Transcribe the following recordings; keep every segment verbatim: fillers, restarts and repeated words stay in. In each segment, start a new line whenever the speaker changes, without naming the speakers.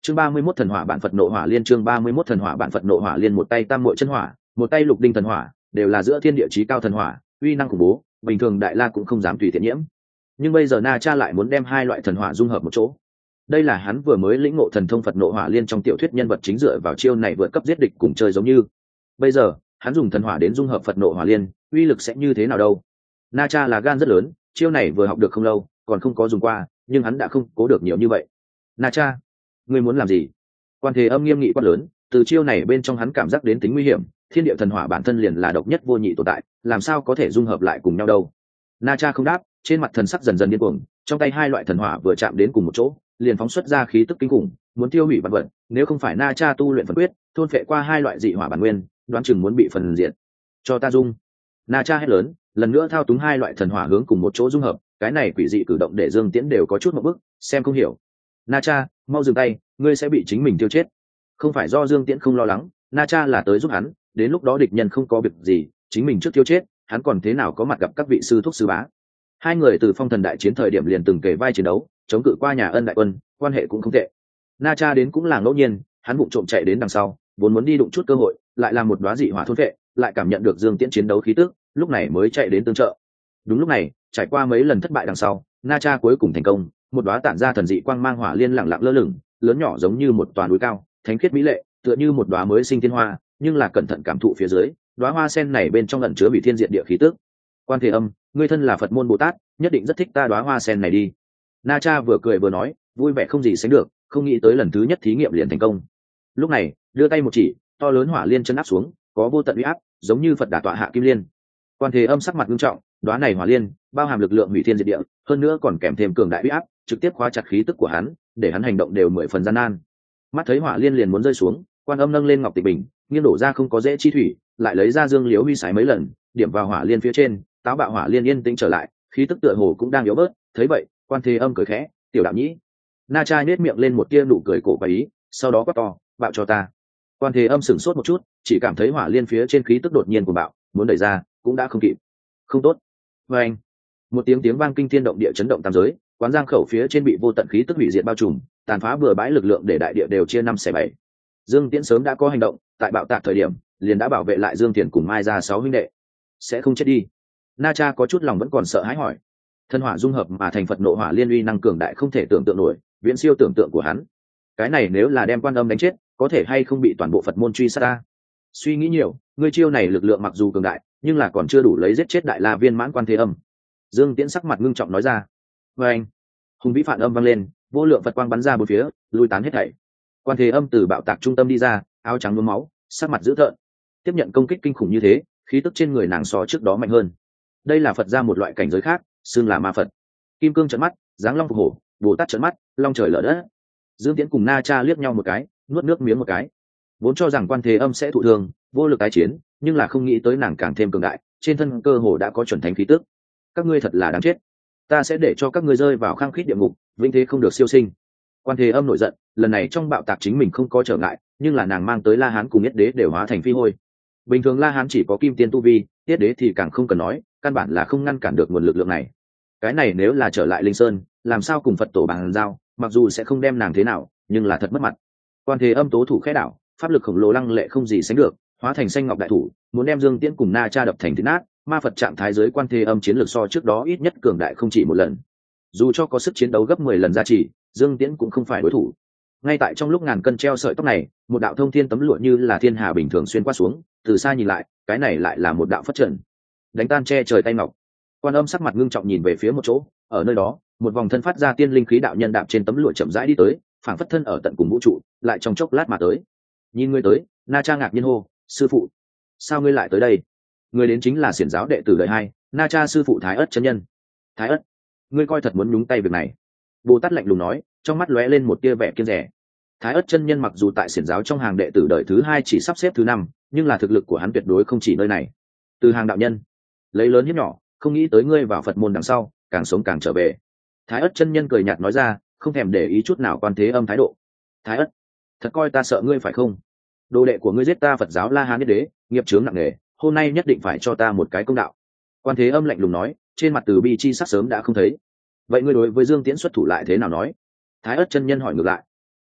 chương ba mươi mốt thần hỏa bản phật nộ hỏa liên chương ba mươi mốt thần hỏa bản phật nộ hỏa liên một tay tam muội chân hỏa, một tay lục đinh thần hỏa, đều là giữa thiên địa chí cao thần hỏa, uy năng khủng bố, bình thường đại la cũng không dám tùy tiện nhiễm. Nhưng bây giờ Na Cha lại muốn đem hai loại thần hỏa dung hợp một chỗ. Đây là hắn vừa mới lĩnh ngộ thần thông Phật nộ hỏa liên trong tiểu thuyết nhân vật chính dựa vào chiêu này vượt cấp giết địch cùng chơi giống như. Bây giờ, hắn dùng thần hỏa đến dung hợp Phật nộ hỏa liên, uy lực sẽ như thế nào đâu? Na Cha là gan rất lớn, chiêu này vừa học được không lâu, còn không có dùng qua, nhưng hắn đã không cố được nhiều như vậy. Na Cha, ngươi muốn làm gì? Quan Thế Âm nghiêm nghị quát lớn, từ chiêu này bên trong hắn cảm giác đến tính nguy hiểm, thiên địa thần hỏa bản thân liền là độc nhất vô nhị tồn tại, làm sao có thể dung hợp lại cùng nhau đâu? Na Cha không đáp, trên mặt thần sắc dần dần điên cuồng, trong tay hai loại thần hỏa vừa chạm đến cùng một chỗ, liền phóng xuất ra khí tức kinh khủng, muốn tiêu hủy vạn vật, nếu không phải Na Cha tu luyện Phật quyết, thôn phệ qua hai loại dị hỏa bản nguyên, đoán chừng muốn bị phần diệt. Cho ta dung. Na Cha hét lớn, lần nữa thao túng hai loại thần hỏa hướng cùng một chỗ dung hợp, cái này quỷ dị cử động để Dương Tiễn đều có chút một bức, xem không hiểu. Na Cha, mau dừng tay, ngươi sẽ bị chính mình tiêu chết. Không phải do Dương Tiễn không lo lắng, Na Cha là tới giúp hắn, đến lúc đó địch nhân không có việc gì, chính mình trước tiêu chết, hắn còn thế nào có mặt gặp các vị sư thúc sư bá. Hai người từ phong thần đại chiến thời điểm liền từng kề vai chiến đấu, chống cự qua nhà Ân đại quân, quan hệ cũng không tệ. Na Cha đến cũng là ngẫu nhiên, hắn vụng trộm chạy đến đằng sau, vốn muốn đi đụng chút cơ hội, lại làm một đóa dị hỏa thôn vệ, lại cảm nhận được Dương Tiễn chiến đấu khí tức, lúc này mới chạy đến tương trợ. Đúng lúc này, trải qua mấy lần thất bại đằng sau, Na Cha cuối cùng thành công, một đóa tản ra thần dị quang mang hỏa liên lặng lặng lơ lửng, lớn nhỏ giống như một tòa núi cao, thánh khiết mỹ lệ, tựa như một đóa mới sinh thiên hoa, nhưng là cẩn thận cảm thụ phía dưới, đóa hoa sen này bên trong ẩn chứa bị thiên diệt địa khí tức. Quan Thế Âm, ngươi thân là Phật môn Bồ Tát, nhất định rất thích ta đóa hoa sen này đi. Na Cha vừa cười vừa nói, vui vẻ không gì sánh được, không nghĩ tới lần thứ nhất thí nghiệm liền thành công. Lúc này, đưa tay một chỉ, to lớn hỏa liên chân áp xuống, có vô tận uy áp, giống như Phật đả tọa hạ kim liên. Quan Thế Âm sắc mặt nghiêm trọng, đóa này hỏa liên bao hàm lực lượng hủy thiên diệt địa, hơn nữa còn kèm thêm cường đại uy áp, trực tiếp khóa chặt khí tức của hắn, để hắn hành động đều mười phần gian nan. Mắt thấy hỏa liên liền muốn rơi xuống, Quan Âm nâng lên ngọc tịch bình, nghiêng đổ ra không có dễ chi thủy, lại lấy ra dương liễu huy sái mấy lần, điểm vào hỏa liên phía trên, táo bạo hỏa liên yên tĩnh trở lại, khí tức tựa hồ cũng đang yếu bớt. Thấy vậy, Quan Thế Âm cười khẽ, tiểu đạo nhĩ. Na Cha nhếch miệng lên một tia nụ cười cổ quái ý, sau đó quát to, bạo cho ta. Quan Thế Âm sửng sốt một chút, chỉ cảm thấy hỏa liên phía trên khí tức đột nhiên của bạo, muốn đẩy ra, cũng đã không kịp. Không tốt. Và anh, một tiếng tiếng vang kinh thiên động địa chấn động tam giới, quán giang khẩu phía trên bị vô tận khí tức hủy diệt bao trùm, tàn phá bừa bãi lực lượng để đại địa đều chia năm xẻ bảy. Dương Tiễn sớm đã có hành động, tại bạo tạc thời điểm, liền đã bảo vệ lại Dương Tiễn cùng Mai ra sáu huynh đệ. Sẽ không chết đi. Na Cha có chút lòng vẫn còn sợ hãi hỏi. Thân hỏa dung hợp mà thành Phật nộ hỏa liên uy năng cường đại không thể tưởng tượng nổi, viễn siêu tưởng tượng của hắn. Cái này nếu là đem Quan Âm đánh chết, có thể hay không bị toàn bộ Phật môn truy sát ta? Suy nghĩ nhiều, ngươi chiêu này lực lượng mặc dù cường đại, nhưng là còn chưa đủ lấy giết chết đại la viên mãn Quan Thế Âm. Dương Tiễn sắc mặt ngưng trọng nói ra. Và anh, hùng vĩ phản âm vang lên, vô lượng Phật quang bắn ra bốn phía, lui tán hết thảy. Quan Thế Âm từ bạo tạc trung tâm đi ra, áo trắng nhuốm máu, sắc mặt dữ tợn. Tiếp nhận công kích kinh khủng như thế, khí tức trên người nàng so trước đó mạnh hơn. Đây là Phật ra một loại cảnh giới khác, xưng là ma Phật. Kim cương trợn mắt, giáng long phục hổ, Bồ Tát trợn mắt, long trời lở đất. Dương Tiễn cùng Na Cha liếc nhau một cái, nuốt nước miếng một cái. Vốn cho rằng Quan Thế Âm sẽ thụ thương, vô lực tái chiến, nhưng là không nghĩ tới nàng càng thêm cường đại, trên thân cơ hồ đã có chuẩn thánh khí tức. Các ngươi thật là đáng chết, ta sẽ để cho các ngươi rơi vào khăng khít địa ngục, vĩnh thế không được siêu sinh. Quan Thế Âm nổi giận, lần này trong bạo tạc chính mình không có trở ngại, nhưng là nàng mang tới La Hán cùng Yết Đế đều hóa thành phi hôi. Bình thường La Hán chỉ có kim tiên tu vi, Yết Đế thì càng không cần nói, căn bản là không ngăn cản được nguồn lực lượng này. Cái này nếu là trở lại Linh Sơn, làm sao cùng Phật tổ bàn giao, mặc dù sẽ không đem nàng thế nào, nhưng là thật mất mặt. Quan Thế Âm tố thủ khẽ đảo, pháp lực khổng lồ lăng lệ không gì sánh được, hóa thành xanh ngọc đại thủ, muốn đem Dương Tiễn cùng Na Cha đập thành thịt nát. Ma Phật trạng thái giới Quan Thế Âm chiến lược so trước đó ít nhất cường đại không chỉ một lần. Dù cho có sức chiến đấu gấp mười lần gia trì, Dương Tiễn cũng không phải đối thủ. Ngay tại trong lúc ngàn cân treo sợi tóc này, một đạo thông thiên tấm lụa như là thiên hà bình thường xuyên qua xuống, từ xa nhìn lại, cái này lại là một đạo phất trần, đánh tan che trời tay ngọc. Quan Âm sắc mặt ngưng trọng nhìn về phía một chỗ, ở nơi đó, một vòng thân phát ra tiên linh khí đạo nhân đạp trên tấm lụa chậm rãi đi tới, phảng phất thân ở tận cùng vũ trụ, lại trong chốc lát mà tới. Nhìn ngươi tới, Na Cha ngạc nhiên hô, sư phụ, sao ngươi lại tới đây? Người đến chính là xiển giáo đệ tử đời hai, Na Cha sư phụ Thái Ất chân nhân. Thái Ất, ngươi coi thật muốn nhúng tay việc này? Bồ Tát lạnh lùng nói, trong mắt lóe lên một tia vẻ kiêng rẻ. Thái Ất chân nhân mặc dù tại xiển giáo trong hàng đệ tử đời thứ hai chỉ sắp xếp thứ năm, nhưng là thực lực của hắn tuyệt đối không chỉ nơi này. Từ hàng đạo nhân, lấy lớn hiếp nhỏ, không nghĩ tới ngươi vào Phật môn đằng sau, càng sống càng trở về. Thái Ất chân nhân cười nhạt nói ra, không thèm để ý chút nào Quan Thế Âm thái độ. Thái Ất, thật coi ta sợ ngươi phải không? Đồ đệ của ngươi giết ta Phật giáo La Hán Nhất Đế, nghiệp chướng nặng nề, hôm nay nhất định phải cho ta một cái công đạo. Quan Thế Âm lạnh lùng nói, trên mặt từ bi chi sắc sớm đã không thấy. Vậy ngươi đối với Dương Tiễn xuất thủ lại thế nào nói? Thái Ất chân nhân hỏi ngược lại.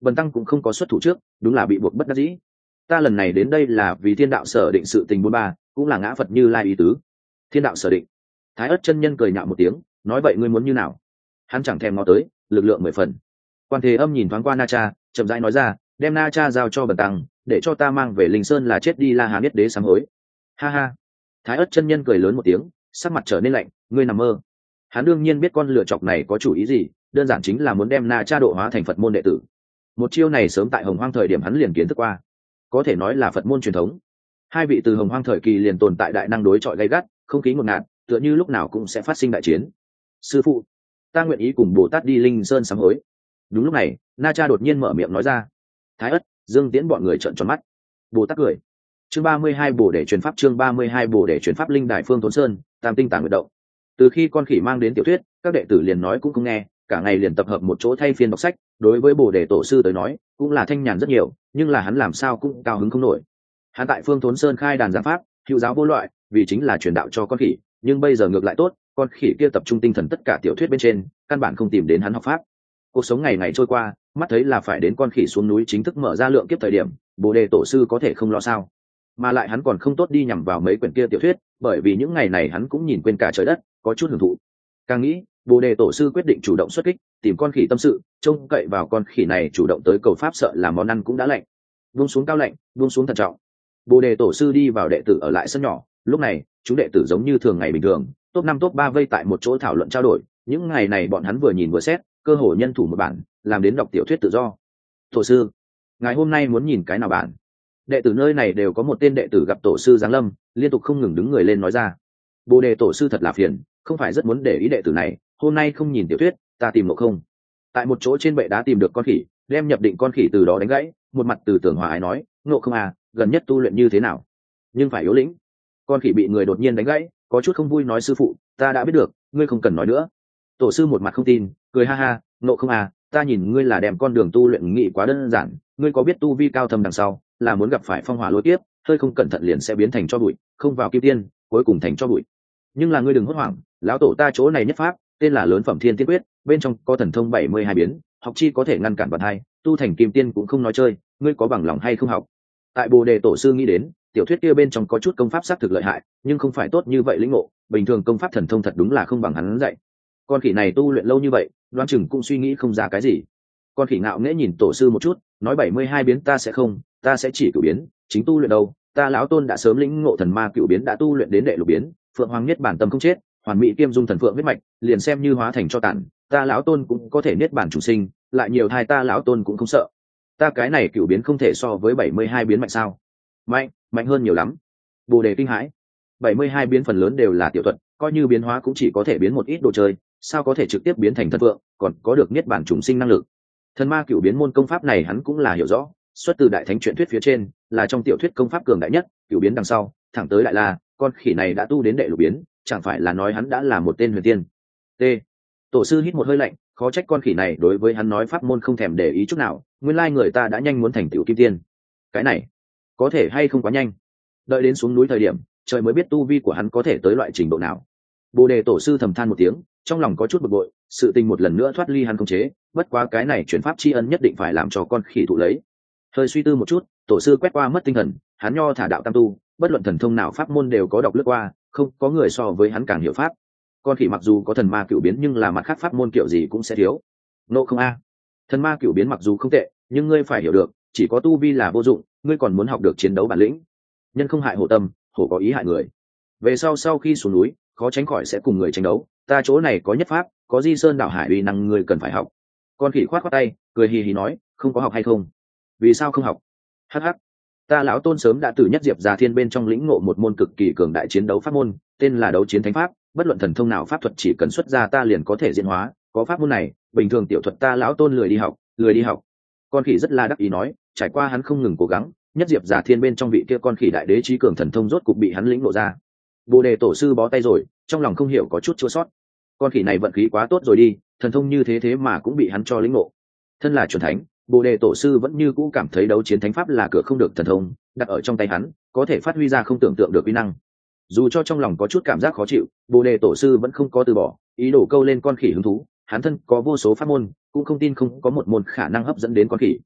Bần tăng cũng không có xuất thủ trước, đúng là bị buộc bất đắc dĩ. Ta lần này đến đây là vì thiên đạo sở định sự tình bốn ba, cũng là ngã Phật Như Lai ý tứ. Thiên đạo sở định. Thái Ất chân nhân cười nhạo một tiếng, nói vậy ngươi muốn như nào? Hắn chẳng thèm ngó tới, lực lượng mười phần. Quan Thế Âm nhìn thoáng qua Na Cha, chậm rãi nói ra, đem Na Cha giao cho bần tăng, để cho ta mang về Linh Sơn là chết đi La Hán Nhất Đế sám hối. Ha ha. Thái Ất chân nhân cười lớn một tiếng, sắc mặt trở nên lạnh, ngươi nằm mơ. Hắn đương nhiên biết con lựa chọc này có chủ ý gì, đơn giản chính là muốn đem Na Cha độ hóa thành Phật môn đệ tử. Một chiêu này sớm tại Hồng Hoang thời điểm hắn liền kiến thức qua, có thể nói là Phật môn truyền thống. Hai vị từ Hồng Hoang thời kỳ liền tồn tại đại năng đối chọi gay gắt, không khí ngột ngạt, tựa như lúc nào cũng sẽ phát sinh đại chiến. Sư phụ, ta nguyện ý cùng Bồ Tát đi Linh Sơn sám hối. Đúng lúc này, Na Cha đột nhiên mở miệng nói ra. Thái Ất, Dương Tiễn bọn người trợn tròn mắt. Bồ Tát cười. Chương ba mươi hai Bồ để truyền pháp, chương ba mươi hai Bồ để truyền pháp linh đài Phương Thốn Sơn, Tam Tinh Tàng Nguyệt Động. Từ khi con khỉ mang đến tiểu thuyết, các đệ tử liền nói cũng không nghe, cả ngày liền tập hợp một chỗ thay phiên đọc sách. Đối với Bồ đề tổ sư tới nói, cũng là thanh nhàn rất nhiều, nhưng là hắn làm sao cũng cao hứng không nổi. Hắn tại Phương Thốn Sơn khai đàn giảng pháp, hữu giáo vô loại, vì chính là truyền đạo cho con khỉ, nhưng bây giờ ngược lại tốt, con khỉ kia tập trung tinh thần tất cả tiểu thuyết bên trên, căn bản không tìm đến hắn học pháp. Cuộc sống ngày ngày trôi qua, mắt thấy là phải đến con khỉ xuống núi chính thức mở ra lượng kiếp thời điểm, Bồ đề tổ sư có thể không lo sao? Mà lại hắn còn không tốt đi nhằm vào mấy quyển kia tiểu thuyết, bởi vì những ngày này hắn cũng nhìn quên cả trời đất, có chút hưởng thụ. Càng nghĩ, Bồ đề tổ sư quyết định chủ động xuất kích, tìm con khỉ tâm sự, trông cậy vào con khỉ này chủ động tới cầu pháp, sợ là món ăn cũng đã lạnh. Buông xuống cao lạnh, buông xuống thận trọng. Bồ đề tổ sư đi vào đệ tử ở lại sân nhỏ, lúc này chúng đệ tử giống như thường ngày bình thường, top năm top ba vây tại một chỗ thảo luận trao đổi. Những ngày này bọn hắn vừa nhìn vừa xét, cơ hội nhân thủ một bản, làm đến đọc tiểu thuyết tự do. Tổ sư, ngày hôm nay muốn nhìn cái nào bản? Đệ tử nơi này đều có một tên đệ tử gặp tổ sư giáng lâm, liên tục không ngừng đứng người lên nói ra. Bồ đề tổ sư thật là phiền, không phải rất muốn để ý đệ tử này, hôm nay không nhìn tiểu thuyết, ta tìm Ngộ Không. Tại một chỗ trên bệ đá tìm được con khỉ, đem nhập định con khỉ từ đó đánh gãy, một mặt từ tưởng hòa ái nói, Ngộ Không à, gần nhất tu luyện như thế nào? Nhưng phải yếu lĩnh. Con khỉ bị người đột nhiên đánh gãy, có chút không vui nói, sư phụ, ta đã biết được, ngươi không cần nói nữa. Tổ sư một mặt không tin, cười ha ha, Ngộ Không à, ta nhìn ngươi là đem con đường tu luyện nghị quá đơn giản, ngươi có biết tu vi cao thâm đằng sau, là muốn gặp phải phong hỏa lôi tiếp, hơi không cẩn thận liền sẽ biến thành cho bụi, không vào kim tiên, cuối cùng thành cho bụi. Nhưng là ngươi đừng hốt hoảng, lão tổ ta chỗ này nhất pháp, tên là Lớn Phẩm Thiên Tiên Quyết, bên trong có thần thông bảy mươi hai biến, học chi có thể ngăn cản vận hai, tu thành kim tiên cũng không nói chơi, ngươi có bằng lòng hay không học? Tại Bồ đề tổ sư nghĩ đến, tiểu thuyết kia bên trong có chút công pháp xác thực lợi hại, nhưng không phải tốt như vậy lĩnh ngộ, bình thường công pháp thần thông thật đúng là không bằng hắn dạy. Con khỉ này tu luyện lâu như vậy, đoán chừng cũng suy nghĩ không ra cái gì. Con khỉ ngạo nghễ nhìn tổ sư một chút, nói bảy mươi hai biến ta sẽ không, ta sẽ chỉ cửu biến, chính tu luyện đâu, ta lão tôn đã sớm lĩnh ngộ thần ma cửu biến, đã tu luyện đến đệ lục biến, phượng hoàng niết bản tâm không chết, hoàn mỹ kiêm dung thần phượng huyết mạch, liền xem như hóa thành cho tàn, ta lão tôn cũng có thể niết bản chủ sinh, lại nhiều thai ta lão tôn cũng không sợ. Ta cái này cửu biến không thể so với bảy mươi hai biến mạnh sao? Mạnh, mạnh hơn nhiều lắm. Bồ đề kinh hãi. bảy mươi hai biến phần lớn đều là tiểu thuật, coi như biến hóa cũng chỉ có thể biến một ít đồ chơi, sao có thể trực tiếp biến thành thần phượng, còn có được niết bản trùng sinh năng lực. Thần ma cửu biến môn công pháp này hắn cũng là hiểu rõ, xuất từ đại thánh truyện thuyết phía trên, là trong tiểu thuyết công pháp cường đại nhất, cửu biến đằng sau, thẳng tới đại la, con khỉ này đã tu đến đệ lục biến, chẳng phải là nói hắn đã là một tên huyền tiên. T. Tổ sư hít một hơi lạnh, khó trách con khỉ này đối với hắn nói pháp môn không thèm để ý chút nào, nguyên lai người ta đã nhanh muốn thành tiểu kim tiên. Cái này, có thể hay không quá nhanh? Đợi đến xuống núi thời điểm, trời mới biết tu vi của hắn có thể tới loại trình độ nào. Bồ đề tổ sư thầm than một tiếng, trong lòng có chút bực bội, sự tình một lần nữa thoát ly hắn không chế, bất quá cái này chuyển pháp tri ân nhất định phải làm cho con khỉ thụ lấy. Hơi suy tư một chút, tổ sư quét qua mất tinh thần, hắn nho thả đạo tam tu, bất luận thần thông nào pháp môn đều có đọc lướt qua, không có người so với hắn càng hiểu pháp. Con khỉ mặc dù có thần ma cửu biến nhưng là mặt khác pháp môn kiểu gì cũng sẽ thiếu. Nộ không a, thần ma cửu biến mặc dù không tệ, nhưng ngươi phải hiểu được, chỉ có tu vi là vô dụng, ngươi còn muốn học được chiến đấu bản lĩnh. Nhân không hại hổ tâm, hổ có ý hại người. Về sau sau khi xuống núi, khó tránh khỏi sẽ cùng người tranh đấu, ta chỗ này có nhất pháp, có di sơn đảo hải uy năng ngươi cần phải học. Con khỉ khoát khoát tay, cười hì hì nói, không có học hay không? Vì sao không học? Hắc hắc, ta lão tôn sớm đã từ nhất diệp già thiên bên trong lĩnh ngộ một môn cực kỳ cường đại chiến đấu pháp môn, tên là đấu chiến thánh pháp, bất luận thần thông nào pháp thuật chỉ cần xuất ra ta liền có thể diễn hóa, có pháp môn này, bình thường tiểu thuật ta lão tôn lười đi học, lười đi học. Con khỉ rất là đắc ý nói, trải qua hắn không ngừng cố gắng, nhất diệp già thiên bên trong vị kia con khỉ đại đế trí cường thần thông rốt cục bị hắn lĩnh ngộ ra. Bồ đề tổ sư bó tay rồi, trong lòng không hiểu có chút chua sót. Con khỉ này vận khí quá tốt rồi đi, thần thông như thế thế mà cũng bị hắn cho lĩnh ngộ. Thân là chuẩn thánh, Bồ đề tổ sư vẫn như cũ cảm thấy đấu chiến thánh pháp là cửa không được thần thông, đặt ở trong tay hắn, có thể phát huy ra không tưởng tượng được uy năng. Dù cho trong lòng có chút cảm giác khó chịu, Bồ đề tổ sư vẫn không có từ bỏ, ý đồ câu lên con khỉ hứng thú. Hắn thân có vô số pháp môn, cũng không tin không có một môn khả năng hấp dẫn đến con khỉ.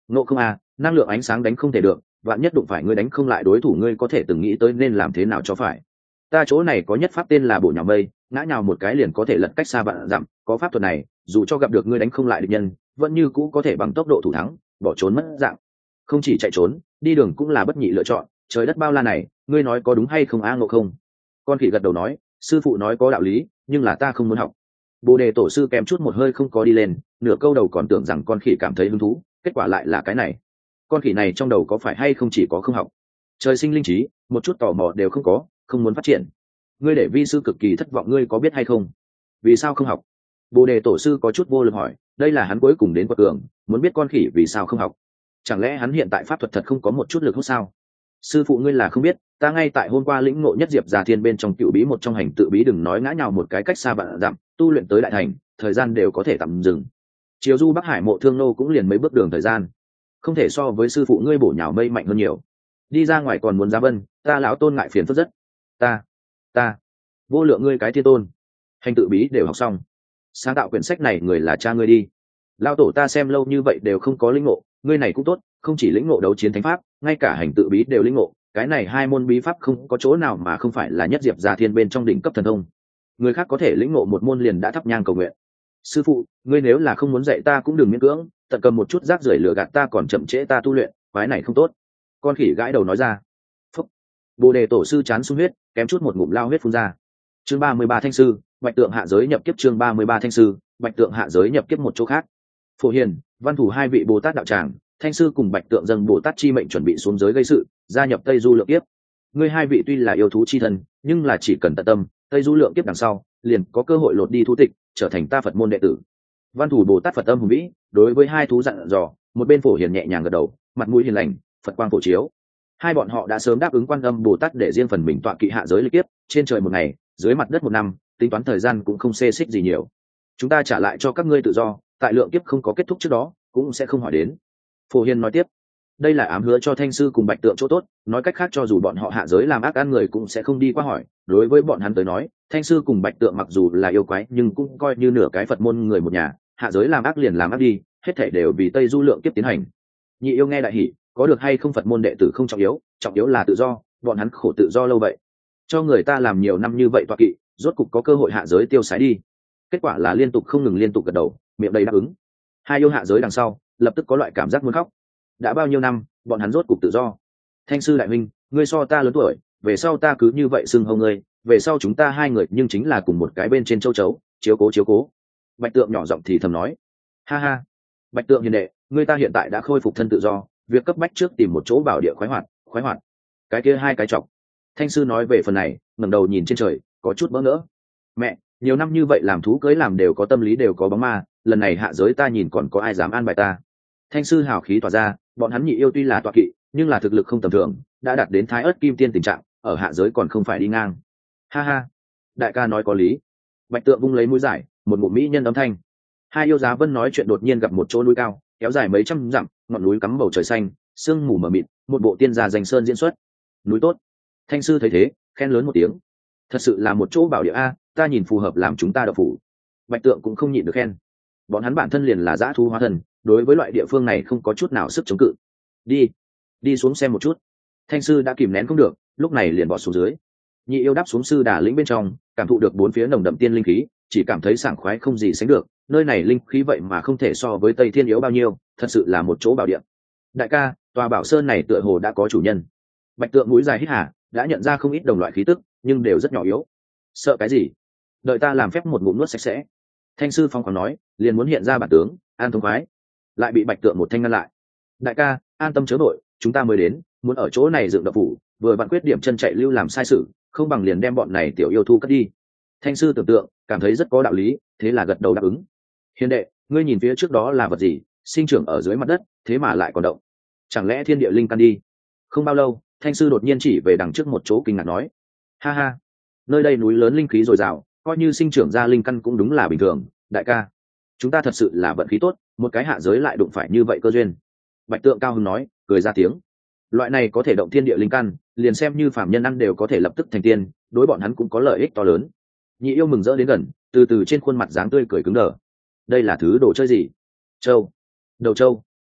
Ngộ không à, năng lượng ánh sáng đánh không thể được, vạn nhất đụng phải ngươi đánh không lại đối thủ, ngươi có thể từng nghĩ tới nên làm thế nào cho phải. Ta chỗ này có nhất pháp tên là bổ nhào mây, ngã nhào một cái liền có thể lật cách xa vạn dặm, có pháp thuật này dù cho gặp được ngươi đánh không lại địch nhân vẫn như cũ có thể bằng tốc độ thủ thắng, bỏ trốn mất dạng. Không chỉ chạy trốn, đi đường cũng là bất nhị lựa chọn. Trời đất bao la này, ngươi nói có đúng hay không a? Ngộ không? Con khỉ gật đầu nói, sư phụ nói có đạo lý, nhưng là ta không muốn học. Bồ đề tổ sư kèm chút một hơi không có đi lên, nửa câu đầu còn tưởng rằng con khỉ cảm thấy hứng thú, kết quả lại là cái này. Con khỉ này trong đầu có phải hay không chỉ có không học, trời sinh linh trí, một chút tò mò đều không có, không muốn phát triển. Ngươi để vi sư cực kỳ thất vọng, ngươi có biết hay không? Vì sao không học? Bồ đề tổ sư có chút vô lực hỏi, đây là hắn cuối cùng đến quật cường, muốn biết con khỉ vì sao không học. Chẳng lẽ hắn hiện tại pháp thuật thật không có một chút lực hút sao? Sư phụ ngươi là không biết, ta ngay tại hôm qua lĩnh ngộ nhất diệp già thiên bên trong cựu bí một trong hành tự bí, đừng nói ngã nhào một cái cách xa vạn dặm, tu luyện tới đại thành thời gian đều có thể tạm dừng. Chiều du bắc hải mộ thương nô cũng liền mấy bước đường thời gian, không thể so với sư phụ ngươi bổ nhào mây mạnh hơn nhiều. Đi ra ngoài còn muốn ra vân, ta lão tôn ngại phiền phức rất. Ta, ta, vô lượng ngươi cái thiên tôn, hành tự bí đều học xong, sáng tạo quyển sách này người là cha ngươi đi. Lao tổ ta xem lâu như vậy đều không có lĩnh ngộ, ngươi này cũng tốt, không chỉ lĩnh ngộ đấu chiến thánh pháp, ngay cả hành tự bí đều lĩnh ngộ. Cái này hai môn bí pháp không có chỗ nào mà không phải là nhất diệp gia thiên bên trong đỉnh cấp thần thông. Người khác có thể lĩnh ngộ một môn liền đã thắp nhang cầu nguyện. Sư phụ, ngươi nếu là không muốn dạy ta cũng đừng miễn cưỡng, tận cầm một chút rác rưởi lừa gạt ta còn chậm trễ ta tu luyện, cái này không tốt. Con khỉ gãi đầu nói ra. Phúc. Bồ đề tổ sư chán sung huyết, kém chút một ngụm lao huyết phun ra. Chương ba mươi ba thanh sư, bạch tượng hạ giới nhập kiếp. Chương ba mươi ba thanh sư, bạch tượng hạ giới nhập kiếp. Một chỗ khác, Phổ Hiền, Văn Thủ hai vị Bồ Tát đạo tràng, thanh sư cùng bạch tượng dâng Bồ Tát chi mệnh chuẩn bị xuống giới gây sự, gia nhập Tây Du lượng kiếp. Ngươi hai vị tuy là yêu thú chi thân, nhưng là chỉ cần tận tâm, Tây Du lượng kiếp đằng sau, liền có cơ hội lột đi thú tịch, trở thành ta Phật môn đệ tử. Văn Thủ Bồ Tát Phật âm hùng vĩ, đối với hai thú dặn dò, một bên Phổ Hiền nhẹ nhàng gật đầu, mặt mũi hiền lành, Phật quang phổ chiếu. Hai bọn họ đã sớm đáp ứng Quan Âm Bồ Tát để riêng phần mình tọa kỵ hạ giới lịch kiếp, trên trời một ngày, dưới mặt đất một năm, tính toán thời gian cũng không xê xích gì nhiều. Chúng ta trả lại cho các ngươi tự do, tại lượng kiếp không có kết thúc trước đó, cũng sẽ không hỏi đến. Phổ Hiền nói tiếp, đây là ám hứa cho thanh sư cùng bạch tượng chỗ tốt, nói cách khác cho dù bọn họ hạ giới làm ác ăn người cũng sẽ không đi qua hỏi. Đối với bọn hắn tới nói, thanh sư cùng bạch tượng mặc dù là yêu quái nhưng cũng coi như nửa cái Phật môn người một nhà, hạ giới làm ác liền làm ác đi, hết thảy đều vì Tây Du lượng kiếp tiến hành. Nhị yêu nghe đại hỉ, có được hay không Phật môn đệ tử không trọng yếu, trọng yếu là tự do, bọn hắn khổ tự do lâu vậy, cho người ta làm nhiều năm như vậy tọa kỵ, rốt cục có cơ hội hạ giới tiêu sái đi. Kết quả là liên tục không ngừng liên tục gật đầu, miệng đầy đáp ứng. Hai yêu hạ giới đằng sau, lập tức có loại cảm giác muốn khóc. Đã bao nhiêu năm, bọn hắn rốt cục tự do. Thanh sư đại huynh, ngươi so ta lớn tuổi, về sau ta cứ như vậy xưng hô ngươi, về sau chúng ta hai người nhưng chính là cùng một cái bên trên châu chấu, chiếu cố chiếu cố. Bạch tượng nhỏ giọng thì thầm nói, ha ha, bạch tượng hiền đệ, ngươi ta hiện tại đã khôi phục thân tự do, việc cấp bách trước tìm một chỗ bảo địa khoái hoạt, khoái hoạt. Cái kia hai cái chọc. Thanh sư nói về phần này, ngẩng đầu nhìn trên trời, có chút bỡ ngỡ. Mẹ, nhiều năm như vậy làm thú cưới làm đều có tâm lý đều có bóng ma, lần này hạ giới ta nhìn còn có ai dám an bài ta. Thanh sư hào khí tỏa ra, bọn hắn nhị yêu tuy là tọa kỵ, nhưng là thực lực không tầm thường, đã đạt đến thái ớt kim tiên tình trạng, ở hạ giới còn không phải đi ngang. Ha ha, đại ca nói có lý. Bạch tượng vung lấy mũi giải, một ngụm mỹ nhân âm thanh. Hai yêu giá vân nói chuyện đột nhiên gặp một chỗ núi cao, kéo dài mấy trăm dặm, ngọn núi cắm bầu trời xanh, sương mù mờ mịt, một bộ tiên gia danh sơn diễn xuất. Núi tốt. Thanh sư thấy thế, khen lớn một tiếng. Thật sự là một chỗ bảo địa a, ta nhìn phù hợp làm chúng ta đậu phủ. Bạch tượng cũng không nhịn được khen. Bọn hắn bản thân liền là dã thú hóa thần, đối với loại địa phương này không có chút nào sức chống cự. Đi, đi xuống xem một chút. Thanh sư đã kìm nén không được, lúc này liền bỏ xuống dưới. Nhị yêu đáp xuống sư đà lĩnh bên trong, cảm thụ được bốn phía nồng đậm tiên linh khí, chỉ cảm thấy sảng khoái không gì sánh được. Nơi này linh khí vậy mà không thể so với Tây Thiên yếu bao nhiêu, thật sự là một chỗ bảo địa. Đại ca, tòa bảo sơn này tựa hồ đã có chủ nhân. Bạch tượng mũi dài hít hà, đã nhận ra không ít đồng loại khí tức, nhưng đều rất nhỏ yếu. Sợ cái gì? Đợi ta làm phép một ngụm nuốt sạch sẽ. Thanh sư phong khoáng nói, liền muốn hiện ra bản tướng, an thông khoái, lại bị bạch tượng một thanh ngăn lại. Đại ca, an tâm chớ nội, chúng ta mới đến, muốn ở chỗ này dựng đập phủ, vừa vặn quyết điểm chân chạy lưu làm sai sự, không bằng liền đem bọn này tiểu yêu thu cất đi. Thanh sư tưởng tượng, cảm thấy rất có đạo lý, thế là gật đầu đáp ứng. Hiền đệ, ngươi nhìn phía trước đó là vật gì, sinh trưởng ở dưới mặt đất, thế mà lại còn động? Chẳng lẽ thiên địa linh căn đi? Không bao lâu, thanh sư đột nhiên chỉ về đằng trước một chỗ kinh ngạc nói, ha ha, nơi đây núi lớn linh khí dồi dào, coi như sinh trưởng ra linh căn cũng đúng là bình thường. Đại ca, chúng ta thật sự là vận khí tốt, một cái hạ giới lại đụng phải như vậy cơ duyên. Bạch tượng cao hứng nói, cười ra tiếng. Loại này có thể động thiên địa linh căn, liền xem như phàm nhân ăn đều có thể lập tức thành tiên, đối bọn hắn cũng có lợi ích to lớn. Nhị yêu mừng rỡ đến gần, từ từ trên khuôn mặt dáng tươi cười cứng đờ. Đây là thứ đồ chơi gì? Châu. Đầu châu.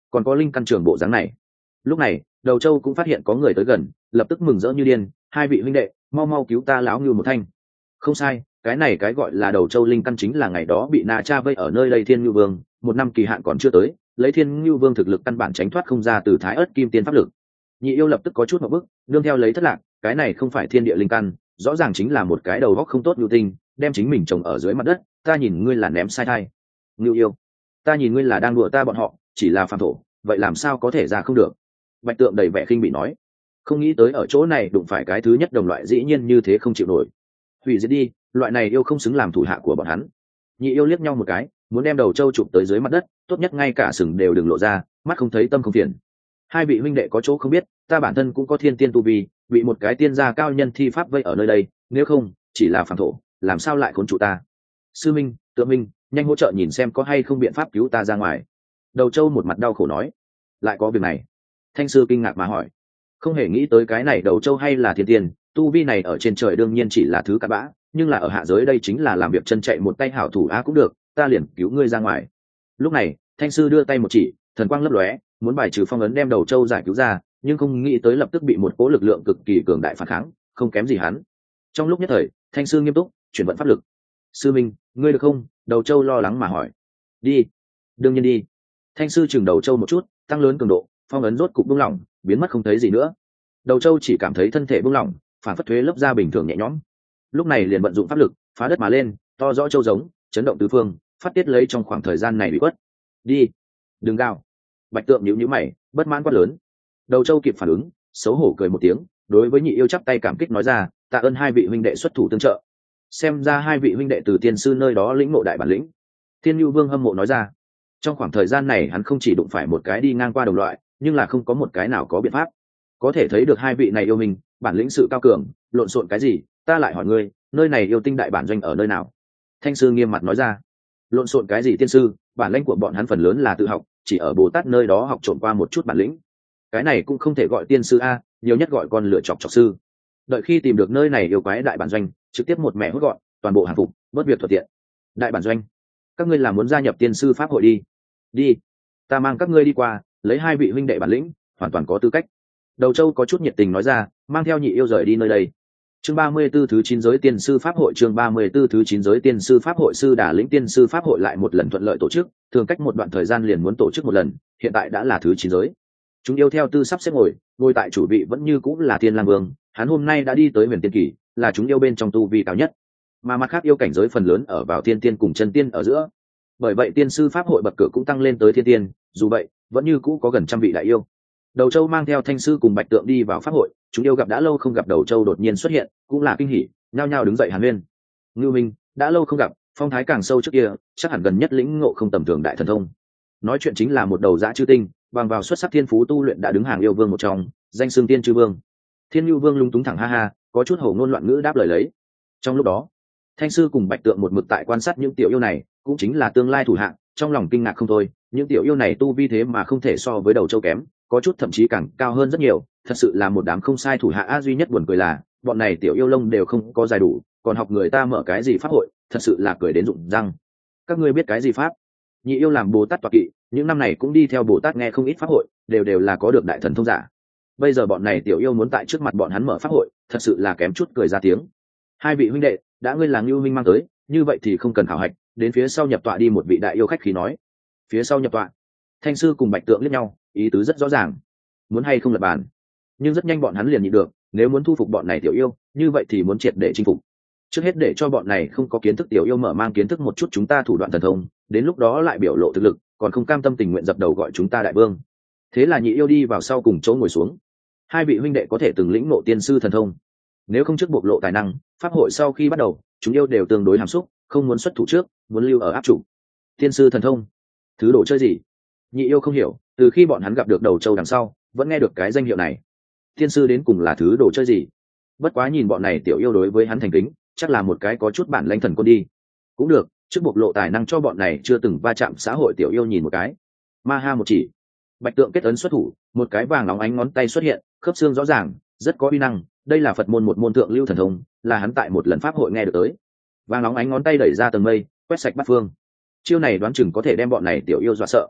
còn có linh căn trường bộ dáng này. Lúc này Đầu Châu cũng phát hiện có người tới gần, lập tức mừng rỡ như điên, hai vị huynh đệ mau mau cứu ta lão Ngưu một thanh. Không sai, cái này cái gọi là Đầu Châu linh căn chính là ngày đó bị Na Cha vây ở nơi đây Thiên Ngưu Vương, một năm kỳ hạn còn chưa tới, lấy Thiên Ngưu Vương thực lực căn bản tránh thoát không ra từ Thái Ức Kim Tiên pháp lực. Nhị yêu lập tức có chút một bức, đương theo lấy thất lạc, cái này không phải thiên địa linh căn, rõ ràng chính là một cái đầu góc không tốt lưu tinh, đem chính mình trồng ở dưới mặt đất, ta nhìn ngươi là ném sai thai. Ngưu yêu, ta nhìn ngươi là đang đùa ta bọn họ, chỉ là phàm thổ, vậy làm sao có thể ra không được. Bạch Tượng đầy vẻ khinh bị nói, không nghĩ tới ở chỗ này đụng phải cái thứ nhất đồng loại dĩ nhiên như thế không chịu nổi. Hủy diệt đi, loại này yêu không xứng làm thủ hạ của bọn hắn. Nhị yêu liếc nhau một cái, muốn đem Đầu Châu chụp tới dưới mặt đất, tốt nhất ngay cả sừng đều đừng lộ ra, mắt không thấy tâm không phiền. Hai vị huynh đệ có chỗ không biết, ta bản thân cũng có thiên tiên tu vi, bị một cái tiên gia cao nhân thi pháp vây ở nơi đây, nếu không chỉ là phàm thổ, làm sao lại khốn trụ ta. Sư minh, Tượng minh, nhanh hỗ trợ nhìn xem có hay không biện pháp cứu ta ra ngoài. Đầu Châu một mặt đau khổ nói. Lại có việc này? Thanh sư kinh ngạc mà hỏi. Không hề nghĩ tới cái này Đầu Châu hay là thiên tiên, tu vi này ở trên trời đương nhiên chỉ là thứ cặn bã, nhưng là ở hạ giới đây chính là làm việc chân chạy một tay hảo thủ á cũng được, ta liền cứu ngươi ra ngoài. Lúc này Thanh sư đưa tay một chỉ, thần quang lấp lóe, muốn bài trừ phong ấn đem Đầu Châu giải cứu ra, nhưng không nghĩ tới lập tức bị một cỗ lực lượng cực kỳ cường đại phản kháng, không kém gì hắn. Trong lúc nhất thời Thanh sư nghiêm túc chuyển vận pháp lực. Sư minh, ngươi được không? Đầu Châu lo lắng mà hỏi. Đi, đương nhiên đi. Thanh sư chừng Đầu Châu một chút, tăng lớn cường độ, phong ấn rốt cục buông lỏng, biến mất không thấy gì nữa. Đầu Châu chỉ cảm thấy thân thể buông lỏng, phản phất thuế lớp da bình thường nhẹ nhõm. Lúc này liền vận dụng pháp lực phá đất mà lên, to rõ châu giống chấn động tứ phương, phát tiết lấy trong khoảng thời gian này bị quất. Đi, đừng gào. Bạch Tượng nhíu nhíu mày, bất mãn quát lớn. Đầu Châu kịp phản ứng, xấu hổ cười một tiếng, đối với nhị yêu chắp tay cảm kích nói ra, tạ ơn hai vị huynh đệ xuất thủ tương trợ. Xem ra hai vị huynh đệ từ tiên sư nơi đó lĩnh ngộ đại bản lĩnh. Thiên Nhu Vương hâm mộ nói ra. Trong khoảng thời gian này hắn không chỉ đụng phải một cái đi ngang qua đồng loại, nhưng là không có một cái nào có biện pháp. Có thể thấy được hai vị này yêu mình, bản lĩnh sự cao cường, lộn xộn cái gì, ta lại hỏi ngươi, nơi này yêu tinh đại bản doanh ở nơi nào? Thanh sư nghiêm mặt nói ra. Lộn xộn cái gì tiên sư, bản lĩnh của bọn hắn phần lớn là tự học, chỉ ở Bồ Tát nơi đó học trộn qua một chút bản lĩnh. Cái này cũng không thể gọi tiên sư a, nhiều nhất gọi con lựa chọc chọc sư. Đợi khi tìm được nơi này yêu quái đại bản doanh, trực tiếp một mẹ hút gọn, toàn bộ hàng phục, bớt việc thuận tiện. Đại bản doanh, các ngươi là muốn gia nhập tiên sư pháp hội đi? Đi, ta mang các ngươi đi qua, lấy hai vị huynh đệ bản lĩnh, hoàn toàn có tư cách. Đầu Châu có chút nhiệt tình nói ra, mang theo nhị yêu rời đi nơi đây. Chương ba mươi 34 thứ chín giới tiên sư pháp hội, chương ba mươi 34 thứ chín giới tiên sư pháp hội, sư Đà lĩnh tiên sư pháp hội lại một lần thuận lợi tổ chức, thường cách một đoạn thời gian liền muốn tổ chức một lần, hiện tại đã là thứ chín giới. Chúng yêu theo tư sắp xếp ngồi, ngồi tại chủ vị vẫn như cũng là Thiên Lang Vương, hắn hôm nay đã đi tới huyền tiên kỳ, là chúng yêu bên trong tu vi cao nhất, mà mặt khác yêu cảnh giới phần lớn ở vào thiên tiên cùng chân tiên ở giữa. Bởi vậy tiên sư pháp hội bậc cửa cũng tăng lên tới thiên tiên, dù vậy vẫn như cũ có gần trăm vị đại yêu. Đầu Châu mang theo Thanh sư cùng Bạch Tượng đi vào pháp hội, chúng yêu gặp đã lâu không gặp Đầu Châu đột nhiên xuất hiện, cũng là kinh hỉ, nhao nhao đứng dậy hàn huyên. Ngưu Minh, đã lâu không gặp, phong thái càng sâu trước kia, chắc hẳn gần nhất lĩnh ngộ không tầm thường đại thần thông. Nói chuyện chính là một đầu dã chư tinh, bằng vào xuất sắc thiên phú tu luyện đã đứng hàng yêu vương một trong, danh xưng tiên chư vương. Thiên Nhu Vương lúng túng thẳng ha ha, có chút hổ ngôn loạn ngữ đáp lời lấy. Trong lúc đó, Thanh sư cùng Bạch Tượng một mực tại quan sát những tiểu yêu này, cũng chính là tương lai thủ hạng, trong lòng kinh ngạc không thôi, những tiểu yêu này tu vi thế mà không thể so với Đầu Châu kém, có chút thậm chí càng cao hơn rất nhiều, thật sự là một đám không sai thủ hạ a. Duy nhất buồn cười là bọn này tiểu yêu lông đều không có dài đủ, còn học người ta mở cái gì pháp hội, thật sự là cười đến rụng răng. Các ngươi biết cái gì pháp? Nhị yêu làm Bồ Tát toạc kỵ, những năm này cũng đi theo Bồ Tát nghe không ít pháp hội, đều đều là có được đại thần thông giả. Bây giờ bọn này tiểu yêu muốn tại trước mặt bọn hắn mở pháp hội, thật sự là kém chút cười ra tiếng. Hai vị huynh đệ, đã ngươi là Ngưu Minh mang tới, như vậy thì không cần khảo hạch, đến phía sau nhập tọa đi. Một vị đại yêu khách khí nói. Phía sau nhập tọa. Thanh sư cùng Bạch Tượng liếc nhau, ý tứ rất rõ ràng, muốn hay không lập bàn. Nhưng rất nhanh bọn hắn liền nhịn được, nếu muốn thu phục bọn này tiểu yêu, như vậy thì muốn triệt để chinh phục. Trước hết để cho bọn này không có kiến thức tiểu yêu mở mang kiến thức một chút chúng ta thủ đoạn thần thông, đến lúc đó lại biểu lộ thực lực, còn không cam tâm tình nguyện dập đầu gọi chúng ta đại vương. Thế là nhị yêu đi vào sau cùng chỗ ngồi xuống. Hai vị huynh đệ có thể từng lĩnh ngộ tiên sư thần thông, nếu không trước bộc lộ tài năng, pháp hội sau khi bắt đầu chúng yêu đều tương đối hàm xúc, không muốn xuất thủ trước, muốn lưu ở áp chủ. Tiên sư thần thông, thứ đồ chơi gì? Nhị yêu không hiểu, từ khi bọn hắn gặp được Đầu Châu đằng sau vẫn nghe được cái danh hiệu này. Tiên sư đến cùng là thứ đồ chơi gì? Bất quá nhìn bọn này tiểu yêu đối với hắn thành kính, chắc là một cái có chút bản lãnh thần côn đi. Cũng được, trước bộc lộ tài năng cho bọn này chưa từng va chạm xã hội tiểu yêu nhìn một cái. Ma ha một chỉ, Bạch Tượng kết ấn xuất thủ, một cái vàng óng ánh ngón tay xuất hiện, khớp xương rõ ràng, rất có uy năng. Đây là Phật môn một môn thượng lưu thần thông, là hắn tại một lần pháp hội nghe được tới. Vàng óng ánh ngón tay đẩy ra tầng mây, quét sạch bát phương. Chiêu này đoán chừng có thể đem bọn này tiểu yêu dọa sợ.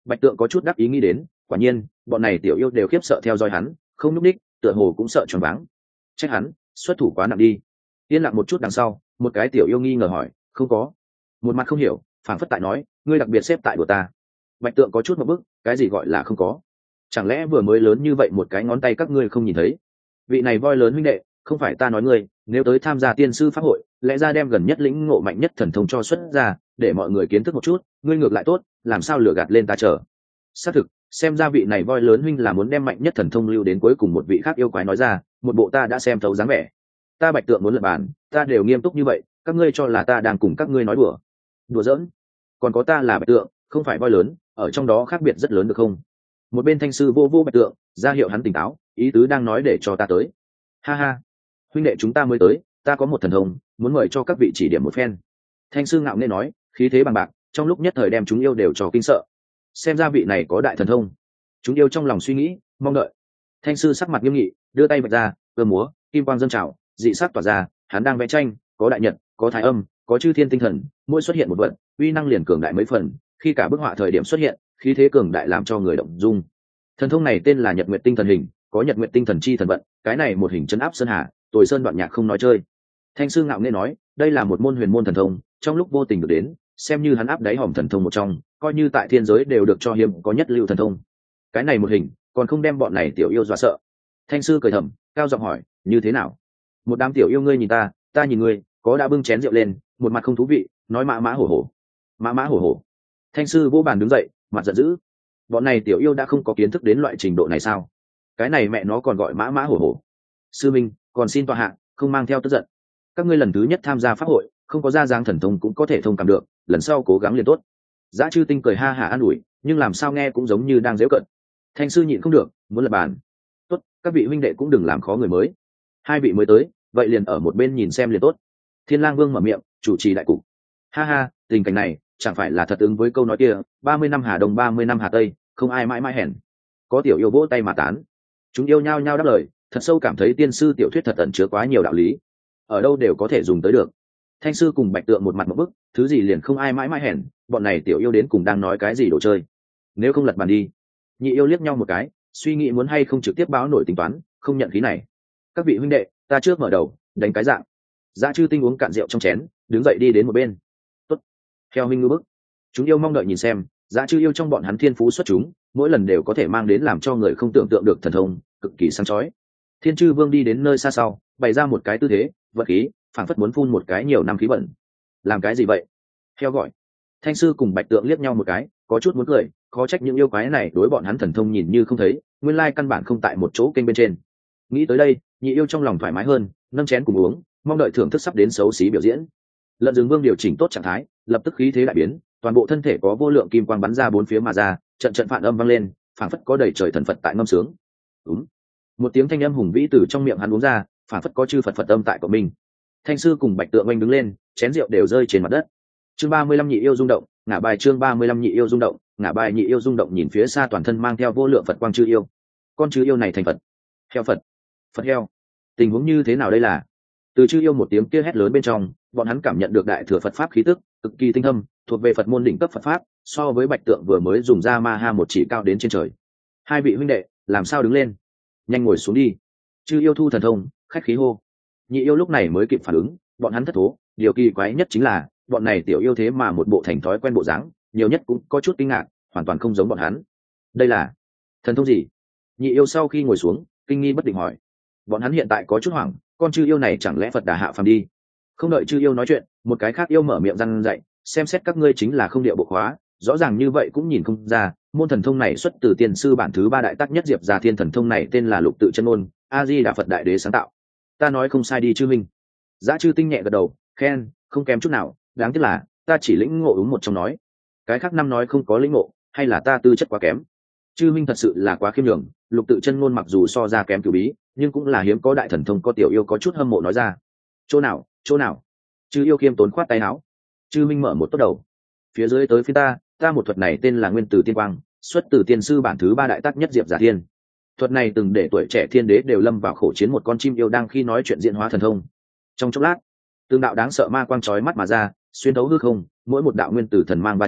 Bạch Tượng có chút đắc ý nghĩ đến, quả nhiên bọn này tiểu yêu đều khiếp sợ theo dõi hắn, không nhúc ních, tựa hồ cũng sợ choáng váng. Trách hắn xuất thủ quá nặng đi. Yên lặng một chút đằng sau, một cái tiểu yêu nghi ngờ hỏi, không có. Một mặt không hiểu, phảng phất tại nói, ngươi đặc biệt xếp tại của ta. Bạch Tượng có chút một bức, cái gì gọi là không có? Chẳng lẽ vừa mới lớn như vậy một cái ngón tay các ngươi không nhìn thấy? Vị này voi lớn huynh đệ, không phải ta nói ngươi, nếu tới tham gia tiên sư pháp hội, lẽ ra đem gần nhất lĩnh ngộ mạnh nhất thần thông cho xuất ra, để mọi người kiến thức một chút, ngươi ngược lại tốt, làm sao lừa gạt lên ta chờ. Xác thực, xem ra vị này voi lớn huynh là muốn đem mạnh nhất thần thông lưu đến cuối cùng một vị khác yêu quái nói ra, một bộ ta đã xem thấu dáng vẻ. Ta Bạch Tượng muốn lật bàn, ta đều nghiêm túc như vậy, các ngươi cho là ta đang cùng các ngươi nói đùa. Đùa giỡn. Còn có ta là Bạch Tượng, không phải voi lớn, ở trong đó khác biệt rất lớn được không? Một bên thanh sư vô vô Bạch Tượng, ra hiệu hắn tỉnh táo, ý tứ đang nói để cho ta tới. Ha ha, huynh đệ chúng ta mới tới, ta có một thần thông, muốn mời cho các vị chỉ điểm một phen. Thanh sư ngạo nghễ nói, khí thế bằng bạc, trong lúc nhất thời đem chúng yêu đều cho kinh sợ. Xem ra vị này có đại thần thông. Chúng yêu trong lòng suy nghĩ, mong đợi. Thanh sư sắc mặt nghiêm nghị, đưa tay vạch ra, cơ múa, kim quang dâng trào, dị sắc tỏa ra, hắn đang vẽ tranh, có đại nhật, có thái âm, có chư thiên tinh thần, mỗi xuất hiện một vật, uy năng liền cường đại mấy phần, khi cả bức họa thời điểm xuất hiện, khí thế cường đại làm cho người động dung. Thần thông này tên là Nhật Nguyệt Tinh Thần Hình, có Nhật Nguyệt Tinh Thần chi thần vận, cái này một hình chân áp sơn hà, tồi sơn đoạn nhạc không nói chơi. Thanh sư ngạo nghễ nói, đây là một môn huyền môn thần thông, trong lúc vô tình được đến, xem như hắn áp đáy hòm thần thông một trong, coi như tại thiên giới đều được cho hiếm có nhất lưu thần thông. Cái này một hình, còn không đem bọn này tiểu yêu dọa sợ. Thanh sư cười thầm, cao giọng hỏi, như thế nào? Một đám tiểu yêu ngươi nhìn ta, ta nhìn ngươi, có đã bưng chén rượu lên, một mặt không thú vị, nói mã mã hổ hổ. Mã mã hổ hổ. Thanh sư vô bàn đứng dậy, mặt giận dữ. Bọn này tiểu yêu đã không có kiến thức đến loại trình độ này sao? Cái này mẹ nó còn gọi mã mã hổ hổ. Sư minh, còn xin tọa hạ, không mang theo tức giận. Các ngươi lần thứ nhất tham gia pháp hội, không có ra dáng thần thông cũng có thể thông cảm được, lần sau cố gắng liền tốt. Dã Chư Tinh cười ha hả an ủi, nhưng làm sao nghe cũng giống như đang giễu cợt. Thanh sư nhịn không được, muốn lập bàn. Tốt, các vị huynh đệ cũng đừng làm khó người mới. Hai vị mới tới, vậy liền ở một bên nhìn xem liền tốt. Thiên Lang Vương mở miệng, chủ trì đại cục. Ha ha, tình cảnh này chẳng phải là thật ứng với câu nói kia, ba mươi năm Hà Đông ba mươi năm Hà Tây, không ai mãi mãi hèn. Có tiểu yêu vỗ tay mà tán. Chúng yêu nhao nhao đáp lời, thật sâu cảm thấy tiên sư tiểu thuyết thật ẩn chứa quá nhiều đạo lý, ở đâu đều có thể dùng tới được. Thanh sư cùng Bạch Tượng một mặt một bức, thứ gì liền không ai mãi mãi hèn, bọn này tiểu yêu đến cùng đang nói cái gì đồ chơi. Nếu không lật bàn đi. Nhị yêu liếc nhau một cái, suy nghĩ muốn hay không trực tiếp báo nổi tính toán, không nhận khí này. Các vị huynh đệ, ta trước mở đầu, đánh cái dạng. Dã Chư Tinh uống cạn rượu trong chén, đứng dậy đi đến một bên. Tốt. Theo huynh ngư bức. Chúng yêu mong đợi nhìn xem, Dã Chư yêu trong bọn hắn thiên phú xuất chúng, mỗi lần đều có thể mang đến làm cho người không tưởng tượng được thần thông, cực kỳ sáng chói. Thiên Chư Vương đi đến nơi xa sau, bày ra một cái tư thế, vật khí, phảng phất muốn phun một cái nhiều năm khí bẩn. Làm cái gì vậy? Theo gọi. Thanh sư cùng Bạch Tượng liếc nhau một cái, có chút muốn cười, khó trách những yêu quái này đối bọn hắn thần thông nhìn như không thấy, nguyên lai căn bản không tại một chỗ kênh bên trên. Nghĩ tới đây, nhị yêu trong lòng thoải mái hơn, nâng chén cùng uống, mong đợi thưởng thức sắp đến xấu xí biểu diễn. Lợn rừng vương điều chỉnh tốt trạng thái, lập tức khí thế đại biến, toàn bộ thân thể có vô lượng kim quang bắn ra bốn phía mà ra, trận trận phản âm vang lên, phảng phất có đầy trời thần phật tại ngâm sướng. Đúng. Một tiếng thanh âm hùng vĩ từ trong miệng hắn uống ra, phảng phất có chư phật phật âm tại của mình. Thanh sư cùng Bạch Tượng oanh đứng lên, chén rượu đều rơi trên mặt đất. Chương ba mươi lăm nhị yêu rung động, ngã bài chương ba mươi lăm nhị yêu rung động, ngã bài nhị yêu rung động nhìn phía xa toàn thân mang theo vô lượng Phật quang chư yêu. Con chư yêu này thành Phật. Heo Phật. Phật heo. Tình huống như thế nào đây là? Từ chư yêu một tiếng kia hét lớn bên trong, bọn hắn cảm nhận được đại thừa Phật pháp khí tức, cực kỳ tinh thâm, thuộc về Phật môn đỉnh cấp Phật pháp, so với Bạch Tượng vừa mới dùng ra ma ha một chỉ cao đến trên trời. Hai vị huynh đệ, làm sao đứng lên? Nhanh ngồi xuống đi. Chư yêu thu thần thông, khách khí hô. Nhị yêu lúc này mới kịp phản ứng, bọn hắn thất thố, điều kỳ quái nhất chính là bọn này tiểu yêu thế mà một bộ thành thói quen bộ dáng, nhiều nhất cũng có chút kinh ngạc, hoàn toàn không giống bọn hắn. Đây là thần thông gì? Nhị yêu sau khi ngồi xuống, kinh nghi bất định hỏi. Bọn hắn hiện tại có chút hoảng, con chư yêu này chẳng lẽ Phật đà hạ phàm đi? Không đợi chư yêu nói chuyện, một cái khác yêu mở miệng răn dạy, xem xét các ngươi chính là không địa bộ khóa, rõ ràng như vậy cũng nhìn không ra, môn thần thông này xuất từ tiên sư bản thứ ba đại tác nhất diệp già thiên thần thông này tên là Lục Tự Chân Ngôn, A Di Đà Phật đại đế sáng tạo. Ta nói không sai đi chư minh. Dã Chư Tinh nhẹ gật đầu, khen, không kém chút nào, đáng tiếc là ta chỉ lĩnh ngộ đúng một trong nói, cái khác năm nói không có lĩnh ngộ, hay là ta tư chất quá kém. Chư minh thật sự là quá khiêm nhường, Lục Tự Chân Ngôn mặc dù so ra kém cửu bí, nhưng cũng là hiếm có đại thần thông, có tiểu yêu có chút hâm mộ nói ra. Chỗ nào, chỗ nào? Chư yêu khiêm tốn khoát tay áo. Chư minh mở một tốt đầu. Phía dưới tới phía ta, ta một thuật này tên là Nguyên Tử Tiên Quang, xuất từ tiên sư bản thứ ba đại tác nhất diệp giả thiên. Thuật này từng để tuổi trẻ thiên đế đều lâm vào khổ chiến một con chim yêu đang khi nói chuyện diễn hóa thần thông. Trong chốc lát, tương đạo đáng sợ ma quang chói mắt mà ra, xuyên thấu hư không, mỗi một đạo nguyên tử thần mang va chạm,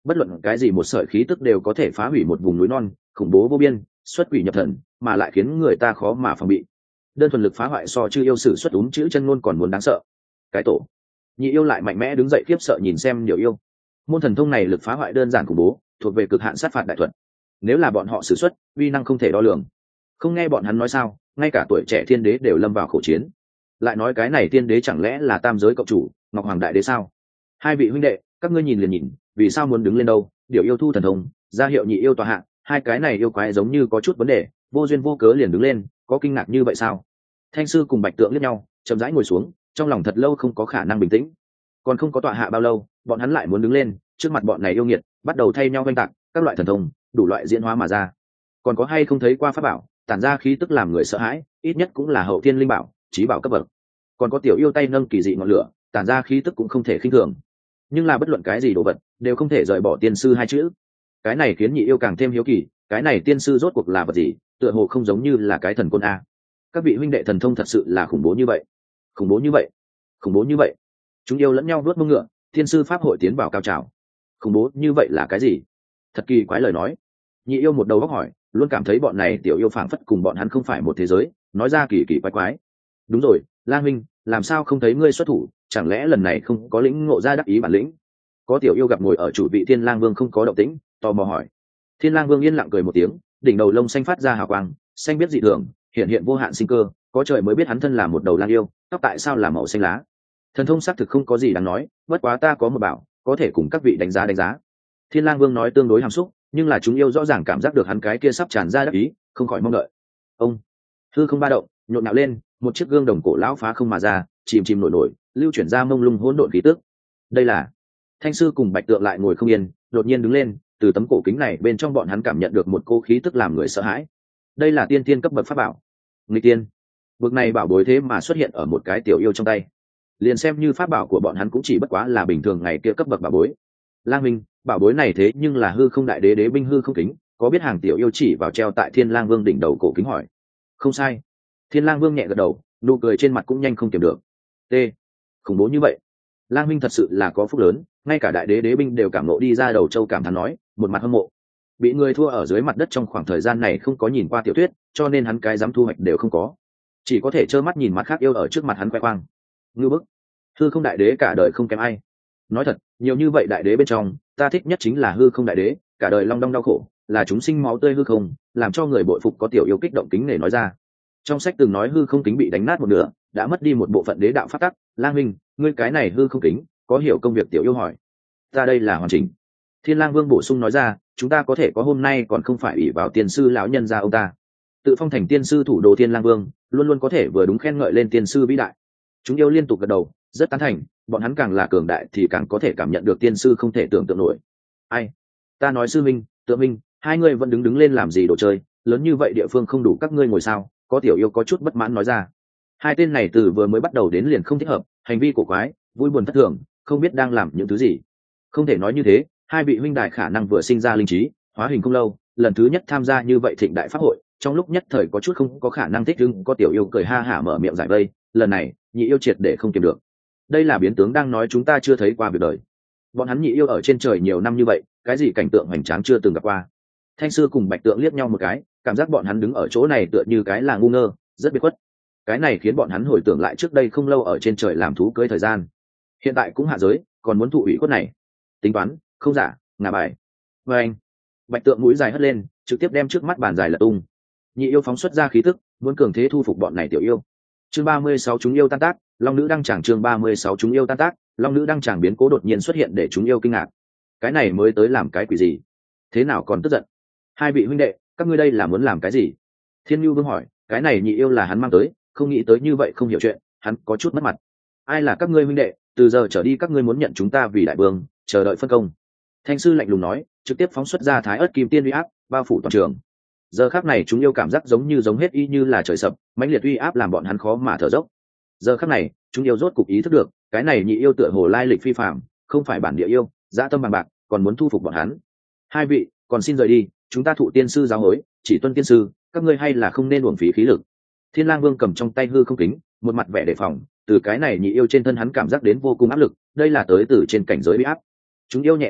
bất luận cái gì một sợi khí tức đều có thể phá hủy một vùng núi non, khủng bố vô biên, xuất quỷ nhập thần, mà lại khiến người ta khó mà phòng bị. Đơn thuần lực phá hoại so chư yêu sử xuất úm chữ chân ngôn còn muốn đáng sợ. Cái tổ nhị yêu lại mạnh mẽ đứng dậy khiếp sợ nhìn xem nhiều yêu. Môn thần thông này lực phá hoại đơn giản khủng bố, thuộc về cực hạn sát phạt đại thuật. Nếu là bọn họ sử xuất, uy năng không thể đo lường. Không nghe bọn hắn nói sao, ngay cả tuổi trẻ thiên đế đều lâm vào khổ chiến. Lại nói cái này tiên đế chẳng lẽ là tam giới cộng chủ, Ngọc Hoàng đại đế sao? Hai vị huynh đệ, các ngươi nhìn liền nhìn, vì sao muốn đứng lên đâu? Điều yêu thu thần thông, ra hiệu nhị yêu tòa hạ, hai cái này yêu quái giống như có chút vấn đề, vô duyên vô cớ liền đứng lên, có kinh ngạc như vậy sao? Thanh sư cùng Bạch Tượng liếc nhau, chậm rãi ngồi xuống, trong lòng thật lâu không có khả năng bình tĩnh. Còn không có tọa hạ bao lâu, bọn hắn lại muốn đứng lên, trước mặt bọn này yêu nghiệt, bắt đầu thay nhau oanh tạc, các loại thần thông, đủ loại diễn hóa mà ra. Còn có hay không thấy qua pháp bảo, tản ra khí tức làm người sợ hãi, ít nhất cũng là hậu thiên linh bảo, chí bảo cấp bậc. Còn có tiểu yêu tay nâng kỳ dị ngọn lửa, tản ra khí tức cũng không thể khinh thường. Nhưng là bất luận cái gì đồ vật, đều không thể rời bỏ tiên sư hai chữ. Cái này khiến nhị yêu càng thêm hiếu kỳ, cái này tiên sư rốt cuộc là vật gì, tựa hồ không giống như là cái thần côn a. Các vị huynh đệ thần thông thật sự là khủng bố như vậy, khủng bố như vậy, khủng bố như vậy. Chúng yêu lẫn nhau vuốt mông ngựa, tiên sư pháp hội tiến vào cao trào. Khủng bố như vậy là cái gì? Thật kỳ quái lời nói. Nhị yêu một đầu góc hỏi, luôn cảm thấy bọn này tiểu yêu phảng phất cùng bọn hắn không phải một thế giới, nói ra kỳ kỳ quái quái. Đúng rồi, Lang huynh, làm sao không thấy ngươi xuất thủ, chẳng lẽ lần này không có lĩnh ngộ ra đắc ý bản lĩnh? Có tiểu yêu gặp ngồi ở chủ vị Thiên Lang Vương không có động tĩnh, tò mò hỏi. Thiên Lang Vương yên lặng cười một tiếng, đỉnh đầu lông xanh phát ra hào quang, xanh biết dị thường, hiện hiện vô hạn sinh cơ, có trời mới biết hắn thân là một đầu lang yêu, tóc tại sao là màu xanh lá. Thần thông xác thực không có gì đáng nói, bất quá ta có một bảo, có thể cùng các vị đánh giá đánh giá. Thiên Lang Vương nói tương đối hàm xúc, nhưng là chúng yêu rõ ràng cảm giác được hắn cái kia sắp tràn ra đắc ý, không khỏi mong đợi. Ông hư không ba động, nhộn nhạo lên, một chiếc gương đồng cổ lão phá không mà ra, chìm chìm nổi nổi, lưu chuyển ra mông lung hỗn độn khí tức. Đây là Thanh sư cùng Bạch Tượng lại ngồi không yên, đột nhiên đứng lên, từ tấm cổ kính này bên trong bọn hắn cảm nhận được một cô khí tức làm người sợ hãi. Đây là tiên tiên cấp bậc pháp bảo. Nghịch tiên. Bậc này bảo bối thế mà xuất hiện ở một cái tiểu yêu trong tay. Liền xem như pháp bảo của bọn hắn cũng chỉ bất quá là bình thường ngày kia cấp bậc bảo bối. Lang Minh, bảo bối này thế nhưng là hư không đại đế đế binh hư không kính, có biết hàng tiểu yêu chỉ vào treo tại Thiên Lang Vương đỉnh đầu cổ kính hỏi. Không sai. Thiên Lang Vương nhẹ gật đầu, nụ cười trên mặt cũng nhanh không kiềm được. T. Khủng bố như vậy. Lang Minh thật sự là có phúc lớn, ngay cả đại đế đế binh đều cảm nộ đi ra đầu châu cảm thán nói, một mặt hâm mộ. Bị người thua ở dưới mặt đất trong khoảng thời gian này không có nhìn qua tiểu thuyết, cho nên hắn cái dám thu hoạch đều không có, chỉ có thể trơ mắt nhìn mặt khác yêu ở trước mặt hắn khoe khoang. Ngư bức, hư không đại đế cả đời không kém ai. Nói thật, nhiều như vậy đại đế bên trong, ta thích nhất chính là hư không đại đế, cả đời long đong đau khổ, là chúng sinh máu tươi hư không, làm cho người bội phục có tiểu yêu kích động kính nể nói ra. Trong sách từng nói hư không kính bị đánh nát một nửa, đã mất đi một bộ phận đế đạo phát tắc. Lang Minh, ngươi cái này hư không kính có hiểu công việc? Tiểu yêu hỏi. Ta đây là hoàn chỉnh. Thiên Lang Vương bổ sung nói ra, chúng ta có thể có hôm nay còn không phải ỷ vào tiên sư lão nhân gia ông ta. Tự phong thành tiên sư thủ đồ Thiên Lang Vương, luôn luôn có thể vừa đúng khen ngợi lên tiên sư vĩ đại. Chúng yêu liên tục gật đầu, rất tán thành, bọn hắn càng là cường đại thì càng có thể cảm nhận được tiên sư không thể tưởng tượng nổi. Ai? Ta nói sư minh, Tượng minh, hai người vẫn đứng đứng lên làm gì đồ chơi, lớn như vậy địa phương không đủ các ngươi ngồi sao? Có tiểu yêu có chút bất mãn nói ra. Hai tên này từ vừa mới bắt đầu đến liền không thích hợp, hành vi cổ quái, vui buồn thất thường, không biết đang làm những thứ gì. Không thể nói như thế, hai vị huynh đại khả năng vừa sinh ra linh trí, hóa hình không lâu, lần thứ nhất tham gia như vậy thịnh đại pháp hội, trong lúc nhất thời có chút không có khả năng thích ứng. Có tiểu yêu cười ha hả mở miệng giải vây, lần này nhị yêu triệt để không kiềm được. Đây là biến tướng đang nói chúng ta chưa thấy qua việc đời. Bọn hắn nhị yêu ở trên trời nhiều năm như vậy, cái gì cảnh tượng hoành tráng chưa từng gặp qua. Thanh sư cùng Bạch Tượng liếc nhau một cái, cảm giác bọn hắn đứng ở chỗ này tựa như cái là ngu ngơ, rất biệt khuất. Cái này khiến bọn hắn hồi tưởng lại trước đây không lâu ở trên trời làm thú cưới thời gian, hiện tại cũng hạ giới, còn muốn thụ ủy khuất này. Tính toán không giả, ngả bài. Và anh, Bạch Tượng mũi dài hất lên, trực tiếp đem trước mắt bàn dài lật tung. Nhị yêu phóng xuất ra khí tức, muốn cường thế thu phục bọn này tiểu yêu. Chương ba mươi sáu chúng yêu tan tác, Long nữ đăng tràng. Chương ba mươi sáu chúng yêu tan tác, Long nữ đăng tràng biến cố đột nhiên xuất hiện để chúng yêu kinh ngạc. Cái này mới tới làm cái quỷ gì? Thế nào còn tức giận? Hai vị huynh đệ, các ngươi đây là muốn làm cái gì? Thiên Nhu Vương hỏi. Cái này nhị yêu là hắn mang tới, không nghĩ tới như vậy không hiểu chuyện, hắn có chút mất mặt. Ai là các ngươi huynh đệ? Từ giờ trở đi các ngươi muốn nhận chúng ta vì đại vương, chờ đợi phân công. Thanh sư lạnh lùng nói, trực tiếp phóng xuất ra thái ớt kim tiên uy áp, bao phủ toàn trường. Giờ khắc này chúng yêu cảm giác giống như giống hết y như là trời sập, mãnh liệt uy áp làm bọn hắn khó mà thở dốc. Giờ khắc này chúng yêu rốt cục ý thức được, cái này nhị yêu tựa hồ lai lịch phi phàm, không phải bản địa yêu, dã tâm bằng bạc, còn muốn thu phục bọn hắn. Hai vị, còn xin rời đi, chúng ta thụ tiên sư giáo hối, chỉ tuân tiên sư, các ngươi hay là không nên uổng phí khí lực. Thiên Lang Vương cầm trong tay hư không kính, một mặt vẻ đề phòng, từ cái này nhị yêu trên thân hắn cảm giác đến vô cùng áp lực, đây là tới từ trên cảnh giới uy áp. Chúng yêu nhẹ gật đầu,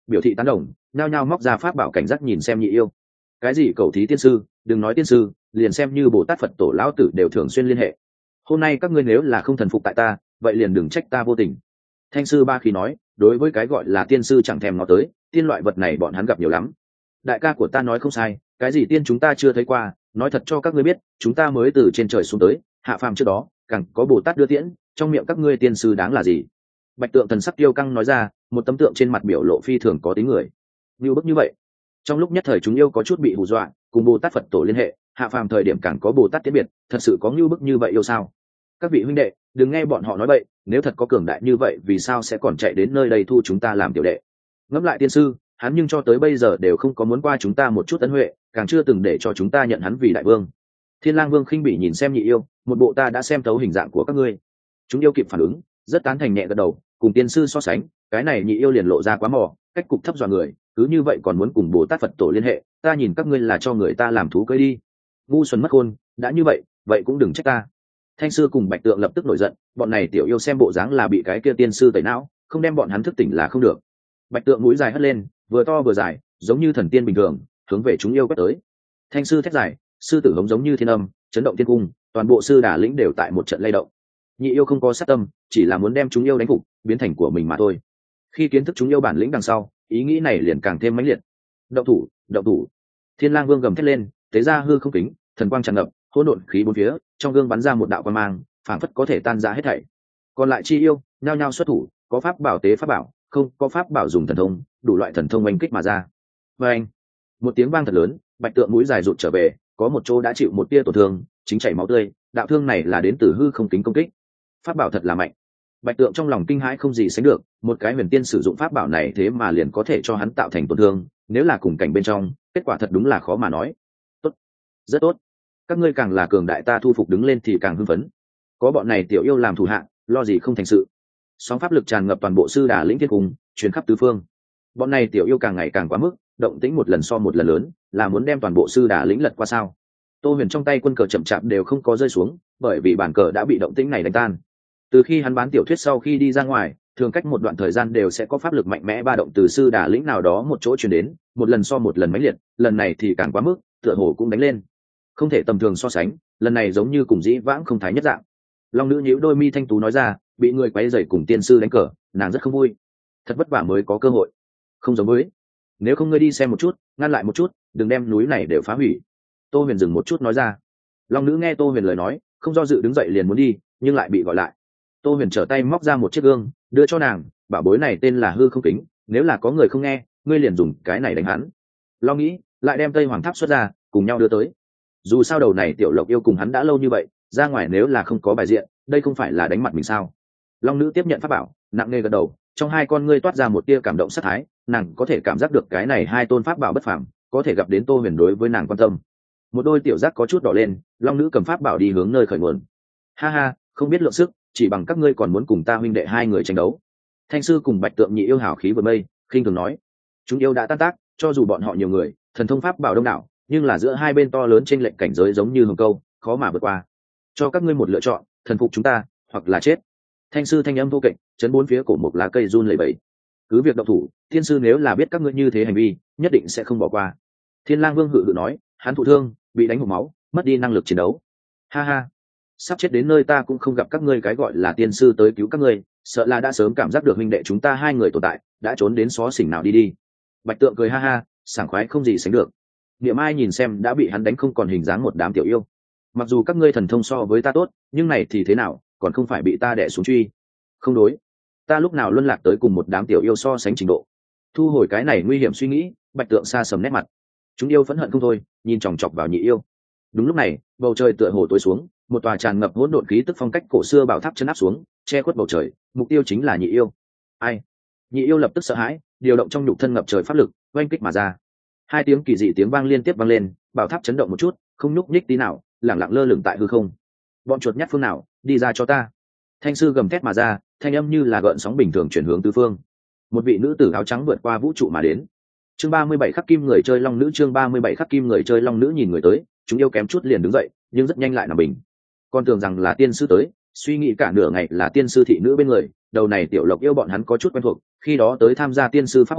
biểu thị tán đồng, nhao nhao móc ra pháp bảo cảnh giác nhìn xem nhị yêu. Cái gì cầu thí tiên sư, đừng nói tiên sư, liền xem như bồ tát phật tổ lão tử đều thường xuyên liên hệ. Hôm nay các ngươi nếu là không thần phục tại ta, vậy liền đừng trách ta vô tình. Thanh sư ba khí nói, đối với cái gọi là tiên sư chẳng thèm ngó tới, tiên loại vật này bọn hắn gặp nhiều lắm. Đại ca của ta nói không sai, cái gì tiên chúng ta chưa thấy qua, nói thật cho các ngươi biết, chúng ta mới từ trên trời xuống tới, hạ phàm trước đó càng có bồ tát đưa tiễn, trong miệng các ngươi tiên sư đáng là gì? Bạch Tượng thần sắc tiêu căng nói ra, một tấm tượng trên mặt biểu lộ phi thường có tính người. Như bức như vậy, trong lúc nhất thời chúng yêu có chút bị hù dọa, cùng bồ tát phật tổ liên hệ, hạ phàm thời điểm càng có bồ tát tiễn biệt, thật sự có như bức như vậy yêu sao? Các vị huynh đệ, đừng nghe bọn họ nói bậy, nếu thật có cường đại như vậy vì sao sẽ còn chạy đến nơi đây thu chúng ta làm tiểu đệ? Ngẫm lại tiên sư, hắn nhưng cho tới bây giờ đều không có muốn qua chúng ta một chút ân huệ, càng chưa từng để cho chúng ta nhận hắn vì đại vương. Thiên Lang Vương khinh bỉ nhìn xem nhị yêu, một bộ ta đã xem thấu hình dạng của các ngươi. Chúng yêu kịp phản ứng, rất tán thành nhẹ gật đầu, cùng tiên sư so sánh, cái này nhị yêu liền lộ ra quá mò, cách cục thấp dọa người, cứ như vậy còn muốn cùng Bồ Tát Phật tổ liên hệ, ta nhìn các ngươi là cho người ta làm thú cưỡi đi. Ngu xuẩn mất khôn, đã như vậy, vậy cũng đừng trách ta. Thanh sư cùng Bạch Tượng lập tức nổi giận, bọn này tiểu yêu xem bộ dáng là bị cái kia tiên sư tẩy não, không đem bọn hắn thức tỉnh là không được. Bạch Tượng mũi dài hất lên, vừa to vừa dài, giống như thần tiên bình thường, hướng về chúng yêu quét tới. Thanh sư thét dài, sư tử hống giống như thiên âm, chấn động thiên cung, toàn bộ sư đà lĩnh đều tại một trận lay động. Nhị yêu không có sát tâm, chỉ là muốn đem chúng yêu đánh phục, biến thành của mình mà thôi. Khi kiến thức chúng yêu bản lĩnh đằng sau, ý nghĩ này liền càng thêm mãnh liệt. Động thủ, động thủ! Thiên Lang Vương gầm thét lên, tế ra hư không kính, thần quang tràn ngập, hỗn độn khí bốn phía, trong gương bắn ra một đạo quang mang, phảng phất có thể tan rã hết thảy. Còn lại chi yêu, nhao nhao xuất thủ, có pháp bảo tế pháp bảo, không có pháp bảo dùng thần thông, đủ loại thần thông oanh kích mà ra. Và anh, một tiếng vang thật lớn, Bạch Tượng mũi dài rụt trở về, có một chỗ đã chịu một tia tổn thương, chính chảy máu tươi, đạo thương này là đến từ hư không kính công kích. Pháp bảo thật là mạnh. Bạch Tượng trong lòng kinh hãi không gì sánh được, một cái huyền tiên sử dụng pháp bảo này thế mà liền có thể cho hắn tạo thành tổn thương, nếu là cùng cảnh bên trong, kết quả thật đúng là khó mà nói. Tốt, rất tốt. Các ngươi càng là cường đại ta thu phục đứng lên thì càng hưng phấn. Có bọn này tiểu yêu làm thủ hạ, lo gì không thành sự. Sóng pháp lực tràn ngập toàn bộ sư đà lĩnh thiên cung, truyền khắp tứ phương. Bọn này tiểu yêu càng ngày càng quá mức, động tĩnh một lần so một lần lớn, là muốn đem toàn bộ sư đà lĩnh lật qua sao? Tô Huyền trong tay quân cờ chậm chạp đều không có rơi xuống, bởi vì bản cờ đã bị động tĩnh này đánh tan. Từ khi hắn bán tiểu thuyết sau khi đi ra ngoài, thường cách một đoạn thời gian đều sẽ có pháp lực mạnh mẽ ba động từ sư đà lĩnh nào đó một chỗ truyền đến, một lần so một lần mãnh liệt, lần này thì càng quá mức, tựa hồ cũng đánh lên. Không thể tầm thường so sánh, lần này giống như cùng dĩ vãng không thái nhất dạng. Long nữ nhíu đôi mi thanh tú nói ra, bị người quấy rầy cùng tiên sư đánh cờ, nàng rất không vui. Thật vất vả mới có cơ hội. Không giống với, nếu không ngươi đi xem một chút, ngăn lại một chút, đừng đem núi này đều phá hủy. Tô Huyền dừng một chút nói ra. Long nữ nghe Tô Huyền lời nói, không do dự đứng dậy liền muốn đi, nhưng lại bị gọi lại. Tô Huyền trở tay móc ra một chiếc gương, đưa cho nàng, bảo bối này tên là hư không kính, nếu là có người không nghe, ngươi liền dùng cái này đánh hắn. Lo nghĩ, lại đem Tây Hoàng Tháp xuất ra, cùng nhau đưa tới. Dù sao đầu này tiểu Lộc yêu cùng hắn đã lâu như vậy, ra ngoài nếu là không có bài diện, đây không phải là đánh mặt mình sao? Long nữ tiếp nhận pháp bảo, nặng nề gật đầu, trong hai con ngươi toát ra một tia cảm động sát thái, nàng có thể cảm giác được cái này hai tôn pháp bảo bất phàm, có thể gặp đến Tô Huyền đối với nàng quan tâm. Một đôi tiểu giác có chút đỏ lên, Long nữ cầm pháp bảo đi hướng nơi khởi nguồn. Ha ha, không biết lượng sức, chỉ bằng các ngươi còn muốn cùng ta huynh đệ hai người tranh đấu. Thanh sư cùng Bạch Tượng nhị yêu hảo khí vượt mây, khinh thường nói, chúng yêu đã tan tác, cho dù bọn họ nhiều người, thần thông pháp bảo đông đảo, nhưng là giữa hai bên to lớn trên lệnh cảnh giới giống như hồng câu, khó mà vượt qua. Cho các ngươi một lựa chọn, thần phục chúng ta, hoặc là chết. Thanh sư thanh âm vô kệch, chấn bốn phía cổ một lá cây run lẩy bẩy. Cứ việc động thủ, thiên sư nếu là biết các ngươi như thế hành vi, nhất định sẽ không bỏ qua. Thiên Lang Vương hự hự nói, hắn thụ thương, bị đánh hộc máu, mất đi năng lực chiến đấu. Ha ha, sắp chết đến nơi ta cũng không gặp các ngươi cái gọi là tiên sư tới cứu các ngươi, sợ là đã sớm cảm giác được huynh đệ chúng ta hai người tồn tại, đã trốn đến xó xỉnh nào đi đi. Bạch Tượng cười ha ha, sảng khoái không gì sánh được. Niệm Ai nhìn xem đã bị hắn đánh không còn hình dáng một đám tiểu yêu. Mặc dù các ngươi thần thông so với ta tốt, nhưng này thì thế nào, còn không phải bị ta đè xuống truy. Không đối, ta lúc nào luân lạc tới cùng một đám tiểu yêu so sánh trình độ. Thu hồi cái này nguy hiểm suy nghĩ, Bạch Tượng xa sầm nét mặt. Chúng yêu phẫn hận không thôi, nhìn chòng chọc vào nhị yêu. Đúng lúc này, bầu trời tựa hồ tối xuống, một tòa tràn ngập hỗn độn khí tức phong cách cổ xưa bảo tháp chân áp xuống, che khuất bầu trời, mục tiêu chính là nhị yêu. Ai? Nhị yêu lập tức sợ hãi, điều động trong nhục thân ngập trời pháp lực, oanh kích mà ra. Hai tiếng kỳ dị tiếng vang liên tiếp vang lên, bảo tháp chấn động một chút, không nhúc nhích tí nào, lẳng lặng lơ lửng tại hư không. Bọn chuột nhắt phương nào, đi ra cho ta. Thanh sư gầm thét mà ra, thanh âm như là gợn sóng bình thường chuyển hướng tứ phương. Một vị nữ tử áo trắng vượt qua vũ trụ mà đến. Chương ba mươi bảy khắc kim người chơi long nữ, chương ba mươi bảy khắc kim người chơi long nữ nhìn người tới, chúng yêu kém chút liền đứng dậy, nhưng rất nhanh lại nằm bình. Con tưởng rằng là tiên sư tới, suy nghĩ cả nửa ngày là tiên sư thị nữ bên người, đầu này tiểu Lộc yêu bọn hắn có chút quen thuộc, khi đó tới tham gia tiên sư pháp hội,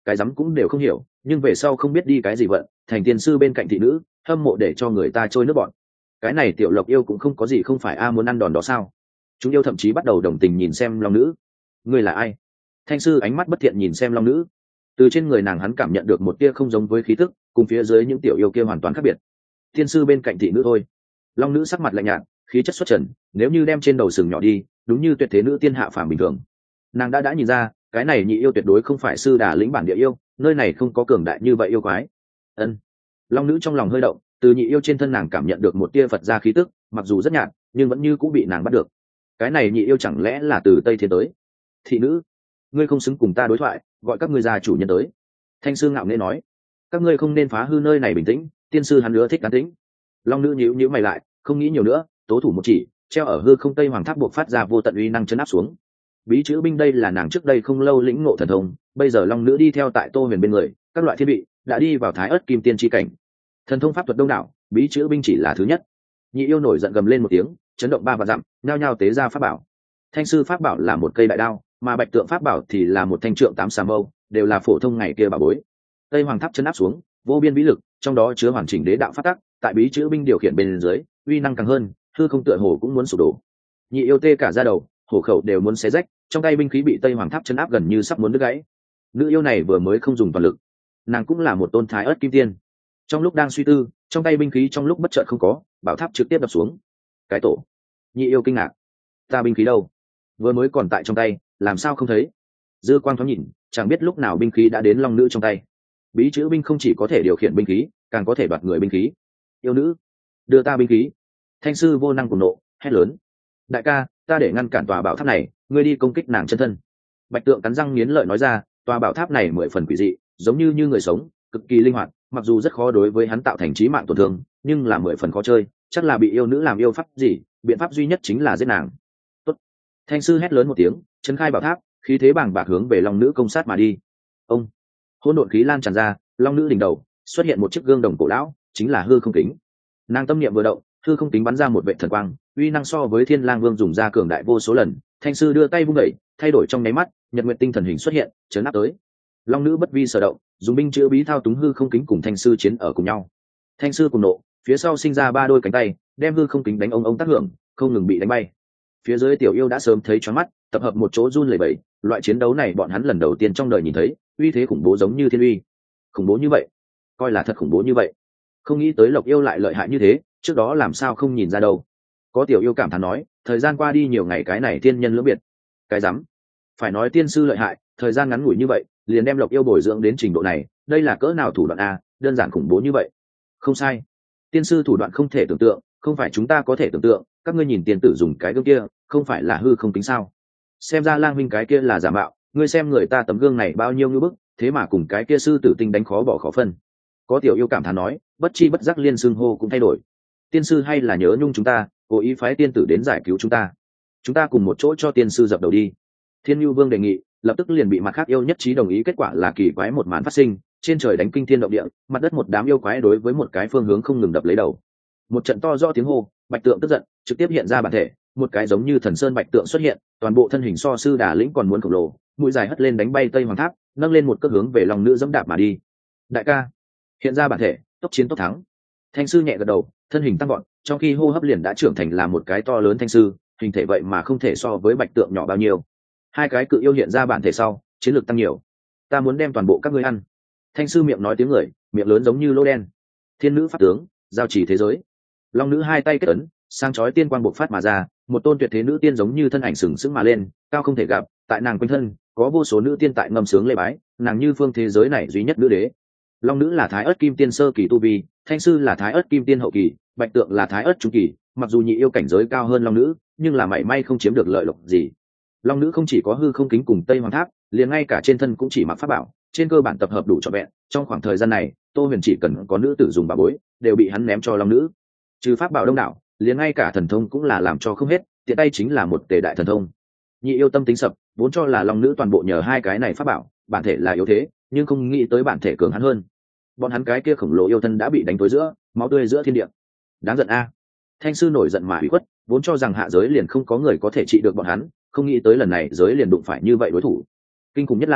cái rắm cũng đều không hiểu, nhưng về sau không biết đi cái gì vận thành tiên sư bên cạnh thị nữ, hâm mộ để cho người ta trôi nước bọn. Cái này tiểu lộc yêu cũng không có gì không phải a muốn ăn đòn đó sao? Chúng yêu thậm chí bắt đầu đồng tình nhìn xem long nữ. Ngươi là ai? Thanh sư ánh mắt bất thiện nhìn xem long nữ. Từ trên người nàng hắn cảm nhận được một tia không giống với khí tức, cùng phía dưới những tiểu yêu kia hoàn toàn khác biệt. Tiên sư bên cạnh thị nữ thôi. Long nữ sắc mặt lạnh nhạt, khí chất xuất trần, nếu như đem trên đầu sừng nhỏ đi, đúng như tuyệt thế nữ tiên hạ phàm bình thường. Nàng đã đã nhìn ra, cái này nhị yêu tuyệt đối không phải sư đà lĩnh bản địa yêu, nơi này không có cường đại như vậy yêu quái. Ân. Long nữ trong lòng hơi động, từ nhị yêu trên thân nàng cảm nhận được một tia Phật gia khí tức, mặc dù rất nhạt, nhưng vẫn như cũng bị nàng bắt được. Cái này nhị yêu chẳng lẽ là từ Tây Thiên tới? Thị nữ, ngươi không xứng cùng ta đối thoại, gọi các ngươi gia chủ nhân tới. Thanh sư ngạo nghễ nói, các ngươi không nên phá hư nơi này bình tĩnh, tiên sư hắn nữa thích an tĩnh. Long nữ nhíu nhíu mày lại, không nghĩ nhiều nữa, tố thủ một chỉ, treo ở hư không tây hoàng tháp buộc phát ra vô tận uy năng chấn áp xuống. Bí chữ binh đây là nàng trước đây không lâu lĩnh ngộ thần thông, bây giờ long nữ đi theo tại Tô Huyền bên người, các loại thiên bị đã đi vào thái ớt kim tiên chi cảnh. Thần thông pháp thuật đông đảo, bí chữ binh chỉ là thứ nhất. Nhị yêu nổi giận gầm lên một tiếng, chấn động ba và dặm, nhao nhao tế ra pháp bảo. Thanh sư pháp bảo là một cây đại đao, mà bạch tượng pháp bảo thì là một thanh trượng tám xà mâu, đều là phổ thông ngày kia bảo bối. Tây hoàng tháp chấn áp xuống, vô biên bí lực, trong đó chứa hoàn chỉnh đế đạo pháp tắc, tại bí chữ binh điều khiển bên dưới, uy năng càng hơn, hư không tựa hồ cũng muốn sụp đổ. Nhị yêu tê cả da đầu, hổ khẩu đều muốn xé rách, trong tay binh khí bị Tây hoàng tháp chấn áp gần như sắp muốn đứt gãy. Nữ yêu này vừa mới không dùng toàn lực, nàng cũng là một tôn thái ớt kim tiên. Trong lúc đang suy tư, trong tay binh khí trong lúc bất chợt không có, bảo tháp trực tiếp đập xuống. Cái tổ. Nhị yêu kinh ngạc, ta binh khí đâu? Vừa mới còn tại trong tay, làm sao không thấy? Dư quang thoáng nhìn, chẳng biết lúc nào binh khí đã đến long nữ trong tay. Bí chữ binh không chỉ có thể điều khiển binh khí, càng có thể đoạt người binh khí. Yêu nữ, đưa ta binh khí. Thanh sư vô năng cùng nộ, hét lớn, đại ca, ta để ngăn cản tòa bảo tháp này, ngươi đi công kích nàng chân thân. Bạch tượng cắn răng nghiến lợi nói ra, tòa bảo tháp này mười phần quỷ dị, giống như như người sống, cực kỳ linh hoạt, mặc dù rất khó đối với hắn tạo thành chí mạng tổn thương, nhưng là mười phần khó chơi, chắc là bị yêu nữ làm yêu pháp gì, biện pháp duy nhất chính là giết nàng. Tốt. Thanh sư hét lớn một tiếng, chấn khai bảo tháp, khí thế bàng bạc hướng về long nữ công sát mà đi. Ông. Hỗn độn khí lan tràn ra, long nữ đỉnh đầu xuất hiện một chiếc gương đồng cổ lão, chính là hư không kính. Nàng tâm niệm vừa động, hư không kính bắn ra một vệ thần quang, uy năng so với Thiên Lang Vương dùng ra cường đại vô số lần. Thanh sư đưa tay vung đẩy, thay đổi trong nháy mắt, nhật nguyệt tinh thần hình xuất hiện, chấn áp tới. Long nữ bất vi sở động, dùng binh chữ bí thao túng hư không kính cùng thanh sư chiến ở cùng nhau. Thanh sư cùng nộ, phía sau sinh ra ba đôi cánh tay, đem hư không kính đánh ông ông tác hưởng, không ngừng bị đánh bay. Phía dưới tiểu yêu đã sớm thấy choáng mắt, tập hợp một chỗ run lẩy bẩy. Loại chiến đấu này bọn hắn lần đầu tiên trong đời nhìn thấy, uy thế khủng bố giống như thiên uy. Khủng bố như vậy, coi là thật khủng bố như vậy. Không nghĩ tới Lộc yêu lại lợi hại như thế, trước đó làm sao không nhìn ra đâu. Có tiểu yêu cảm thán nói, thời gian qua đi nhiều ngày cái này tiên nhân lưỡng biệt. Cái rắm, phải nói tiên sư lợi hại, thời gian ngắn ngủi như vậy liền đem Lộc yêu bồi dưỡng đến trình độ này, đây là cỡ nào thủ đoạn a, đơn giản khủng bố như vậy. Không sai, tiên sư thủ đoạn không thể tưởng tượng, không phải chúng ta có thể tưởng tượng. Các ngươi nhìn tiên tử dùng cái gương kia, không phải là hư không kính sao? Xem ra Lang huynh cái kia là giả mạo, ngươi xem người ta tấm gương này bao nhiêu ngưỡng bức, thế mà cùng cái kia sư tử tinh đánh khó bỏ khó phân. Có tiểu yêu cảm thán nói, bất chi bất giác liên xưng hô cũng thay đổi. Tiên sư hay là nhớ nhung chúng ta, cố ý phái tiên tử đến giải cứu chúng ta. Chúng ta cùng một chỗ cho tiên sư dập đầu đi. Thiên Nhu Vương đề nghị, lập tức liền bị mặt khác yêu nhất trí đồng ý. Kết quả là kỳ quái một màn phát sinh, trên trời đánh kinh thiên động địa, mặt đất một đám yêu quái đối với một cái phương hướng không ngừng đập lấy đầu. Một trận to rõ tiếng hô, bạch tượng tức giận, trực tiếp hiện ra bản thể, một cái giống như thần sơn bạch tượng xuất hiện, toàn bộ thân hình so sư đà lĩnh còn muốn khổng lồ, mũi dài hất lên đánh bay tây hoàng tháp, nâng lên một cước hướng về lòng nữ dẫm đạp mà đi. Đại ca, hiện ra bản thể, tốc chiến tốc thắng. Thanh sư nhẹ gật đầu, thân hình tăng gọn, trong khi hô hấp liền đã trưởng thành là một cái to lớn thanh sư, hình thể vậy mà không thể so với bạch tượng nhỏ bao nhiêu. Hai cái cự yêu hiện ra bản thể sau, chiến lược tăng nhiều. Ta muốn đem toàn bộ các ngươi ăn. Thanh sư miệng nói tiếng người, miệng lớn giống như lô đen. Thiên nữ pháp tướng, giao chỉ thế giới. Long nữ hai tay kết ấn, sang chói tiên quang bộc phát mà ra, một tôn tuyệt thế nữ tiên giống như thân ảnh sừng sững mà lên, cao không thể gặp, tại nàng quanh thân có vô số nữ tiên tại ngâm sướng lễ bái, nàng như phương thế giới này duy nhất nữ đế. Long nữ là thái ớt kim tiên sơ kỳ tu vi, thanh sư là thái ớt kim tiên hậu kỳ, bạch tượng là thái ớt trung kỳ, mặc dù nhị yêu cảnh giới cao hơn long nữ, nhưng là mảy may không chiếm được lợi lộc gì. Long nữ không chỉ có hư không kính cùng tây hoàng tháp, liền ngay cả trên thân cũng chỉ mặc pháp bảo, trên cơ bản tập hợp đủ trọn vẹn. Trong khoảng thời gian này, Tô Huyền chỉ cần có nữ tử dùng bảo bối, đều bị hắn ném cho long nữ. Trừ pháp bảo đông đảo, liền ngay cả thần thông cũng là làm cho không hết, tiện tay chính là một tề đại thần thông. Nhị yêu tâm tính sập, vốn cho là long nữ toàn bộ nhờ hai cái này pháp bảo, bản thể là yếu thế, nhưng không nghĩ tới bản thể cường hắn hơn. Bọn hắn cái kia khổng lồ yêu thân đã bị đánh tối giữa, máu tươi giữa thiên địa. Đáng giận a. Thanh sư nổi giận mà ủy khuất, vốn cho rằng hạ giới liền không có người có thể trị được bọn hắn, không nghĩ tới lần này giới liền đụng phải như vậy đối thủ. Kinh khủng nhất là,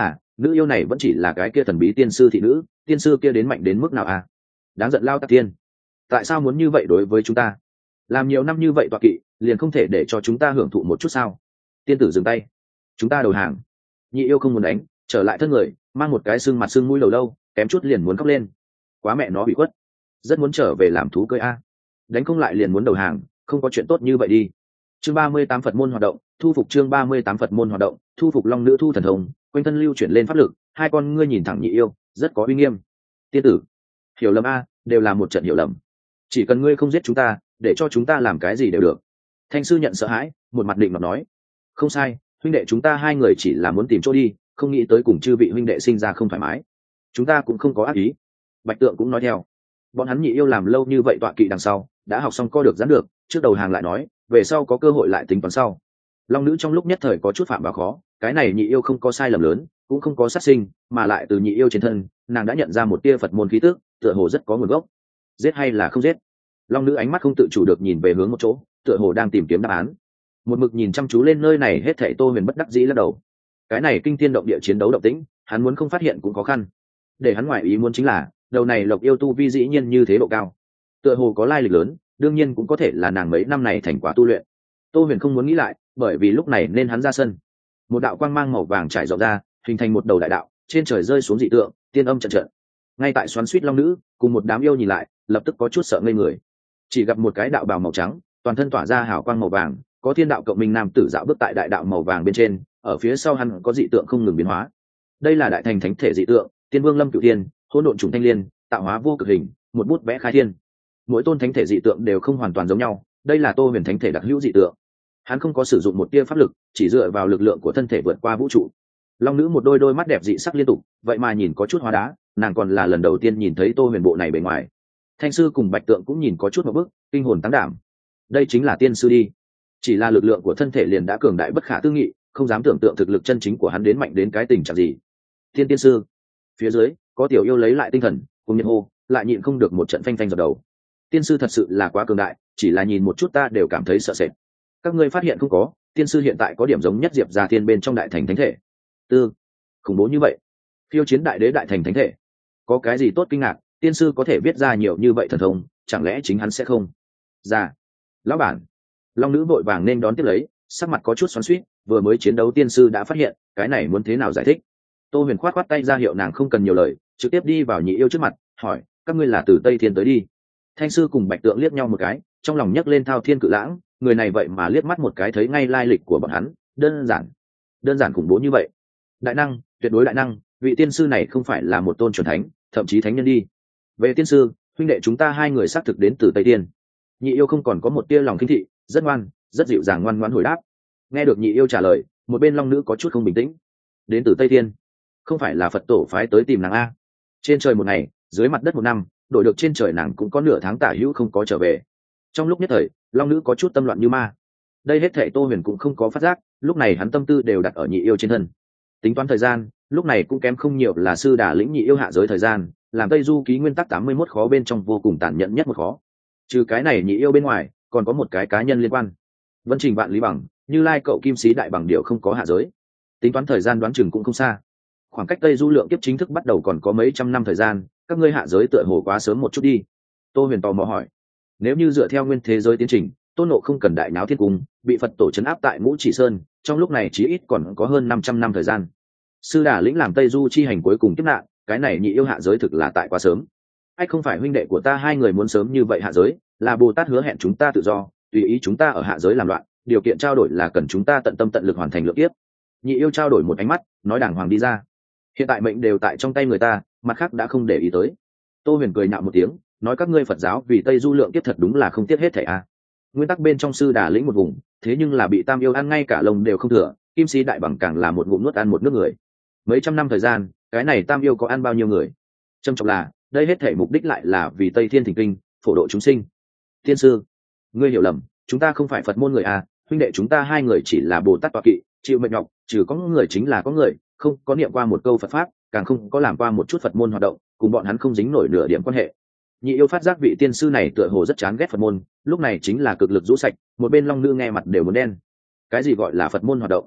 nữ yêu này vẫn chỉ là cái kia thần bí tiên sư thị nữ, tiên sư kia đến mạnh đến mức nào à? Đáng giận Lao Tạc Tiên, tại sao muốn như vậy đối với chúng ta? Làm nhiều năm như vậy tọa kỵ liền không thể để cho chúng ta hưởng thụ một chút sao? Tiên tử dừng tay, chúng ta đầu hàng. Nhị yêu không muốn đánh, trở lại thân người, mang một cái xương mặt xương mũi đầu lâu, kém chút liền muốn khóc lên. Quá mẹ nó bị khuất, rất muốn trở về làm thú cưỡi a. Đánh không lại liền muốn đầu hàng, không có chuyện tốt như vậy đi. Chương ba mươi tám Phật môn hoạt động, thu phục chương ba mươi tám Phật môn hoạt động, thu phục long nữ thu thần thông, quanh thân lưu chuyển lên pháp lực, hai con ngươi nhìn thẳng nhị yêu, rất có uy nghiêm. Tiên tử, hiểu lầm a, đều là một trận hiểu lầm. Chỉ cần ngươi không giết chúng ta, để cho chúng ta làm cái gì đều được. Thanh sư nhận sợ hãi, một mặt định mà nói, không sai, huynh đệ chúng ta hai người chỉ là muốn tìm chỗ đi, không nghĩ tới cùng chư vị huynh đệ sinh ra không thoải mái. Chúng ta cũng không có ác ý. Bạch Tượng cũng nói theo, bọn hắn nhị yêu làm lâu như vậy tọa kỵ đằng sau, đã học xong co được giãn được, trước đầu hàng lại nói, về sau có cơ hội lại tính toán sau. Long nữ trong lúc nhất thời có chút phạm vào khó, cái này nhị yêu không có sai lầm lớn, cũng không có sát sinh, mà lại từ nhị yêu trên thân, nàng đã nhận ra một tia Phật môn khí tức, tựa hồ rất có nguồn gốc. Giết hay là không giết? Long nữ ánh mắt không tự chủ được nhìn về hướng một chỗ, tựa hồ đang tìm kiếm đáp án. Một mực nhìn chăm chú lên nơi này hết thảy Tô Huyền bất đắc dĩ lắc đầu. Cái này kinh thiên động địa chiến đấu động tĩnh, hắn muốn không phát hiện cũng khó khăn. Để hắn ngoại ý muốn chính là, đầu này Lộc yêu tu vi dĩ nhiên như thế độ cao, tựa hồ có lai lịch lớn, đương nhiên cũng có thể là nàng mấy năm này thành quả tu luyện. Tô Huyền không muốn nghĩ lại, bởi vì lúc này nên hắn ra sân. Một đạo quang mang màu vàng trải rộng ra, hình thành một đầu đại đạo, trên trời rơi xuống dị tượng, tiên âm trận trận. Ngay tại xoắn xuýt long nữ, cùng một đám yêu nhìn lại, lập tức có chút sợ ngây người. Chỉ gặp một cái đạo bào màu trắng, toàn thân tỏa ra hào quang màu vàng, có thiên đạo cộng minh nam tử dạo bước tại đại đạo màu vàng bên trên, ở phía sau hắn có dị tượng không ngừng biến hóa. Đây là đại thành thánh thể dị tượng, tiên vương lâm cửu thiên, hỗn độn trùng thanh liên, tạo hóa vô cực hình, một bút vẽ khai thiên. Mỗi tôn thánh thể dị tượng đều không hoàn toàn giống nhau, đây là Tô Huyền thánh thể đặc hữu dị tượng. Hắn không có sử dụng một tia pháp lực, chỉ dựa vào lực lượng của thân thể vượt qua vũ trụ. Long nữ một đôi đôi mắt đẹp dị sắc liên tục, vậy mà nhìn có chút hóa đá, nàng còn là lần đầu tiên nhìn thấy Tô Huyền bộ này bề ngoài. Thanh sư cùng Bạch Tượng cũng nhìn có chút một bức, kinh hồn tăng đảm. Đây chính là tiên sư đi. Chỉ là lực lượng của thân thể liền đã cường đại bất khả tư nghị, không dám tưởng tượng thực lực chân chính của hắn đến mạnh đến cái tình trạng gì. Tiên tiên sư. Phía dưới, có tiểu yêu lấy lại tinh thần, cùng nhiệt hô, lại nhịn không được một trận phanh phanh dập đầu. Tiên sư thật sự là quá cường đại, chỉ là nhìn một chút ta đều cảm thấy sợ sệt. Các ngươi phát hiện không có, tiên sư hiện tại có điểm giống nhất Diệp Gia Thiên bên trong đại thành thánh thể. Tư, khủng bố như vậy. Phiêu chiến đại đế đại thành thánh thể. Có cái gì tốt kinh ngạc, tiên sư có thể viết ra nhiều như vậy thần thông, chẳng lẽ chính hắn sẽ không? Ra. Lão bản. Long nữ vội vàng nên đón tiếp lấy, sắc mặt có chút xoắn xuýt, vừa mới chiến đấu tiên sư đã phát hiện, cái này muốn thế nào giải thích? Tô Huyền khoát khoát tay ra hiệu nàng không cần nhiều lời, trực tiếp đi vào nhị yêu trước mặt, hỏi, các ngươi là từ Tây Thiên tới đi? Thanh sư cùng Bạch Tượng liếc nhau một cái, trong lòng nhấc lên thao thiên cự lãng, người này vậy mà liếc mắt một cái thấy ngay lai lịch của bọn hắn, đơn giản, đơn giản khủng bố như vậy. Đại năng, tuyệt đối đại năng, vị tiên sư này không phải là một tôn chuẩn thánh, thậm chí thánh nhân đi. Về tiên sư, huynh đệ chúng ta hai người xác thực đến từ Tây Thiên. Nhị yêu không còn có một tia lòng khinh thị, rất ngoan, rất dịu dàng ngoan ngoãn hồi đáp. Nghe được nhị yêu trả lời, một bên long nữ có chút không bình tĩnh. Đến từ Tây Thiên, không phải là Phật tổ phái tới tìm nàng a? Trên trời một ngày, dưới mặt đất một năm, đổi được trên trời nàng cũng có nửa tháng tả hữu không có trở về. Trong lúc nhất thời, long nữ có chút tâm loạn như ma. Đây hết thảy Tô Huyền cũng không có phát giác, lúc này hắn tâm tư đều đặt ở nhị yêu trên thân. Tính toán thời gian, lúc này cũng kém không nhiều là sư đà lĩnh nhị yêu hạ giới thời gian, làm Tây Du ký nguyên tắc tám mươi mốt khó bên trong vô cùng tàn nhẫn nhất một khó. Trừ cái này nhị yêu bên ngoài, còn có một cái cá nhân liên quan. Vân Trình Vạn Lý Bằng, Như Lai cậu Kim Sĩ đại bằng điệu không có hạ giới. Tính toán thời gian đoán chừng cũng không xa. Khoảng cách Tây Du lượng kiếp chính thức bắt đầu còn có mấy trăm năm thời gian, các ngươi hạ giới tựa hồ quá sớm một chút đi. Tô Huyền tò mò hỏi. Nếu như dựa theo nguyên thế giới tiến trình, Tôn Ngộ không cần đại náo thiên cung, bị Phật tổ trấn áp tại Ngũ Chỉ Sơn, trong lúc này chí ít còn có hơn năm trăm năm thời gian. Sư Đà lĩnh làm Tây Du chi hành cuối cùng kiếp nạn, cái này nhị yêu hạ giới thực là tại quá sớm. Ách không phải huynh đệ của ta hai người muốn sớm như vậy hạ giới, là Bồ Tát hứa hẹn chúng ta tự do, tùy ý chúng ta ở hạ giới làm loạn, điều kiện trao đổi là cần chúng ta tận tâm tận lực hoàn thành lượng kiếp. Nhị yêu trao đổi một ánh mắt, nói đàng hoàng đi ra. Hiện tại mệnh đều tại trong tay người ta, mặt khác đã không để ý tới. Tô Huyền cười nhạo một tiếng, nói các ngươi Phật giáo vì Tây Du lượng kiếp thật đúng là không tiếc hết thảy a. Nguyên tắc bên trong sư đà lĩnh một vùng, thế nhưng là bị Tam yêu ăn ngay cả lông đều không thừa, Kim Sĩ đại bằng càng là một ngụm nuốt ăn một nước người. Mấy trăm năm thời gian, cái này Tam yêu có ăn bao nhiêu người? Trầm trọng là, đây hết thảy mục đích lại là vì Tây Thiên thỉnh kinh, phổ độ chúng sinh. Tiên sư, ngươi hiểu lầm, chúng ta không phải Phật môn người à, huynh đệ chúng ta hai người chỉ là Bồ Tát tọa kỵ, chịu mệnh nhọc, trừ có người chính là có người, không có niệm qua một câu Phật pháp, càng không có làm qua một chút Phật môn hoạt động, cùng bọn hắn không dính nổi nửa điểm quan hệ. Nhị yêu phát giác vị tiên sư này tựa hồ rất chán ghét Phật môn, lúc này chính là cực lực rũ sạch, một bên long nữ nghe mặt đều muốn đen. Cái gì gọi là Phật môn hoạt động?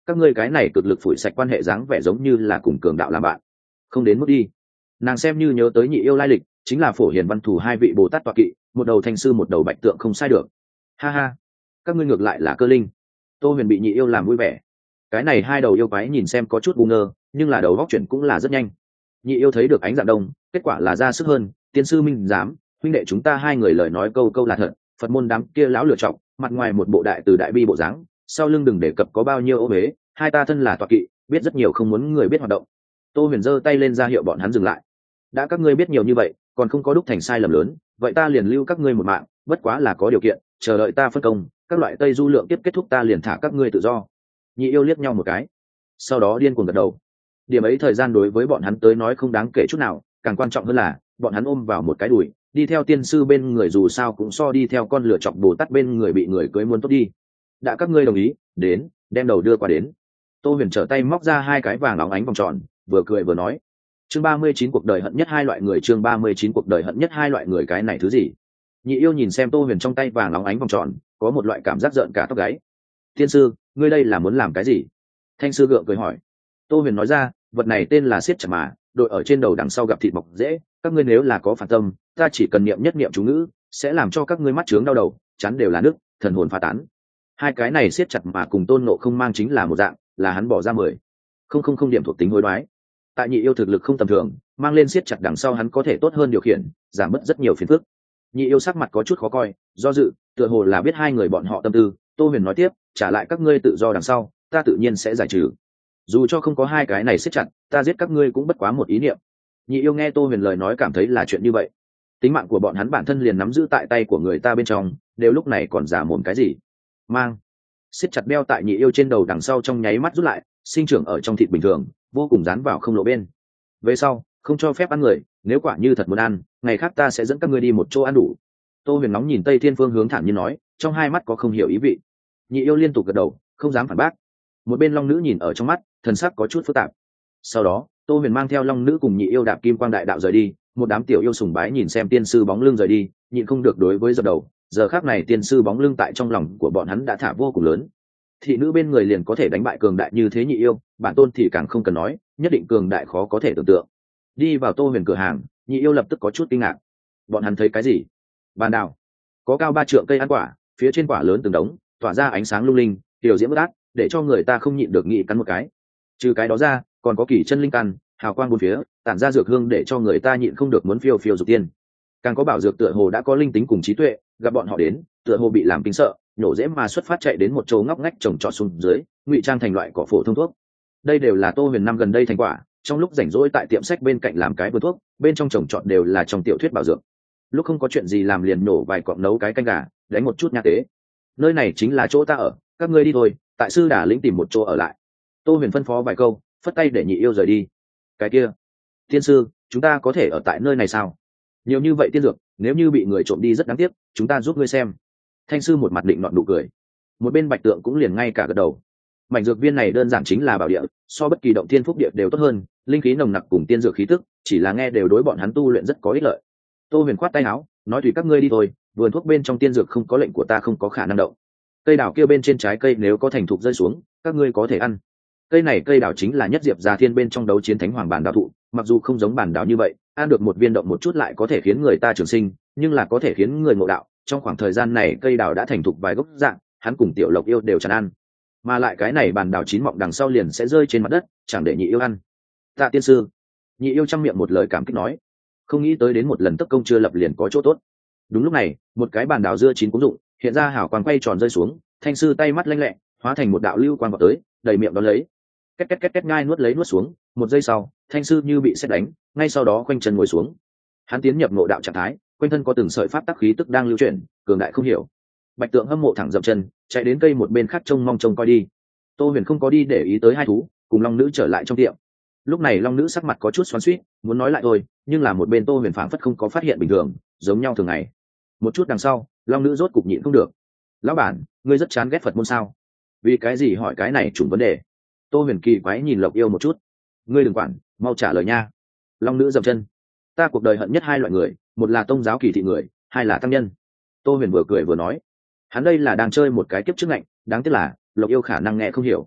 các ngươi cái này cực lực phủi sạch quan hệ dáng vẻ giống như là cùng cường đạo làm bạn, không đến mức đi. Nàng xem như nhớ tới nhị yêu lai lịch, chính là Phổ Hiền Văn Thù hai vị Bồ Tát tọa kỵ, một đầu thanh sư một đầu bạch tượng không sai được. Ha ha, các ngươi ngược lại là cơ linh. Tô Huyền bị nhị yêu làm vui vẻ. Cái này hai đầu yêu quái nhìn xem có chút ngu ngơ, nhưng là đầu góc chuyển cũng là rất nhanh. Nhị yêu thấy được ánh dạng đông, kết quả là ra sức hơn. Tiên sư minh giám, huynh đệ chúng ta hai người lời nói câu câu là thật. Phật môn đám kia lão lựa chọc, mặt ngoài một bộ đại từ đại bi bộ dáng, sau lưng đừng đề cập có bao nhiêu ô huế. Hai ta thân là tọa kỵ, biết rất nhiều không muốn người biết hoạt động. Tô Huyền giơ tay lên ra hiệu bọn hắn dừng lại. Đã các ngươi biết nhiều như vậy, còn không có đúc thành sai lầm lớn, vậy ta liền lưu các ngươi một mạng, bất quá là có điều kiện, chờ đợi ta phân công, các loại tây du lượng tiếp kết thúc ta liền thả các ngươi tự do. Nhị yêu liếc nhau một cái, sau đó điên cuồng gật đầu. Điểm ấy thời gian đối với bọn hắn tới nói không đáng kể chút nào, càng quan trọng hơn là bọn hắn ôm vào một cái đùi, đi theo tiên sư bên người dù sao cũng so đi theo con lửa chọc Bồ Tát bên người bị người cưới muốn tốt đi. Đã các ngươi đồng ý, đến, đem đầu đưa qua đến. Tô Huyền trở tay móc ra hai cái vàng óng ánh vòng tròn, vừa cười vừa nói. Chương ba mươi chín cuộc đời hận nhất hai loại người, chương ba mươi chín cuộc đời hận nhất hai loại người, cái này thứ gì? Nhị yêu nhìn xem Tô Huyền trong tay vàng óng ánh vòng tròn, có một loại cảm giác giận cả tóc gáy. Tiên sư, ngươi đây là muốn làm cái gì? Thanh sư gượng cười hỏi. Tô Huyền nói ra, vật này tên là siết chặt mà, đội ở trên đầu đằng sau gặp thịt mọc dễ, các ngươi nếu là có phản tâm, ta chỉ cần niệm nhất niệm chú ngữ, sẽ làm cho các ngươi mắt trướng đau đầu, chán đều là nước, thần hồn phá tán. Hai cái này siết chặt mà cùng Tôn Ngộ Không mang chính là một dạng, là hắn bỏ ra mười không không không điểm thuộc tính hối đoái. Tại nhị yêu thực lực không tầm thường, mang lên siết chặt đằng sau hắn có thể tốt hơn điều khiển, giảm bớt rất nhiều phiền phức. Nhị yêu sắc mặt có chút khó coi, do dự, tựa hồ là biết hai người bọn họ tâm tư. Tô Huyền nói tiếp, trả lại các ngươi tự do đằng sau, ta tự nhiên sẽ giải trừ. Dù cho không có hai cái này siết chặt, ta giết các ngươi cũng bất quá một ý niệm. Nhị yêu nghe Tô Huyền lời nói cảm thấy là chuyện như vậy. Tính mạng của bọn hắn bản thân liền nắm giữ tại tay của người ta bên trong, đều lúc này còn giả mồm cái gì? Mang siết chặt đeo tại nhị yêu trên đầu đằng sau trong nháy mắt rút lại, sinh trưởng ở trong thịt bình thường, vô cùng dán vào không lộ bên. Về sau, không cho phép ăn người, nếu quả như thật muốn ăn, ngày khác ta sẽ dẫn các ngươi đi một chỗ ăn đủ. Tô Huyền nóng nhìn Tây Thiên phương hướng thản nhiên nói, trong hai mắt có không hiểu ý vị. Nhị yêu liên tục gật đầu, không dám phản bác. Một bên long nữ nhìn ở trong mắt, thần sắc có chút phức tạp. Sau đó, Tô Huyền mang theo long nữ cùng nhị yêu đạp kim quang đại đạo rời đi. Một đám tiểu yêu sùng bái nhìn xem tiên sư bóng lưng rời đi, nhịn không được đối với dập đầu. Giờ khác này tiên sư bóng lưng tại trong lòng của bọn hắn đã thả vô cùng lớn. Thị nữ bên người liền có thể đánh bại cường đại như thế nhị yêu, bản tôn thì càng không cần nói, nhất định cường đại khó có thể tưởng tượng. Đi vào Tô Huyền cửa hàng, nhị yêu lập tức có chút kinh ngạc. Bọn hắn thấy cái gì? Bàn đào, có cao ba trượng cây ăn quả, phía trên quả lớn từng đống, tỏa ra ánh sáng lung linh, tiểu diễm bất ác, để cho người ta không nhịn được nghĩ cắn một cái. Trừ cái đó ra, còn có kỳ chân linh căn, hào quang bốn phía, tản ra dược hương để cho người ta nhịn không được muốn phiêu phiêu dục tiên. Càng có bảo dược tựa hồ đã có linh tính cùng trí tuệ, gặp bọn họ đến, tựa hồ bị làm kinh sợ, nhổ dễ mà xuất phát chạy đến một chỗ ngóc ngách trồng trọt xuống dưới, ngụy trang thành loại cỏ phổ thông thuốc. Đây đều là Tô Huyền năm gần đây thành quả, trong lúc rảnh rỗi tại tiệm sách bên cạnh làm cái vườn thuốc, bên trong trồng trọt đều là trong tiểu thuyết bảo dược. Lúc không có chuyện gì làm liền nổ vài cọng nấu cái canh gà, đánh một chút nha tế. Nơi này chính là chỗ ta ở, các ngươi đi thôi, tại sư đà lĩnh tìm một chỗ ở lại. Tô Huyền phân phó vài câu, phất tay để nhị yêu rời đi. Cái kia, tiên sư, chúng ta có thể ở tại nơi này sao? Nhiều như vậy tiên dược, nếu như bị người trộm đi rất đáng tiếc, chúng ta giúp ngươi xem. Thanh sư một mặt định nọt nụ cười, một bên bạch tượng cũng liền ngay cả gật đầu. Mảnh dược viên này đơn giản chính là bảo địa, so bất kỳ động thiên phúc địa đều tốt hơn, linh khí nồng nặc cùng tiên dược khí tức, chỉ là nghe đều đối bọn hắn tu luyện rất có ích lợi. Tô Huyền khoát tay áo, nói tùy các ngươi đi thôi, vườn thuốc bên trong tiên dược không có lệnh của ta không có khả năng động. Cây đào kia bên trên trái cây nếu có thành thục rơi xuống, các ngươi có thể ăn. Cây này cây đào chính là nhất diệp già thiên bên trong đấu chiến thánh hoàng bản đào thụ, mặc dù không giống bản đào như vậy, ăn được một viên động một chút lại có thể khiến người ta trường sinh, nhưng là có thể khiến người ngộ đạo. Trong khoảng thời gian này cây đào đã thành thục vài gốc dạng, hắn cùng tiểu lộc yêu đều chẳng ăn, mà lại cái này bản đào chín mọng đằng sau liền sẽ rơi trên mặt đất, chẳng để nhị yêu ăn. Tạ tiên sư. Nhị yêu trong miệng một lời cảm kích nói, không nghĩ tới đến một lần tất công chưa lập liền có chỗ tốt. Đúng lúc này, một cái bản đào dưa chín cũng dụng, hiện ra hào quang quay tròn rơi xuống, thanh sư tay mắt lanh lẹ, hóa thành một đạo lưu quang vào tới, đầy miệng đón lấy, két két két két ngai nuốt lấy nuốt xuống. Một giây sau, thanh sư như bị sét đánh, ngay sau đó khoanh chân ngồi xuống. Hắn tiến nhập ngộ đạo trạng thái, quanh thân có từng sợi pháp tắc khí tức đang lưu chuyển, cường đại không hiểu. Bạch tượng hâm mộ thẳng dậm chân, chạy đến cây một bên khác trông mong trông coi đi. Tô Huyền không có đi để ý tới hai thú, cùng long nữ trở lại trong tiệm. Lúc này long nữ sắc mặt có chút xoắn xuýt, muốn nói lại thôi, nhưng là một bên Tô Huyền phảng phất không có phát hiện bình thường, giống nhau thường ngày. Một chút đằng sau, long nữ rốt cục nhịn không được. Lão bản, ngươi rất chán ghét Phật môn sao? Vì cái gì hỏi cái này trùng vấn đề? Tô Huyền kỳ quái nhìn Lộc Yêu một chút. Ngươi đừng quản, mau trả lời nha. Long nữ dậm chân. Ta cuộc đời hận nhất hai loại người, một là tông giáo kỳ thị người, hai là tăng nhân. Tô Huyền vừa cười vừa nói, hắn đây là đang chơi một cái kiếp trước ngạnh, đáng tiếc là Lộc Yêu khả năng nghe không hiểu.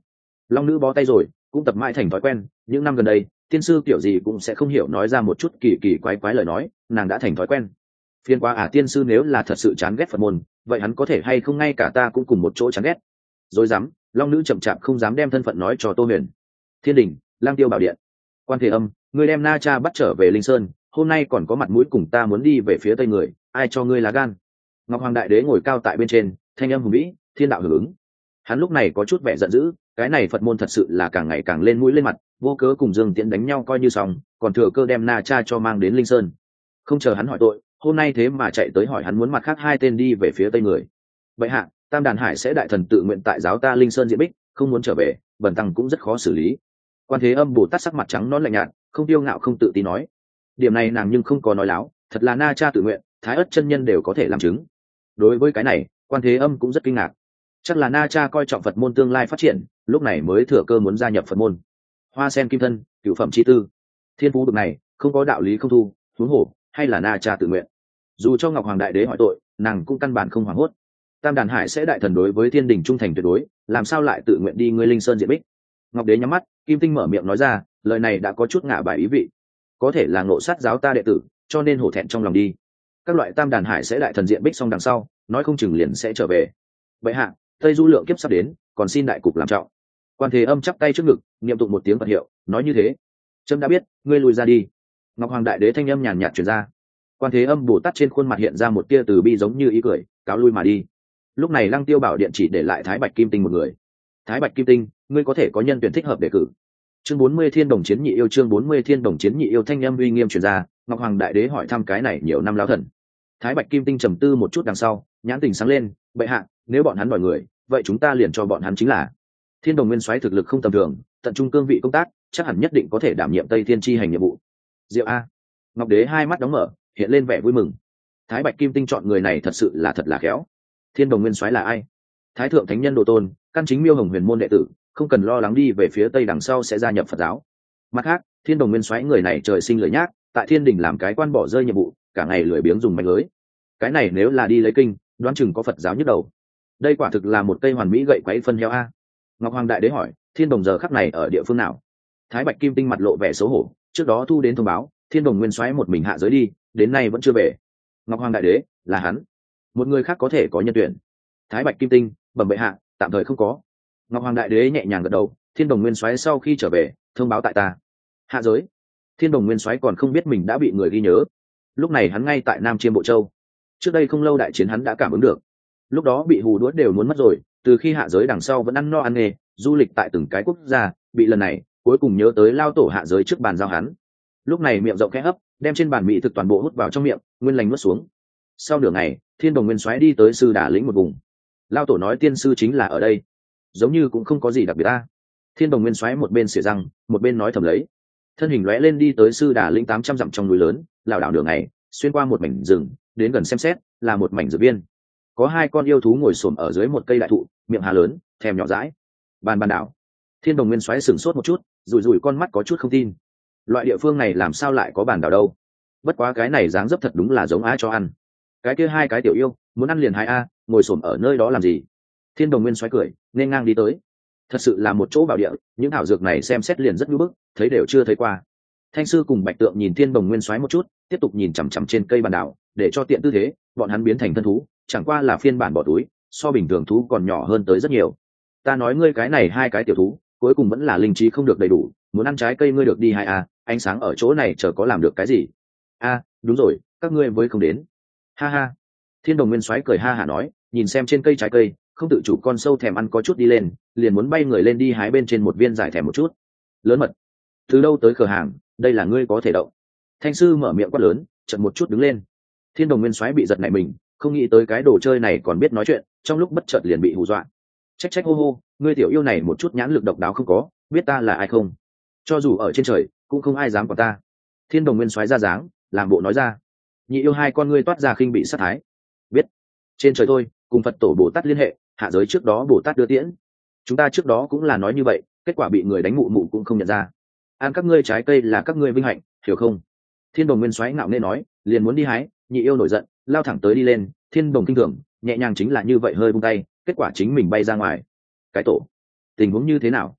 Long nữ bó tay rồi, cũng tập mãi thành thói quen. Những năm gần đây, tiên sư kiểu gì cũng sẽ không hiểu nói ra một chút kỳ kỳ quái quái lời nói, nàng đã thành thói quen. Phiên qua à, tiên sư nếu là thật sự chán ghét Phật môn, vậy hắn có thể hay không ngay cả ta cũng cùng một chỗ chán ghét. Rồi dám, Long nữ chậm chạp không dám đem thân phận nói cho Tô Huyền. Thiên đình, Lang Tiêu bảo điện. Quan Thế Âm, ngươi đem Na Cha bắt trở về Linh Sơn, hôm nay còn có mặt mũi cùng ta muốn đi về phía tây người, ai cho ngươi lá gan? Ngọc Hoàng Đại Đế ngồi cao tại bên trên, thanh âm hùng vĩ, thiên đạo hưởng ứng. Hắn lúc này có chút vẻ giận dữ, cái này Phật môn thật sự là càng ngày càng lên mũi lên mặt, vô cớ cùng Dương Tiễn đánh nhau coi như xong, còn thừa cơ đem Na Cha cho mang đến Linh Sơn. Không chờ hắn hỏi tội, hôm nay thế mà chạy tới hỏi hắn muốn mặt khác hai tên đi về phía tây người. Vậy hạ, Tam Đàn Hải sẽ đại thần tự nguyện tại giáo ta Linh Sơn diện bích, không muốn trở về, bần tăng cũng rất khó xử lý. Quan Thế Âm Bồ Tát sắc mặt trắng nõn lạnh nhạt, không tiêu ngạo không tự tin nói. Điểm này nàng nhưng không có nói láo, thật là Na Cha tự nguyện, Thái Ất chân nhân đều có thể làm chứng. Đối với cái này, Quan Thế Âm cũng rất kinh ngạc. Chắc là Na Cha coi trọng Phật môn tương lai phát triển, lúc này mới thừa cơ muốn gia nhập Phật môn. Hoa sen kim thân, cửu phẩm chi tư, thiên phú bậc này, không có đạo lý không thu, huống hồ hay là Na Cha tự nguyện. Dù cho Ngọc Hoàng Đại Đế hỏi tội, nàng cũng căn bản không hoảng hốt. Tam Đàn Hải sẽ đại thần đối với thiên đình trung thành tuyệt đối, làm sao lại tự nguyện đi ngươi Linh Sơn diện bích? Ngọc Đế nhắm mắt, Kim Tinh mở miệng nói ra, lời này đã có chút ngả bài ý vị. Có thể là ngộ sát giáo ta đệ tử, cho nên hổ thẹn trong lòng đi. Các loại Tam Đàn Hải sẽ đại thần diện bích xong đằng sau, nói không chừng liền sẽ trở về. Vậy hạ, Tây Du lượng kiếp sắp đến, còn xin đại cục làm trọng. Quan Thế Âm chắp tay trước ngực, niệm tụng một tiếng Phật hiệu, nói như thế. Trâm đã biết, ngươi lùi ra đi. Ngọc Hoàng Đại Đế thanh âm nhàn nhạt truyền ra. Quan Thế Âm Bồ Tát trên khuôn mặt hiện ra một tia từ bi giống như ý cười, cáo lui mà đi. Lúc này Lăng Tiêu Bảo điện chỉ để lại Thái Bạch Kim Tinh một người. Thái Bạch Kim Tinh, ngươi có thể có nhân tuyển thích hợp để cử. Chương bốn mươi Thiên Đồng Chiến Nhị Yêu, chương bốn mươi Thiên Đồng Chiến Nhị Yêu thanh âm uy nghiêm truyền ra. Ngọc Hoàng Đại Đế hỏi thăm cái này nhiều năm lão thần. Thái Bạch Kim Tinh trầm tư một chút đằng sau, nhãn tình sáng lên, bệ hạ, nếu bọn hắn đòi người, vậy chúng ta liền cho bọn hắn chính là. Thiên Đồng Nguyên Soái thực lực không tầm thường, tận trung cương vị công tác, chắc hẳn nhất định có thể đảm nhiệm Tây Thiên chi hành nhiệm vụ. Diệu a. Ngọc Đế hai mắt đóng mở, hiện lên vẻ vui mừng. Thái Bạch Kim Tinh chọn người này thật sự là thật là khéo. Thiên Đồng Nguyên Soái là ai? Thái thượng thánh nhân Đồ Tôn, căn chính Miêu Hồng Huyền môn đệ tử, không cần lo lắng đi về phía tây đằng sau sẽ gia nhập Phật giáo. Mặt khác, Thiên Đồng Nguyên Soái người này trời sinh lười nhác, tại Thiên Đình làm cái quan bỏ rơi nhiệm vụ, cả ngày lười biếng dùng manh lưới. Cái này nếu là đi lấy kinh, đoán chừng có Phật giáo nhức đầu. Đây quả thực là một cây hoàn mỹ gậy quấy phân heo a. Ngọc Hoàng Đại Đế hỏi, Thiên Đồng giờ khắc này ở địa phương nào? Thái Bạch Kim Tinh mặt lộ vẻ xấu hổ, trước đó thu đến thông báo, Thiên Đồng Nguyên Soái một mình hạ giới đi, đến nay vẫn chưa về. Ngọc Hoàng Đại Đế, là hắn. Một người khác có thể có nhân tuyển. Thái Bạch Kim Tinh, bẩm bệ hạ, tạm thời không có. Ngọc Hoàng Đại Đế nhẹ nhàng gật đầu, Thiên Đồng Nguyên Soái sau khi trở về, thông báo tại ta. Hạ giới. Thiên Đồng Nguyên Soái còn không biết mình đã bị người ghi nhớ. Lúc này hắn ngay tại Nam Chiêm Bộ Châu. Trước đây không lâu đại chiến hắn đã cảm ứng được. Lúc đó bị hù đuối đều muốn mất rồi, từ khi hạ giới đằng sau vẫn ăn no ăn nghề, du lịch tại từng cái quốc gia, bị lần này, cuối cùng nhớ tới lao tổ hạ giới trước bàn giao hắn. Lúc này miệng rộng khẽ hấp, đem trên bàn mỹ thực toàn bộ hút vào trong miệng, nguyên lành nuốt xuống. Sau nửa ngày, Thiên Đồng Nguyên Soái đi tới sư đà lĩnh một vùng. Lao tổ nói tiên sư chính là ở đây, giống như cũng không có gì đặc biệt ta. Thiên Đồng Nguyên Soái một bên xỉa răng, một bên nói thầm lấy. Thân hình lóe lên đi tới sư đà lĩnh tám trăm dặm trong núi lớn, lảo đảo đường này, xuyên qua một mảnh rừng, đến gần xem xét, là một mảnh dược viên. Có hai con yêu thú ngồi xổm ở dưới một cây đại thụ, miệng hà lớn, thèm nhỏ dãi. Bàn bàn đảo. Thiên Đồng Nguyên Soái sửng sốt một chút, rủi rủi con mắt có chút không tin. Loại địa phương này làm sao lại có bàn đảo đâu? Bất quá cái này dáng dấp thật đúng là giống á cho ăn. Cái kia hai cái tiểu yêu, muốn ăn liền hai a, ngồi xổm ở nơi đó làm gì? Thiên Đồng Nguyên Soái cười, nên ngang đi tới. Thật sự là một chỗ bảo địa, những thảo dược này xem xét liền rất nhu bức, thấy đều chưa thấy qua. Thanh sư cùng Bạch Tượng nhìn Thiên Đồng Nguyên Soái một chút, tiếp tục nhìn chằm chằm trên cây bàn đảo, để cho tiện tư thế, bọn hắn biến thành thân thú, chẳng qua là phiên bản bỏ túi, so bình thường thú còn nhỏ hơn tới rất nhiều. Ta nói ngươi cái này hai cái tiểu thú, cuối cùng vẫn là linh trí không được đầy đủ, muốn ăn trái cây ngươi được đi hai a, ánh sáng ở chỗ này chờ có làm được cái gì? A, đúng rồi, các ngươi với không đến. Ha ha. Thiên Đồng Nguyên Soái cười ha hả nói, nhìn xem trên cây trái cây, không tự chủ con sâu thèm ăn có chút đi lên, liền muốn bay người lên đi hái bên trên một viên giải thèm một chút. Lớn mật. Từ đâu tới cửa hàng, đây là ngươi có thể động. Thanh sư mở miệng quát lớn, chợt một chút đứng lên. Thiên Đồng Nguyên Soái bị giật nảy mình, không nghĩ tới cái đồ chơi này còn biết nói chuyện, trong lúc bất chợt liền bị hù dọa. Trách trách hô hô, ngươi tiểu yêu này một chút nhãn lực độc đáo không có, biết ta là ai không? Cho dù ở trên trời, cũng không ai dám quản ta. Thiên Đồng Nguyên Soái ra dáng, làm bộ nói ra. Nhị yêu hai con ngươi toát ra khinh bị sát thái. Biết. Trên trời thôi, cùng Phật tổ Bồ Tát liên hệ, hạ giới trước đó Bồ Tát đưa tiễn. Chúng ta trước đó cũng là nói như vậy, kết quả bị người đánh mụ mụ cũng không nhận ra. Ăn các ngươi trái cây là các ngươi vinh hạnh, hiểu không? Thiên Đồng Nguyên Soái ngạo nghễ nói, liền muốn đi hái, nhị yêu nổi giận, lao thẳng tới đi lên. Thiên Đồng kinh thường, nhẹ nhàng chính là như vậy hơi buông tay, kết quả chính mình bay ra ngoài. Cái tổ, tình huống như thế nào?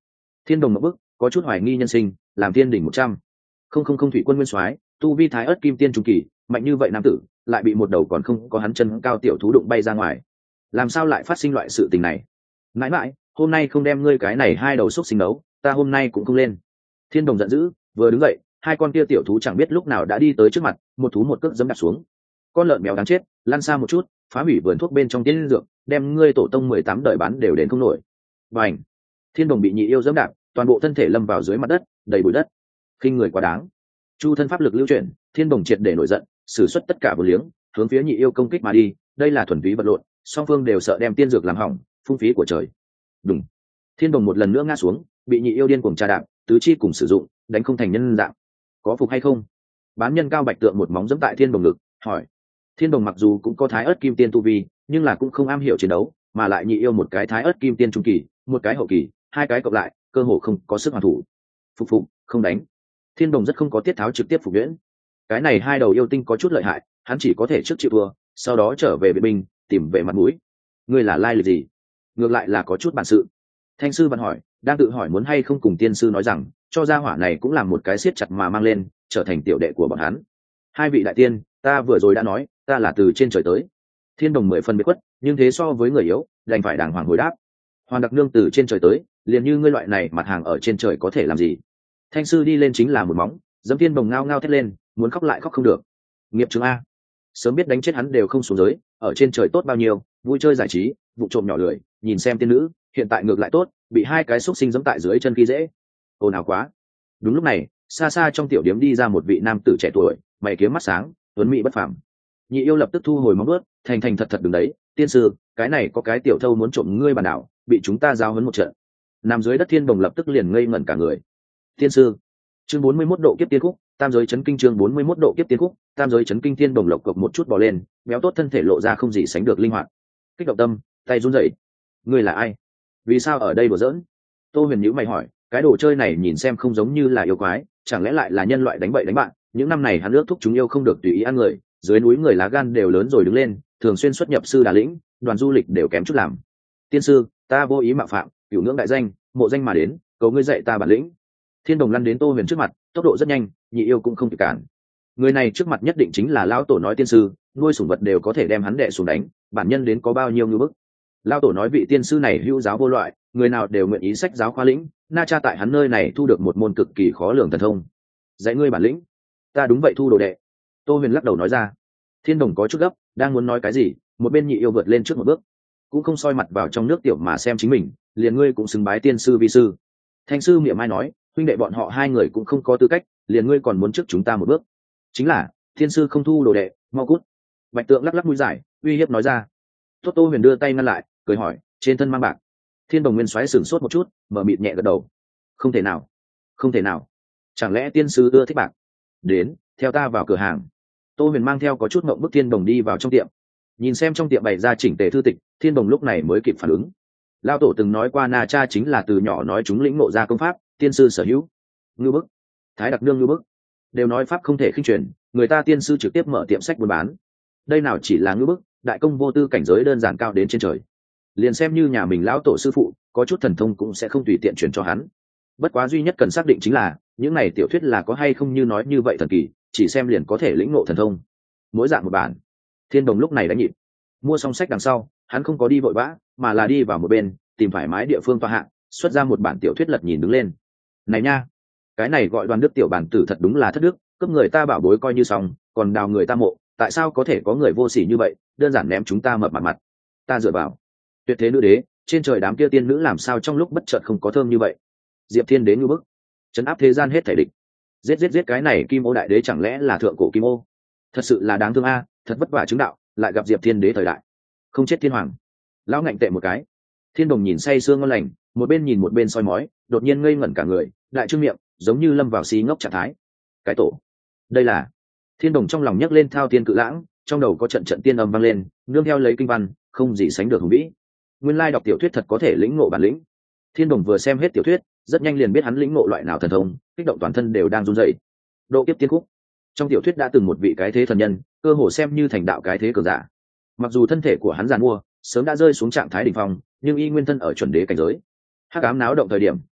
Thiên Đồng ngập bức, có chút hoài nghi nhân sinh, làm thiên đỉnh một trăm không không không thủy quân nguyên soái, tu vi thái ớt kim tiên trung kỳ, mạnh như vậy nam tử lại bị một đầu còn không có hắn chân cao tiểu thú đụng bay ra ngoài, làm sao lại phát sinh loại sự tình này? Mãi mãi, hôm nay không đem ngươi cái này hai đầu xúc sinh đấu, ta hôm nay cũng không lên. Thiên Đồng giận dữ, vừa đứng dậy, hai con kia tiểu thú chẳng biết lúc nào đã đi tới trước mặt, một thú một cước giẫm đạp xuống. Con lợn béo đáng chết, lăn xa một chút, phá hủy vườn thuốc bên trong tiên dược, đem ngươi tổ tông mười tám đời bán đều đến không nổi. Bành! Thiên Đồng bị nhị yêu giẫm đạp, toàn bộ thân thể lâm vào dưới mặt đất, đầy bụi đất. Khinh người quá đáng. Chu thân pháp lực lưu chuyển, Thiên Đồng triệt để nổi giận, sử xuất tất cả vô liếng, hướng phía nhị yêu công kích mà đi. Đây là thuần túy vật lộn, song phương đều sợ đem tiên dược làm hỏng, phung phí của trời. Đùng! Thiên Đồng một lần nữa ngã xuống, bị nhị yêu điên cuồng trà đạp, tứ chi cùng sử dụng, đánh không thành nhân dạng. Có phục hay không? Bán nhân cao bạch tượng một móng giẫm tại Thiên Đồng ngực, hỏi. Thiên Đồng mặc dù cũng có thái ớt kim tiên tu vi, nhưng là cũng không am hiểu chiến đấu, mà lại nhị yêu một cái thái ớt kim tiên trung kỳ, một cái hậu kỳ, hai cái cộng lại, cơ hồ không có sức hoàn thủ. Phục phục, không đánh. Thiên Đồng rất không có tiết tháo trực tiếp phục nhuyễn. Cái này hai đầu yêu tinh có chút lợi hại, hắn chỉ có thể trước chịu thua, sau đó trở về vệ binh, tìm về mặt mũi. Ngươi là lai lịch gì? Ngược lại là có chút bản sự. Thanh sư văn hỏi, đang tự hỏi muốn hay không cùng tiên sư nói rằng, cho gia hỏa này cũng làm một cái siết chặt mà mang lên, trở thành tiểu đệ của bọn hắn. Hai vị đại tiên, ta vừa rồi đã nói, ta là từ trên trời tới. Thiên Đồng mười phần biệt khuất, nhưng thế so với người yếu, đành phải đàng hoàng hồi đáp. Hoàn Đặc Nương từ trên trời tới, liền như ngươi loại này mặt hàng ở trên trời có thể làm gì? Thanh sư đi lên chính là một móng, dẫm Thiên Đồng ngao ngao thét lên, muốn khóc lại khóc không được. Nghiệp chứng a, sớm biết đánh chết hắn đều không xuống giới, ở trên trời tốt bao nhiêu, vui chơi giải trí, vụ trộm nhỏ lười, nhìn xem tiên nữ, hiện tại ngược lại tốt, bị hai cái xúc sinh giẫm tại dưới chân khi dễ. Ồn ào quá. Đúng lúc này, xa xa trong tiểu điếm đi ra một vị nam tử trẻ tuổi, mày kiếm mắt sáng, tuấn mỹ bất phàm. Nhị yêu lập tức thu hồi móng vuốt, thành thành thật thật đứng đấy, tiên sư, cái này có cái tiểu thâu muốn trộm ngươi bản đảo, bị chúng ta giao huấn một trận. Nằm dưới đất Thiên Đồng lập tức liền ngây ngẩn cả người. Tiên sư, chương bốn mươi mốt độ kiếp tiên khúc, tam giới chấn kinh chương bốn mươi mốt độ kiếp tiên khúc, tam giới chấn kinh. Thiên Đồng lộc cộc một chút bò lên, béo tốt thân thể lộ ra không gì sánh được linh hoạt. Kích động tâm, tay run rẩy. Ngươi là ai? Vì sao ở đây đùa giỡn? Tô Huyền nhíu mày hỏi, cái đồ chơi này nhìn xem không giống như là yêu quái, chẳng lẽ lại là nhân loại đánh bậy đánh bạn? Những năm này hắn ước thúc chúng yêu không được tùy ý ăn người, dưới núi người lá gan đều lớn rồi đứng lên, thường xuyên xuất nhập sư đà lĩnh, đoàn du lịch đều kém chút làm. Tiên sư, ta vô ý mạo phạm, cửu ngưỡng đại danh, mộ danh mà đến, cầu ngươi dạy ta bản lĩnh. Thiên Đồng lăn đến Tô Huyền trước mặt, tốc độ rất nhanh, nhị yêu cũng không kịp cản. Người này trước mặt nhất định chính là lão tổ nói tiên sư, nuôi sủng vật đều có thể đem hắn đè xuống đánh, bản nhân đến có bao nhiêu ngư bức. Lão tổ nói vị tiên sư này hữu giáo vô loại, người nào đều nguyện ý sách giáo khoa lĩnh, na cha tại hắn nơi này thu được một môn cực kỳ khó lường thần thông. Dạy ngươi bản lĩnh. Ta đúng vậy thu đồ đệ. Tô Huyền lắc đầu nói ra. Thiên Đồng có chút gấp, đang muốn nói cái gì, một bên nhị yêu vượt lên trước một bước, cũng không soi mặt vào trong nước tiểu mà xem chính mình, liền ngươi cũng xứng bái tiên sư vi sư. Thanh sư miệng mai nói, huynh đệ bọn họ hai người cũng không có tư cách, liền ngươi còn muốn trước chúng ta một bước. Chính là, thiên sư không thu đồ đệ, mau cút. Bạch Tượng lắc lắc mũi giải, uy hiếp nói ra. Tốt. Tô Huyền đưa tay ngăn lại, cười hỏi, trên thân mang bạc. Thiên Đồng nguyên xoáy sửng sốt một chút, mở mịt nhẹ gật đầu. Không thể nào, không thể nào. Chẳng lẽ tiên sư ưa thích bạc? Đến, theo ta vào cửa hàng. Tô Huyền mang theo có chút ngậm bức Thiên Đồng đi vào trong tiệm. Nhìn xem trong tiệm bày ra chỉnh tề thư tịch, Thiên Đồng lúc này mới kịp phản ứng. Lao tổ từng nói qua na cha chính là từ nhỏ nói chúng lĩnh ngộ ra công pháp, tiên sư sở hữu. Ngưu bức, Thái Đặc Nương ngưu bức. Đều nói pháp không thể khinh truyền, người ta tiên sư trực tiếp mở tiệm sách buôn bán. Đây nào chỉ là ngưu bức, đại công vô tư cảnh giới đơn giản cao đến trên trời. Liền xem như nhà mình lão tổ sư phụ, có chút thần thông cũng sẽ không tùy tiện truyền cho hắn. Bất quá duy nhất cần xác định chính là, những này tiểu thuyết là có hay không như nói như vậy thần kỳ, chỉ xem liền có thể lĩnh ngộ thần thông. Mỗi dạng một bản. Thiên Đồng lúc này đã nhịp. Mua xong sách đằng sau, hắn không có đi vội vã, mà là đi vào một bên, tìm thoải mái địa phương tọa hạ, xuất ra một bản tiểu thuyết lật nhìn đứng lên. Này nha, cái này gọi Đoàn Đức tiểu bản tử thật đúng là thất đức, cướp người ta bảo bối coi như xong, còn đào người ta mộ, tại sao có thể có người vô sỉ như vậy, đơn giản ném chúng ta mập mặt mặt. Ta dựa vào. Tuyệt thế nữ đế, trên trời đám kia tiên nữ làm sao trong lúc bất chợt không có thơm như vậy. Diệp Thiên Đế như bức, trấn áp thế gian hết thảy địch. Giết giết giết cái này Kim Ô đại đế chẳng lẽ là thượng cổ Kim Ô? Thật sự là đáng thương a, thật vất vả chứng đạo, lại gặp Diệp Thiên Đế thời đại. Không chết thiên hoàng. Lão ngạnh tệ một cái. Thiên Đồng nhìn say sương ngon lành, một bên nhìn một bên soi mói, đột nhiên ngây ngẩn cả người, đại trương miệng, giống như lâm vào xí ngốc trạng thái. Cái tổ, đây là. Thiên Đồng trong lòng nhấc lên thao tiên cự lãng, trong đầu có trận trận tiên âm vang lên, nương theo lấy kinh văn, không gì sánh được hùng vĩ. Nguyên lai đọc tiểu thuyết thật có thể lĩnh ngộ bản lĩnh. Thiên Đồng vừa xem hết tiểu thuyết, rất nhanh liền biết hắn lĩnh ngộ loại nào thần thông, kích động toàn thân đều đang run rẩy. Độ kiếp tiên khúc. Trong tiểu thuyết đã từng một vị cái thế thần nhân, cơ hồ xem như thành đạo cái thế cường giả. Mặc dù thân thể của hắn giàn mua, sớm đã rơi xuống trạng thái đỉnh phong, nhưng y nguyên thân ở chuẩn đế cảnh giới. Hắc ám náo động thời điểm,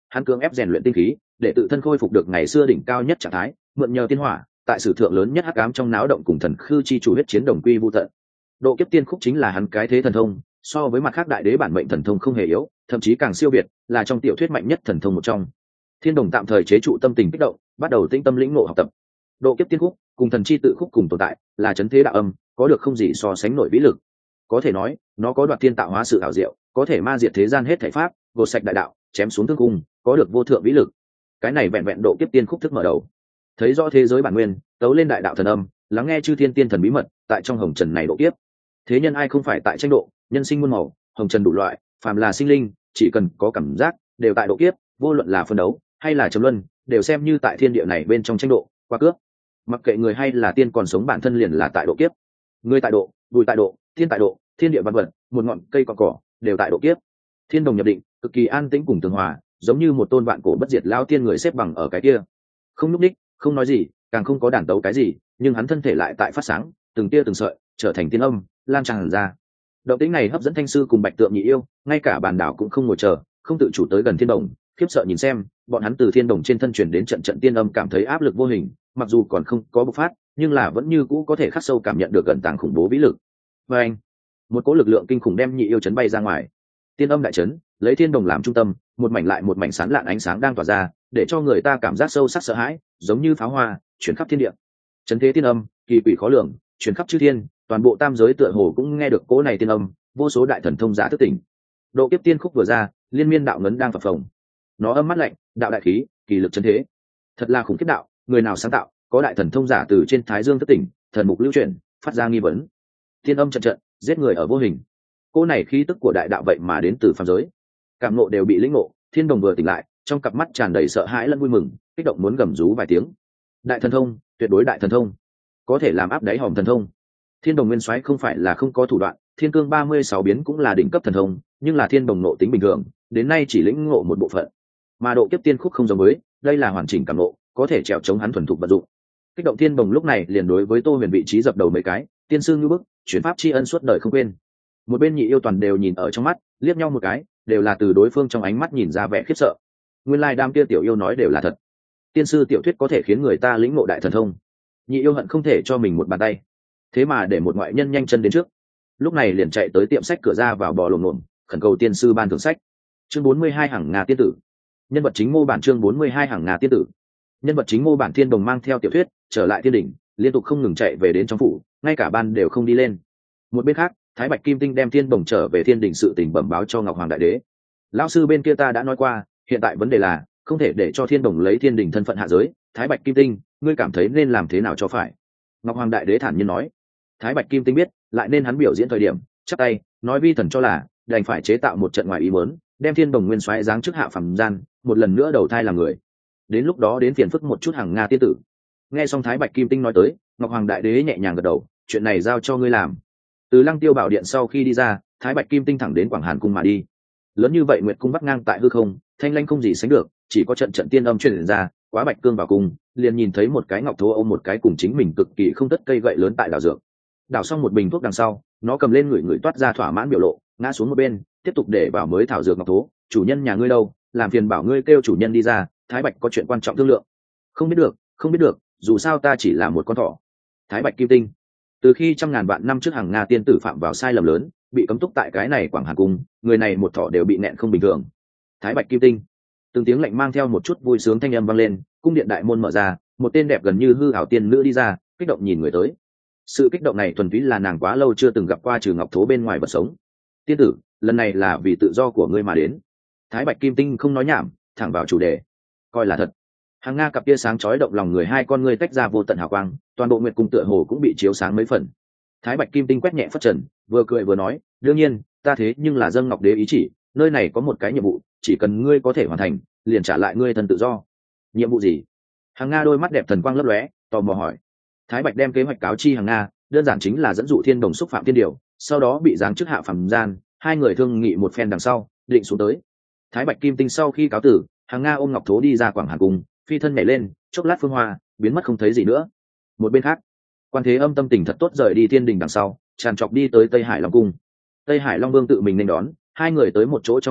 hắn cưỡng ép rèn luyện tinh khí để tự thân khôi phục được ngày xưa đỉnh cao nhất trạng thái, mượn nhờ tiên hỏa tại sử thượng lớn nhất hắc ám trong náo động cùng thần khư chi chủ huyết chiến đồng quy vu tận. Độ kiếp tiên khúc chính là hắn cái thế thần thông, so với mặt khác đại đế bản mệnh thần thông không hề yếu, thậm chí càng siêu việt, là trong tiểu thuyết mạnh nhất thần thông một trong. Thiên Đồng tạm thời chế trụ tâm tình kích động, bắt đầu tĩnh tâm lĩnh ngộ học tập. Độ kiếp tiên khúc cùng thần chi tự khúc cùng tồn tại, là chấn thế đạo âm, có được không gì so sánh nổi vĩ lực. Có thể nói, nó có đoạt thiên tạo hóa sự ảo diệu, có thể ma diệt thế gian hết thảy pháp, gột sạch đại đạo, chém xuống thương cung, có được vô thượng vĩ lực. Cái này vẹn vẹn độ kiếp tiên khúc thức mở đầu. Thấy rõ thế giới bản nguyên, tấu lên đại đạo thần âm, lắng nghe chư thiên tiên thần bí mật, tại trong hồng trần này độ kiếp. Thế nhân ai không phải tại tranh độ, nhân sinh muôn màu, hồng trần đủ loại, phàm là sinh linh, chỉ cần có cảm giác, đều tại độ kiếp, vô luận là phân đấu hay là trầm luân, đều xem như tại thiên địa này bên trong tranh độ, qua cướp. Mặc kệ người hay là tiên còn sống, bản thân liền là tại độ kiếp. Người tại độ, bùi tại độ, thiên tại độ, thiên địa văn vật, một ngọn cây cỏ cỏ, đều tại độ kiếp. Thiên Đồng nhập định, cực kỳ an tĩnh cùng tường hòa, giống như một tôn vạn cổ bất diệt lao tiên người xếp bằng ở cái kia, không núp đích, không nói gì, càng không có đàn tấu cái gì, nhưng hắn thân thể lại tại phát sáng, từng tia từng sợi trở thành tiên âm, lan tràn ra. Động tĩnh này hấp dẫn Thanh Sư cùng Bạch Tượng Nhị Yêu, ngay cả bàn đảo cũng không ngồi chờ, không tự chủ tới gần Thiên Đồng, khiếp sợ nhìn xem, bọn hắn từ Thiên Đồng trên thân truyền đến trận trận tiên âm, cảm thấy áp lực vô hình, mặc dù còn không có bộc phát, nhưng là vẫn như cũ có thể khắc sâu cảm nhận được gần tàng khủng bố vĩ lực. Và anh, một cỗ lực lượng kinh khủng đem Nhị Yêu chấn bay ra ngoài. Tiên âm đại chấn, lấy Thiên Đồng làm trung tâm, một mảnh lại một mảnh sáng lạn ánh sáng đang tỏa ra, để cho người ta cảm giác sâu sắc sợ hãi, giống như pháo hoa chuyển khắp thiên địa. Chấn thế tiên âm, kỳ quỷ khó lường, chuyển khắp chư thiên, toàn bộ tam giới tựa hồ cũng nghe được cỗ này tiên âm, vô số đại thần thông giả thức tỉnh. Độ kiếp tiên khúc vừa ra, liên miên đạo ngấn đang phập phồng. Nó âm mắt lạnh, đạo đại khí, kỳ lực chấn thế. Thật là khủng khiếp đạo, người nào sáng tạo, có đại thần thông giả từ trên thái dương thức tỉnh, thần mục lưu chuyển, phát ra nghi vấn. Tiên âm trận trận, giết người ở vô hình. Cỗ này khí tức của đại đạo vậy mà đến từ phàm giới. Cảm ngộ đều bị lĩnh ngộ, Thiên Đồng vừa tỉnh lại, trong cặp mắt tràn đầy sợ hãi lẫn vui mừng, kích động muốn gầm rú vài tiếng. Đại thần thông, tuyệt đối đại thần thông, có thể làm áp đáy hòm thần thông. Thiên Đồng nguyên soái không phải là không có thủ đoạn, thiên cương ba mươi sáu biến cũng là đỉnh cấp thần thông, nhưng là Thiên Đồng ngộ tính bình thường, đến nay chỉ lĩnh ngộ một bộ phận. Mà độ kiếp tiên khúc không giống với, đây là hoàn chỉnh cảm ngộ, có thể trèo chống hắn thuần thục vận dụng. Kích động Thiên Đồng lúc này liền đối với Tô Huyền vị trí dập đầu mấy cái, tiên sư như bức, chuyển pháp tri ân suốt đời không quên. Một bên Nhị Yêu toàn đều nhìn ở trong mắt, liếc nhau một cái, đều là từ đối phương trong ánh mắt nhìn ra vẻ khiếp sợ. Nguyên lai đam kia tiểu yêu nói đều là thật, tiên sư tiểu thuyết có thể khiến người ta lĩnh ngộ đại thần thông. Nhị Yêu hận không thể cho mình một bàn tay, thế mà để một ngoại nhân nhanh chân đến trước, lúc này liền chạy tới tiệm sách cửa ra vào bò lồm lồm khẩn cầu tiên sư ban thưởng sách. Chương bốn mươi hai hàng Nga tiên tử. Nhân vật chính mô bản. Chương bốn mươi hai hàng Nga tiên tử. Nhân vật chính mô bản. Thiên Đồng mang theo tiểu thuyết trở lại thiên đỉnh, liên tục không ngừng chạy về đến trong phủ, ngay cả ban đều không đi lên. Một bên khác, Thái Bạch Kim Tinh đem Thiên Đồng trở về thiên đỉnh sự tình bẩm báo cho Ngọc Hoàng Đại Đế. Lão sư bên kia ta đã nói qua, hiện tại vấn đề là không thể để cho Thiên Đồng lấy thiên đỉnh thân phận hạ giới. Thái Bạch Kim Tinh, ngươi cảm thấy nên làm thế nào cho phải? Ngọc Hoàng Đại Đế thản nhiên nói. Thái Bạch Kim Tinh biết, lại nên hắn biểu diễn thời điểm, chắp tay nói vi thần cho là đành phải chế tạo một trận ngoài ý muốn, đem Thiên Đồng nguyên soái giáng chức hạ phàm gian, một lần nữa đầu thai làm người. Đến lúc đó đến phiền phức một chút hàng Nga tiên tử. Nghe xong Thái Bạch Kim Tinh nói tới, Ngọc Hoàng Đại Đế nhẹ nhàng gật đầu, chuyện này giao cho ngươi làm. Từ Lăng Tiêu Bảo Điện sau khi đi ra, Thái Bạch Kim Tinh thẳng đến Quảng Hàn cung mà đi. Lớn như vậy Nguyệt cung bắc ngang tại hư không, thanh lanh không gì sánh được, chỉ có trận trận tiên âm truyền ra, quá Bạch Cương vào cung, liền nhìn thấy một cái ngọc thố ôm một cái cùng chính mình cực kỳ không tất cây gậy lớn tại đảo dược. Đảo xong một bình thuốc đằng sau, nó cầm lên người người toát ra thỏa mãn biểu lộ, ngã xuống một bên, tiếp tục để vào mới thảo dược ngọc thố. Chủ nhân nhà ngươi đâu, làm phiền bảo ngươi kêu chủ nhân đi ra, Thái Bạch có chuyện quan trọng thương lượng. Không biết được, không biết được, dù sao ta chỉ là một con thỏ. Thái Bạch Kim Tinh. Từ khi trăm ngàn vạn năm trước hàng Nga tiên tử phạm vào sai lầm lớn, bị cấm túc tại cái này Quảng Hàn cung, người này một thỏ đều bị nẹn không bình thường. Thái Bạch Kim Tinh. Từng tiếng lạnh mang theo một chút vui sướng thanh âm vang lên, cung điện đại môn mở ra, một tên đẹp gần như hư ảo tiên nữ đi ra, kích động nhìn người tới. Sự kích động này thuần túy là nàng quá lâu chưa từng gặp qua trừ ngọc thố bên ngoài vật sống. Tiên tử, lần này là vì tự do của ngươi mà đến. Thái Bạch Kim Tinh không nói nhảm, thẳng vào chủ đề. Coi là thật. Hàng Nga cặp tia sáng chói động lòng người, hai con ngươi tách ra vô tận hào quang, toàn bộ nguyệt cung tựa hồ cũng bị chiếu sáng mấy phần. Thái Bạch Kim Tinh quét nhẹ phất trần, vừa cười vừa nói, đương nhiên, ta thế nhưng là dâng ngọc đế ý chỉ, nơi này có một cái nhiệm vụ, chỉ cần ngươi có thể hoàn thành, liền trả lại ngươi thân tự do. Nhiệm vụ gì? Hàng Nga đôi mắt đẹp thần quang lấp lóe, tò mò hỏi. Thái Bạch đem kế hoạch cáo chi Hàng Nga, đơn giản chính là dẫn dụ Thiên Đồng xúc phạm thiên điều, sau đó bị giáng chức hạ phàm gian, hai người thương nghị một phen đằng sau, định xuống tới. Thái Bạch Kim Tinh sau khi cáo tử, Hàng Nga ôm ngọc thố đi ra Quảng Hàn cung, phi thân nhảy lên, chốc lát phương hoa, biến mất không thấy gì nữa. Một bên khác, Quan Thế Âm tâm tình thật tốt rời đi thiên đình đằng sau, tràn trọc đi tới Tây Hải Long cung. Tây Hải Long Vương tự mình nên đón, hai người tới một chỗ trong mật thất,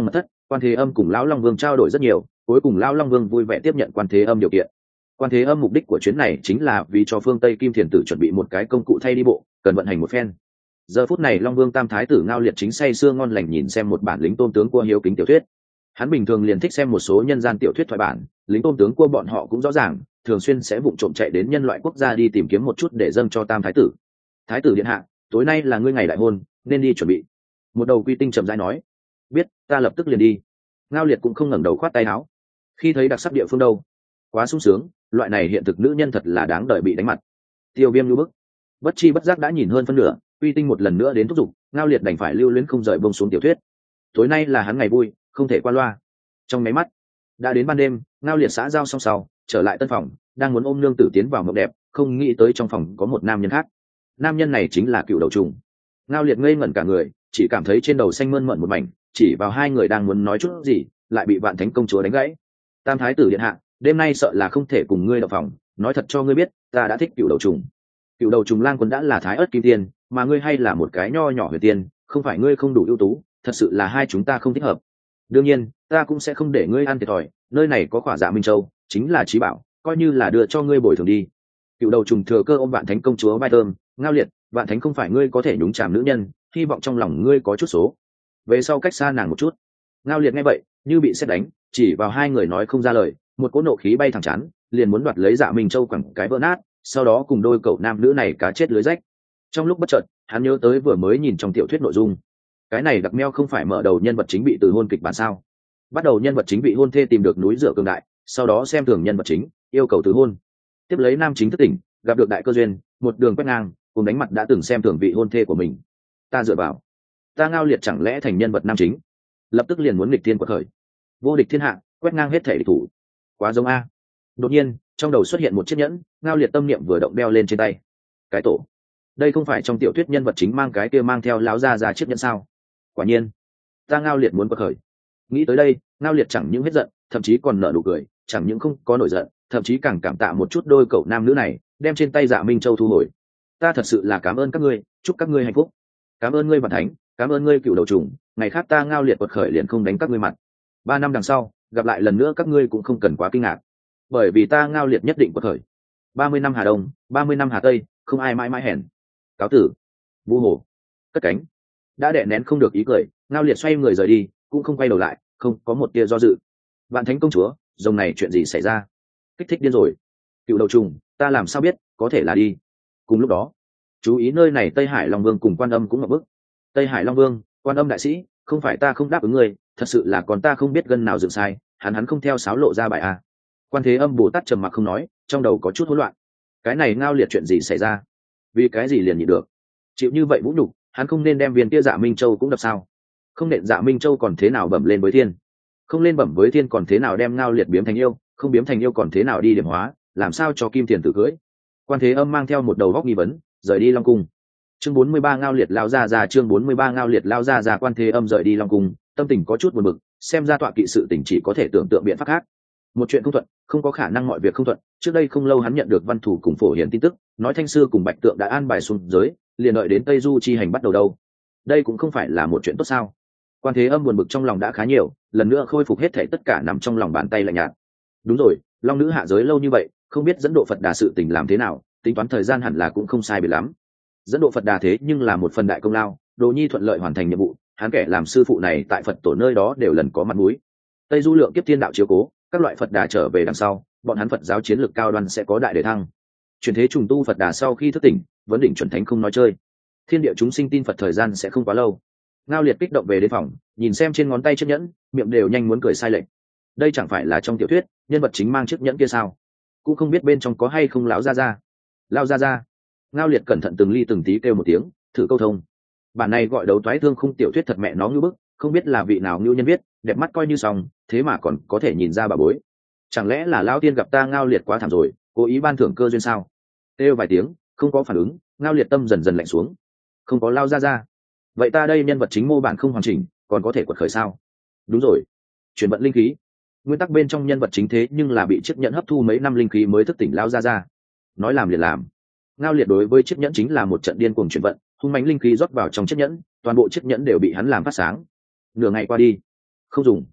Quan Thế Âm cùng lão Long Vương trao đổi rất nhiều, cuối cùng lão Long Vương vui vẻ tiếp nhận Quan Thế Âm điều kiện. Quan Thế Âm mục đích của chuyến này chính là vì cho phương Tây Kim Thiền Tử chuẩn bị một cái công cụ thay đi bộ, cần vận hành một phen. Giờ phút này Long Vương Tam Thái tử Ngao Liệt chính say sưa ngon lành nhìn xem một bản lính tôn tướng cua hiếu kính tiểu thuyết. Hắn bình thường liền thích xem một số nhân gian tiểu thuyết thoại bản, lính tôn tướng cua bọn họ cũng rõ ràng, thường xuyên sẽ vụng trộm chạy đến nhân loại quốc gia đi tìm kiếm một chút để dâng cho Tam Thái tử. Thái tử điện hạ, tối nay là ngươi ngày đại hôn, nên đi chuẩn bị. Một đầu quy tinh trầm rãi nói. Biết, ta lập tức liền đi. Ngao Liệt cũng không ngẩng đầu khoát tay áo. Khi thấy đặc sắc địa phương đâu, quá sung sướng, loại này hiện thực nữ nhân thật là đáng đợi bị đánh mặt. Tiêu Viêm lưu bức, bất chi bất giác đã nhìn hơn phân nửa, quy tinh một lần nữa đến thúc giục, Ngao Liệt đành phải lưu luyến không rời bông xuống tiểu thuyết. Tối nay là hắn ngày vui, không thể qua loa. Trong máy mắt đã đến ban đêm, Ngao Liệt xã giao xong sau trở lại tân phòng, đang muốn ôm nương tử tiến vào mộng đẹp, không nghĩ tới trong phòng có một nam nhân khác. Nam nhân này chính là Cựu Đầu Trùng. Ngao Liệt ngây ngẩn cả người, chỉ cảm thấy trên đầu xanh mơn mởn một mảnh, chỉ vào hai người đang muốn nói chút gì, lại bị Vạn Thánh công chúa đánh gãy. Tam Thái tử điện hạ, đêm nay sợ là không thể cùng ngươi động phòng, nói thật cho ngươi biết, ta đã thích Cựu Đầu Trùng. Cựu Đầu Trùng lang quân đã là thái ớt kim tiên, mà ngươi hay là một cái nho nhỏ huyền tiên, không phải ngươi không đủ ưu tú, thật sự là hai chúng ta không thích hợp. Đương nhiên, ta cũng sẽ không để ngươi ăn thiệt thòi, nơi này có Khỏa Dạ Minh Châu, chính là trí bảo, coi như là đưa cho ngươi bồi thường đi. Cựu Đầu Trùng thừa cơ ôm Vạn Thánh công chúa vai thơm. Ngao Liệt, Vạn Thánh không phải ngươi có thể nhúng chàm nữ nhân, hy vọng trong lòng ngươi có chút số. Về sau cách xa nàng một chút. Ngao Liệt nghe vậy như bị sét đánh, chỉ vào hai người nói không ra lời, một cỗ nộ khí bay thẳng chán, liền muốn đoạt lấy Dạ Minh Châu quẳng cái vỡ nát, sau đó cùng đôi cậu nam nữ này cá chết lưới rách. Trong lúc bất chợt, hắn nhớ tới vừa mới nhìn trong tiểu thuyết nội dung, cái này đặc meo không phải mở đầu nhân vật chính bị từ hôn kịch bản sao? Bắt đầu nhân vật chính bị hôn thê tìm được núi rửa cường đại, sau đó xem thường nhân vật chính, yêu cầu từ hôn. Tiếp lấy nam chính thất tỉnh, gặp được đại cơ duyên, một đường quét ngang, cùng đánh mặt đã từng xem thường vị hôn thê của mình. Ta dựa vào, ta Ngao Liệt chẳng lẽ thành nhân vật nam chính, lập tức liền muốn nghịch thiên quật khởi, vô địch thiên hạ, quét ngang hết thể địch thủ, quá giống a. Đột nhiên trong đầu xuất hiện một chiếc nhẫn, Ngao Liệt tâm niệm vừa động đeo lên trên tay. Cái tổ, đây không phải trong tiểu thuyết nhân vật chính mang cái kia mang theo láo ra ra chiếc nhẫn sao? Quả nhiên, ta Ngao Liệt muốn quật khởi. Nghĩ tới đây, Ngao Liệt chẳng những hết giận, thậm chí còn nở nụ cười, chẳng những không có nổi giận, thậm chí càng cảm tạ một chút đôi cậu nam nữ này, đem trên tay Dạ Minh Châu thu hồi. Ta thật sự là cảm ơn các ngươi, chúc các ngươi hạnh phúc. Cảm ơn ngươi Vạn Thánh, cảm ơn ngươi Cựu Đầu Trùng, ngày khác ta Ngao Liệt quật khởi liền không đánh các ngươi mặt. Ba năm đằng sau gặp lại lần nữa, các ngươi cũng không cần quá kinh ngạc, bởi vì ta Ngao Liệt nhất định quật khởi. Ba mươi năm Hà Đông, ba mươi năm Hà Tây, không ai mãi mãi hèn. Cáo tử. Vu Hồ cất cánh, đã đè nén không được ý cười, Ngao Liệt xoay người rời đi, cũng không quay đầu lại, không có một tia do dự. Vạn Thánh công chúa, dòng này chuyện gì xảy ra? Kích thích điên rồi. Cựu Đầu Trùng, ta làm sao biết, có thể là đi. Cùng lúc đó, chú ý nơi này Tây Hải Long Vương cùng Quan Âm cũng ngập bức. Tây Hải Long Vương, Quan Âm đại sĩ, không phải ta không đáp ứng ngươi, thật sự là còn ta không biết gân nào dựng sai, hắn hắn không theo sáo lộ ra bài a. Quan Thế Âm Bồ Tát trầm mặc không nói, trong đầu có chút hỗn loạn. Cái này Ngao Liệt chuyện gì xảy ra? Vì cái gì liền nhịn được? Chịu như vậy vũ nhục, hắn không nên đem viên kia Dạ Minh Châu cũng đập sao? Không nện Dạ Minh Châu còn thế nào bẩm lên với thiên? Không lên bẩm với thiên còn thế nào đem Ngao Liệt biếm thành yêu? Không biếm thành yêu còn thế nào đi điểm hóa? Làm sao cho Kim Thiền Tử cưới? Quan Thế Âm mang theo một đầu góc nghi vấn, rời đi Long Cung. Chương bốn mươi ba Ngao Liệt lao ra ra chương bốn mươi ba Ngao Liệt lao ra ra Quan Thế Âm rời đi Long Cung, tâm tình có chút buồn bực, xem ra tọa kỵ sự tình chỉ có thể tưởng tượng biện pháp khác. Một chuyện không thuận, không có khả năng mọi việc không thuận, trước đây không lâu hắn nhận được Văn Thủ cùng Phổ Hiển tin tức, nói Thanh Sư cùng Bạch Tượng đã an bài xuống giới, liền đợi đến Tây Du chi hành bắt đầu đâu. Đây cũng không phải là một chuyện tốt sao? Quan Thế Âm buồn bực trong lòng đã khá nhiều, lần nữa khôi phục hết thảy tất cả nằm trong lòng bàn tay lạnh nhạt. Đúng rồi, Long nữ hạ giới lâu như vậy, không biết dẫn độ Phật Đà sự tình làm thế nào, tính toán thời gian hẳn là cũng không sai biệt lắm. Dẫn độ Phật Đà thế nhưng là một phần đại công lao, Đồ Nhi thuận lợi hoàn thành nhiệm vụ, hắn kẻ làm sư phụ này tại Phật tổ nơi đó đều lần có mặt mũi. Tây Du lượng kiếp thiên đạo chiếu cố, các loại Phật Đà trở về đằng sau, bọn hắn Phật giáo chiến lược cao đoan sẽ có đại đề thăng. Chuyển thế trùng tu Phật Đà sau khi thức tỉnh, vấn đỉnh chuẩn thánh không nói chơi. Thiên địa chúng sinh tin Phật thời gian sẽ không quá lâu. Ngao Liệt kích động về đến phòng, nhìn xem trên ngón tay chiếc nhẫn, miệng đều nhanh muốn cười sai lệch. Đây chẳng phải là trong tiểu thuyết nhân vật chính mang chiếc nhẫn kia sao? Cũng không biết bên trong có hay không lão gia gia. Lao gia gia. Ngao Liệt cẩn thận từng ly từng tí kêu một tiếng, thử câu thông. Bản này gọi đấu toái thương khung tiểu thuyết thật mẹ nó ngưu bức, không biết là vị nào ngưu nhân viết, đẹp mắt coi như xong, thế mà còn có thể nhìn ra bà bối. Chẳng lẽ là lão tiên gặp ta Ngao Liệt quá thảm rồi, cố ý ban thưởng cơ duyên sao? Kêu vài tiếng, không có phản ứng, Ngao Liệt tâm dần dần lạnh xuống. Không có lao gia gia. Vậy ta đây nhân vật chính mô bản không hoàn chỉnh, còn có thể quật khởi sao? Đúng rồi, chuyển vận linh khí. Nguyên tắc bên trong nhân vật chính thế nhưng là bị chiếc nhẫn hấp thu mấy năm linh khí mới thức tỉnh lao ra ra. Nói làm liền làm. Ngao Liệt đối với chiếc nhẫn chính là một trận điên cuồng chuyển vận, hung mãnh linh khí rót vào trong chiếc nhẫn, toàn bộ chiếc nhẫn đều bị hắn làm phát sáng. Nửa ngày qua đi, không dùng,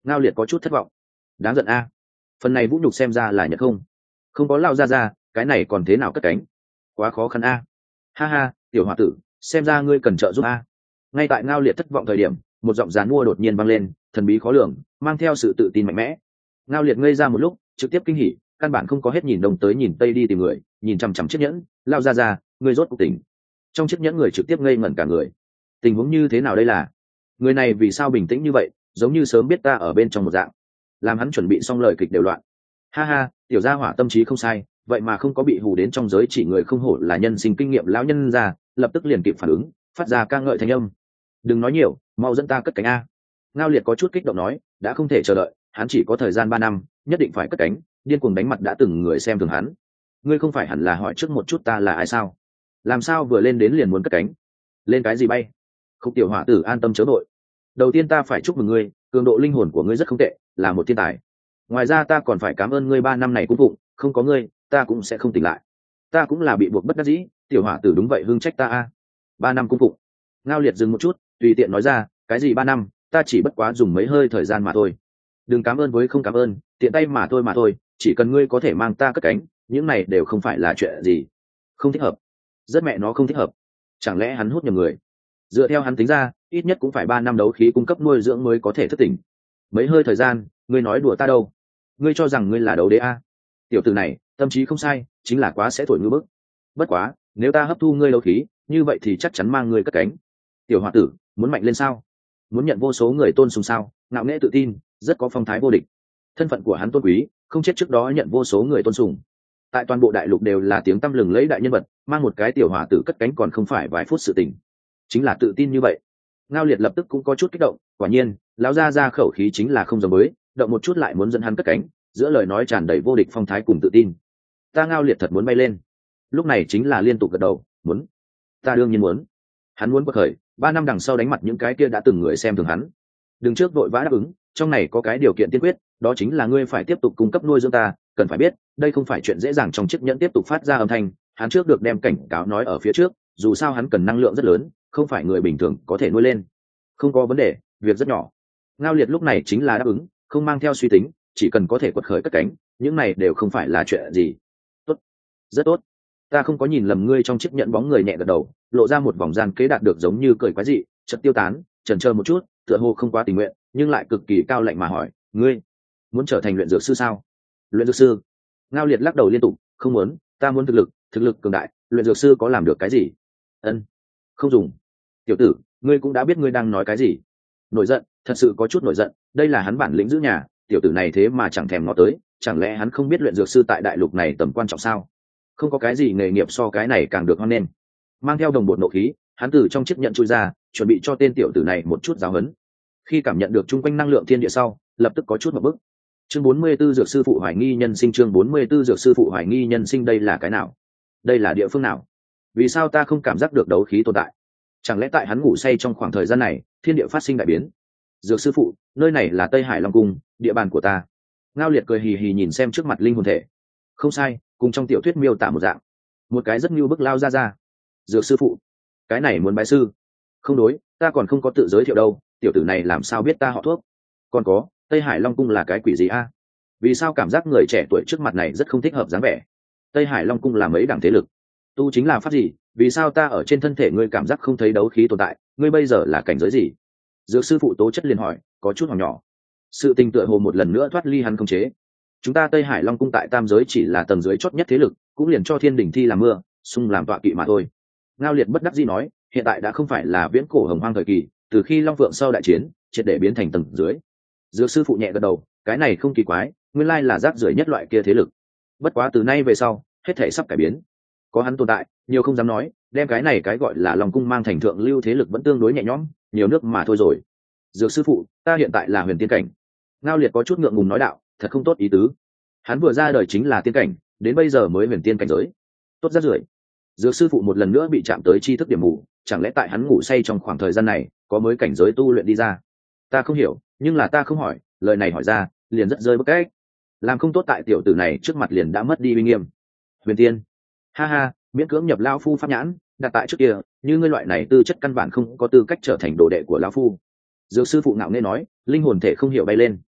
Ngao Liệt có chút thất vọng. Đáng giận a, phần này vũ nhục xem ra là nhật không không có lao ra ra, cái này còn thế nào cất cánh, quá khó khăn a. Ha ha, tiểu h o a tử, xem ra ngươi cần trợ giúp a. Ngay tại Ngao Liệt thất vọng thời điểm, một giọng dán mua đột nhiên vang lên, thần bí khó lường, mang theo sự tự tin mạnh mẽ. Ngao Liệt ngây ra một lúc, trực tiếp kinh hỉ, căn bản không có hết nhìn đông tới nhìn tây đi tìm người, nhìn chằm chằm chiếc nhẫn. Lao ra ra, ngươi rốt cuộc tỉnh. Trong chiếc nhẫn người trực tiếp ngây ngẩn cả người. Tình huống như thế nào đây là? Người này vì sao bình tĩnh như vậy, giống như sớm biết ta ở bên trong một dạng. Làm hắn chuẩn bị xong lời kịch đều loạn. Ha ha, tiểu gia hỏa tâm trí không sai, vậy mà không có bị hù đến trong giới chỉ người không hổ là nhân sinh kinh nghiệm lão nhân ra, lập tức liền kịp phản ứng, phát ra ca ngợi thanh âm. Đừng nói nhiều, mau dẫn ta cất cánh a. Ngao Liệt có chút kích động nói, đã không thể chờ đợi, hắn chỉ có thời gian ba năm, nhất định phải cất cánh, điên cuồng đánh mặt đã từng người xem thường hắn. Ngươi không phải hẳn là hỏi trước một chút ta là ai sao? Làm sao vừa lên đến liền muốn cất cánh? Lên cái gì bay? Khúc tiểu hỏa tử an tâm chớ nội. Đầu tiên ta phải chúc mừng ngươi, cường độ linh hồn của ngươi rất không tệ, là một thiên tài. Ngoài ra ta còn phải cảm ơn ngươi ba năm này cũng phụng, không có ngươi, ta cũng sẽ không tỉnh lại. Ta cũng là bị buộc bất đắc dĩ, tiểu hỏa tử đúng vậy hưng trách ta a. Ba năm cung phụng. Ngao Liệt dừng một chút, tùy tiện nói ra, cái gì ba năm, ta chỉ bất quá dùng mấy hơi thời gian mà thôi. Đừng cảm ơn với không cảm ơn, tiện tay mà thôi mà thôi, chỉ cần ngươi có thể mang ta cất cánh, những này đều không phải là chuyện gì. Không thích hợp. Rất mẹ nó không thích hợp. Chẳng lẽ hắn hút nhầm người? Dựa theo hắn tính ra, ít nhất cũng phải ba năm đấu khí cung cấp nuôi dưỡng mới có thể thức tỉnh. Mấy hơi thời gian, ngươi nói đùa ta đâu? Ngươi cho rằng ngươi là đấu đế a? Tiểu tử này, tâm trí không sai, chính là quá sẽ thổi ngư bức. Bất quá, nếu ta hấp thu ngươi đấu khí, như vậy thì chắc chắn mang ngươi cất cánh. Tiểu h o a tử, muốn mạnh lên sao? Muốn nhận vô số người tôn sùng sao? Ngạo nghễ tự tin, rất có phong thái vô địch. Thân phận của hắn tôn quý, không chết trước đó nhận vô số người tôn sùng. Tại toàn bộ đại lục đều là tiếng tăm lừng lẫy đại nhân vật, mang một cái tiểu hỏa tử cất cánh còn không phải vài phút sự tình. Chính là tự tin như vậy. Ngao Liệt lập tức cũng có chút kích động, quả nhiên, lão gia ra khẩu khí chính là không giống mới, động một chút lại muốn dẫn hắn cất cánh, giữa lời nói tràn đầy vô địch phong thái cùng tự tin. Ta Ngao Liệt thật muốn bay lên. Lúc này chính là liên tục gật đầu, muốn. Ta đương nhiên muốn. Hắn muốn bật khởi, ba năm đằng sau đánh mặt những cái kia đã từng người xem thường hắn. Đừng trước vội vã đáp ứng, trong này có cái điều kiện tiên quyết, đó chính là ngươi phải tiếp tục cung cấp nuôi dưỡng ta, cần phải biết, đây không phải chuyện dễ dàng trong chiếc nhẫn tiếp tục phát ra âm thanh, hắn trước được đem cảnh cáo nói ở phía trước, dù sao hắn cần năng lượng rất lớn, không phải người bình thường có thể nuôi lên. Không có vấn đề, việc rất nhỏ. Ngao Liệt lúc này chính là đáp ứng, không mang theo suy tính, chỉ cần có thể quật khởi cất cánh, những này đều không phải là chuyện gì. Tốt, rất tốt. Ta không có nhìn lầm ngươi. Trong chiếc nhẫn bóng người nhẹ gật đầu, lộ ra một vòng gian kế đạt được giống như cười quái dị, chợt tiêu tán, chần chờ một chút, tựa hồ không quá tình nguyện, nhưng lại cực kỳ cao lạnh mà hỏi, ngươi muốn trở thành luyện dược sư sao? Luyện dược sư? Ngao Liệt lắc đầu liên tục, không muốn, ta muốn thực lực, thực lực cường đại, luyện dược sư có làm được cái gì? Ân, không dùng. Tiểu tử, ngươi cũng đã biết ngươi đang nói cái gì. Nổi giận, thật sự có chút nổi giận, đây là hắn bản lĩnh giữ nhà, tiểu tử này thế mà chẳng thèm ngó tới, chẳng lẽ hắn không biết luyện dược sư tại đại lục này tầm quan trọng sao? Không có cái gì nghề nghiệp so cái này càng được hoan nghênh. Mang theo đồng bột nộ khí, hắn từ trong chiếc nhẫn chui ra, chuẩn bị cho tên tiểu tử này một chút giáo huấn. Khi cảm nhận được chung quanh năng lượng thiên địa sau, lập tức có chút một bức. Chương bốn mươi 44 dược sư phụ hoài nghi nhân sinh, chương bốn mươi 44 dược sư phụ hoài nghi nhân sinh, đây là cái nào? Đây là địa phương nào? Vì sao ta không cảm giác được đấu khí tồn tại? Chẳng lẽ tại hắn ngủ say trong khoảng thời gian này, thiên địa phát sinh đại biến? Dược sư phụ, nơi này là Tây Hải Long Cung, địa bàn của ta. Ngao Liệt cười hì hì nhìn xem trước mặt linh hồn thể. Không sai, cùng trong tiểu thuyết miêu tả một dạng. Một cái rất nhu bức lao ra ra. Dược sư phụ, cái này muốn bái sư? Không đối, ta còn không có tự giới thiệu đâu, tiểu tử này làm sao biết ta họ thuốc? Còn có, Tây Hải Long Cung là cái quỷ gì a? Vì sao cảm giác người trẻ tuổi trước mặt này rất không thích hợp dáng vẻ? Tây Hải Long Cung là mấy đẳng thế lực? Tu chính là pháp gì? Vì sao ta ở trên thân thể ngươi cảm giác không thấy đấu khí tồn tại? Ngươi bây giờ là cảnh giới gì? Dược sư phụ tố chất liền hỏi, có chút hỏi nhỏ. Sự tình tựa hồ một lần nữa thoát ly hắn không chế. Chúng ta Tây Hải Long Cung tại tam giới chỉ là tầng dưới chót nhất thế lực, cũng liền cho thiên đình thi làm mưa, xung làm tọa kỵ mà thôi. Ngao Liệt bất đắc dĩ nói, hiện tại đã không phải là viễn cổ hồng hoang thời kỳ, từ khi Long Phượng sau đại chiến, triệt để biến thành tầng dưới. Dược sư phụ nhẹ gật đầu, cái này không kỳ quái, nguyên lai là rác rưởi nhất loại kia thế lực. Bất quá từ nay về sau, hết thảy sắp cải biến. Có hắn tồn tại, nhiều không dám nói, đem cái này cái gọi là Long Cung mang thành thượng lưu thế lực vẫn tương đối nhẹ nhõm, nhiều nước mà thôi rồi. Dược sư phụ, ta hiện tại là huyền tiên cảnh. Ngao Liệt có chút ngượng ngùng nói đạo, thật không tốt ý tứ. Hắn vừa ra đời chính là tiên cảnh, đến bây giờ mới huyền tiên cảnh giới. Tốt rác rưởi. Dược sư phụ một lần nữa bị chạm tới tri thức điểm mù, chẳng lẽ tại hắn ngủ say trong khoảng thời gian này, có mới cảnh giới tu luyện đi ra? Ta không hiểu, nhưng là ta không hỏi, lời này hỏi ra, liền rất rơi bức cách. Làm không tốt tại tiểu tử này trước mặt liền đã mất đi uy nghiêm. Huyền tiên, ha ha, miễn cưỡng nhập lão phu pháp nhãn, đặt tại trước kia, như ngươi loại này tư chất căn bản không có tư cách trở thành đồ đệ của lão phu. Dược sư phụ ngạo nghễ nói, linh hồn thể không hiểu bay lên,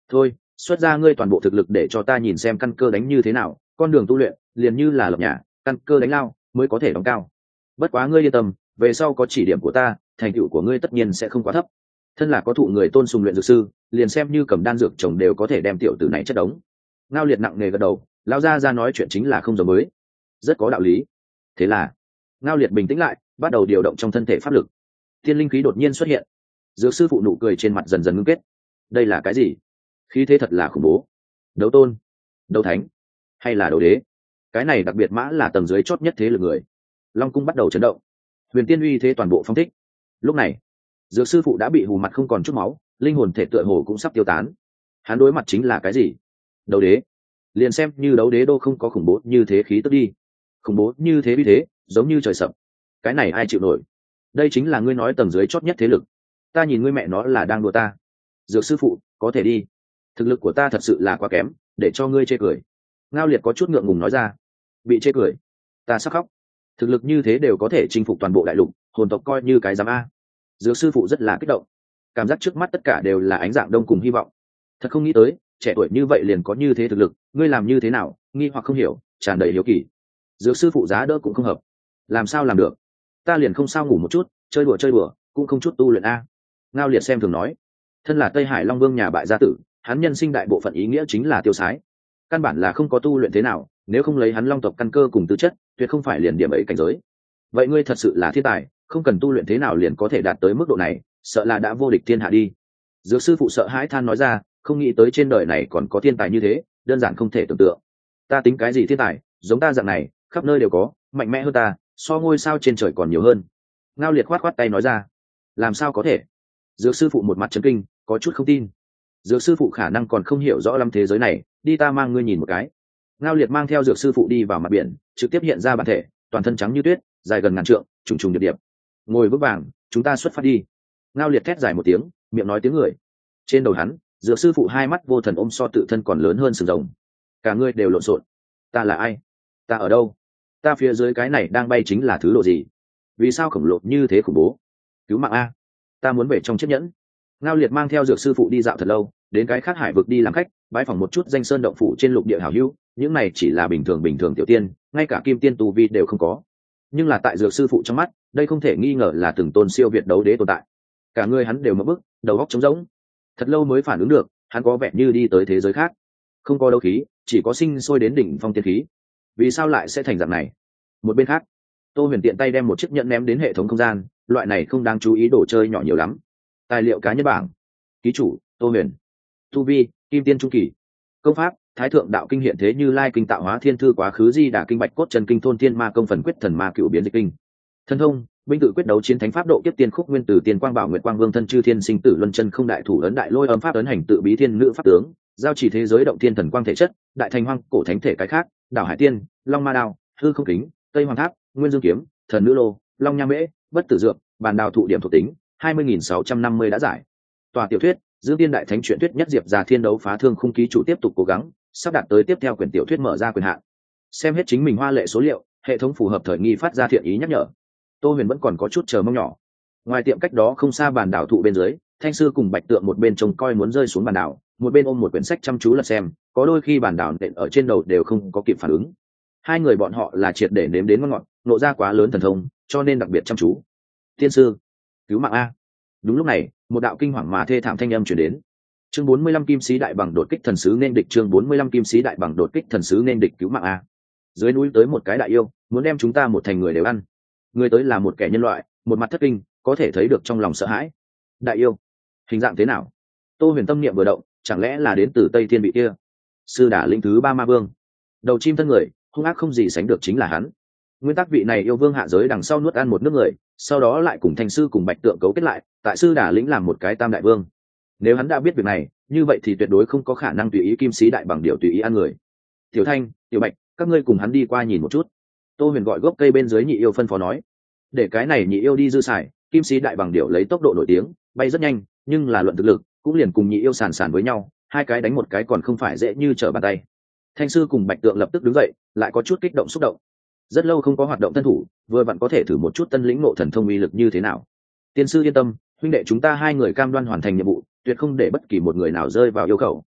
thôi xuất ra ngươi toàn bộ thực lực để cho ta nhìn xem căn cơ đánh như thế nào, con đường tu luyện liền như là lập nhà, căn cơ đánh lao mới có thể đóng cao. Bất quá ngươi yên tâm, về sau có chỉ điểm của ta, thành tựu của ngươi tất nhiên sẽ không quá thấp. Thân là có thụ người tôn sùng luyện dược sư, liền xem như cầm đan dược chồng đều có thể đem tiểu tử này chất đống. Ngao Liệt nặng nề gật đầu, lão gia ra nói chuyện chính là không giống mới, rất có đạo lý. Thế là Ngao Liệt bình tĩnh lại, bắt đầu điều động trong thân thể pháp lực. Thiên linh khí đột nhiên xuất hiện, dược sư phụ nụ cười trên mặt dần dần ngưng kết. Đây là cái gì? Khí thế thật là khủng bố. Đấu tôn, đấu thánh, hay là đấu đế? Cái này đặc biệt mã là tầng dưới chót nhất thế lực người. Long cung bắt đầu chấn động, huyền tiên uy thế toàn bộ phong thích. Lúc này dược sư phụ đã bị hù mặt không còn chút máu, linh hồn thể tựa hồ cũng sắp tiêu tán. Hắn đối mặt chính là cái gì? Đấu đế. Liền xem như đấu đế đô không có khủng bố như thế khí tức đi, khủng bố như thế uy thế giống như trời sập. Cái này ai chịu nổi? Đây chính là ngươi nói tầng dưới chót nhất thế lực. Ta nhìn ngươi mẹ nó là đang đùa ta. Dược sư phụ có thể đi, thực lực của ta thật sự là quá kém để cho ngươi chê cười. Ngao Liệt có chút ngượng ngùng nói ra. Bị chê cười? Ta sắp khóc. Thực lực như thế đều có thể chinh phục toàn bộ đại lục, hồn tộc coi như cái giám a. Dược sư phụ rất là kích động, cảm giác trước mắt tất cả đều là ánh dạng đông cùng hy vọng. Thật không nghĩ tới trẻ tuổi như vậy liền có như thế thực lực, ngươi làm như thế nào? Nghi hoặc không hiểu, tràn đầy hiếu kỳ. Dược sư phụ giá đỡ cũng không hợp. Làm sao làm được? Ta liền không sao ngủ một chút, chơi đùa chơi đùa cũng không chút tu luyện a. Ngao Liệt xem thường nói. Thân là Tây Hải Long Vương nhà bại gia tử, hắn nhân sinh đại bộ phận ý nghĩa chính là tiêu sái, căn bản là không có tu luyện thế nào, nếu không lấy hắn long tộc căn cơ cùng tư chất, tuyệt không phải liền điểm ấy cảnh giới. Vậy ngươi thật sự là thiên tài, không cần tu luyện thế nào liền có thể đạt tới mức độ này, sợ là đã vô địch thiên hạ đi. Dược sư phụ sợ hãi than nói ra, không nghĩ tới trên đời này còn có thiên tài như thế, đơn giản không thể tưởng tượng. Ta tính cái gì thiên tài, giống ta dạng này khắp nơi đều có, mạnh mẽ hơn ta, so ngôi sao trên trời còn nhiều hơn. Ngao Liệt khoát khoát tay nói ra. Làm sao có thể? Dược sư phụ một mặt chấn kinh, có chút không tin. Dược sư phụ khả năng còn không hiểu rõ lắm thế giới này, đi ta mang ngươi nhìn một cái. Ngao Liệt mang theo dược sư phụ đi vào mặt biển, trực tiếp hiện ra bản thể, toàn thân trắng như tuyết, dài gần ngàn trượng, trùng trùng điệp điệp. Ngồi vững vàng, chúng ta xuất phát đi. Ngao Liệt thét dài một tiếng, miệng nói tiếng người. Trên đầu hắn, dược sư phụ hai mắt vô thần ôm so tự thân còn lớn hơn sừng rồng. Cả ngươi đều lộn xộn. Ta là ai? Ta ở đâu? Ta phía dưới cái này đang bay chính là thứ độ gì? Vì sao khổng lồ như thế khủng bố? Cứu mạng a! Ta muốn về trong chiếc nhẫn. Ngao Liệt mang theo dược sư phụ đi dạo thật lâu, đến cái khác hải vực đi làm khách, bái phỏng một chút danh sơn động phủ trên lục địa hảo hữu. Những này chỉ là bình thường bình thường tiểu tiên, ngay cả kim tiên tu vi đều không có. Nhưng là tại dược sư phụ trong mắt, đây không thể nghi ngờ là từng tôn siêu việt đấu đế tồn tại. Cả người hắn đều mất bức, đầu óc trống rỗng. Thật lâu mới phản ứng được, hắn có vẻ như đi tới thế giới khác. Không có đấu khí, chỉ có sinh sôi đến đỉnh phong tiên khí. Vì sao lại sẽ thành dạng này? Một bên khác, Tô Huyền tiện tay đem một chiếc nhẫn ném đến hệ thống không gian, loại này không đáng chú ý đồ chơi nhỏ nhiều lắm. Tài liệu cá nhân bảng. Ký chủ Tô Huyền, tu vi kim tiên trung kỳ, công pháp Thái thượng đạo kinh hiện thế Như Lai kinh tạo hóa thiên thư quá khứ di đà kinh bạch cốt trần kinh thôn thiên ma công phần quyết thần ma cựu biến dịch kinh. Thần thông binh tự quyết đấu chiến thánh pháp độ kiếp tiên khúc nguyên tử tiên quang bảo nguyệt quang vương thân chư thiên sinh tử luân chân không đại thủ ấn đại lôi âm pháp ấn hành tự bí thiên nữ pháp tướng giao chỉ thế giới động thiên thần quang thể chất đại thành hoang cổ thánh thể cái khác đảo hải tiên long ma đao hư không kính tây hoàng tháp nguyên dương kiếm thần nữ lô long nha mễ bất tử dược bàn đào thụ điểm thuộc tính hai mươi nghìn sáu trăm năm mươi đã giải. Tòa tiểu thuyết Dương Tiên Đại Thánh truyện thuyết nhất diệp già thiên đấu phá thương khung ký chủ tiếp tục cố gắng, sắp đạt tới tiếp theo quyển tiểu thuyết mở ra quyền hạn. Xem hết chính mình hoa lệ số liệu, hệ thống phù hợp thời nghi phát ra thiện ý nhắc nhở. Tô Huyền vẫn còn có chút chờ mong nhỏ. Ngoài tiệm cách đó không xa bàn đảo thụ bên dưới, Thanh sư cùng Bạch Tượng một bên trông coi muốn rơi xuống bàn đảo, một bên ôm một quyển sách chăm chú lật xem, có đôi khi bàn đảo nện ở trên đầu đều không có kịp phản ứng. Hai người bọn họ là triệt để nếm đến ngon ngọt, nộ ra quá lớn thần thông, cho nên đặc biệt chăm chú. Tiên sư, cứu mạng a! Đúng lúc này, một đạo kinh hoàng mà thê thảm thanh âm truyền đến. Chương bốn mươi lăm kim sĩ đại bằng đột kích thần sứ nên địch chương bốn mươi lăm kim sĩ đại bằng đột kích thần sứ nên địch cứu mạng a. Dưới núi tới một cái đại yêu, muốn đem chúng ta một thành người đều ăn. Người tới là một kẻ nhân loại, một mặt thất kinh, có thể thấy được trong lòng sợ hãi. Đại yêu, hình dạng thế nào? Tô Huyền tâm niệm vừa động, chẳng lẽ là đến từ Tây Thiên vị kia? Sư đả linh thứ ba ma vương, đầu chim thân người, hung ác không gì sánh được chính là hắn. Nguyên tắc vị này yêu vương hạ giới đằng sau nuốt ăn một nước người, sau đó lại cùng Thanh sư cùng Bạch Tượng cấu kết lại, tại sư đả lĩnh làm một cái tam đại vương. Nếu hắn đã biết việc này, như vậy thì tuyệt đối không có khả năng tùy ý kim sĩ đại bằng điệu tùy ý ăn người. Tiểu Thanh, Tiểu Bạch, các ngươi cùng hắn đi qua nhìn một chút. Tô Huyền gọi gốc cây bên dưới nhị yêu phân phó nói, để cái này nhị yêu đi dư xài. Kim sĩ đại bằng điệu lấy tốc độ nổi tiếng, bay rất nhanh, nhưng là luận thực lực, cũng liền cùng nhị yêu sàn sàn với nhau, hai cái đánh một cái còn không phải dễ như trở bàn tay. Thanh sư cùng Bạch Tượng lập tức đứng dậy, lại có chút kích động xúc động. Rất lâu không có hoạt động thân thủ, vừa vặn có thể thử một chút tân lĩnh ngộ thần thông uy lực như thế nào. Tiên sư yên tâm, huynh đệ chúng ta hai người cam đoan hoàn thành nhiệm vụ, tuyệt không để bất kỳ một người nào rơi vào yêu cầu.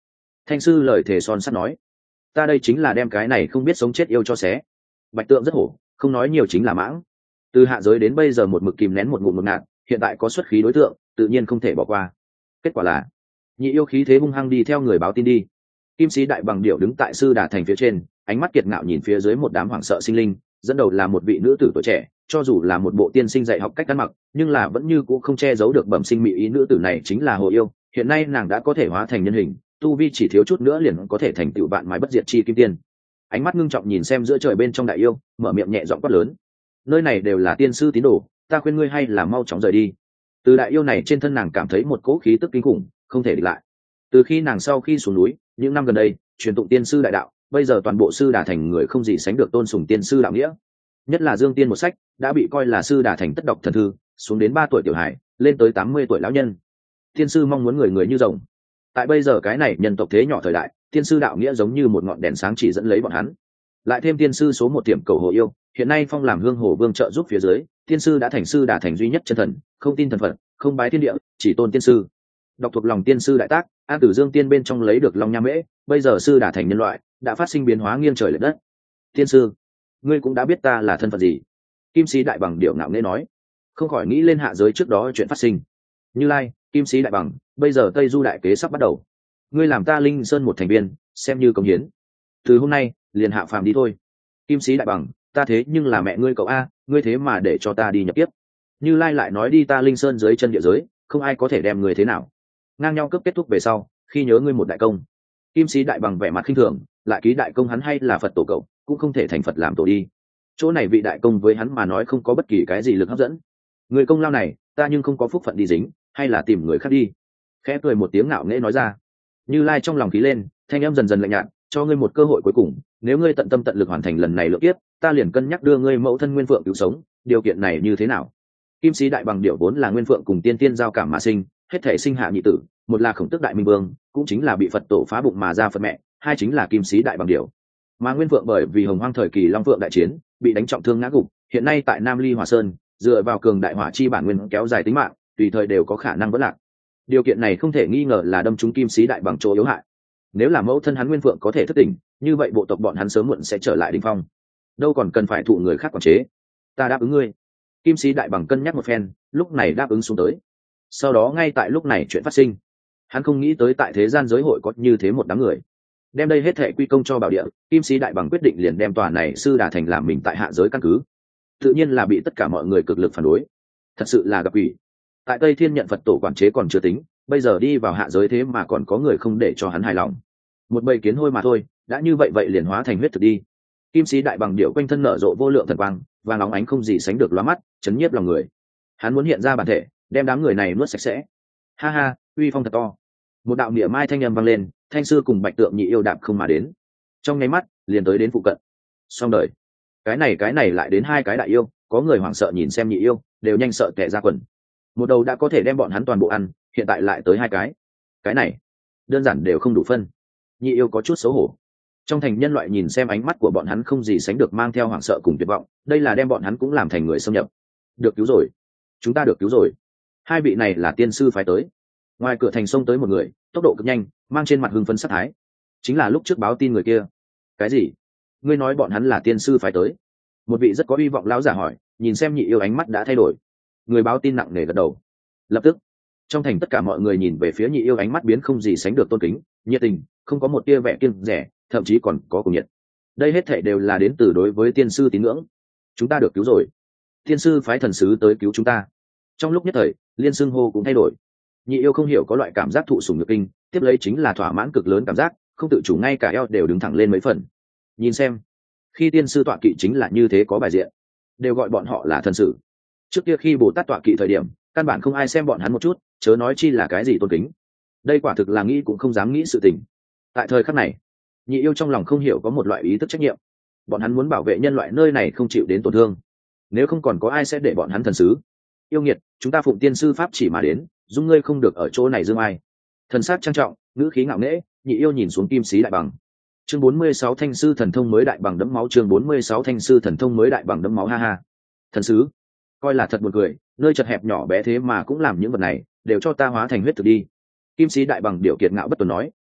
Thanh sư lời thề son sắt nói, ta đây chính là đem cái này không biết sống chết yêu cho xé. Bạch Tượng rất hổ, không nói nhiều chính là mãng. Từ hạ giới đến bây giờ một mực kìm nén một ngụm một ngạt, hiện tại có xuất khí đối tượng, tự nhiên không thể bỏ qua. Kết quả là nhị yêu khí thế hung hăng đi theo người báo tin đi. Kim sĩ đại bằng điệu đứng tại sư đà thành phía trên, ánh mắt kiệt ngạo nhìn phía dưới một đám hoảng sợ sinh linh, dẫn đầu là một vị nữ tử tuổi trẻ, cho dù là một bộ tiên sinh dạy học cách ăn mặc, nhưng là vẫn như cũ không che giấu được bẩm sinh mỹ ý. Nữ tử này chính là Hồ Yêu, hiện nay nàng đã có thể hóa thành nhân hình, tu vi chỉ thiếu chút nữa liền có thể thành tựu vạn mái bất diệt chi kim tiên. Ánh mắt ngưng trọng nhìn xem giữa trời bên trong đại yêu, mở miệng nhẹ giọng quát lớn, nơi này đều là tiên sư tín đồ, ta khuyên ngươi hay là mau chóng rời đi. Từ đại yêu này trên thân nàng cảm thấy một cỗ khí tức kinh khủng, không thể địch lại. Từ khi nàng sau khi xuống núi những năm gần đây truyền tụng tiên sư đại đạo, bây giờ toàn bộ sư đà thành người không gì sánh được tôn sùng tiên sư đạo nghĩa, nhất là Dương Tiên một sách đã bị coi là sư đà thành tất đọc thần thư, xuống đến ba tuổi tiểu hải lên tới tám mươi tuổi lão nhân. Tiên sư mong muốn người người như rồng. Tại bây giờ cái này nhân tộc thế nhỏ thời đại, tiên sư đạo nghĩa giống như một ngọn đèn sáng chỉ dẫn lấy bọn hắn. Lại thêm tiên sư số một tiệm cầu Hồ Yêu, hiện nay phong làm hương hồ vương trợ giúp phía dưới, tiên sư đã thành sư đà thành duy nhất chân thần, không tin thần phật, không bái thiên địa, chỉ tôn tiên sư. Đọc thuộc lòng tiên sư đại tác, an tử Dương Tiên bên trong lấy được long nha mễ, bây giờ sư đà thành nhân loại đã phát sinh biến hóa nghiêng trời lệch đất. Tiên sư, ngươi cũng đã biết ta là thân phận gì? Kim sĩ đại bằng điệu ngạo nghễ nói, không khỏi nghĩ lên hạ giới trước đó chuyện phát sinh. Như Lai, Kim sĩ đại bằng, bây giờ Tây Du đại kế sắp bắt đầu, ngươi làm ta Linh Sơn một thành viên, xem như công hiến. Từ hôm nay liền hạ phàm đi thôi. Kim sĩ đại bằng, ta thế nhưng là mẹ ngươi cậu a, ngươi thế mà để cho ta đi nhập tiếp. Như Lai lại nói, đi ta Linh Sơn dưới chân địa giới, không ai có thể đem ngươi thế nào. Ngang nhau cấp kết thúc về sau, khi nhớ ngươi một đại công. Kim sĩ đại bằng vẻ mặt khinh thường, lại ký đại công hắn hay là Phật tổ cậu, cũng không thể thành Phật làm tổ đi. Chỗ này vị đại công với hắn mà nói không có bất kỳ cái gì lực hấp dẫn. Người công lao này, ta nhưng không có phúc phận đi dính, hay là tìm người khác đi. Khẽ cười một tiếng ngạo nghễ nói ra. Như Lai trong lòng khí lên, thanh em dần dần lạnh nhạt, cho ngươi một cơ hội cuối cùng, nếu ngươi tận tâm tận lực hoàn thành lần này lượng kiếp, ta liền cân nhắc đưa ngươi mẫu thân Nguyên Phượng cứu sống, điều kiện này như thế nào? Kim sĩ đại bằng điệu vốn là Nguyên Phượng cùng tiên tiên giao cảm mà sinh, hết thể sinh hạ nhị tử, một là Khổng Tước đại minh vương, cũng chính là bị Phật tổ phá bụng mà ra Phật mẹ, hai chính là Kim sĩ đại bằng điệu. Mà Nguyên Phượng bởi vì Hồng Hoang thời kỳ Long Phượng đại chiến, bị đánh trọng thương ngã gục, hiện nay tại Nam Ly Hỏa Sơn, dựa vào cường đại hỏa chi bản nguyên kéo dài tính mạng, tùy thời đều có khả năng vỡ lạc. Điều kiện này không thể nghi ngờ là đâm trúng Kim sĩ đại bằng chỗ yếu hại. Nếu là mẫu thân hắn Nguyên Phượng có thể thức tỉnh, như vậy bộ tộc bọn hắn sớm muộn sẽ trở lại đỉnh phong, đâu còn cần phải thụ người khác quản chế. Ta đáp ứng ngươi. Kim sĩ đại bằng cân nhắc một phen, lúc này đáp ứng xuống tới. Sau đó ngay tại lúc này chuyện phát sinh, hắn không nghĩ tới tại thế gian giới hội có như thế một đám người đem đây hết thệ quy công cho bảo địa. Kim sĩ đại bằng quyết định liền đem tòa này sư đà thành làm mình tại hạ giới căn cứ, tự nhiên là bị tất cả mọi người cực lực phản đối. Thật sự là gặp ủy. Tại Tây Thiên nhận Phật tổ quản chế còn chưa tính, bây giờ đi vào hạ giới thế mà còn có người không để cho hắn hài lòng. Một bầy kiến hôi mà thôi, đã như vậy vậy liền hóa thành huyết thực đi. Kim sĩ đại bằng điệu quanh thân nở rộ vô lượng thần quang, và nóng ánh không gì sánh được lóa mắt, chấn nhiếp lòng người. Hắn muốn hiện ra bản thể, đem đám người này nuốt sạch sẽ. Ha ha, uy phong thật to. Một đạo niệm mai thanh âm vang lên, Thanh sư cùng Bạch Tượng nhị yêu đạp không mà đến, trong nháy mắt liền tới đến phụ cận. Xong đời. Cái này cái này lại đến hai cái đại yêu, có người hoảng sợ nhìn xem nhị yêu, đều nhanh sợ tè ra quần. Một đầu đã có thể đem bọn hắn toàn bộ ăn, hiện tại lại tới hai cái. Cái này đơn giản đều không đủ phân. Nhị yêu có chút xấu hổ. Trong thành nhân loại nhìn xem ánh mắt của bọn hắn không gì sánh được mang theo hoảng sợ cùng tuyệt vọng, đây là đem bọn hắn cũng làm thành người xâm nhập. Được cứu rồi, chúng ta được cứu rồi. Hai vị này là tiên sư phái tới. Ngoài cửa thành sông tới một người, tốc độ cực nhanh, mang trên mặt hưng phấn sát thái, chính là lúc trước báo tin người kia. Cái gì? Ngươi nói bọn hắn là tiên sư phái tới? Một vị rất có hy vọng lão giả hỏi, nhìn xem nhị yêu ánh mắt đã thay đổi. Người báo tin nặng nề gật đầu. Lập tức trong thành tất cả mọi người nhìn về phía nhị yêu, ánh mắt biến không gì sánh được tôn kính, nhiệt tình, không có một tia vẻ kiêng rẻ, thậm chí còn có cùng nhiệt. Đây hết thảy đều là đến từ đối với tiên sư tín ngưỡng. Chúng ta được cứu rồi. Tiên sư phái thần sứ tới cứu chúng ta. Trong lúc nhất thời, liên xưng hô cũng thay đổi. Nhị yêu không hiểu có loại cảm giác thụ sủng nhược kinh, tiếp lấy chính là thỏa mãn cực lớn cảm giác, không tự chủ ngay cả eo đều đứng thẳng lên mấy phần. Nhìn xem, khi tiên sư tọa kỵ chính là như thế có bài diện, đều gọi bọn họ là thần sử. Trước kia khi Bồ Tát tọa kỵ thời điểm, căn bản không ai xem bọn hắn một chút, chớ nói chi là cái gì tôn kính. Đây quả thực là nghĩ cũng không dám nghĩ sự tình. Tại thời khắc này, nhị yêu trong lòng không hiểu có một loại ý thức trách nhiệm. Bọn hắn muốn bảo vệ nhân loại nơi này không chịu đến tổn thương, nếu không còn có ai sẽ để bọn hắn thần sứ. Yêu nghiệt, chúng ta phụng tiên sư pháp chỉ mà đến, dung ngươi không được ở chỗ này dương ai. Thần sắc trang trọng, ngữ khí ngạo nghễ, nhị yêu nhìn xuống Kim sĩ đại bằng. Chương bốn mươi sáu thanh sư thần thông mới đại bằng đẫm máu. Chương bốn mươi sáu thanh sư thần thông mới đại bằng đẫm máu. Ha ha, thần sứ, coi là thật buồn cười, nơi chật hẹp nhỏ bé thế mà cũng làm những vật này, đều cho ta hóa thành huyết thực đi. Kim sĩ đại bằng điều kiệt ngạo bất tuần nói,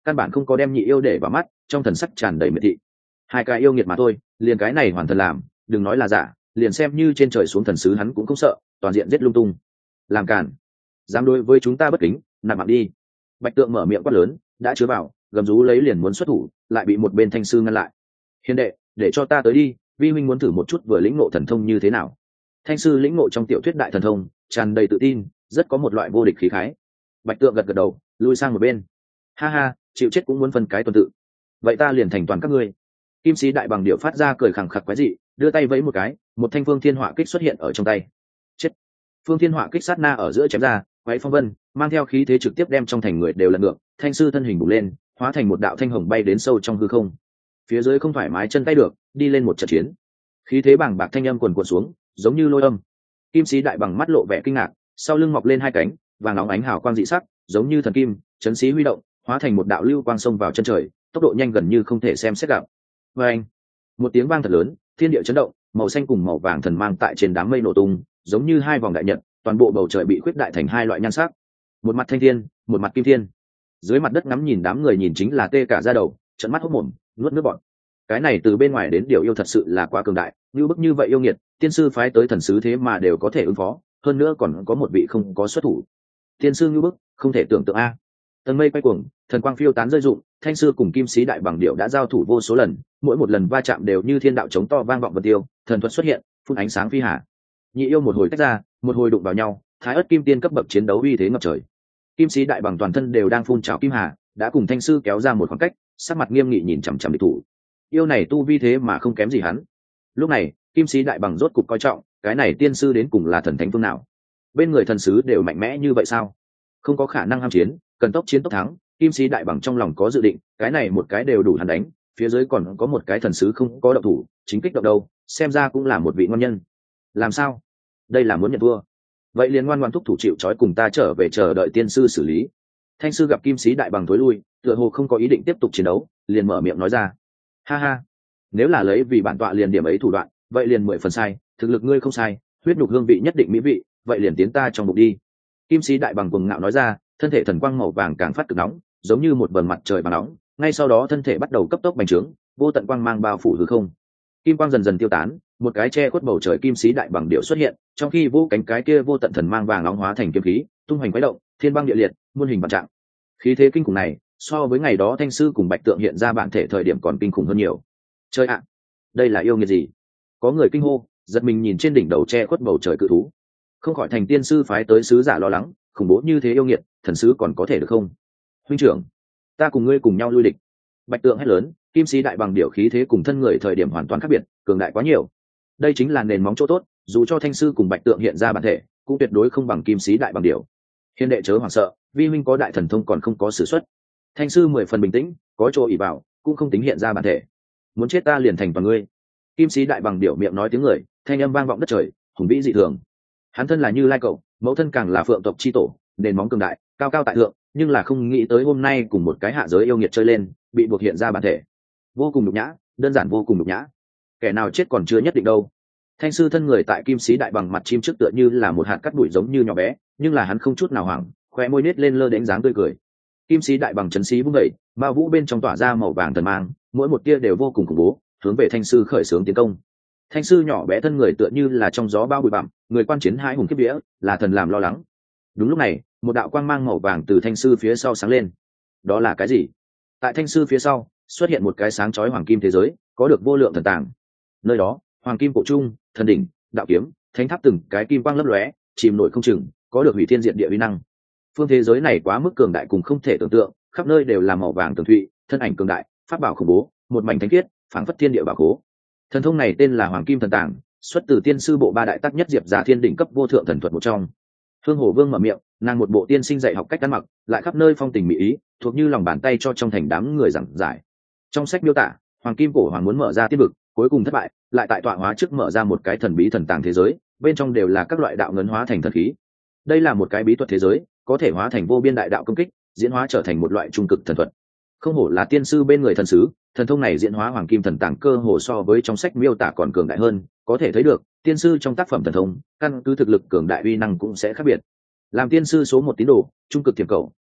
căn bản không có đem nhị yêu để vào mắt, trong thần sắc tràn đầy miệt thị. Hai cái yêu nghiệt mà thôi, liền cái này hoàn thần làm, đừng nói là giả, liền xem như trên trời xuống thần sứ hắn cũng không sợ, toàn diện giết lung tung. Làm cản, dám đối với chúng ta bất kính, nạp mạng đi. Bạch Tượng mở miệng quát lớn, đã chứa vào, gầm rú lấy liền muốn xuất thủ, lại bị một bên thanh sư ngăn lại. Hiền đệ, để cho ta tới đi, vi huynh muốn thử một chút vừa lĩnh ngộ thần thông như thế nào. Thanh sư lĩnh ngộ trong tiểu thuyết đại thần thông, tràn đầy tự tin, rất có một loại vô địch khí khái. Bạch Tượng gật gật đầu, lui sang một bên. Ha ha, chịu chết cũng muốn phân cái tuần tự. Vậy ta liền thành toàn các ngươi. Kim sĩ đại bằng điệu phát ra cười khẳng khặc quái dị, đưa tay vẫy một cái, một thanh phương thiên hỏa kích xuất hiện ở trong tay. Chết. Phương thiên hỏa kích sát na ở giữa chém ra, quấy phong vân, mang theo khí thế trực tiếp đem trong thành người đều lật ngược. Thanh sư thân hình bùng lên, hóa thành một đạo thanh hồng bay đến sâu trong hư không. Phía dưới không thoải mái chân tay được, đi lên một trận chiến. Khí thế bàng bạc thanh âm quần quần xuống, giống như lôi âm. Kim sĩ đại bằng mắt lộ vẻ kinh ngạc, sau lưng mọc lên hai cánh, vàng óng ánh hào quang dị sắc, giống như thần kim, chấn sĩ huy động, hóa thành một đạo lưu quang sông vào chân trời, tốc độ nhanh gần như không thể xem xét gặp. Và anh, một tiếng vang thật lớn, thiên địa chấn động, màu xanh cùng màu vàng thần mang tại trên đám mây nổ tung, giống như hai vòng đại nhật, toàn bộ bầu trời bị khuyết đại thành hai loại nhan sắc, một mặt thanh thiên, một mặt kim thiên. Dưới mặt đất ngắm nhìn đám người nhìn chính là tê cả da đầu, trợn mắt hốt mồm, nuốt nước bọt. Cái này từ bên ngoài đến điều yêu thật sự là quá cường đại, như bức như vậy yêu nghiệt, tiên sư phái tới thần sứ thế mà đều có thể ứng phó, hơn nữa còn có một vị không có xuất thủ. Tiên sư như bức, không thể tưởng tượng a. Tầng mây quay cuồng, thần quang phiêu tán rơi rụng, thanh sư cùng kim sĩ đại bằng điệu đã giao thủ vô số lần, mỗi một lần va chạm đều như thiên đạo chống to vang vọng vân tiêu, thần thuật xuất hiện, phun ánh sáng phi hà. Nhị yêu một hồi tách ra, một hồi đụng vào nhau, thái ớt kim tiên cấp bậc chiến đấu uy thế ngập trời. Kim sĩ đại bằng toàn thân đều đang phun trào kim hà, đã cùng thanh sư kéo ra một khoảng cách, sắc mặt nghiêm nghị nhìn chằm chằm địch thủ. Yêu này tu vi thế mà không kém gì hắn. Lúc này, kim sĩ đại bằng rốt cục coi trọng, cái này tiên sư đến cùng là thần thánh phương nào? Bên người thần sứ đều mạnh mẽ như vậy sao? Không có khả năng ham chiến, cần tốc chiến tốc thắng. Kim sĩ đại bằng trong lòng có dự định, cái này một cái đều đủ hắn đánh, phía dưới còn có một cái thần sứ không có động thủ, chính kích động đâu, xem ra cũng là một vị ngon nhân. Làm sao? Đây là muốn nhận thua. Vậy liền ngoan ngoan thúc thủ chịu trói cùng ta trở về chờ đợi tiên sư xử lý. Thanh sư gặp kim sĩ đại bằng thối lui, tựa hồ không có ý định tiếp tục chiến đấu, liền mở miệng nói ra. Ha ha, nếu là lấy vì bản tọa liền điểm ấy thủ đoạn, vậy liền mười phần sai, thực lực ngươi không sai, huyết nhục hương vị nhất định mỹ vị, vậy liền tiến ta trong bụng đi. Kim sĩ đại bằng cuồng ngạo nói ra, thân thể thần quang màu vàng càng phát cực nóng, giống như một vầng mặt trời vàng nóng, ngay sau đó thân thể bắt đầu cấp tốc bành trướng, vô tận quang mang bao phủ hư không. Kim quang dần dần tiêu tán, một cái che khuất bầu trời kim sĩ đại bằng điệu xuất hiện, trong khi vô cánh cái kia vô tận thần mang vàng nóng hóa thành kiếm khí, tung hoành quái động, thiên băng địa liệt, muôn hình vạn trạng. Khí thế kinh khủng này, so với ngày đó thanh sư cùng bạch tượng hiện ra bản thể thời điểm còn kinh khủng hơn nhiều. Chơi ạ, đây là yêu nghiệt gì? Có người kinh hô, giật mình nhìn trên đỉnh đầu che khuất bầu trời cự thú. Không khỏi thành tiên sư phái tới sứ giả lo lắng, khủng bố như thế yêu nghiệt, thần sứ còn có thể được không? Huynh trưởng, ta cùng ngươi cùng nhau lui địch. Bạch tượng hét lớn, kim sĩ đại bằng điệu khí thế cùng thân người thời điểm hoàn toàn khác biệt, cường đại quá nhiều. Đây chính là nền móng chỗ tốt, dù cho thanh sư cùng bạch tượng hiện ra bản thể, cũng tuyệt đối không bằng kim sĩ đại bằng điệu. Hiền đệ chớ hoảng sợ, vi huynh có đại thần thông còn không có sử xuất. Thanh sư mười phần bình tĩnh, có chỗ ỷ vào, cũng không tính hiện ra bản thể. Muốn chết ta liền thành toàn ngươi. Kim sĩ đại bằng điệu miệng nói tiếng người, thanh âm vang vọng đất trời, hùng vĩ dị thường. Hắn thân là Như Lai cậu, mẫu thân càng là phượng tộc chi tổ, nền móng cường đại, cao cao tại thượng, nhưng là không nghĩ tới hôm nay cùng một cái hạ giới yêu nghiệt chơi lên, bị buộc hiện ra bản thể. Vô cùng nhục nhã, đơn giản vô cùng nhục nhã. Kẻ nào chết còn chưa nhất định đâu. Thanh sư thân người tại kim sĩ đại bằng mặt chim trước tựa như là một hạt cát bụi giống như nhỏ bé, nhưng là hắn không chút nào hoảng, khoe môi nết lên lơ đánh dáng tươi cười. Kim sĩ đại bằng chấn sĩ vung dậy, bao vũ bên trong tỏa ra màu vàng thần mang, mỗi một tia đều vô cùng khủng bố, hướng về thanh sư khởi xướng tiến công. Thanh sư nhỏ bé thân người tựa như là trong gió bao bụi bặm, người quan chiến hai hùng kiếp vía, là thần làm lo lắng. Đúng lúc này, một đạo quang mang màu vàng từ thanh sư phía sau sáng lên. Đó là cái gì? Tại thanh sư phía sau xuất hiện một cái sáng chói hoàng kim thế giới, có được vô lượng thần tàng. Nơi đó, hoàng kim cổ trung, thần đỉnh, đạo kiếm, thánh tháp từng cái kim quang lấp lóe, chìm nổi không chừng, có được hủy thiên diệt địa uy năng. Phương thế giới này quá mức cường đại cùng không thể tưởng tượng, khắp nơi đều là màu vàng tường thụy, thân ảnh cường đại, pháp bảo khủng bố, một mảnh thánh khiết, phảng phất thiên địa bảo khố. Thần thông này tên là Hoàng Kim Thần Tàng, xuất từ tiên sư bộ ba đại tác nhất diệp giả thiên đỉnh cấp vô thượng thần thuật một trong. Hương Hổ Vương mở miệng, nàng một bộ tiên sinh dạy học cách ăn mặc, lại khắp nơi phong tình mỹ ý, thuộc như lòng bàn tay cho trong thành đám người giảng giải. Trong sách miêu tả, Hoàng Kim cổ hoàng muốn mở ra tiên vực, cuối cùng thất bại, lại tại tọa hóa trước mở ra một cái thần bí thần tàng thế giới, bên trong đều là các loại đạo ngấn hóa thành thần khí. Đây là một cái bí thuật thế giới, có thể hóa thành vô biên đại đạo công kích, diễn hóa trở thành một loại trung cực thần thuật. Không hổ là tiên sư bên người thần sứ, thần thông này diễn hóa Hoàng Kim Thần Tàng cơ hồ so với trong sách miêu tả còn cường đại hơn, có thể thấy được tiên sư trong tác phẩm thần thông căn cứ thực lực cường đại uy năng cũng sẽ khác biệt. Làm tiên sư số một tín đồ, trung cực tiềm cầu,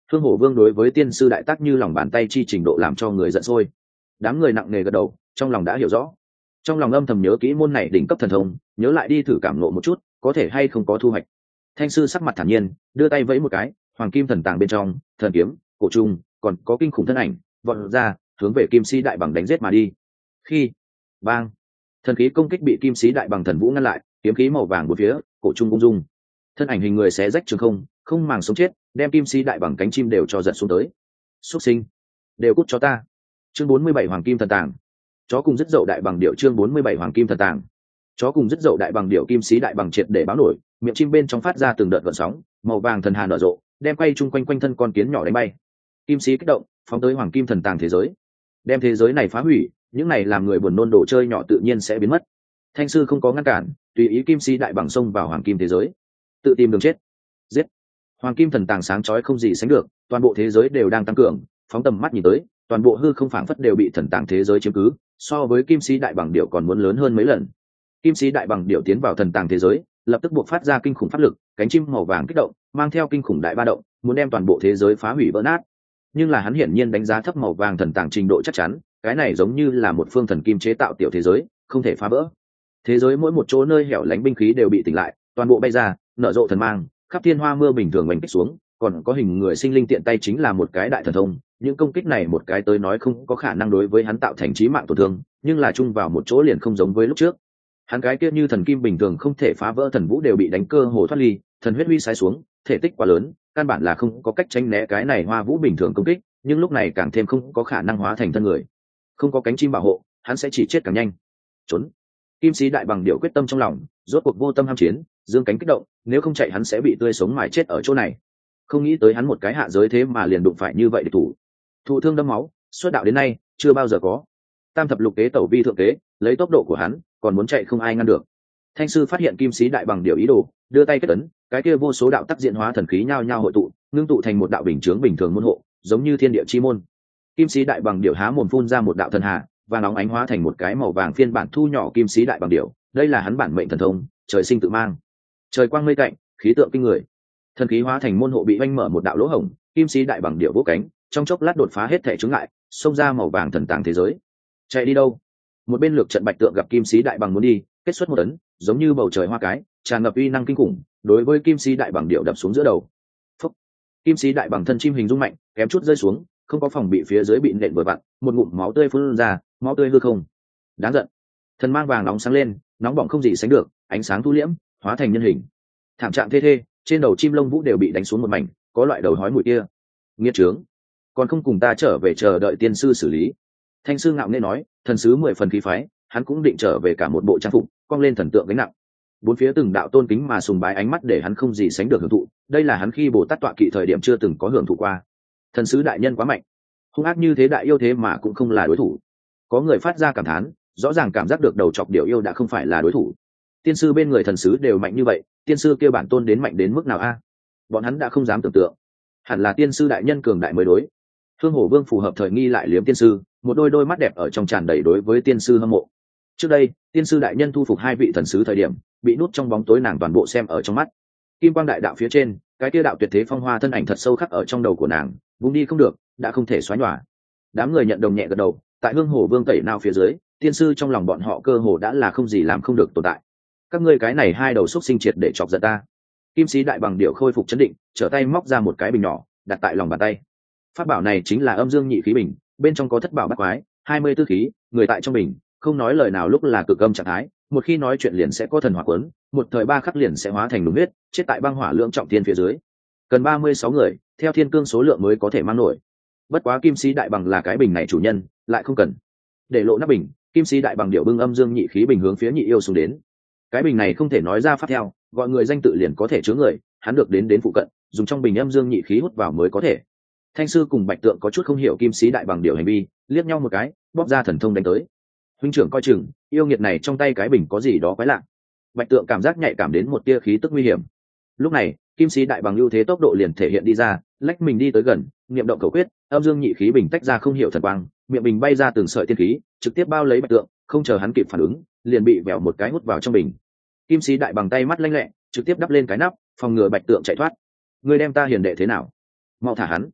Hương Hổ Vương đối với tiên sư đại tác như lòng bàn tay chi trình độ làm cho người giận sôi. Đám người nặng nề gật đầu, trong lòng đã hiểu rõ. Trong lòng âm thầm nhớ kỹ môn này đỉnh cấp thần thông, nhớ lại đi thử cảm ngộ một chút, có thể hay không có thu hoạch. Thanh sư sắc mặt thản nhiên, đưa tay vẫy một cái, hoàng kim thần tàng bên trong, thần kiếm, cổ trung, còn có kinh khủng thân ảnh, vọt ra, hướng về kim sĩ đại bằng đánh giết mà đi. Khi, bang, thần khí công kích bị kim sĩ đại bằng thần vũ ngăn lại, kiếm khí màu vàng bốn phía, cổ trung ung dung. Thân ảnh hình người xé rách trường không, không màng sống chết, đem kim sĩ đại bằng cánh chim đều cho giật xuống tới. Xuất sinh, đều cút cho ta. Chương bốn mươi bảy Hoàng Kim Thần Tàng. Chó cùng dứt dậu đại bằng điệu chương bốn mươi bảy Hoàng Kim Thần Tàng. Chó cùng dứt dậu đại bằng điệu kim sĩ đại bằng triệt để báo nổi, miệng chim bên trong phát ra từng đợt gợn sóng, màu vàng thần hà nở rộ, đem quay chung quanh quanh thân con kiến nhỏ đánh bay. Kim sĩ kích động, phóng tới Hoàng Kim Thần Tàng thế giới. Đem thế giới này phá hủy, những này làm người buồn nôn đồ chơi nhỏ tự nhiên sẽ biến mất. Thanh sư không có ngăn cản, tùy ý kim sĩ đại bằng xông vào Hoàng Kim thế giới, tự tìm đường chết. Giết. Hoàng Kim Thần Tàng sáng chói không gì sánh được, toàn bộ thế giới đều đang tăng cường, phóng tầm mắt nhìn tới, toàn bộ hư không phảng phất đều bị thần tàng thế giới chiếm cứ, so với kim sĩ đại bằng điệu còn muốn lớn hơn mấy lần. Kim sĩ đại bằng điệu tiến vào thần tàng thế giới, lập tức buộc phát ra kinh khủng pháp lực, cánh chim màu vàng kích động, mang theo kinh khủng đại ba động, muốn đem toàn bộ thế giới phá hủy vỡ nát. Nhưng là hắn hiển nhiên đánh giá thấp màu vàng thần tàng trình độ chắc chắn, cái này giống như là một phương thần kim chế tạo tiểu thế giới, không thể phá vỡ. Thế giới mỗi một chỗ nơi hẻo lánh binh khí đều bị tỉnh lại, toàn bộ bay ra, nở rộ thần mang, khắp thiên hoa mưa bình thường oanh kích xuống, còn có hình người sinh linh tiện tay chính là một cái đại thần thông. Những công kích này một cái tới nói không có khả năng đối với hắn tạo thành chí mạng tổn thương, nhưng là chung vào một chỗ liền không giống với lúc trước. Hắn cái kia như thần kim bình thường không thể phá vỡ thần vũ đều bị đánh cơ hồ thoát ly, thần huyết huy sai xuống, thể tích quá lớn, căn bản là không có cách tránh né cái này hoa vũ bình thường công kích, nhưng lúc này càng thêm không có khả năng hóa thành thân người. Không có cánh chim bảo hộ, hắn sẽ chỉ chết càng nhanh. Trốn. Kim sĩ đại bằng điệu quyết tâm trong lòng, rốt cuộc vô tâm ham chiến, dương cánh kích động, nếu không chạy hắn sẽ bị tươi sống mài chết ở chỗ này. Không nghĩ tới hắn một cái hạ giới thế mà liền đụng phải như vậy để thủ. Thụ thương đẫm máu, xuất đạo đến nay chưa bao giờ có. Tam thập lục kế tẩu vi thượng kế, lấy tốc độ của hắn, còn muốn chạy không ai ngăn được. Thanh sư phát hiện kim sĩ đại bằng điệu ý đồ, đưa tay kết ấn, cái kia vô số đạo tắc diện hóa thần khí nhao nhao hội tụ, ngưng tụ thành một đạo bình chướng bình thường môn hộ, giống như thiên địa chi môn. Kim sĩ đại bằng điệu há mồm phun ra một đạo thần hà, và nóng ánh hóa thành một cái màu vàng phiên bản thu nhỏ kim sĩ đại bằng điệu, đây là hắn bản mệnh thần thông, trời sinh tự mang. Trời quang mây tạnh, khí tượng kinh người. Thần khí hóa thành môn hộ bị oanh mở một đạo lỗ hổng, kim sĩ đại bằng điệu vỗ cánh, trong chốc lát đột phá hết thể chướng ngại, xông ra màu vàng thần tàng thế giới. Chạy đi đâu? Một bên lược trận bạch tượng gặp kim sĩ đại bằng muốn đi, kết xuất một ấn, giống như bầu trời hoa cái, tràn ngập uy năng kinh khủng, đối với kim sĩ đại bằng điệu đập xuống giữa đầu. Phúc. Kim sĩ đại bằng thân chim hình rung mạnh, kém chút rơi xuống, không có phòng bị phía dưới bị nện vừa vặn, một ngụm máu tươi phun ra, máu tươi hư không. Đáng giận. Thần mang vàng nóng sáng lên, nóng bỏng không gì sánh được, ánh sáng thu liễm, hóa thành nhân hình. Thảm trạng thê thê, trên đầu chim lông vũ đều bị đánh xuống một mảnh, có loại đầu hói mùi kia. Nghiệt trướng, còn không cùng ta trở về chờ đợi tiên sư xử lý. Thanh sư ngạo nghễ nói, thần sứ mười phần khí phái, hắn cũng định trở về cả một bộ trang phục, cong lên thần tượng gánh nặng. Bốn phía từng đạo tôn kính mà sùng bái ánh mắt để hắn không gì sánh được hưởng thụ, đây là hắn khi Bồ Tát tọa kỵ thời điểm chưa từng có hưởng thụ qua. Thần sứ đại nhân quá mạnh, hung ác như thế đại yêu thế mà cũng không là đối thủ. Có người phát ra cảm thán, rõ ràng cảm giác được đầu chọc điệu yêu đã không phải là đối thủ. Tiên sư bên người thần sứ đều mạnh như vậy, tiên sư kia bản tôn đến mạnh đến mức nào a? Bọn hắn đã không dám tưởng tượng. Hẳn là tiên sư đại nhân cường đại mới đối. Hương Hổ Vương phù hợp thời nghi lại liếm tiên sư, một đôi đôi mắt đẹp ở trong tràn đầy đối với tiên sư hâm mộ. Trước đây, tiên sư đại nhân thu phục hai vị thần sứ thời điểm, bị nút trong bóng tối nàng toàn bộ xem ở trong mắt. Kim quang đại đạo phía trên, cái kia đạo tuyệt thế phong hoa thân ảnh thật sâu khắc ở trong đầu của nàng, vùng đi không được, đã không thể xóa nhòa. Đám người nhận đồng nhẹ gật đầu, tại Hương Hổ Vương tẩy nao phía dưới, tiên sư trong lòng bọn họ cơ hồ đã là không gì làm không được tồn tại. Các ngươi cái này hai đầu xúc sinh triệt để chọc giận ta. Kim sĩ đại bằng điệu khôi phục chấn định, trở tay móc ra một cái bình nhỏ, đặt tại lòng bàn tay. Pháp bảo này chính là âm dương nhị khí bình, bên trong có thất bảo bát quái, hai mươi tư khí, người tại trong bình, không nói lời nào lúc là cực âm trạng thái, một khi nói chuyện liền sẽ có thần hỏa cuốn, một thời ba khắc liền sẽ hóa thành đúng huyết, chết tại băng hỏa lượng trọng thiên phía dưới. Cần ba mươi sáu người, theo thiên cương số lượng mới có thể mang nổi. Bất quá kim sĩ đại bằng là cái bình này chủ nhân, lại không cần. Để lộ nắp bình, kim sĩ đại bằng điệu bưng âm dương nhị khí bình hướng phía nhị yêu xuống đến. Cái bình này không thể nói ra pháp theo, gọi người danh tự liền có thể chứa người, hắn được đến đến phụ cận, dùng trong bình âm dương nhị khí hút vào mới có thể. Thanh sư cùng bạch tượng có chút không hiểu kim sĩ đại bằng điệu hành vi, liếc nhau một cái, bóp ra thần thông đánh tới. Huynh trưởng coi chừng, yêu nghiệt này trong tay cái bình có gì đó quái lạ. Bạch tượng cảm giác nhạy cảm đến một tia khí tức nguy hiểm. Lúc này, kim sĩ đại bằng ưu thế tốc độ liền thể hiện đi ra, lách mình đi tới gần, niệm động cầu quyết, âm dương nhị khí bình tách ra không hiểu thần quang, miệng bình bay ra từng sợi tiên khí, trực tiếp bao lấy bạch tượng, không chờ hắn kịp phản ứng, liền bị vèo một cái hút vào trong bình. Kim sĩ đại bằng tay mắt lanh lẹ, trực tiếp đắp lên cái nắp, phòng ngừa bạch tượng chạy thoát. Ngươi đem ta hiền đệ thế nào? Mau thả hắn,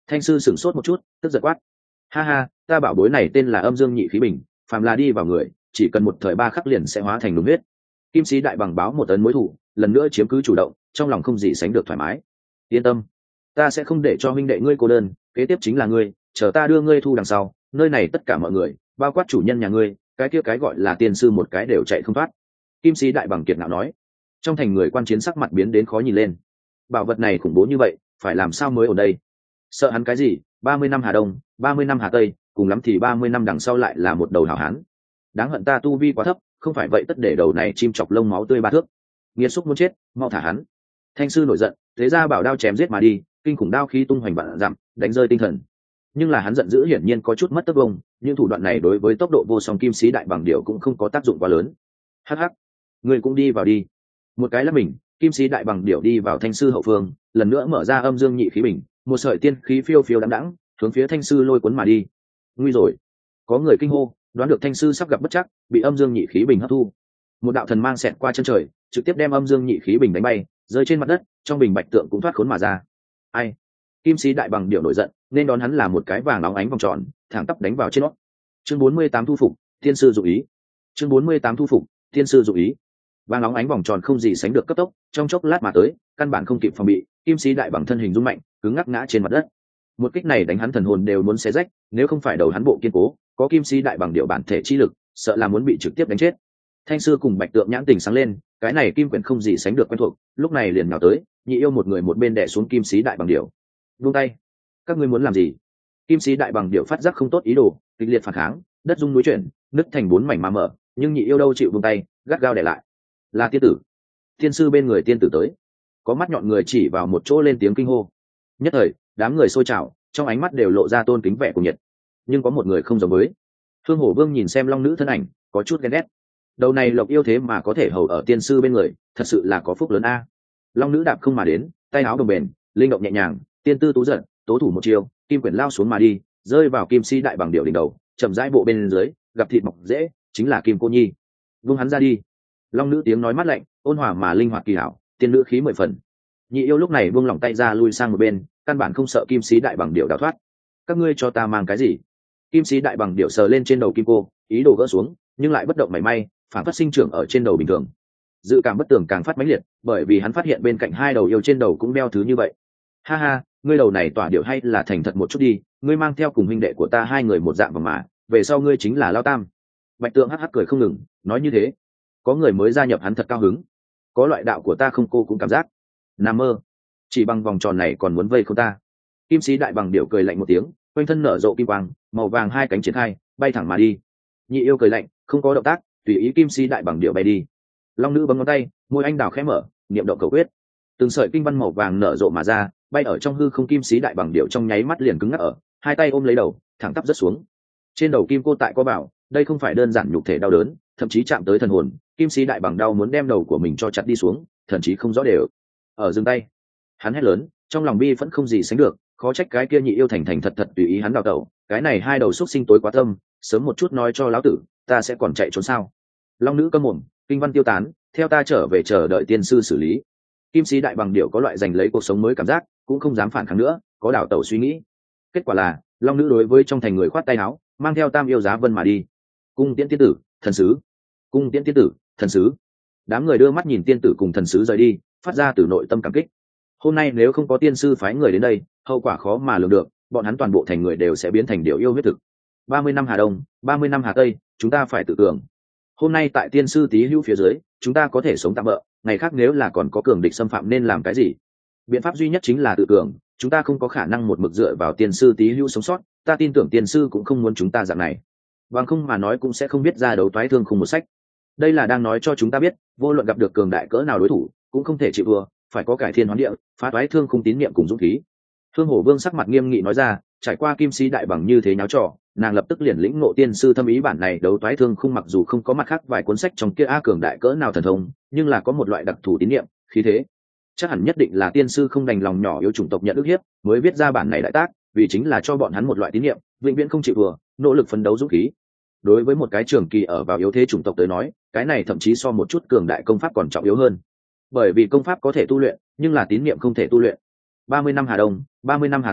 Thanh sư sửng sốt một chút, tức giận quát: ha ha, ta bảo bối này tên là âm dương nhị khí bình, phàm là đi vào người chỉ cần một thời ba khắc liền sẽ hóa thành đúng huyết. Kim sĩ đại bằng báo một ấn mối thủ, lần nữa chiếm cứ chủ động, trong lòng không gì sánh được thoải mái. Yên tâm, ta sẽ không để cho huynh đệ ngươi cô đơn, kế tiếp chính là ngươi, chờ ta đưa ngươi thu đằng sau, nơi này tất cả mọi người, bao quát chủ nhân nhà ngươi, cái kia cái gọi là tiên sư một cái đều chạy không thoát. Kim sĩ đại bằng kiệt ngạo nói. Trong thành người quan chiến sắc mặt biến đến khó nhìn lên. Bảo vật này khủng bố như vậy, phải làm sao mới ở đây? Sợ hắn cái gì? ba mươi năm Hà Đông, ba mươi năm Hà Tây, cùng lắm thì ba mươi năm đằng sau lại là một đầu hảo hán. Đáng hận ta tu vi quá thấp, không phải vậy tất để đầu này chim chọc lông máu tươi ba thước. Nghiệt xúc muốn chết, mau thả hắn. Thanh sư nổi giận, thế ra bảo đao chém giết mà đi, kinh khủng đao khí tung hoành vạn dặm, đánh rơi tinh thần. Nhưng là hắn giận dữ hiển nhiên có chút mất tất vông, nhưng thủ đoạn này đối với tốc độ vô song kim sĩ đại bằng điệu cũng không có tác dụng quá lớn. Hắc hắc, người cũng đi vào đi. Một cái là mình, kim sĩ đại bằng điệu đi vào thanh sư hậu phương, lần nữa mở ra âm dương nhị khí bình, một sợi tiên khí phiêu phiêu đãng đãng hướng phía thanh sư lôi cuốn mà đi. Nguy rồi, có người kinh hô, đoán được thanh sư sắp gặp bất trắc, bị âm dương nhị khí bình hấp thu. Một đạo thần mang xẹt qua chân trời, trực tiếp đem âm dương nhị khí bình đánh bay, rơi trên mặt đất, trong bình bạch tượng cũng thoát khốn mà ra. Ai? Kim sĩ đại bằng điệu nổi giận, nên đón hắn là một cái vàng óng ánh vòng tròn, thẳng tắp đánh vào trên nó. Chương bốn mươi tám thu phục, tiên sư dụ ý. Chương bốn mươi tám thu phục, tiên sư dụ ý. Vàng óng ánh vòng tròn không gì sánh được cấp tốc, trong chốc lát mà tới, căn bản không kịp phòng bị, kim sĩ đại bằng thân hình rung mạnh, cứng ngắc ngã trên mặt đất. Một kích này đánh hắn thần hồn đều muốn xé rách, nếu không phải đầu hắn bộ kiên cố, có kim sĩ đại bằng điệu bản thể chi lực, sợ là muốn bị trực tiếp đánh chết. Thanh sư cùng bạch tượng nhãn tình sáng lên, cái này kim quyển không gì sánh được quen thuộc, lúc này liền nhào tới, nhị yêu một người một bên đè xuống kim sĩ đại bằng điệu. Buông tay, các ngươi muốn làm gì? Kim sĩ đại bằng điệu phát giác không tốt ý đồ, kịch liệt phản kháng, đất rung núi chuyển, nứt thành bốn mảnh mà mở, nhưng nhị yêu đâu chịu buông tay, gắt gao để lại. Là tiên tử. Tiên sư bên người tiên tử tới, có mắt nhọn người chỉ vào một chỗ lên tiếng kinh hô. Nhất thời, đám người sôi trào, trong ánh mắt đều lộ ra tôn kính vẻ của nhiệt. Nhưng có một người không giống với. Thương Hổ Vương nhìn xem long nữ thân ảnh, có chút ghen ghét. Đầu này lộc yêu thế mà có thể hầu ở tiên sư bên người, thật sự là có phúc lớn a. Long nữ đạp không mà đến, tay áo đồng bền, linh động nhẹ nhàng, tiên tư tú giận, tố thủ một chiều, kim quyển lao xuống mà đi, rơi vào kim si đại bằng điệu đỉnh đầu, chậm rãi bộ bên dưới, gặp thịt mọc dễ, chính là kim cô nhi. Vung hắn ra đi. Long nữ tiếng nói mát lạnh, ôn hòa mà linh hoạt kỳ hảo, tiên nữ khí mười phần. Nhị yêu lúc này buông lỏng tay ra lui sang một bên, căn bản không sợ kim sĩ đại bằng điệu đào thoát. Các ngươi cho ta mang cái gì? Kim sĩ đại bằng điệu sờ lên trên đầu kim cô, ý đồ gỡ xuống, nhưng lại bất động mảy may, phản phát sinh trưởng ở trên đầu bình thường. Dự cảm bất tường càng phát mãnh liệt, bởi vì hắn phát hiện bên cạnh hai đầu yêu trên đầu cũng đeo thứ như vậy. Ha ha, ngươi đầu này tỏa điệu hay là thành thật một chút đi, ngươi mang theo cùng huynh đệ của ta hai người một dạng vào mà, về sau ngươi chính là lao tam. Bạch tượng hắc hắc cười không ngừng, nói như thế, có người mới gia nhập hắn thật cao hứng. Có loại đạo của ta không cô cũng cảm giác. Nằm mơ, chỉ bằng vòng tròn này còn muốn vây không ta? Kim sĩ đại bằng điệu cười lạnh một tiếng, quanh thân nở rộ kim quang, màu vàng hai cánh triển khai, bay thẳng mà đi. Nhị yêu cười lạnh, không có động tác, tùy ý kim sĩ đại bằng điệu bay đi. Long nữ bấm ngón tay, môi anh đào khẽ mở, niệm động cầu quyết. Từng sợi kinh văn màu vàng nở rộ mà ra, bay ở trong hư không. Kim sĩ đại bằng điệu trong nháy mắt liền cứng ngắc ở, hai tay ôm lấy đầu, thẳng tắp rớt xuống. Trên đầu kim cô tại có bảo, đây không phải đơn giản nhục thể đau đớn, thậm chí chạm tới thần hồn. Kim sĩ đại bằng đau muốn đem đầu của mình cho chặt đi xuống, thậm chí không rõ đều. Ở dừng tay, hắn hét lớn, trong lòng bi vẫn không gì sánh được, khó trách cái kia nhị yêu thành thành thật thật tùy ý hắn đào tẩu. Cái này hai đầu xúc sinh tối quá tâm, sớm một chút nói cho lão tử, ta sẽ còn chạy trốn sao? Long nữ câm mồm, kinh văn tiêu tán, theo ta trở về chờ đợi tiên sư xử lý. Kim sĩ đại bằng điệu có loại giành lấy cuộc sống mới cảm giác, cũng không dám phản kháng nữa, có đảo tẩu suy nghĩ. Kết quả là long nữ đối với trong thành người khoát tay áo, mang theo tam yêu giá vân mà đi. Cung tiễn tiên tử, thần sứ. Cung tiễn tiên tử, thần sứ. Đám người đưa mắt nhìn tiên tử cùng thần sứ rời đi, phát ra từ nội tâm cảm kích. Hôm nay nếu không có tiên sư phái người đến đây, hậu quả khó mà lường được, bọn hắn toàn bộ thành người đều sẽ biến thành điều yêu huyết thực. Ba mươi năm Hà Đông, ba mươi năm Hà Tây, chúng ta phải tự cường. Hôm nay tại tiên sư tí hữu phía dưới, chúng ta có thể sống tạm bỡ, ngày khác nếu là còn có cường địch xâm phạm nên làm cái gì? Biện pháp duy nhất chính là tự cường, chúng ta không có khả năng một mực dựa vào tiên sư tí hữu sống sót, ta tin tưởng tiên sư cũng không muốn chúng ta dạng này. Bằng không mà nói cũng sẽ không biết ra đấu toái thương khung một sách. Đây là đang nói cho chúng ta biết, vô luận gặp được cường đại cỡ nào đối thủ, cũng không thể chịu thua, phải có cải thiên hoán địa, phá toái thương khung tín niệm cùng dũng khí. Thương Hổ Vương sắc mặt nghiêm nghị nói ra, trải qua kim sĩ đại bằng như thế nháo trò, nàng lập tức liền lĩnh ngộ tiên sư thâm ý bản này đấu toái thương khung mặc dù không có mặt khác vài cuốn sách trong kia a cường đại cỡ nào thần thông, nhưng là có một loại đặc thù tín niệm, khí thế. Chắc hẳn nhất định là tiên sư không đành lòng nhỏ yêu chủng tộc nhận ức hiếp, mới viết ra bản này đại tác, vì chính là cho bọn hắn một loại tín niệm, vĩnh viễn không chịu thua, nỗ lực phấn đấu dũng khí. Đối với một cái trường kỳ ở vào yếu thế chủng tộc tới nói, cái này thậm chí so một chút cường đại công pháp còn trọng yếu hơn. Bởi vì công pháp có thể tu luyện, nhưng là tín niệm không thể tu luyện. ba mươi năm Hà Đông, ba mươi năm Hà Tây,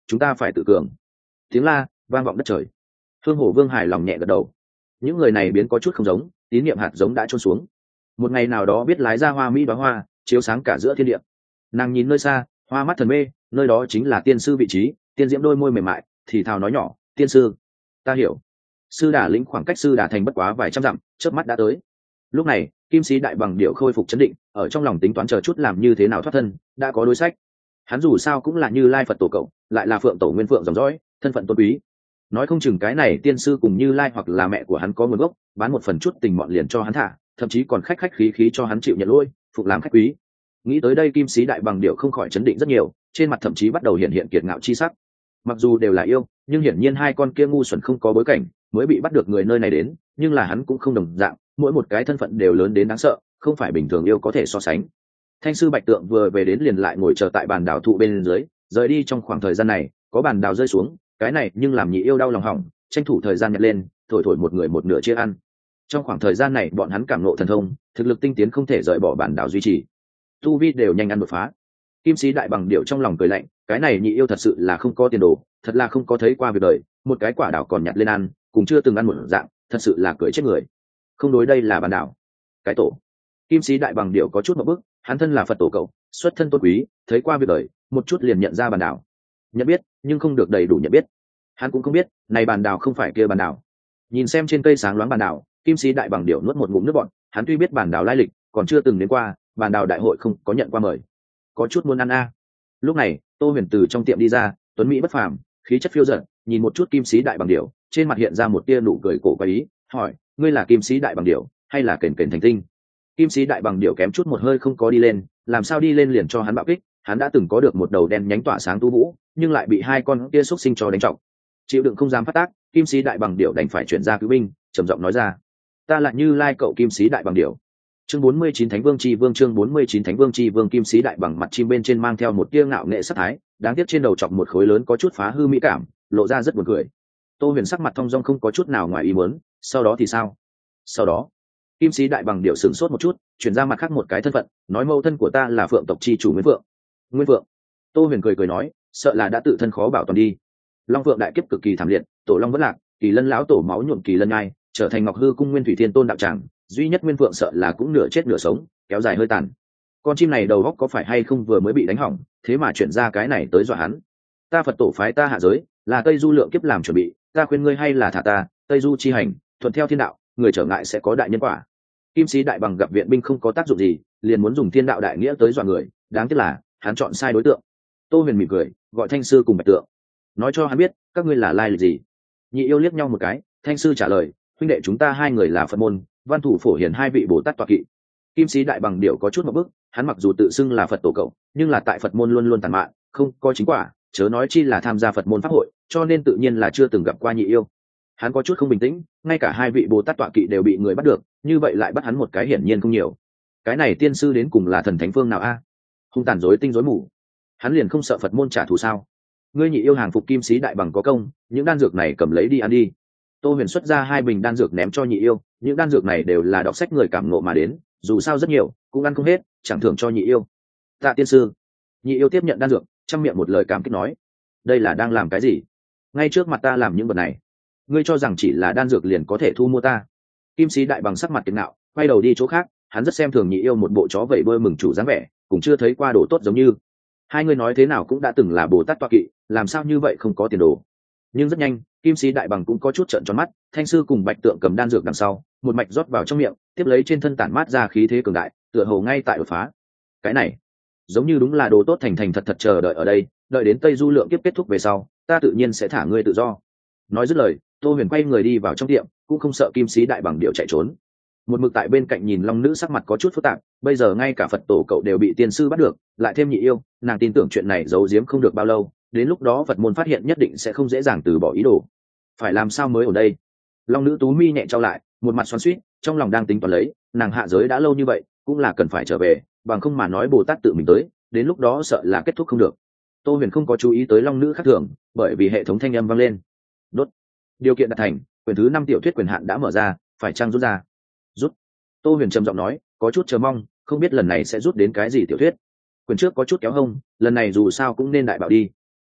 chúng ta phải tự cường. Tiếng la vang vọng đất trời. Hương Hổ Vương hài lòng nhẹ gật đầu. Những người này biến có chút không giống, tín niệm hạt giống đã trôn xuống. Một ngày nào đó biết lái ra hoa mỹ đóa hoa, chiếu sáng cả giữa thiên địa. Nàng nhìn nơi xa, hoa mắt thần mê, nơi đó chính là tiên sư vị trí. Tiên diễm đôi môi mềm mại, thì thào nói nhỏ, tiên sư, ta hiểu. Sư Đà lĩnh khoảng cách Sư Đà thành bất quá vài trăm dặm, chớp mắt đã tới. Lúc này Kim Sĩ Đại Bằng điệu khôi phục chấn định, ở trong lòng tính toán chờ chút làm như thế nào thoát thân, đã có đối sách. Hắn dù sao cũng là Như Lai Phật tổ cậu, lại là Phượng tổ nguyên phượng dòng dõi, thân phận tôn quý. Nói không chừng cái này tiên sư cùng Như Lai hoặc là mẹ của hắn có nguồn gốc, bán một phần chút tình mọn liền cho hắn thả, thậm chí còn khách khách khí khí cho hắn chịu nhận lỗi, phục làm khách quý. Nghĩ tới đây Kim Sĩ Đại Bằng điệu không khỏi chấn định rất nhiều, trên mặt thậm chí bắt đầu hiện hiện kiệt ngạo chi sắc. Mặc dù đều là yêu, nhưng hiển nhiên hai con kia ngu xuẩn không có bối cảnh, mới bị bắt được người nơi này đến, nhưng là hắn cũng không đồng dạng, mỗi một cái thân phận đều lớn đến đáng sợ, không phải bình thường yêu có thể so sánh. Thanh sư Bạch Tượng vừa về đến liền lại ngồi chờ tại bàn đảo thụ bên dưới, rời đi trong khoảng thời gian này, có bàn đảo rơi xuống, cái này nhưng làm nhị yêu đau lòng hỏng, tranh thủ thời gian nhặt lên, thổi thổi một người một nửa chia ăn. Trong khoảng thời gian này bọn hắn cảm ngộ thần thông, thực lực tinh tiến không thể rời bỏ bàn đảo duy trì, tu vi đều nhanh ăn đột phá. Kim Sĩ Đại Bằng điệu trong lòng cười lạnh, cái này nhị yêu thật sự là không có tiền đồ, thật là không có thấy qua việc đời, một cái quả đảo còn nhặt lên ăn, cũng chưa từng ăn một dạng, thật sự là cười chết người. Không đối, đây là bàn đảo, cái tổ. Kim Sĩ Đại Bằng điệu có chút một bước, hắn thân là Phật tổ cậu, xuất thân tôn quý, thấy qua việc đời, một chút liền nhận ra bàn đảo. Nhận biết, nhưng không được đầy đủ nhận biết. Hắn cũng không biết, này bàn đảo không phải kia bàn đảo. Nhìn xem trên cây sáng loáng bàn đảo, Kim Sĩ Đại Bằng điệu nuốt một ngụm nước bọt, hắn tuy biết bàn đảo lai lịch, còn chưa từng đến qua, bàn đảo đại hội không có nhận qua mời. Có chút muốn ăn a. Lúc này, Tô Huyền từ trong tiệm đi ra, tuấn mỹ bất phàm, khí chất phiêu dật, nhìn một chút Kim Sĩ Đại Bằng điệu, trên mặt hiện ra một tia nụ cười cổ quái ý, hỏi, ngươi là Kim Sĩ Đại Bằng điệu, hay là kền kền thành tinh? Kim Sĩ Đại Bằng điệu kém chút một hơi không có đi lên, làm sao đi lên liền cho hắn bạo kích, hắn đã từng có được một đầu đen nhánh tỏa sáng tu vũ, nhưng lại bị hai con kia xúc sinh cho đánh trọng. Chịu đựng không dám phát tác, Kim Sĩ Đại Bằng điệu đành phải chuyển ra cứu binh, trầm giọng nói ra, ta là Như Lai cậu Kim Sĩ Đại Bằng điệu. Chương bốn mươi chín Thánh Vương Chi Vương chương bốn mươi chín Thánh Vương Chi Vương. Kim Sĩ Đại Bằng mặt chim bên trên mang theo một tia ngạo nghệ sắc thái, đáng tiếc trên đầu chọc một khối lớn có chút phá hư mỹ cảm, lộ ra rất buồn cười. Tô Huyền sắc mặt thong dong không có chút nào ngoài ý muốn, sau đó thì sao? Sau đó, Kim Sĩ Đại Bằng điệu sửng sốt một chút, chuyển ra mặt khác một cái thân phận, nói mẫu thân của ta là Phượng tộc chi chủ Nguyên Phượng. Nguyên Phượng. Tô Huyền cười cười nói, sợ là đã tự thân khó bảo toàn đi. Long Phượng đại kiếp cực kỳ thảm liệt, tổ long vẫn lạc, Kỳ Lân lão tổ máu nhuộm Kỳ Lân ngai, trở thành Ngọc Hư cung Nguyên Thủy Thiên Tôn đạo tràng, duy nhất Nguyên Phượng sợ là cũng nửa chết nửa sống, kéo dài hơi tàn. Con chim này đầu góc có phải hay không vừa mới bị đánh hỏng, thế mà chuyển ra cái này tới dọa hắn. Ta Phật tổ phái ta hạ giới, là Tây Du lượng kiếp làm chuẩn bị, ta khuyên ngươi hay là thả ta, Tây Du chi hành, thuận theo thiên đạo, người trở ngại sẽ có đại nhân quả. Kim Sĩ Đại Bằng gặp viện binh không có tác dụng gì, liền muốn dùng thiên đạo đại nghĩa tới dọa người, đáng tiếc là hắn chọn sai đối tượng. Tô Huyền mỉm cười, gọi Thanh sư cùng Bạch Tượng, nói cho hắn biết các ngươi là lai lịch gì. Nhị yêu liếc nhau một cái, Thanh sư trả lời, huynh đệ chúng ta hai người là Phật môn, Văn Thủ Phổ Hiền hai vị Bồ Tát tọa kỵ. Kim Sĩ Đại Bằng điệu có chút một bước, hắn mặc dù tự xưng là Phật tổ cậu, nhưng là tại Phật môn luôn luôn tàn mạn, không có chính quả, chớ nói chi là tham gia Phật môn pháp hội, cho nên tự nhiên là chưa từng gặp qua nhị yêu. Hắn có chút không bình tĩnh, ngay cả hai vị Bồ Tát tọa kỵ đều bị người bắt được, như vậy lại bắt hắn một cái hiển nhiên không nhiều. Cái này tiên sư đến cùng là thần thánh phương nào a? Hung tàn rối tinh rối mù, hắn liền không sợ Phật môn trả thù sao? Ngươi nhị yêu hàng phục Kim Sĩ Đại Bằng có công, những đan dược này cầm lấy đi ăn đi. Tô Huyền xuất ra hai bình đan dược ném cho nhị yêu, những đan dược này đều là đọc sách người cảm ngộ mà đến, dù sao rất nhiều, cũng ăn không hết, chẳng thưởng cho nhị yêu. Tạ tiên sư. Nhị yêu tiếp nhận đan dược, trong miệng một lời cảm kích nói, đây là đang làm cái gì? Ngay trước mặt ta làm những vật này, ngươi cho rằng chỉ là đan dược liền có thể thu mua ta? Kim Sĩ Đại Bằng sắc mặt kiệt ngạo, quay đầu đi chỗ khác, hắn rất xem thường nhị yêu một bộ chó vẩy bơi mừng chủ dáng vẻ, cũng chưa thấy qua đồ tốt giống như. Hai người nói thế nào cũng đã từng là Bồ Tát tọa kỵ, làm sao như vậy không có tiền đồ? Nhưng rất nhanh, Kim Sĩ Đại Bằng cũng có chút trợn tròn mắt, Thanh sư cùng Bạch Tượng cầm đan dược đằng sau, một mạch rót vào trong miệng, tiếp lấy trên thân tản mát ra khí thế cường đại, tựa hồ ngay tại đột phá. Cái này, giống như đúng là đồ tốt, thành thành thật thật chờ đợi ở đây, đợi đến Tây Du lượng kiếp kết thúc về sau, ta tự nhiên sẽ thả ngươi tự do. Nói dứt lời, Tô Huyền quay người đi vào trong tiệm, cũng không sợ Kim Sĩ Đại Bằng điệu chạy trốn. Một mực tại bên cạnh nhìn long nữ sắc mặt có chút phức tạp, bây giờ ngay cả Phật tổ cậu đều bị tiên sư bắt được, lại thêm nhị yêu, nàng tin tưởng chuyện này giấu giếm không được bao lâu, đến lúc đó Phật môn phát hiện nhất định sẽ không dễ dàng từ bỏ ý đồ. Phải làm sao mới ở đây? Long nữ tú mi nhẹ trao lại, một mặt xoắn xuýt, trong lòng đang tính toán lấy, nàng hạ giới đã lâu như vậy, cũng là cần phải trở về, bằng không mà nói Bồ Tát tự mình tới, đến lúc đó sợ là kết thúc không được. Tô Huyền không có chú ý tới long nữ khác thường, bởi vì hệ thống thanh âm vang lên. Đốt. Điều kiện đạt thành, quyền thứ năm tiểu thuyết quyền hạn đã mở ra, phải chăng rút ra? Rút. Tô Huyền trầm giọng nói, có chút chờ mong, không biết lần này sẽ rút đến cái gì tiểu thuyết. Quyền trước có chút kéo hông, lần này dù sao cũng nên đại bảo đi.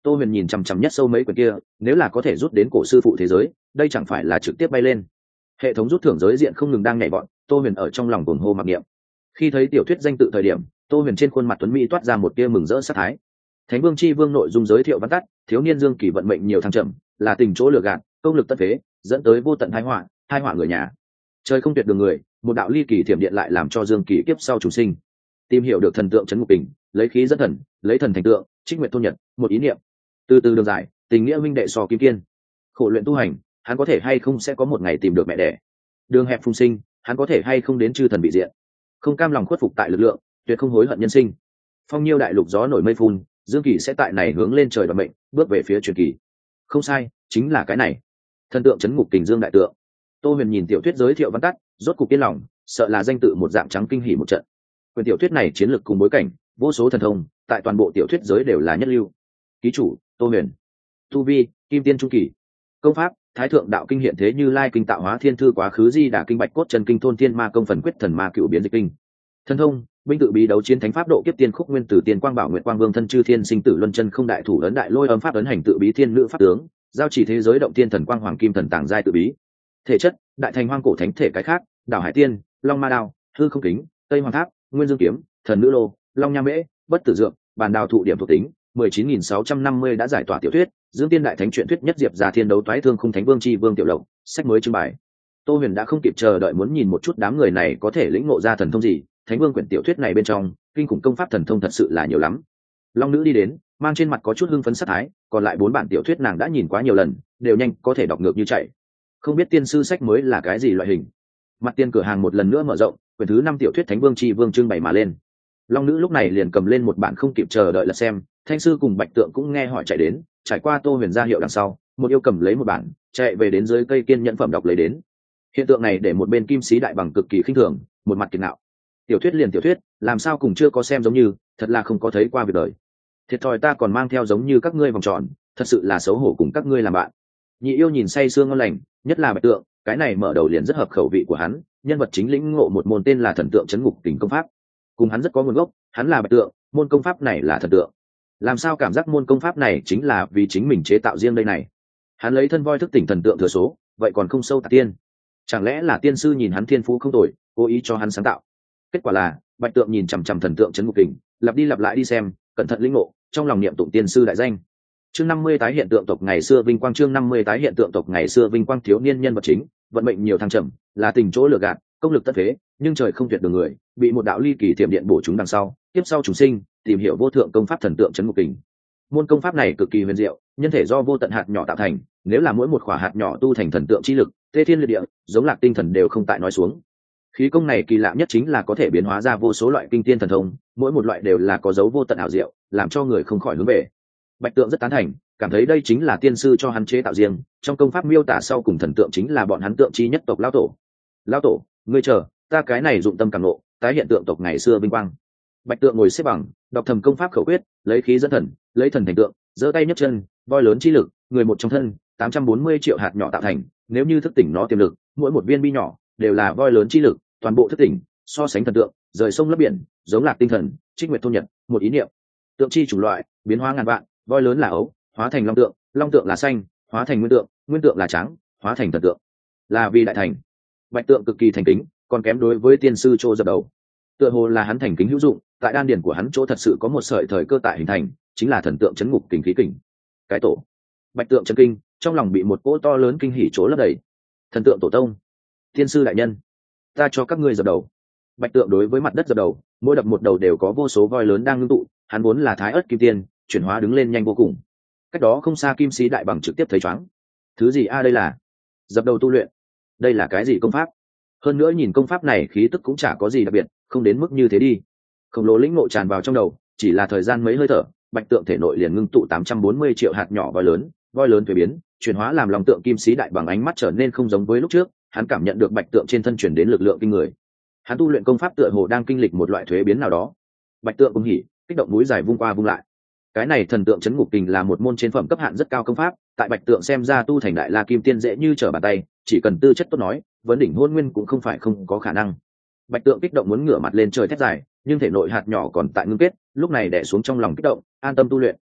Tô Huyền nhìn chằm chằm nhất sâu mấy quyển kia, nếu là có thể rút đến cổ sư phụ thế giới, đây chẳng phải là trực tiếp bay lên. Hệ thống rút thưởng giới diện không ngừng đang nhảy vọt, Tô Huyền ở trong lòng cuồng hô mặc niệm. Khi thấy tiểu thuyết danh tự thời điểm, Tô Huyền trên khuôn mặt tuấn mỹ toát ra một tia mừng rỡ sát thái. Thánh Vương Chi Vương nội dung giới thiệu văn tắt, thiếu niên Dương Kỳ vận mệnh nhiều thăng trầm, là tình chỗ lừa gạt, công lực tất phế, dẫn tới vô tận tai họa, tai họa người nhà. Trời không tuyệt đường người, một đạo ly kỳ thiểm điện lại làm cho Dương Kỳ kiếp sau trùng sinh. Tìm hiểu được thần tượng trấn ngục kình, lấy khí dẫn thần, lấy thần thành tượng, trích nguyện thôn nhật, một ý niệm. Từ từ đường dài, tình nghĩa huynh đệ so kim kiên. Khổ luyện tu hành, hắn có thể hay không sẽ có một ngày tìm được mẹ đẻ. Đường hẹp phùng sinh, hắn có thể hay không đến chư thần bị diện. Không cam lòng khuất phục tại lực lượng, tuyệt không hối hận nhân sinh. Phong nhiêu đại lục gió nổi mây phun, Dương Kỳ sẽ tại này hướng lên trời đoạt mệnh, bước về phía truyền kỳ. Không sai, chính là cái này. Thần tượng trấn ngục kình Dương đại tượng. Tô Huyền nhìn tiểu thuyết giới thiệu văn tắt, rốt cục yên lòng, sợ là danh tự một dạng trắng kinh hỉ một trận. Quyển tiểu thuyết này chiến lược cùng bối cảnh, vô số thần thông, tại toàn bộ tiểu thuyết giới đều là nhất lưu. Ký chủ, Tô Huyền. Tu vi, kim tiên trung kỳ. Công pháp, Thái thượng đạo kinh hiện thế Như Lai kinh tạo hóa thiên thư quá khứ di đà kinh bạch cốt chân kinh thôn thiên ma công phần quyết thần ma cựu biến dịch kinh. Thần thông, binh tự bí đấu chiến thánh pháp độ kiếp tiên khúc nguyên tử tiên quang bảo nguyện quang vương thân chư thiên sinh tử luân chân không đại thủ ấn đại lôi âm pháp ấn hành tự bí thiên nữ pháp tướng, giao chỉ thế giới động tiên thần quang hoàng kim thần tàng giai tự bí. Thể chất, đại thành hoang cổ thánh thể cái khác, đảo hải tiên, long ma đao, hư không kính, tây hoàng tháp, nguyên dương kiếm, thần nữ lô, long nha mễ, bất tử dược, bàn đào thụ điểm thuộc tính mười chín nghìn sáu trăm năm mươi đã giải tỏa tiểu thuyết Dương Tiên đại thánh truyện thuyết nhất diệp già thiên đấu toái thương khung thánh vương chi vương tiểu lộc sách mới trưng bày. Tô Huyền đã không kịp chờ đợi muốn nhìn một chút đám người này có thể lĩnh ngộ ra thần thông gì. Thánh vương quyển tiểu thuyết này bên trong kinh khủng công pháp thần thông thật sự là nhiều lắm. Long nữ đi đến, mang trên mặt có chút hưng phấn sát thái, còn lại bốn bản tiểu thuyết nàng đã nhìn quá nhiều lần, đều nhanh có thể đọc ngược như chạy. Không biết tiên sư sách mới là cái gì loại hình. Mặt tiền cửa hàng một lần nữa mở rộng, quyển thứ năm tiểu thuyết thánh vương chi vương trưng bày mà lên. Long nữ lúc này liền cầm lên một bản không kịp chờ đợi là xem, Thanh sư cùng Bạch Tượng cũng nghe hỏi chạy đến, trải qua Tô Huyền ra hiệu đằng sau, một yêu cầm lấy một bản, chạy về đến dưới cây kiên nhẫn phẩm đọc lấy đến. Hiện tượng này để một bên Kim Sĩ đại bằng cực kỳ khinh thường, một mặt kiệt ngạo. Tiểu thuyết liền tiểu thuyết, làm sao cùng chưa có xem giống như, thật là không có thấy qua việc đời. Thiệt thòi ta còn mang theo giống như các ngươi vòng tròn, thật sự là xấu hổ cùng các ngươi làm bạn. Nhị yêu nhìn say sương ngon lành, nhất là Bạch Tượng, cái này mở đầu liền rất hợp khẩu vị của hắn, nhân vật chính lĩnh ngộ một môn tên là thần tượng trấn ngục kình công pháp. Cùng hắn rất có nguồn gốc, hắn là Bạch Tượng, môn công pháp này là thần tượng. Làm sao cảm giác môn công pháp này chính là vì chính mình chế tạo riêng đây này. Hắn lấy thân voi thức tỉnh thần tượng thừa số, vậy còn không sâu tạc tiên. Chẳng lẽ là tiên sư nhìn hắn thiên phú không tồi, cố ý cho hắn sáng tạo. Kết quả là Bạch Tượng nhìn chằm chằm thần tượng trấn ngục kình, lặp đi lặp lại đi xem, cẩn thận lĩnh ngộ, trong lòng niệm tụng tiên sư đại danh. Chương năm mươi tái hiện tượng tộc ngày xưa vinh quang. Chương năm mươi tái hiện tượng tộc ngày xưa vinh quang. Thiếu niên nhân vật chính, vận mệnh nhiều thăng trầm, là tình chỗ lừa gạt, công lực tất phế, nhưng trời không tuyệt đường người, bị một đạo ly kỳ thiểm điện bổ chúng đằng sau, tiếp sau chúng sinh, tìm hiểu vô thượng công pháp thần tượng trấn ngục kình. Môn công pháp này cực kỳ huyền diệu, nhân thể do vô tận hạt nhỏ tạo thành, nếu là mỗi một khỏa hạt nhỏ tu thành thần tượng chi lực, tê thiên liệt địa, giống lạc tinh thần đều không tại nói xuống. Khí công này kỳ lạ nhất chính là có thể biến hóa ra vô số loại kinh tiên thần thông, mỗi một loại đều là có dấu vô tận ảo diệu, làm cho người không khỏi hướng về. Bạch Tượng rất tán thành, cảm thấy đây chính là tiên sư cho hắn chế tạo riêng, trong công pháp miêu tả sau cùng thần tượng chính là bọn hắn tượng chi nhất tộc lão tổ. Lão tổ, ngươi chờ, ta cái này dụng tâm càng nộ, tái hiện tượng tộc ngày xưa vinh quang. Bạch Tượng ngồi xếp bằng, đọc thầm công pháp khẩu quyết, lấy khí dẫn thần, lấy thần thành tượng, giơ tay nhấc chân, voi lớn chi lực, người một trong thân, tám trăm bốn mươi triệu hạt nhỏ tạo thành, nếu như thức tỉnh nó tiềm lực, mỗi một viên bi nhỏ đều là voi lớn chi lực, toàn bộ thức tỉnh, so sánh thần tượng, rời sông lấp biển, giống lạc tinh thần, trích nguyệt thôn nhật, một ý niệm. Tượng chi chủng loại, biến hóa ngàn vạn, voi lớn là ấu, hóa thành long tượng, long tượng là xanh, hóa thành nguyên tượng, nguyên tượng là trắng, hóa thành thần tượng. Là vì đại thành. Bạch Tượng cực kỳ thành kính, còn kém đối với tiên sư Trô dập đầu. Tựa hồ là hắn thành kính hữu dụng, tại đan điển của hắn chỗ thật sự có một sợi thời cơ tại hình thành, chính là thần tượng chấn ngục kình khí kình. Cái tổ. Bạch Tượng chấn kinh, trong lòng bị một cỗ to lớn kinh hỉ chỗ lấp đầy. Thần tượng tổ tông, tiên sư đại nhân, ta cho các ngươi dập đầu. Bạch Tượng đối với mặt đất dập đầu, mỗi đập một đầu đều có vô số voi lớn đang ngưng tụ, hắn vốn là thái ớt kim tiên, chuyển hóa đứng lên nhanh vô cùng. Cách đó không xa Kim Sĩ đại bằng trực tiếp thấy chóng. Thứ gì a đây là? Dập đầu tu luyện. Đây là cái gì công pháp? Hơn nữa nhìn công pháp này khí tức cũng chả có gì đặc biệt, không đến mức như thế đi. Khổng lồ lĩnh ngộ tràn vào trong đầu, chỉ là thời gian mấy hơi thở, Bạch Tượng thể nội liền ngưng tụ tám trăm bốn mươi triệu hạt nhỏ voi lớn, voi lớn thuế biến, chuyển hóa làm lòng tượng Kim Sĩ đại bằng ánh mắt trở nên không giống với lúc trước, hắn cảm nhận được Bạch Tượng trên thân truyền đến lực lượng kinh người. Hắn tu luyện công pháp tựa hồ đang kinh lịch một loại thuế biến nào đó. Bạch Tượng cũng hỉ, kích động núi dài vung qua vung lại. Cái này thần tượng chấn ngục kình là một môn trên phẩm cấp hạn rất cao công pháp, tại Bạch Tượng xem ra tu thành đại la kim tiên dễ như trở bàn tay, chỉ cần tư chất tốt nói, vấn đỉnh hôn nguyên cũng không phải không có khả năng. Bạch Tượng kích động muốn ngửa mặt lên trời thét dài, nhưng thể nội hạt nhỏ còn tại ngưng kết, lúc này đè xuống trong lòng kích động, an tâm tu luyện.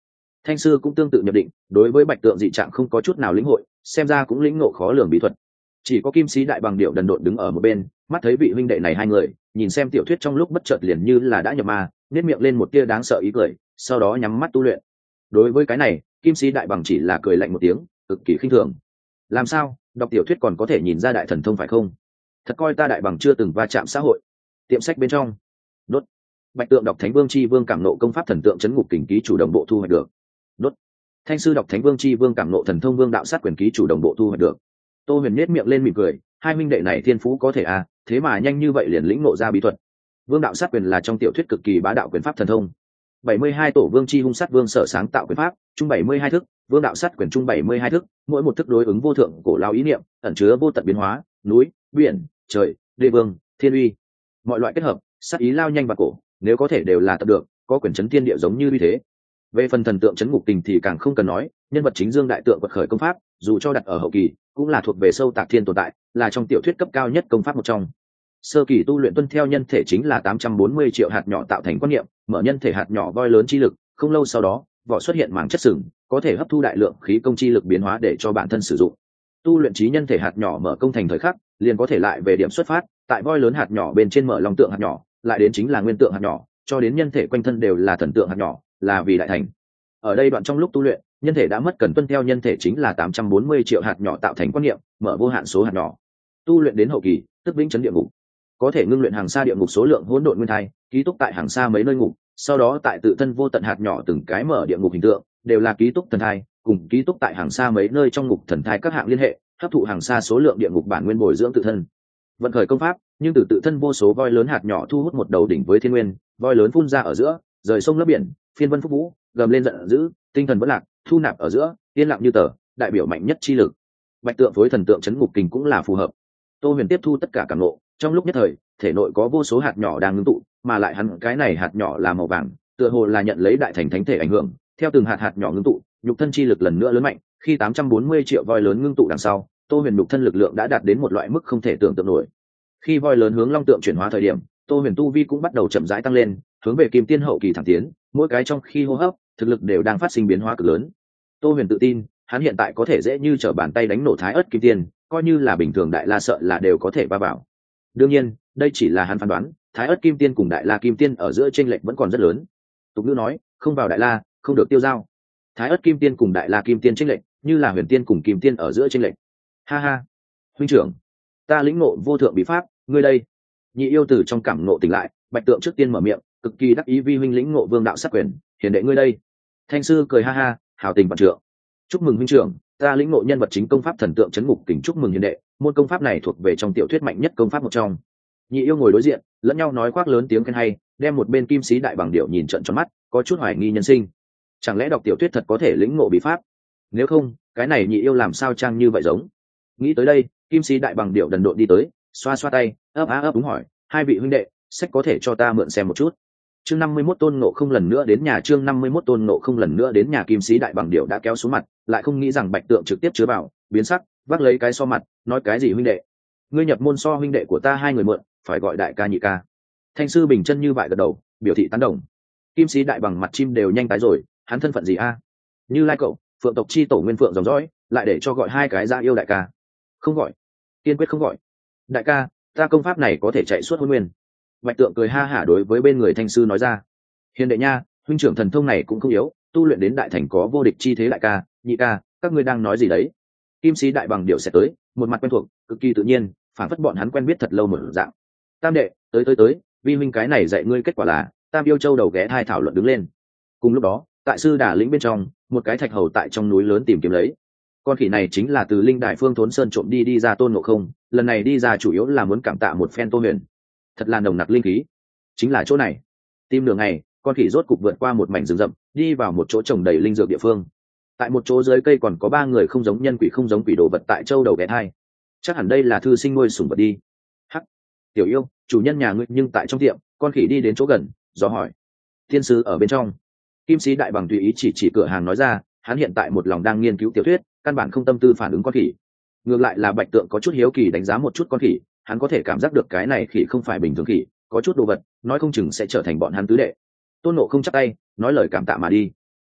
Thanh sư cũng tương tự nhập định, đối với bạch tượng dị trạng không có chút nào lĩnh hội, xem ra cũng lĩnh ngộ khó lường bí thuật. Chỉ có kim sĩ đại bằng điệu đần độn đứng ở một bên, mắt thấy vị huynh đệ này hai người nhìn xem tiểu thuyết trong lúc bất chợt liền như là đã nhập ma, nét miệng lên một tia đáng sợ ý cười, sau đó nhắm mắt tu luyện. Đối với cái này, kim sĩ đại bằng chỉ là cười lạnh một tiếng, cực kỳ khinh thường. Làm sao, đọc tiểu thuyết còn có thể nhìn ra đại thần thông phải không? Thật coi ta đại bằng chưa từng va chạm xã hội. Tiệm sách bên trong, đốt. Bạch tượng đọc Thánh Vương Chi Vương cảm nộ công pháp thần tượng chấn ngục kình ký chủ đồng bộ thu hoạch được. Đốt. Thanh sư đọc Thánh Vương Chi Vương cảm nộ thần thông vương đạo sát quyền ký chủ đồng bộ thu hoạch được. Tô Huyền nhếch miệng lên mỉm cười, hai huynh đệ này thiên phú có thể à, thế mà nhanh như vậy liền lĩnh ngộ ra bí thuật. Vương đạo sát quyền là trong tiểu thuyết cực kỳ bá đạo quyền pháp thần thông. bảy mươi hai tổ vương chi hung sát vương sở sáng tạo quyền pháp, chung bảy mươi hai thức, vương đạo sát quyền chung bảy mươi hai thức, mỗi một thức đối ứng vô thượng cổ lao ý niệm, ẩn chứa vô tận biến hóa, núi, biển, trời, đế vương, thiên uy. Mọi loại kết hợp, sát ý lao nhanh và cổ, nếu có thể đều là tập được, có quyền chấn thiên địa giống như uy thế. Về phần thần tượng chấn ngục tình thì càng không cần nói, nhân vật chính Dương đại tượng quật khởi công pháp, dù cho đặt ở hậu kỳ, cũng là thuộc về sâu tạc thiên tồn tại, là trong tiểu thuyết cấp cao nhất công pháp một trong. Sơ kỳ tu luyện tuân theo nhân thể chính là tám trăm bốn mươi triệu hạt nhỏ tạo thành quan niệm, mở nhân thể hạt nhỏ voi lớn chi lực, không lâu sau đó, vỏ xuất hiện màng chất sừng, có thể hấp thu đại lượng khí công chi lực biến hóa để cho bản thân sử dụng. Tu luyện trí nhân thể hạt nhỏ mở công thành thời khắc, liền có thể lại về điểm xuất phát, tại voi lớn hạt nhỏ bên trên mở long tượng hạt nhỏ, lại đến chính là nguyên tượng hạt nhỏ, cho đến nhân thể quanh thân đều là thần tượng hạt nhỏ, là vì đại thành. Ở đây đoạn trong lúc tu luyện, nhân thể đã mất cần tuân theo nhân thể chính là tám trăm bốn mươi triệu hạt nhỏ tạo thành quan niệm, mở vô hạn số hạt nhỏ. Tu luyện đến hậu kỳ, tức vĩnh chấn địa ngục, có thể ngưng luyện hàng xa địa ngục số lượng hỗn độn nguyên thai, ký túc tại hàng xa mấy nơi ngục, sau đó tại tự thân vô tận hạt nhỏ từng cái mở địa ngục hình tượng, đều là ký túc thần thai, cùng ký túc tại hàng xa mấy nơi trong ngục thần thai các hạng liên hệ, hấp thụ hàng xa số lượng địa ngục bản nguyên bồi dưỡng tự thân. Vận khởi công pháp, nhưng từ tự thân vô số voi lớn hạt nhỏ thu hút một đầu đỉnh với thiên nguyên, voi lớn phun ra ở giữa, rời sông lấp biển, phiên vân phúc vũ, gầm lên giận dữ, tinh thần vẫn lạc, thu nạp ở giữa, yên lặng như tờ, đại biểu mạnh nhất chi lực. Bạch tượng phối thần tượng chấn ngục kình cũng là phù hợp. Tô Huyền tiếp thu tất cả cảm ngộ, trong lúc nhất thời, thể nội có vô số hạt nhỏ đang ngưng tụ, mà lại hắn cái này hạt nhỏ là màu vàng, tựa hồ là nhận lấy đại thành thánh thể ảnh hưởng, theo từng hạt hạt nhỏ ngưng tụ, nhục thân chi lực lần nữa lớn mạnh, khi tám trăm bốn mươi triệu voi lớn ngưng tụ đằng sau, Tô Huyền nhục thân lực lượng đã đạt đến một loại mức không thể tưởng tượng nổi. Khi voi lớn hướng long tượng chuyển hóa thời điểm, Tô Huyền tu vi cũng bắt đầu chậm rãi tăng lên, hướng về kim tiên hậu kỳ thẳng tiến, mỗi cái trong khi hô hấp, thực lực đều đang phát sinh biến hóa cực lớn. Tô Huyền tự tin, hắn hiện tại có thể dễ như trở bàn tay đánh nổ Thái Ức kim tiên, coi như là bình thường đại la sợ là đều có thể va vào. Đương nhiên, đây chỉ là hắn phán đoán, Thái Ức kim tiên cùng đại la kim tiên ở giữa chênh lệch vẫn còn rất lớn. Tục ngữ nói, không vào đại la, không được tiêu dao. Thái Ức kim tiên cùng đại la kim tiên chênh lệch, như là huyền tiên cùng kim tiên ở giữa chênh lệch. Ha ha, huynh trưởng, ta lĩnh ngộ vô thượng bí pháp, ngươi đây. Nhị yêu tử trong cảm ngộ tỉnh lại, Bạch tượng trước tiên mở miệng, cực kỳ đắc ý vi huynh lĩnh ngộ vương đạo sát quyền, hiền đệ ngươi đây. Thanh sư cười ha ha, hào tình vạn trượng. Chúc mừng huynh trưởng, ta lĩnh ngộ nhân vật chính công pháp thần tượng chấn ngục kình, chúc mừng hiền đệ, môn công pháp này thuộc về trong tiểu thuyết mạnh nhất công pháp một trong. Nhị yêu ngồi đối diện, lẫn nhau nói khoác lớn tiếng khen hay, đem một bên kim sĩ đại bằng điệu nhìn trợn tròn mắt, có chút hoài nghi nhân sinh. Chẳng lẽ đọc tiểu thuyết thật có thể lĩnh ngộ bí pháp? Nếu không, cái này nhị yêu làm sao trang như vậy giống? Nghĩ tới đây, kim sĩ đại bằng điệu đần độn đi tới, xoa xoa tay, ấp á ấp úng hỏi, hai vị huynh đệ, sách có thể cho ta mượn xem một chút. Chương năm mươi mốt tôn ngộ không lần nữa đến nhà chương năm mươi mốt tôn ngộ không lần nữa đến nhà kim sĩ đại bằng điệu đã kéo xuống mặt, lại không nghĩ rằng Bạch tượng trực tiếp chứa vào, biến sắc, vác lấy cái so mặt, nói cái gì huynh đệ? Ngươi nhập môn so huynh đệ của ta hai người mượn, phải gọi đại ca nhị ca. Thanh sư bình chân như vậy gật đầu, biểu thị tán đồng. Kim sĩ đại bằng mặt chim đều nhanh tái rồi, hắn thân phận gì a? Như Lai cậu, phượng tộc chi tổ nguyên phượng dòng dõi, lại để cho gọi hai cái ra yêu đại ca. Không gọi, kiên quyết không gọi. Đại ca, ta công pháp này có thể chạy suốt hôn nguyên. Bạch tượng cười ha hả đối với bên người thanh sư nói ra. Hiền đệ nha, huynh trưởng thần thông này cũng không yếu, tu luyện đến đại thành có vô địch chi thế đại ca, nhị ca, các ngươi đang nói gì đấy? Kim sĩ đại bằng điệu sẽ tới, một mặt quen thuộc, cực kỳ tự nhiên, phản phất bọn hắn quen biết thật lâu một dạng. Tam đệ, tới tới tới, vi huynh cái này dạy ngươi kết quả là, Tam yêu châu đầu ghé thai thảo luận đứng lên. Cùng lúc đó, tại sư đà lĩnh bên trong, một cái thạch hầu tại trong núi lớn tìm kiếm lấy. Con khỉ này chính là từ linh đại phương thốn sơn trộm đi đi ra tôn ngộ không, lần này đi ra chủ yếu là muốn cảm tạ một phen Tô Huyền. Thật là nồng nặc linh khí. Chính là chỗ này. Tìm nửa ngày, con khỉ rốt cục vượt qua một mảnh rừng rậm, đi vào một chỗ trồng đầy linh dược địa phương. Tại một chỗ dưới cây còn có ba người không giống nhân quỷ không giống quỷ đồ vật tại châu đầu ghé thai. Chắc hẳn đây là thư sinh nuôi sủng vật đi. Hắc, tiểu yêu, chủ nhân nhà ngươi nhưng tại trong tiệm. Con khỉ đi đến chỗ gần, do hỏi. Thiên sứ ở bên trong. Kim sĩ đại bằng tùy ý chỉ chỉ cửa hàng nói ra, hắn hiện tại một lòng đang nghiên cứu tiểu thuyết, căn bản không tâm tư phản ứng con khỉ. Ngược lại là Bạch tượng có chút hiếu kỳ đánh giá một chút con khỉ, hắn có thể cảm giác được cái này khỉ không phải bình thường khỉ, có chút đồ vật, nói không chừng sẽ trở thành bọn hắn tứ đệ. Tôn Ngộ không chắp tay, nói lời cảm tạ mà đi.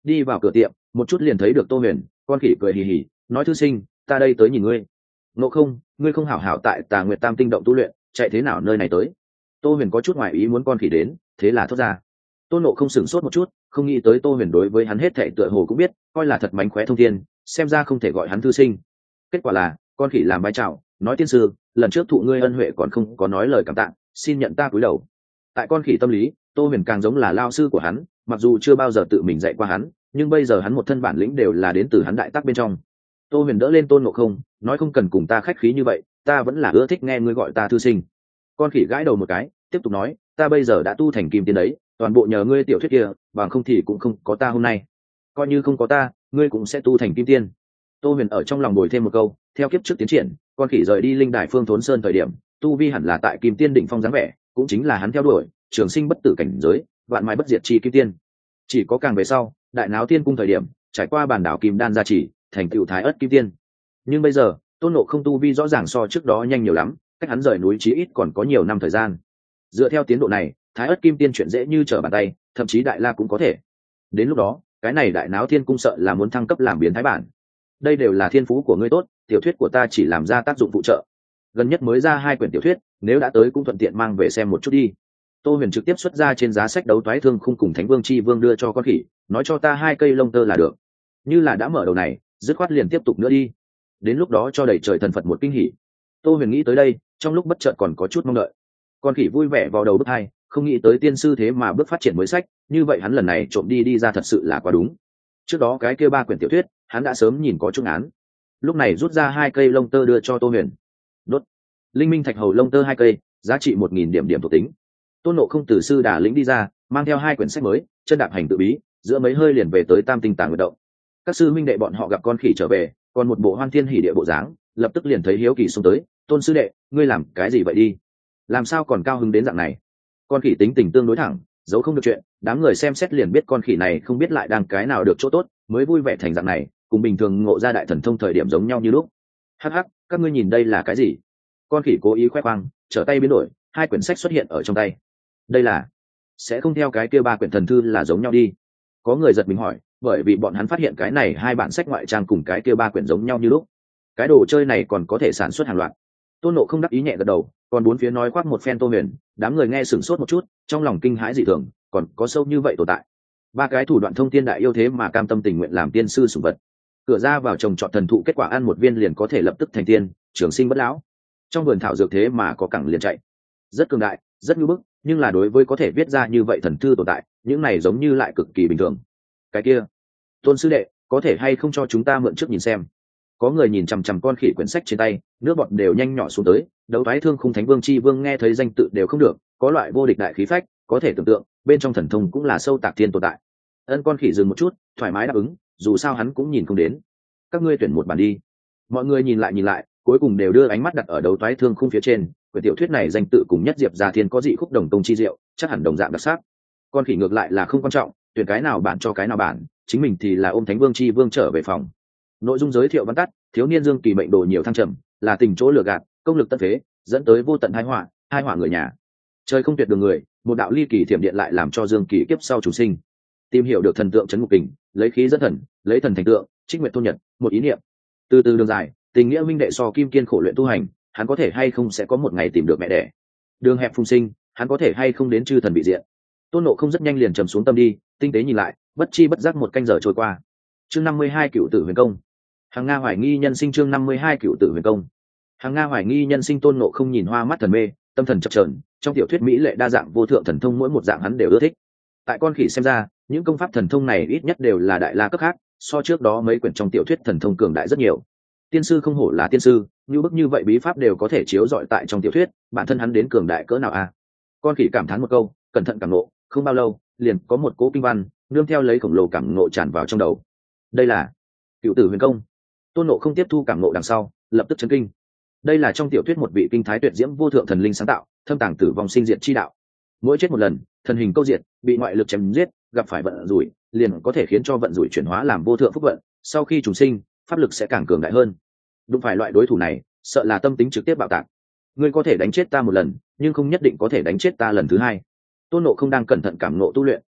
đi vào cửa tiệm một chút liền thấy được tô huyền. Con khỉ cười hì hì nói thư sinh, ta đây tới nhìn ngươi. Ngộ không, ngươi không hảo hảo tại Tà Nguyệt Tam Tinh động tu luyện, chạy thế nào nơi này tới? Tô huyền có chút ngoài ý muốn con khỉ đến, thế là thốt ra. Tôn Ngộ không sửng sốt một chút, không nghĩ tới tô huyền đối với hắn hết thảy tựa hồ cũng biết, coi là thật mánh khóe thông thiên, xem ra không thể gọi hắn thư sinh. Kết quả là con khỉ làm bái chào, nói tiên sư, lần trước thụ ngươi ân huệ còn không có nói lời cảm tạ, xin nhận ta cúi đầu. Tại con khỉ tâm lý, tô huyền càng giống là lao sư của hắn, mặc dù chưa bao giờ tự mình dạy qua hắn, nhưng bây giờ hắn một thân bản lĩnh đều là đến từ hắn đại tác bên trong. Tô huyền đỡ lên Tôn Ngộ không, nói không cần cùng ta khách khí như vậy, ta vẫn là ưa thích nghe ngươi gọi ta thư sinh. Con khỉ gãi đầu một cái, tiếp tục nói, ta bây giờ đã tu thành kim tiên đấy, toàn bộ nhờ ngươi tiểu thuyết kia, bằng không thì cũng không có ta hôm nay. Coi như không có ta, ngươi cũng sẽ tu thành kim tiên. Tô huyền ở trong lòng bồi thêm một câu, theo kiếp trước tiến triển, con khỉ rời đi linh đài Phương Thốn Sơn thời điểm, tu vi hẳn là tại kim tiên đỉnh phong dáng vẻ, cũng chính là hắn theo đuổi trường sinh bất tử cảnh giới, vạn mãi bất diệt chi kim tiên. Chỉ có càng về sau, đại náo tiên cung thời điểm, trải qua bản đảo kim đan gia trì, thành tựu thái ất kim tiên. Nhưng bây giờ Tôn Ngộ không tu vi rõ ràng so trước đó nhanh nhiều lắm, cách hắn rời núi chí ít còn có nhiều năm thời gian. Dựa theo tiến độ này, thái ất kim tiên chuyện dễ như trở bàn tay, thậm chí đại la cũng có thể. Đến lúc đó, cái này đại náo thiên cung sợ là muốn thăng cấp làm biến thái bản. Đây đều là thiên phú của ngươi tốt, tiểu thuyết của ta chỉ làm ra tác dụng phụ trợ. Gần nhất mới ra hai quyển tiểu thuyết, nếu đã tới cũng thuận tiện mang về xem một chút đi. Tô huyền trực tiếp xuất ra trên giá sách đấu toái thương khung cùng thánh vương chi vương đưa cho con khỉ, nói cho ta hai cây lông tơ là được. Như là đã mở đầu này, dứt khoát liền tiếp tục nữa đi, đến lúc đó cho đầy trời thần phật một kinh hỉ. Tô huyền nghĩ tới đây, trong lúc bất chợt còn có chút mong đợi. Con khỉ vui vẻ vào đầu bước hai, không nghĩ tới tiên sư thế mà bước phát triển mới sách, như vậy hắn lần này trộm đi đi ra thật sự là quá đúng. Trước đó cái kia ba quyển tiểu thuyết hắn đã sớm nhìn có chút án, lúc này rút ra hai cây lông tơ đưa cho Tô huyền. Đốt linh minh thạch hầu lông tơ hai cây, giá trị một nghìn điểm điểm thuộc tính. Tôn Ngộ không từ sư đà lĩnh đi ra, mang theo hai quyển sách mới, chân đạp hành tự bí, giữa mấy hơi liền về tới Tam Tinh Tàng Nguyệt Động. Các sư minh đệ bọn họ gặp con khỉ trở về, còn một bộ hoan thiên hỉ địa bộ dáng, lập tức liền thấy hiếu kỳ xông tới. Tôn sư đệ, ngươi làm cái gì vậy đi? Làm sao còn cao hứng đến dạng này? Con khỉ tính tình tương đối thẳng, giấu không được chuyện, đám người xem xét liền biết con khỉ này không biết lại đang cái nào được chỗ tốt, mới vui vẻ thành dạng này, cùng bình thường ngộ ra đại thần thông thời điểm giống nhau như lúc. Hắc hắc, các ngươi nhìn đây là cái gì? Con khỉ cố ý khoe khoang, trở tay biến đổi, hai quyển sách xuất hiện ở trong tay. Đây là sẽ không theo cái kia ba quyển thần thư là giống nhau đi? Có người giật mình hỏi, bởi vì bọn hắn phát hiện cái này hai bản sách ngoại trang cùng cái kia ba quyển giống nhau như lúc. Cái đồ chơi này còn có thể sản xuất hàng loạt. Tôn Ngộ không đắc ý nhẹ gật đầu, còn bốn phía nói khoác một phen Tô huyền, đám người nghe sửng sốt một chút, trong lòng kinh hãi dị thường, còn có sâu như vậy tồn tại. Ba cái thủ đoạn thông tiên đại yêu thế mà cam tâm tình nguyện làm tiên sư sủng vật. Cửa ra vào trồng trọt thần thụ, kết quả ăn một viên liền có thể lập tức thành tiên, trường sinh bất lão. Trong vườn thảo dược thế mà có cẳng liền chạy, rất cường đại, rất nhu bức, nhưng là đối với có thể viết ra như vậy thần thư tồn tại, những này giống như lại cực kỳ bình thường. Cái kia, Tôn sư đệ, có thể hay không cho chúng ta mượn trước nhìn xem? Có người nhìn chằm chằm con khỉ quyển sách trên tay, nước bọt đều nhanh nhỏ xuống tới. Đấu toái thương khung thánh vương chi vương nghe thấy danh tự đều không được, có loại vô địch đại khí phách, có thể tưởng tượng bên trong thần thông cũng là sâu tạc thiên tồn tại. Ân con khỉ dừng một chút, thoải mái đáp ứng, dù sao hắn cũng nhìn không đến. Các ngươi tuyển một bản đi. Mọi người nhìn lại nhìn lại, cuối cùng đều đưa ánh mắt đặt ở đấu toái thương khung phía trên. Quyển tiểu thuyết này danh tự cùng Nhất Diệp Gia Thiên có dị khúc đồng công chi diệu, chắc hẳn đồng dạng đặc sắc. Con khỉ ngược lại là không quan trọng, tuyển cái nào bản cho cái nào bản, chính mình thì là ôm thánh vương chi vương trở về phòng. Nội dung giới thiệu văn tắt: thiếu niên dương kỳ mệnh đồ nhiều thăng trầm, là tình chỗ lừa gạt, công lực tất phế, dẫn tới vô tận tai họa, hai họa người nhà. Trời không tuyệt đường người, một đạo ly kỳ thiểm điện lại làm cho dương kỳ kiếp sau chủ sinh. Tìm hiểu được thần tượng trấn ngục kình, lấy khí dẫn thần, lấy thần thành tượng, trích nguyện thôn nhật, một ý niệm. Từ từ đường dài, tình nghĩa minh đệ so kim kiên khổ luyện tu hành, hắn có thể hay không sẽ có một ngày tìm được mẹ đẻ. Đường hẹp phùng sinh, hắn có thể hay không đến chư thần bị diện. Tôn Ngộ không rất nhanh liền trầm xuống tâm đi, tinh tế nhìn lại, bất chi bất giác một canh giờ trôi qua. Chương năm mươi hai Cựu Tử Huyền Công. Hàng Nga hoài nghi nhân sinh. Chương năm mươi hai Cựu Tử Huyền Công. Hàng Nga hoài nghi nhân sinh. Tôn Ngộ không nhìn hoa mắt thần mê, tâm thần chập chờn, trong tiểu thuyết mỹ lệ đa dạng vô thượng thần thông mỗi một dạng hắn đều ưa thích. Tại con khỉ xem ra, những công pháp thần thông này ít nhất đều là đại la cấp khác, so trước đó mấy quyển trong tiểu thuyết thần thông cường đại rất nhiều. Tiên sư không hổ là tiên sư, như bức như vậy bí pháp đều có thể chiếu rọi tại trong tiểu thuyết, bản thân hắn đến cường đại cỡ nào à? Con khỉ cảm thán một câu, cẩn thận cảm ngộ, không bao lâu, liền có một cỗ kinh văn nương theo lấy khổng lồ cảm ngộ tràn vào trong đầu. Đây là Cựu Tử Huyền Công. Tôn Ngộ không tiếp thu cảm ngộ đằng sau, lập tức chấn kinh. Đây là trong tiểu thuyết một vị kinh thái tuyệt diễm vô thượng thần linh sáng tạo, thâm tàng tử vong sinh diệt chi đạo. Mỗi chết một lần, thần hình câu diệt, bị ngoại lực chém giết, gặp phải vận rủi, liền có thể khiến cho vận rủi chuyển hóa làm vô thượng phúc vận, sau khi trùng sinh, pháp lực sẽ càng cường đại hơn. Đúng phải loại đối thủ này, sợ là tâm tính trực tiếp bạo tạc. Ngươi có thể đánh chết ta một lần, nhưng không nhất định có thể đánh chết ta lần thứ hai. Tôn Ngộ không đang cẩn thận cảm ngộ tu luyện,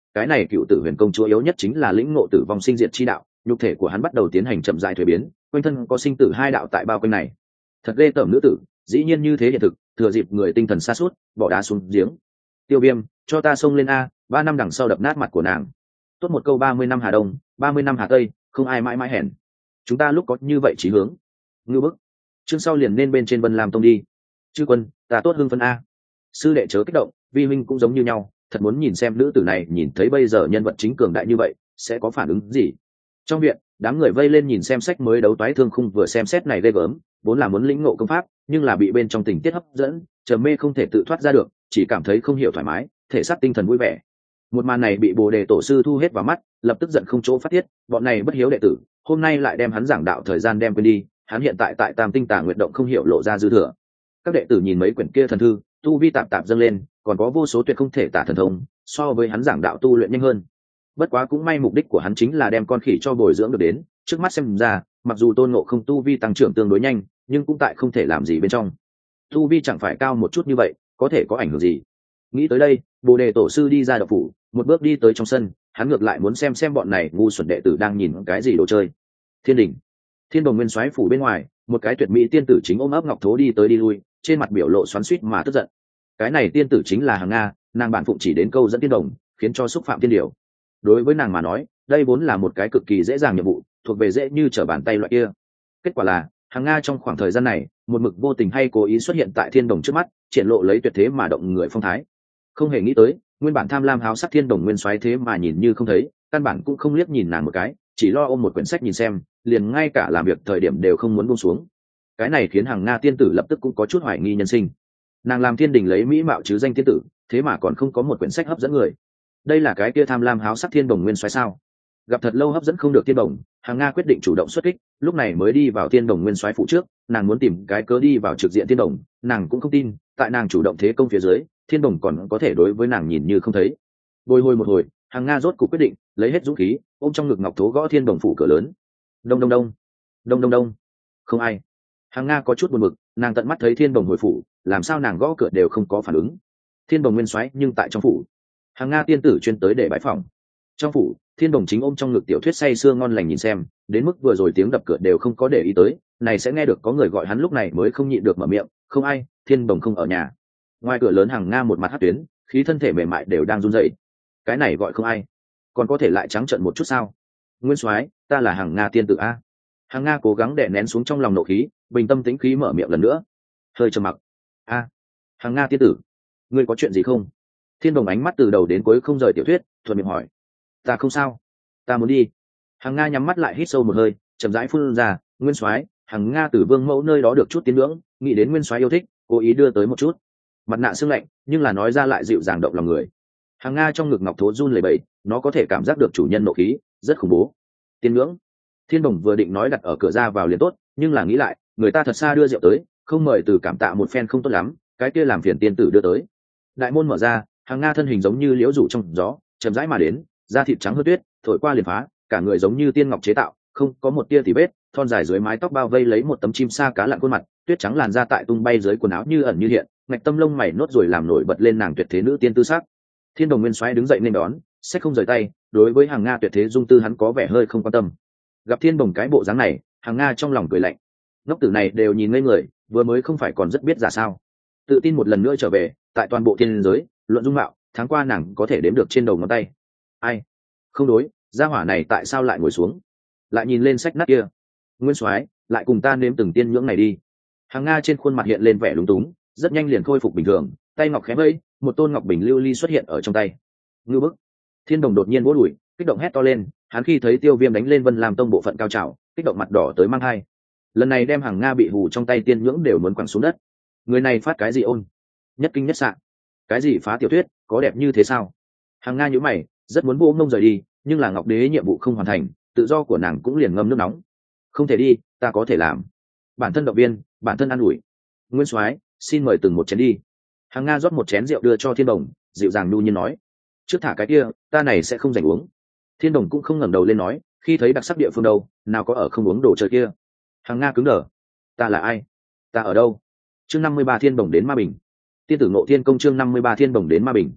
cái này cựu tử huyền công chúa yếu nhất chính là lĩnh ngộ tử vong sinh diệt chi đạo, nhục thể của hắn bắt đầu tiến hành chậm rãi thuế biến, quanh thân có sinh tử hai đạo tại bao quanh này. Thật ghê tởm nữ tử, dĩ nhiên như thế hiện thực, thừa dịp người tinh thần sa sút bỏ đá xuống giếng. Tiêu Viêm, cho ta xông lên a, ba năm đằng sau đập nát mặt của nàng. Tốt một câu ba mươi năm Hà Đông, ba mươi năm Hà Tây, không ai mãi mãi hèn. Chúng ta lúc có như vậy chí hướng. Ngưu bức. Chương sau liền nên bên trên Vân Lam Tông đi. Chư quân, ta tốt hưng phân a. Sư đệ chớ kích động, vi huynh cũng giống như nhau, thật muốn nhìn xem nữ tử này nhìn thấy bây giờ nhân vật chính cường đại như vậy, sẽ có phản ứng gì. Trong viện, đám người vây lên nhìn xem sách mới đấu toái thương khung vừa xem xét này ghê gớm, vốn là muốn lĩnh ngộ công pháp, nhưng là bị bên trong tình tiết hấp dẫn, trầm mê không thể tự thoát ra được, chỉ cảm thấy không hiểu thoải mái, thể xác tinh thần vui vẻ. Một màn này bị Bồ Đề tổ sư thu hết vào mắt, lập tức giận không chỗ phát tiết, bọn này bất hiếu đệ tử, hôm nay lại đem hắn giảng đạo thời gian đem quên đi, hắn hiện tại tại Tam Tinh Tà Nguyệt động không hiểu lộ ra dư thừa. Các đệ tử nhìn mấy quyển kia thần thư, tu vi tạp tạp dâng lên, còn có vô số tuyệt không thể tả thần thông, so với hắn giảng đạo tu luyện nhanh hơn. Bất quá cũng may mục đích của hắn chính là đem con khỉ cho bồi dưỡng được đến, trước mắt xem ra, mặc dù Tôn Ngộ Không tu vi tăng trưởng tương đối nhanh, nhưng cũng tại không thể làm gì bên trong. Tu vi chẳng phải cao một chút như vậy, có thể có ảnh hưởng gì? Nghĩ tới đây, Bồ Đề tổ sư đi ra động phủ, một bước đi tới trong sân, hắn ngược lại muốn xem xem bọn này ngu xuẩn đệ tử đang nhìn cái gì đồ chơi. Thiên đỉnh, Thiên Đồng Nguyên Soái phủ bên ngoài, một cái tuyệt mỹ tiên tử chính ôm ấp ngọc thố đi tới đi lui, trên mặt biểu lộ xoắn xuýt mà tức giận. Cái này tiên tử chính là Hằng Nga, nàng bản phụng chỉ đến câu dẫn tiên đồng, khiến cho xúc phạm tiên điều. Đối với nàng mà nói, đây vốn là một cái cực kỳ dễ dàng nhiệm vụ, thuộc về dễ như trở bàn tay loại kia. Kết quả là, Hằng Nga trong khoảng thời gian này, một mực vô tình hay cố ý xuất hiện tại Thiên Đồng trước mắt, triển lộ lấy tuyệt thế mà động người phong thái. Không hề nghĩ tới, nguyên bản tham lam háo sắc Thiên Đồng Nguyên Soái thế mà nhìn như không thấy, căn bản cũng không liếc nhìn nàng một cái, chỉ lo ôm một quyển sách nhìn xem, liền ngay cả làm việc thời điểm đều không muốn buông xuống. Cái này khiến Hằng Nga tiên tử lập tức cũng có chút hoài nghi nhân sinh. Nàng làm thiên đình lấy mỹ mạo chứ danh tiên tử, thế mà còn không có một quyển sách hấp dẫn người. Đây là cái kia tham lam háo sắc Thiên Đồng Nguyên Soái sao? Gặp thật lâu hấp dẫn không được Thiên Đồng, Hằng Nga quyết định chủ động xuất kích, lúc này mới đi vào Thiên Đồng Nguyên Soái phủ trước, nàng muốn tìm cái cớ đi vào trực diện Thiên Đồng, nàng cũng không tin, tại nàng chủ động thế công phía dưới, Thiên Đồng còn có thể đối với nàng nhìn như không thấy. Bồi hồi một hồi, Hằng Nga rốt cuộc quyết định, lấy hết dũng khí, ôm trong ngực ngọc thố gõ Thiên Đồng phủ cửa lớn. Đông đông đông, đông đông đông, không ai. Hằng Nga có chút buồn bực, nàng tận mắt thấy Thiên Đồng hồi phủ, làm sao nàng gõ cửa đều không có phản ứng. Thiên Đồng Nguyên Soái nhưng tại trong phủ. Hằng Nga tiên tử chuyên tới để bãi phòng. Trong phủ, Thiên Đồng chính ôm trong ngực tiểu thuyết say sưa ngon lành nhìn xem, đến mức vừa rồi tiếng đập cửa đều không có để ý tới, này sẽ nghe được có người gọi hắn lúc này mới không nhịn được mở miệng, "Không ai, Thiên Đồng không ở nhà." Ngoài cửa lớn Hằng Nga một mặt hất tuyến, khí thân thể mềm mại đều đang run rẩy. Cái này gọi không ai, còn có thể lại trắng trợn một chút sao? "Nguyên Soái, ta là Hằng Nga tiên tử a." Hằng Nga cố gắng đè nén xuống trong lòng nộ khí, bình tâm tĩnh khí mở miệng lần nữa. Hơi trầm mặc. "A, Hằng Nga tiên tử, ngươi có chuyện gì không?" Thiên Đồng ánh mắt từ đầu đến cuối không rời tiểu thuyết, thuận miệng hỏi. "Ta không sao, ta muốn đi." Hằng Nga nhắm mắt lại hít sâu một hơi, chậm rãi phun ra, "Nguyên Soái, Hằng Nga từ Vương mẫu nơi đó được chút tín ngưỡng, nghĩ đến Nguyên Soái yêu thích, cố ý đưa tới một chút." Mặt nạ sương lạnh, nhưng là nói ra lại dịu dàng động lòng người. Hằng Nga trong ngực ngọc thố run lẩy bẩy, nó có thể cảm giác được chủ nhân nộ khí, rất khủng bố. Tín ngưỡng. Thiên Đồng vừa định nói đặt ở cửa ra vào liền tốt, nhưng là nghĩ lại, người ta thật xa đưa rượu tới, không mời từ cảm tạ một phen không tốt lắm, cái kia làm phiền tiên tử đưa tới. Đại môn mở ra, Hằng Nga thân hình giống như liễu rủ trong gió, chậm rãi mà đến, da thịt trắng hơn tuyết, thổi qua liền phá, cả người giống như tiên ngọc chế tạo, không có một tia tì vết, thon dài dưới mái tóc bao vây lấy một tấm chim sa cá lặn khuôn mặt, tuyết trắng làn da tại tung bay dưới quần áo như ẩn như hiện, ngạch tâm lông mày nốt rồi làm nổi bật lên nàng tuyệt thế nữ tiên tư sắc. Thiên Đồng Nguyên Soái đứng dậy nên đón, sẽ không rời tay, đối với Hằng Nga tuyệt thế dung tư hắn có vẻ hơi không quan tâm. Gặp Thiên Đồng cái bộ dáng này, Hằng Nga trong lòng cười lạnh. Ngốc tử này đều nhìn ngây người, vừa mới không phải còn rất biết giả sao? Tự tin một lần nữa trở về, tại toàn bộ thiên giới, luận dung mạo, tháng qua nàng có thể đếm được trên đầu ngón tay. Ai? Không đối, gia hỏa này tại sao lại ngồi xuống? Lại nhìn lên sách nát kia. Nguyên Soái, lại cùng ta nếm từng tiên nhưỡng này đi. Hằng Nga trên khuôn mặt hiện lên vẻ lúng túng, rất nhanh liền khôi phục bình thường, tay ngọc khẽ vẫy, một tôn ngọc bình lưu ly xuất hiện ở trong tay. Ngưu bức. Thiên Đồng đột nhiên vỗ đùi, kích động hét to lên, hắn khi thấy Tiêu Viêm đánh lên Vân Lam Tông bộ phận cao trào, kích động mặt đỏ tới mang hai. Lần này đem Hằng Nga bị hù trong tay tiên nhưỡng đều muốn quẳng xuống đất. Người này phát cái gì ôn? Nhất kinh nhất sạn. Cái gì phá tiểu thuyết, có đẹp như thế sao? Hằng Nga nhíu mày, rất muốn vô ngông rời đi, nhưng là Ngọc Đế nhiệm vụ không hoàn thành, tự do của nàng cũng liền ngâm nước nóng. Không thể đi, ta có thể làm. Bản thân động viên, bản thân an ủi. Nguyên Soái, xin mời từng một chén đi. Hằng Nga rót một chén rượu đưa cho Thiên Đồng, dịu dàng nhu nhiên nói, trước thả cái kia, ta này sẽ không dành uống. Thiên Đồng cũng không ngẩng đầu lên nói, khi thấy đặc sắc địa phương đâu, nào có ở không uống đồ chơi kia. Hằng Nga cứng đờ, ta là ai? Ta ở đâu? Chương năm mươi ba Thiên Đồng đến Ma Bình. Tiên tử Ngộ Thiên công chương năm mươi ba Thiên Đồng đến Ma Bình.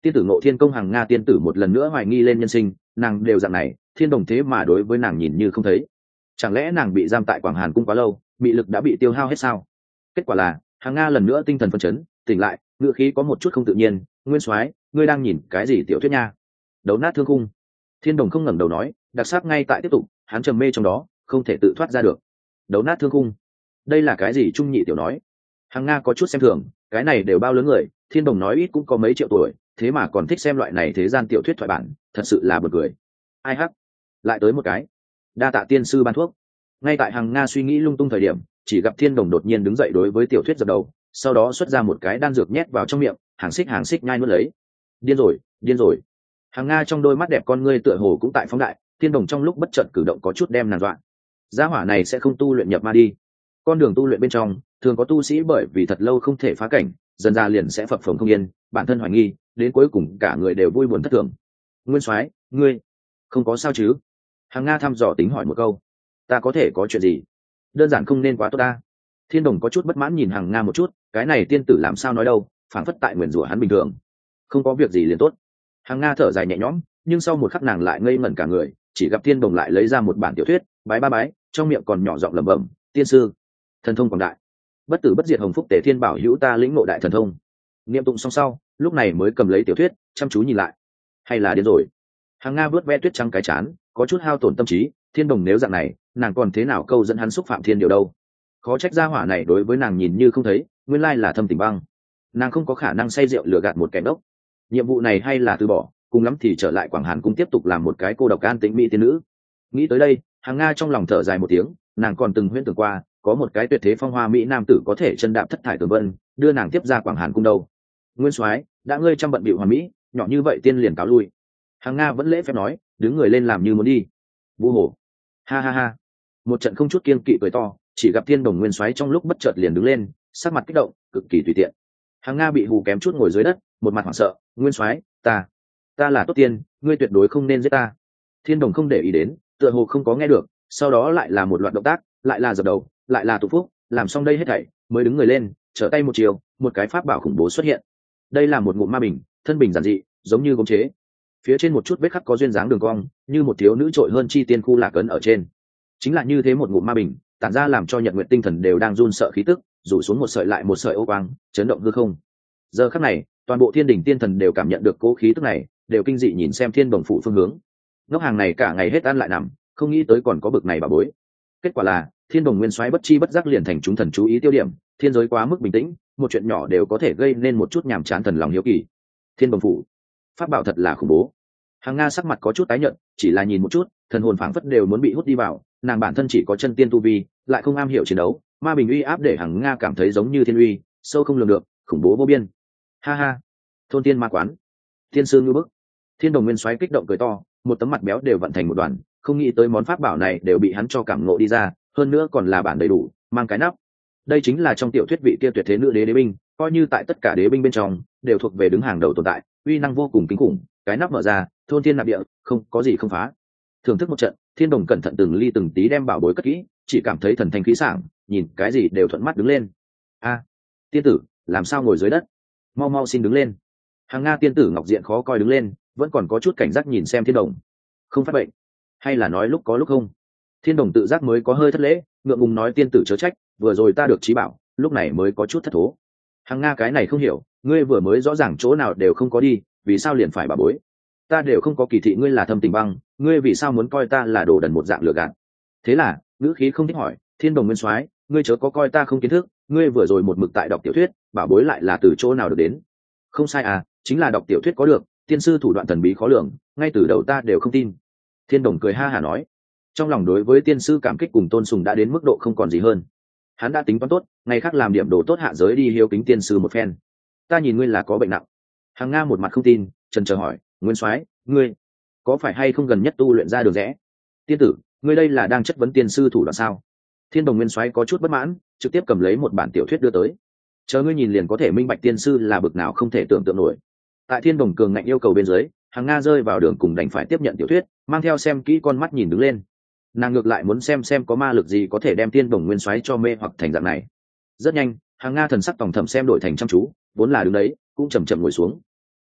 tiên tử Ngộ Thiên công hàng Nga tiên tử một lần nữa hoài nghi lên nhân sinh, nàng đều dạng này, Thiên Đồng thế mà đối với nàng nhìn như không thấy. Chẳng lẽ nàng bị giam tại Quảng Hàn cung quá lâu, mị lực đã bị tiêu hao hết sao? Kết quả là hàng Nga lần nữa tinh thần phấn chấn, tỉnh lại, ngựa khí có một chút không tự nhiên. Nguyên soái, ngươi đang nhìn cái gì tiểu thuyết nha? Đấu nát thương khung. Thiên Đồng không ngẩng đầu nói, đặc sắc ngay tại tiếp tục, hắn trầm mê trong đó, không thể tự thoát ra được. Đấu nát thương khung, đây là cái gì trung nhị tiểu nói? Hàng Nga có chút xem thường, cái này đều bao lớn người, Thiên Đồng nói ít cũng có mấy triệu tuổi, thế mà còn thích xem loại này thế gian tiểu thuyết thoại bản, thật sự là buồn cười. Ai hắc, lại tới một cái. Đa tạ tiên sư ban thuốc. Ngay tại Hàng Nga suy nghĩ lung tung thời điểm, chỉ gặp Thiên Đồng đột nhiên đứng dậy đối với tiểu thuyết dập đầu, sau đó xuất ra một cái đan dược nhét vào trong miệng, hàng xích hàng xích nhai nuốt lấy. Điên rồi, điên rồi. Hàng Nga trong đôi mắt đẹp con ngươi tựa hồ cũng tại phóng đại, Thiên Đồng trong lúc bất chợt cử động có chút đem nàng dọa. Gia hỏa này sẽ không tu luyện nhập ma đi? Con đường tu luyện bên trong, thường có tu sĩ bởi vì thật lâu không thể phá cảnh, dần ra liền sẽ phập phồng không yên, bản thân hoài nghi, đến cuối cùng cả người đều vui buồn thất thường. Nguyên soái, ngươi không có sao chứ? Hàng Nga thăm dò tính hỏi một câu. Ta có thể có chuyện gì? Đơn giản không nên quá tốt ta. Thiên Đồng có chút bất mãn nhìn Hàng Nga một chút, cái này tiên tử làm sao nói đâu, phảng phất tại nguyền rủa hắn bình thường. Không có việc gì liền tốt. Hàng Nga thở dài nhẹ nhõm, nhưng sau một khắc nàng lại ngây ngẩn cả người, chỉ gặp Thiên Đồng lại lấy ra một bản tiểu thuyết, bái ba bái, trong miệng còn nhỏ giọng lẩm bẩm, tiên sư, thần thông quảng đại, bất tử bất diệt hồng phúc tề thiên bảo hữu ta lĩnh ngộ đại thần thông. Niệm tụng xong sau, lúc này mới cầm lấy tiểu thuyết, chăm chú nhìn lại. Hay là điên rồi? Hàng Nga vớt ve tuyết trắng cái chán, có chút hao tổn tâm trí. Thiên Đồng nếu dạng này, nàng còn thế nào câu dẫn hắn xúc phạm thiên điều đâu? Khó trách gia hỏa này đối với nàng nhìn như không thấy, nguyên lai là thâm tình băng. Nàng không có khả năng say rượu lừa gạt một kẻ ngốc. Nhiệm vụ này hay là từ bỏ, cùng lắm thì trở lại Quảng Hàn cung tiếp tục làm một cái cô độc an tĩnh mỹ tiên nữ. Nghĩ tới đây, Hàng Nga trong lòng thở dài một tiếng, nàng còn từng huyễn tưởng qua, có một cái tuyệt thế phong hoa mỹ nam tử có thể chân đạp thất thải tường vân, đưa nàng tiếp ra Quảng Hàn cung đâu. Nguyên soái, đã ngươi trăm bận bịu hoàn mỹ, nhỏ như vậy tiên liền cáo lui. Hàng Nga vẫn lễ phép nói, đứng người lên làm như muốn đi. Vu hồ, ha ha ha. Một trận không chút kiêng kỵ cười to, chỉ gặp Thiên Đồng Nguyên soái trong lúc bất chợt liền đứng lên, sắc mặt kích động, cực kỳ tùy tiện. Hàng Nga bị hù kém chút ngồi dưới đất, một mặt hoảng sợ. Nguyên soái, ta, ta là tốt tiên, ngươi tuyệt đối không nên giết ta. Thiên Đồng không để ý đến, tựa hồ không có nghe được, sau đó lại là một loạt động tác, lại là dập đầu, lại là tụ phúc, làm xong đây hết thảy, mới đứng người lên, trở tay một chiều, một cái pháp bảo khủng bố xuất hiện. Đây là một ngụm ma bình, thân bình giản dị, giống như gốm chế. Phía trên một chút vết khắc có duyên dáng đường cong, như một thiếu nữ trội hơn chi tiên khu lạc ấn ở trên. Chính là như thế một ngụm ma bình, tản ra làm cho Nhật Nguyệt tinh thần đều đang run sợ khí tức, rủ xuống một sợi lại một sợi ô quang, chấn động hư không. Giờ khắc này, toàn bộ thiên đình tiên thần đều cảm nhận được cố khí tức này, đều kinh dị nhìn xem Thiên Đồng phủ phương hướng. Ngốc hàng này cả ngày hết ăn lại nằm, không nghĩ tới còn có bực này bà bối. Kết quả là Thiên Đồng Nguyên soái bất chi bất giác liền thành chúng thần chú ý tiêu điểm, thiên giới quá mức bình tĩnh, một chuyện nhỏ đều có thể gây nên một chút nhàm chán thần lòng hiếu kỳ. Thiên Đồng phủ, pháp bảo thật là khủng bố. Hàng Nga sắc mặt có chút tái nhợt, chỉ là nhìn một chút, thần hồn phảng phất đều muốn bị hút đi vào, nàng bản thân chỉ có chân tiên tu vi, lại không am hiểu chiến đấu, ma bình uy áp để Hàng Nga cảm thấy giống như thiên uy, sâu không lường được, khủng bố vô biên. Ha ha, thôn tiên ma quán, thiên sư ngư bức. Thiên Đồng Nguyên soái kích động cười to, một tấm mặt béo đều vận thành một đoàn, không nghĩ tới món pháp bảo này đều bị hắn cho cảm ngộ đi ra, hơn nữa còn là bản đầy đủ, mang cái nắp. Đây chính là trong tiểu thuyết vị kia tuyệt thế nữ đế đế binh, coi như tại tất cả đế binh bên trong đều thuộc về đứng hàng đầu tồn tại, uy năng vô cùng kinh khủng. Cái nắp mở ra, thôn thiên nạp địa, không có gì không phá. Thưởng thức một trận, Thiên Đồng cẩn thận từng ly từng tí đem bảo bối cất kỹ, chỉ cảm thấy thần thanh khí sảng, nhìn cái gì đều thuận mắt đứng lên. A, tiên tử, làm sao ngồi dưới đất? Mau mau xin đứng lên. Hàng Nga tiên tử ngọc diện khó coi đứng lên, vẫn còn có chút cảnh giác nhìn xem Thiên Đồng. Không phát bệnh, hay là nói lúc có lúc không? Thiên Đồng tự giác mới có hơi thất lễ, ngượng ngùng nói tiên tử chớ trách, vừa rồi ta được trí bảo, lúc này mới có chút thất thố. Hàng Nga cái này không hiểu, ngươi vừa mới rõ ràng chỗ nào đều không có đi, vì sao liền phải bà bối? Ta đều không có kỳ thị ngươi là thâm tình băng, ngươi vì sao muốn coi ta là đồ đần một dạng lừa gạt? Thế là ngữ khí không thích hỏi, Thiên Đồng Nguyên soái, ngươi chớ có coi ta không kiến thức, ngươi vừa rồi một mực tại đọc tiểu thuyết, bảo bối lại là từ chỗ nào được đến? Không sai à, chính là đọc tiểu thuyết có được, tiên sư thủ đoạn thần bí khó lường, ngay từ đầu ta đều không tin. Thiên Đồng cười ha hả nói, trong lòng đối với tiên sư cảm kích cùng tôn sùng đã đến mức độ không còn gì hơn. Hắn đã tính toán tốt, ngày khác làm điểm đồ tốt hạ giới đi hiếu kính tiên sư một phen. Ta nhìn ngươi là có bệnh nặng. Hàng Nga một mặt không tin, chần chờ hỏi, Nguyên soái, ngươi có phải hay không gần nhất tu luyện ra đường rẽ? Tiên tử, ngươi đây là đang chất vấn tiên sư thủ đoạn sao? Thiên Đồng Nguyên soái có chút bất mãn, trực tiếp cầm lấy một bản tiểu thuyết đưa tới. Chờ ngươi nhìn liền có thể minh bạch tiên sư là bực nào không thể tưởng tượng nổi. Tại Thiên Đồng cường ngạnh yêu cầu bên dưới, Hàng Nga rơi vào đường cùng đành phải tiếp nhận tiểu thuyết, mang theo xem kỹ con mắt nhìn đứng lên. Nàng ngược lại muốn xem xem có ma lực gì có thể đem Thiên Đồng Nguyên soái cho mê hoặc thành dạng này. Rất nhanh, Hàng Nga thần sắc tòng thầm xem đổi thành chăm chú, vốn là đứng đấy, cũng chậm chậm ngồi xuống.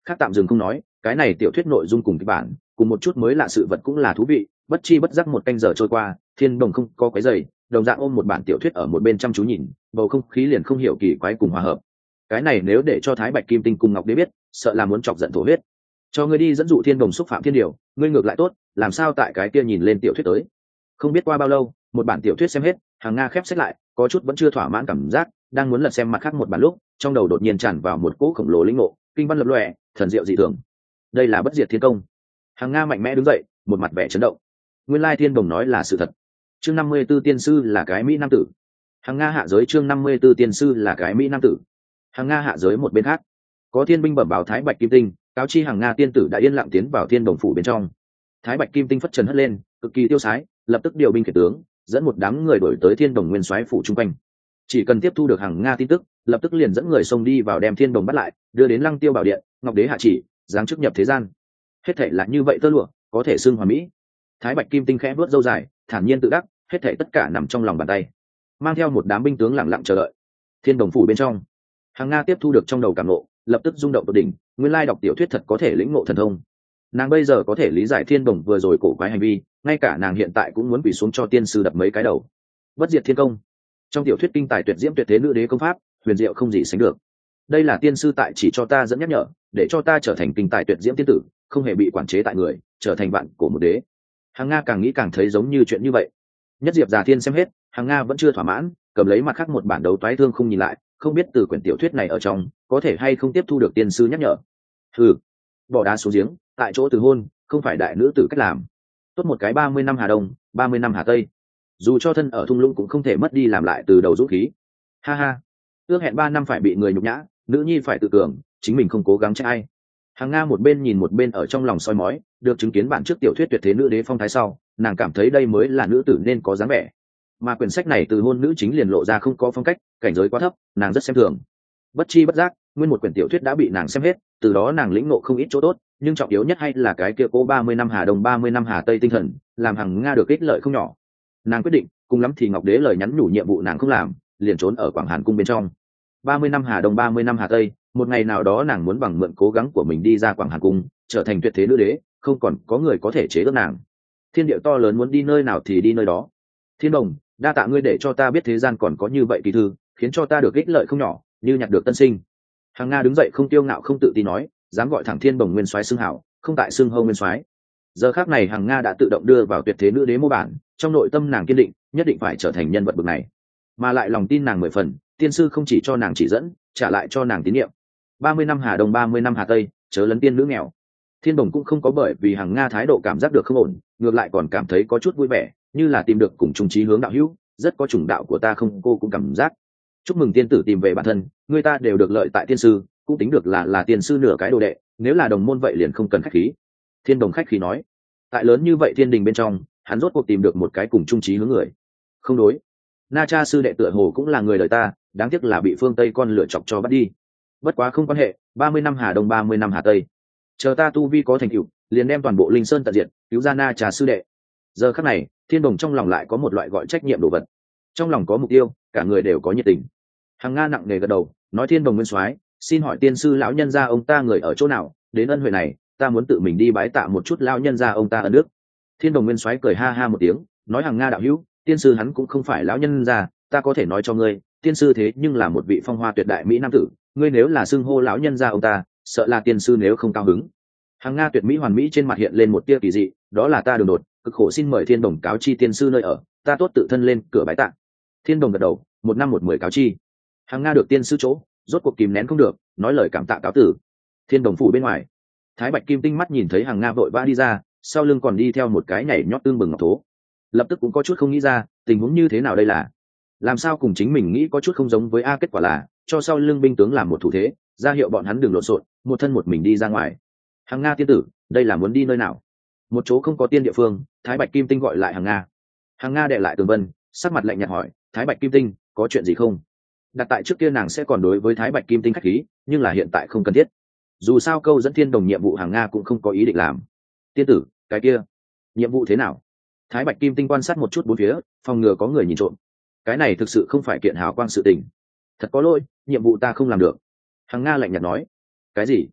khác tạm dừng không nói, cái này tiểu thuyết nội dung cùng kịch bản cùng một chút mới lạ sự vật cũng là thú vị. Bất chi bất giác một canh giờ trôi qua, Thiên Đồng không có cái giày, đồng dạng ôm một bản tiểu thuyết ở một bên chăm chú nhìn, bầu không khí liền không hiểu kỳ quái cùng hòa hợp. Cái này nếu để cho Thái Bạch Kim Tinh cùng Ngọc Đế biết, sợ là muốn chọc giận thổ huyết. Cho ngươi đi dẫn dụ Thiên Đồng xúc phạm thiên điều, ngươi ngược lại tốt, làm sao tại cái kia nhìn lên tiểu thuyết tới. Không biết qua bao lâu, một bản tiểu thuyết xem hết, Hàng Nga khép sách lại, có chút vẫn chưa thỏa mãn cảm giác, đang muốn lật xem mặt khác một bản lúc, trong đầu đột nhiên tràn vào một cỗ khổng lồ linh ngộ, kinh văn lập lòe, thần diệu dị thường. Đây là Bất Diệt Thiên Công. Hàng Nga mạnh mẽ đứng dậy, một mặt vẻ chấn động. Nguyên lai Thiên Đồng nói là sự thật. Chương năm mươi 'ư tiên sư là cái mỹ nam tử. Hàng Nga hạ giới chương năm mươi 'ư tiên sư là cái mỹ nam tử. Hàng Nga hạ giới một bên khác, có thiên binh bẩm báo Thái Bạch Kim Tinh, cáo chi Hàng Nga tiên tử đã yên lặng tiến vào Thiên Đồng phủ bên trong. Thái Bạch Kim Tinh phất trần hất lên, cực kỳ tiêu sái, lập tức điều binh khiển tướng, dẫn một đám người đổi tới Thiên Đồng nguyên soái phủ trung quanh. Chỉ cần tiếp thu được Hàng Nga tin tức, lập tức liền dẫn người xông đi vào đem Thiên Đồng bắt lại, đưa đến Lăng Tiêu bảo điện, Ngọc Đế hạ chỉ, giáng chức nhập thế gian. Hết thảy là như vậy tơ lụa, có thể xưng hoàn mỹ. Thái Bạch Kim Tinh khẽ vuốt râu dài, thản nhiên tự đắc, hết thảy tất cả nằm trong lòng bàn tay. Mang theo một đám binh tướng lặng lặng chờ đợi. Thiên Đồng phủ bên trong, Hàng Nga tiếp thu được trong đầu cảm ngộ, lập tức rung động tột đỉnh, nguyên lai đọc tiểu thuyết thật có thể lĩnh ngộ thần thông. Nàng bây giờ có thể lý giải Thiên Đồng vừa rồi cổ quái hành vi, ngay cả nàng hiện tại cũng muốn quỳ xuống cho tiên sư đập mấy cái đầu. Bất Diệt Thiên Công, trong tiểu thuyết kinh tài tuyệt diễm tuyệt thế nữ đế công pháp, huyền diệu không gì sánh được. Đây là tiên sư tại chỉ cho ta dẫn nhắc nhở, để cho ta trở thành kinh tài tuyệt diễm tiên tử, không hề bị quản chế tại người, trở thành bạn của một đế. Hàng Nga càng nghĩ càng thấy giống như chuyện như vậy. Nhất Diệp Già Thiên xem hết, Hàng Nga vẫn chưa thỏa mãn, cầm lấy mặt khác một bản đấu toái thương không nhìn lại, không biết từ quyển tiểu thuyết này ở trong có thể hay không tiếp thu được tiên sư nhắc nhở. Hừ, bỏ đá xuống giếng, tại chỗ từ hôn, không phải đại nữ tử cách làm. Tốt một cái ba mươi năm Hà Đông, ba mươi năm Hà Tây, dù cho thân ở thung lũng cũng không thể mất đi làm lại từ đầu dũng khí. Ha ha, ước hẹn ba năm phải bị người nhục nhã, nữ nhi phải tự cường, chính mình không cố gắng trách ai. Hàng Nga một bên nhìn một bên ở trong lòng soi mói, được chứng kiến bản trước tiểu thuyết tuyệt thế nữ đế phong thái sau, nàng cảm thấy đây mới là nữ tử nên có dáng vẻ. Mà quyển sách này từ hôn nữ chính liền lộ ra không có phong cách, cảnh giới quá thấp, nàng rất xem thường. Bất chi bất giác, nguyên một quyển tiểu thuyết đã bị nàng xem hết, từ đó nàng lĩnh ngộ không ít chỗ tốt, nhưng trọng yếu nhất hay là cái kia cố ba mươi năm Hà Đông ba mươi năm Hà Tây tinh thần, làm Hàng Nga được ích lợi không nhỏ. Nàng quyết định, cùng lắm thì Ngọc Đế lời nhắn nhủ nhiệm vụ nàng không làm, liền trốn ở Quảng Hàn cung bên trong. ba mươi năm Hà Đông ba mươi năm Hà Tây, một ngày nào đó nàng muốn bằng mượn cố gắng của mình đi ra Quảng Hàn cung, trở thành tuyệt thế nữ đế, không còn có người có thể chế ước nàng. Thiên địa to lớn muốn đi nơi nào thì đi nơi đó. Thiên Đồng, đa tạ ngươi để cho ta biết thế gian còn có như vậy kỳ thư, khiến cho ta được ích lợi không nhỏ, như nhặt được tân sinh. Hàng Nga đứng dậy không tiêu ngạo không tự tin nói, dám gọi thẳng Thiên Đồng nguyên soái xưng hảo, không tại xưng hô nguyên soái. Giờ khắc này Hàng Nga đã tự động đưa vào tuyệt thế nữ đế mô bản, trong nội tâm nàng kiên định, nhất định phải trở thành nhân vật bậc này, mà lại lòng tin nàng mười phần, tiên sư không chỉ cho nàng chỉ dẫn, trả lại cho nàng tín nhiệm. ba mươi năm Hà Đông ba mươi năm Hà Tây, chớ lấn tiên nữ nghèo. Thiên Đồng cũng không có bởi vì Hàng Nga thái độ cảm giác được không ổn, ngược lại còn cảm thấy có chút vui vẻ, như là tìm được cùng chung chí hướng đạo hữu, rất có chủng đạo của ta không cô cũng cảm giác. Chúc mừng tiên tử tìm về bản thân, người ta đều được lợi tại tiên sư, cũng tính được là là tiên sư nửa cái đồ đệ, nếu là đồng môn vậy liền không cần khách khí. Thiên Đồng khách khí nói, tại lớn như vậy thiên đình bên trong, hắn rốt cuộc tìm được một cái cùng chung chí hướng người. Không đối, Na Cha sư đệ tựa hồ cũng là người đời ta, đáng tiếc là bị phương Tây con lựa chọc cho bắt đi. Bất quá không quan hệ, ba mươi năm Hà Đông ba mươi năm Hà Tây, chờ ta tu vi có thành tựu, liền đem toàn bộ Linh Sơn tận diệt, cứu ra Na Cha sư đệ. Giờ khắc này, Thiên Đồng trong lòng lại có một loại gọi trách nhiệm đồ vật, trong lòng có mục tiêu, cả người đều có nhiệt tình. Hàng Nga nặng nề gật đầu, nói Thiên Đồng nguyên soái, xin hỏi tiên sư lão nhân gia ông ta người ở chỗ nào, đến ân huệ này, ta muốn tự mình đi bái tạ một chút lão nhân gia ông ta ân đức. Thiên Đồng nguyên soái cười ha ha một tiếng, nói Hàng Nga đạo hữu, tiên sư hắn cũng không phải lão nhân gia, ta có thể nói cho ngươi, tiên sư thế nhưng là một vị phong hoa tuyệt đại mỹ nam tử, ngươi nếu là xưng hô lão nhân gia ông ta, sợ là tiên sư nếu không cao hứng. Hàng Nga tuyệt mỹ hoàn mỹ trên mặt hiện lên một tia kỳ dị, đó là ta đường đột, cực khổ xin mời Thiên Đồng cáo chi tiên sư nơi ở, ta tốt tự thân lên cửa bái tạ. Thiên Đồng gật đầu, một năm một mười cáo chi. Hàng Nga được tiên sư chỗ, rốt cuộc kìm nén không được, nói lời cảm tạ cáo tử. Thiên Đồng phủ bên ngoài, Thái Bạch Kim Tinh mắt nhìn thấy Hàng Nga vội vã đi ra, sau lưng còn đi theo một cái nhảy nhót tương bừng ngọc thố, lập tức cũng có chút không nghĩ ra tình huống như thế nào đây là, làm sao cùng chính mình nghĩ có chút không giống với a. Kết quả là cho sau lưng binh tướng làm một thủ thế, ra hiệu bọn hắn đừng lộn xộn, một thân một mình đi ra ngoài. Hàng Nga tiên tử, đây là muốn đi nơi nào? Một chỗ không có tiên địa phương, Thái Bạch Kim Tinh gọi lại Hàng Nga. Hàng Nga đệ lại Tường Vân, sắc mặt lạnh nhạt hỏi, Thái Bạch Kim Tinh, có chuyện gì không? Đặt tại trước kia nàng sẽ còn đối với Thái Bạch Kim Tinh khách khí, nhưng là hiện tại không cần thiết. Dù sao câu dẫn Thiên Đồng nhiệm vụ Hàng Nga cũng không có ý định làm. Tiên tử, cái kia nhiệm vụ thế nào? Thái Bạch Kim Tinh quan sát một chút bốn phía, phòng ngừa có người nhìn trộm. Cái này thực sự không phải kiện hào quang sự tình. Thật có lỗi, nhiệm vụ ta không làm được. Hàng Nga lạnh nhạt nói. Cái gì?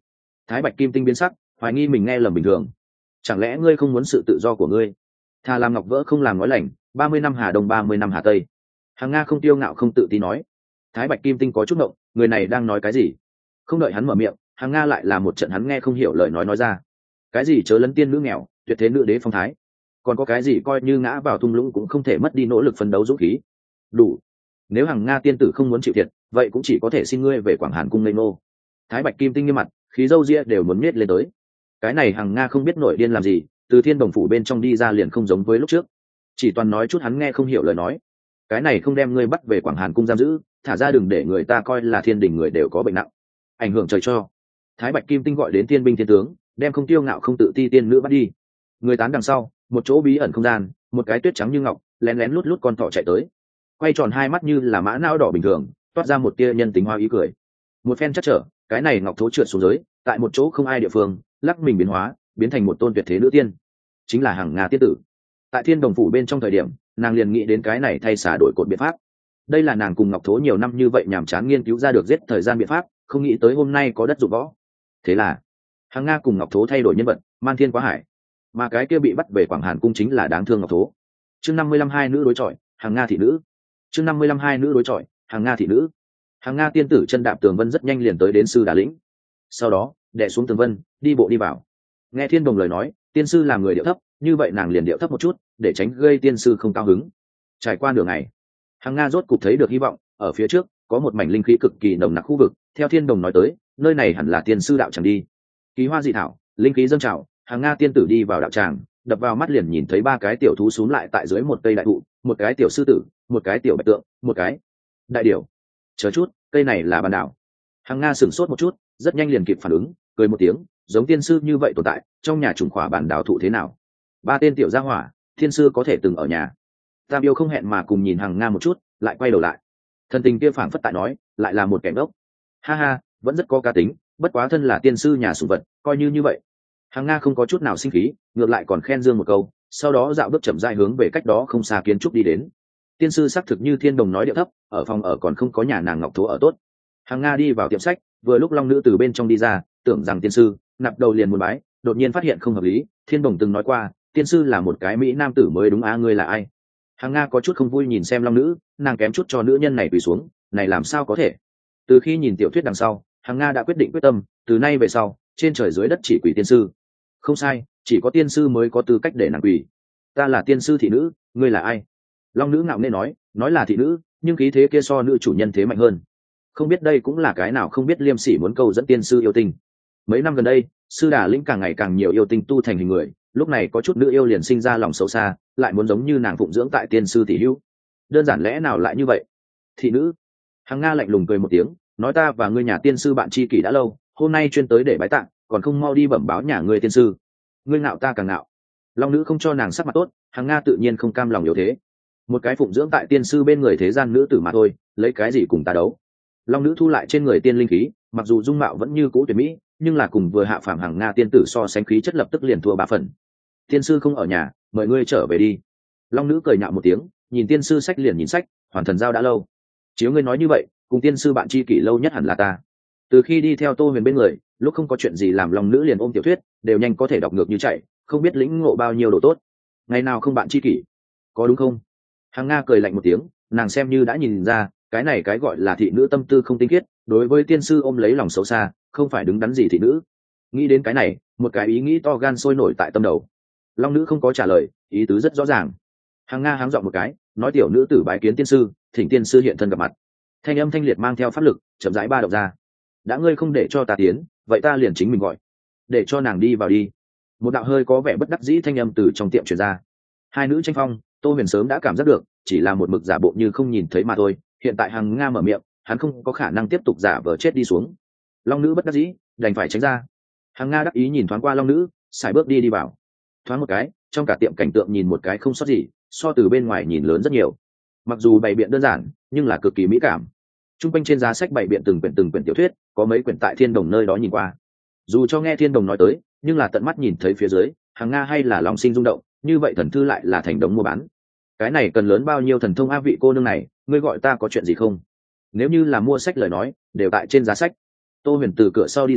Thái Bạch Kim Tinh biến sắc, hoài nghi mình nghe lầm bình thường. Chẳng lẽ ngươi không muốn sự tự do của ngươi? Thà làm ngọc vỡ không làm nói lành, ba mươi năm hà đông ba mươi năm hà tây. Hàng Nga không tiêu ngạo không tự tin nói. Thái Bạch Kim Tinh có chút ngộng, người này đang nói cái gì? Không đợi hắn mở miệng, Hàng Nga lại là một trận hắn nghe không hiểu lời nói nói ra. Cái gì chớ lấn tiên nữ nghèo, tuyệt thế nữ đế phong thái, còn có cái gì coi như ngã vào thung lũng cũng không thể mất đi nỗ lực phấn đấu dũng khí. Đủ. Nếu Hàng Nga tiên tử không muốn chịu thiệt, vậy cũng chỉ có thể xin ngươi về Quảng Hàn cung lên nô. Thái Bạch Kim Tinh nghiêm mặt, khí râu ria đều muốn nhếch lên tới. Cái này Hàng Nga không biết nổi điên làm gì, từ Thiên Đồng phủ bên trong đi ra liền không giống với lúc trước, chỉ toàn nói chút hắn nghe không hiểu lời nói. Cái này không đem ngươi bắt về Quảng Hàn cung giam giữ, thả ra đừng để người ta coi là thiên đình người đều có bệnh nặng, ảnh hưởng trời cho. Thái Bạch Kim Tinh gọi đến tiên binh thiên tướng, đem không tiêu ngạo không tự ti tiên nữ bắt đi. Người tán đằng sau, một chỗ bí ẩn không gian, một cái tuyết trắng như ngọc, lén lén lút lút con thỏ chạy tới, quay tròn hai mắt như là mã não đỏ bình thường, toát ra một tia nhân tính hoa ý cười. Một phen chắc trở, cái này ngọc thố trượt xuống dưới, tại một chỗ không ai địa phương, lắc mình biến hóa, biến thành một tôn tuyệt thế nữ tiên, chính là Hằng Nga tiên tử. Tại Thiên Đồng phủ bên trong thời điểm, nàng liền nghĩ đến cái này thay xả đổi cột biện pháp. Đây là nàng cùng ngọc thố nhiều năm như vậy nhàm chán nghiên cứu ra được giết thời gian biện pháp, không nghĩ tới hôm nay có đất dụng võ. Thế là Hằng Nga cùng ngọc thố thay đổi nhân vật, man thiên quá hải, mà cái kia bị bắt về Quảng Hàn cung chính là đáng thương ngọc thố. Chương năm mươi lăm hai nữ đối chọi, Hằng Nga thị nữ. Chương năm mươi lăm hai nữ đối chọi, Hằng Nga thị nữ. Hằng Nga tiên tử chân đạp tường vân rất nhanh liền tới đến sư Đà lĩnh, sau đó đè xuống tường vân, đi bộ đi vào. Nghe Thiên Đồng lời nói, tiên sư làm người điệu thấp, như vậy nàng liền điệu thấp một chút, để tránh gây tiên sư không cao hứng. Trải qua đường này, Hằng Nga rốt cục thấy được hy vọng, ở phía trước có một mảnh linh khí cực kỳ nồng nặc khu vực, theo Thiên Đồng nói tới, nơi này hẳn là tiên sư đạo tràng đi. Kỳ hoa dị thảo, linh khí dâng trào, Hằng Nga tiên tử đi vào đạo tràng, đập vào mắt liền nhìn thấy ba cái tiểu thú súm lại tại dưới một cây đại thụ, một cái tiểu sư tử, một cái tiểu bạch tượng, một cái đại điểu. Chờ chút, cây này là bàn đảo. Hằng Nga sửng sốt một chút, rất nhanh liền kịp phản ứng, cười một tiếng, giống tiên sư như vậy tồn tại, trong nhà trùng khỏa bản đảo thụ thế nào? Ba tên tiểu gia hỏa, thiên sư có thể từng ở nhà. Tam yêu không hẹn mà cùng nhìn Hằng Nga một chút, lại quay đầu lại. Thần tình kia phảng phất tại nói, lại là một kẻ ngốc. Ha ha, vẫn rất có cá tính, bất quá thân là tiên sư nhà sủng vật, coi như như vậy. Hằng Nga không có chút nào sinh khí, ngược lại còn khen dương một câu, sau đó dạo bước chậm rãi hướng về cách đó không xa kiến trúc đi đến. Tiên sư xác thực như Thiên Đồng nói điệu thấp, ở phòng ở còn không có nhà nàng ngọc thố ở tốt. Hằng Nga đi vào tiệm sách, vừa lúc long nữ từ bên trong đi ra, tưởng rằng tiên sư nạp đầu liền muốn bái, đột nhiên phát hiện không hợp lý. Thiên Đồng từng nói qua, tiên sư là một cái mỹ nam tử mới đúng á, ngươi là ai? Hằng Nga có chút không vui nhìn xem long nữ, nàng kém chút cho nữ nhân này quỳ xuống, này làm sao có thể? Từ khi nhìn tiểu thuyết đằng sau, Hằng Nga đã quyết định quyết tâm, từ nay về sau, trên trời dưới đất chỉ quỳ tiên sư. Không sai, chỉ có tiên sư mới có tư cách để nàng quỳ. Ta là tiên sư thị nữ, ngươi là ai? Long nữ ngạo nghễ nói, nói là thị nữ, nhưng khí thế kia so nữ chủ nhân thế mạnh hơn. Không biết đây cũng là cái nào không biết liêm sỉ muốn câu dẫn tiên sư yêu tinh. Mấy năm gần đây, sư Đà lĩnh càng ngày càng nhiều yêu tinh tu thành hình người, lúc này có chút nữ yêu liền sinh ra lòng xấu xa, lại muốn giống như nàng phụng dưỡng tại tiên sư tỷ hữu. Đơn giản lẽ nào lại như vậy? Thị nữ. Hằng Nga lạnh lùng cười một tiếng, nói ta và ngươi nhà tiên sư bạn tri kỷ đã lâu, hôm nay chuyên tới để bái tạ, còn không mau đi bẩm báo nhà ngươi tiên sư. Ngươi ngạo ta càng ngạo. Long nữ không cho nàng sắc mặt tốt, Hằng Nga tự nhiên không cam lòng yếu thế. Một cái phụng dưỡng tại tiên sư bên người thế gian nữ tử mà thôi, lấy cái gì cùng ta đấu? Long nữ thu lại trên người tiên linh khí, mặc dù dung mạo vẫn như cũ tuyệt mỹ, nhưng là cùng vừa hạ phàm Hằng Nga tiên tử so sánh khí chất lập tức liền thua ba phần. Tiên sư không ở nhà, mời ngươi trở về đi. Long nữ cười nhạo một tiếng, nhìn tiên sư sách liền nhìn sách, hoàn thần giao đã lâu. Chiếu ngươi nói như vậy, cùng tiên sư bạn tri kỷ lâu nhất hẳn là ta. Từ khi đi theo Tô Huyền bên người, lúc không có chuyện gì làm Long nữ liền ôm tiểu thuyết, đều nhanh có thể đọc ngược như chạy, không biết lĩnh ngộ bao nhiêu đồ tốt. Ngày nào không bạn tri kỷ, có đúng không? Hằng Nga cười lạnh một tiếng, nàng xem như đã nhìn ra, cái này cái gọi là thị nữ tâm tư không tinh khiết, đối với tiên sư ôm lấy lòng xấu xa, không phải đứng đắn gì thị nữ. Nghĩ đến cái này, một cái ý nghĩ to gan sôi nổi tại tâm đầu. Long nữ không có trả lời, ý tứ rất rõ ràng. Hằng Nga háng giọng một cái, nói tiểu nữ tử bái kiến tiên sư, thỉnh tiên sư hiện thân gặp mặt. Thanh âm thanh liệt mang theo pháp lực, chậm rãi ba động ra. Đã ngươi không để cho ta tiến, vậy ta liền chính mình gọi, để cho nàng đi vào đi. Một đạo hơi có vẻ bất đắc dĩ thanh âm từ trong tiệm truyền ra. Hai nữ tranh phong, Tô Huyền sớm đã cảm giác được, chỉ là một mực giả bộ như không nhìn thấy mà thôi. Hiện tại Hằng Nga mở miệng, hắn không có khả năng tiếp tục giả vờ chết đi xuống. Long nữ bất đắc dĩ, đành phải tránh ra. Hằng Nga đắc ý nhìn thoáng qua long nữ, xài bước đi đi vào. Thoáng một cái, trong cả tiệm cảnh tượng nhìn một cái không sót gì, so từ bên ngoài nhìn lớn rất nhiều. Mặc dù bày biện đơn giản, nhưng là cực kỳ mỹ cảm. Trung quanh trên giá sách bày biện từng quyển từng quyển tiểu thuyết, có mấy quyển tại Thiên Đồng nơi đó nhìn qua. Dù cho nghe Thiên Đồng nói tới, nhưng là tận mắt nhìn thấy phía dưới, Hằng Nga hay là lòng sinh rung động, như vậy thần thư lại là thành đống mua bán. Cái này cần lớn bao nhiêu thần thông a, vị cô nương này, ngươi gọi ta có chuyện gì không? Nếu như là mua sách lời nói, đều tại trên giá sách. Tô Huyền từ cửa sau đi ra,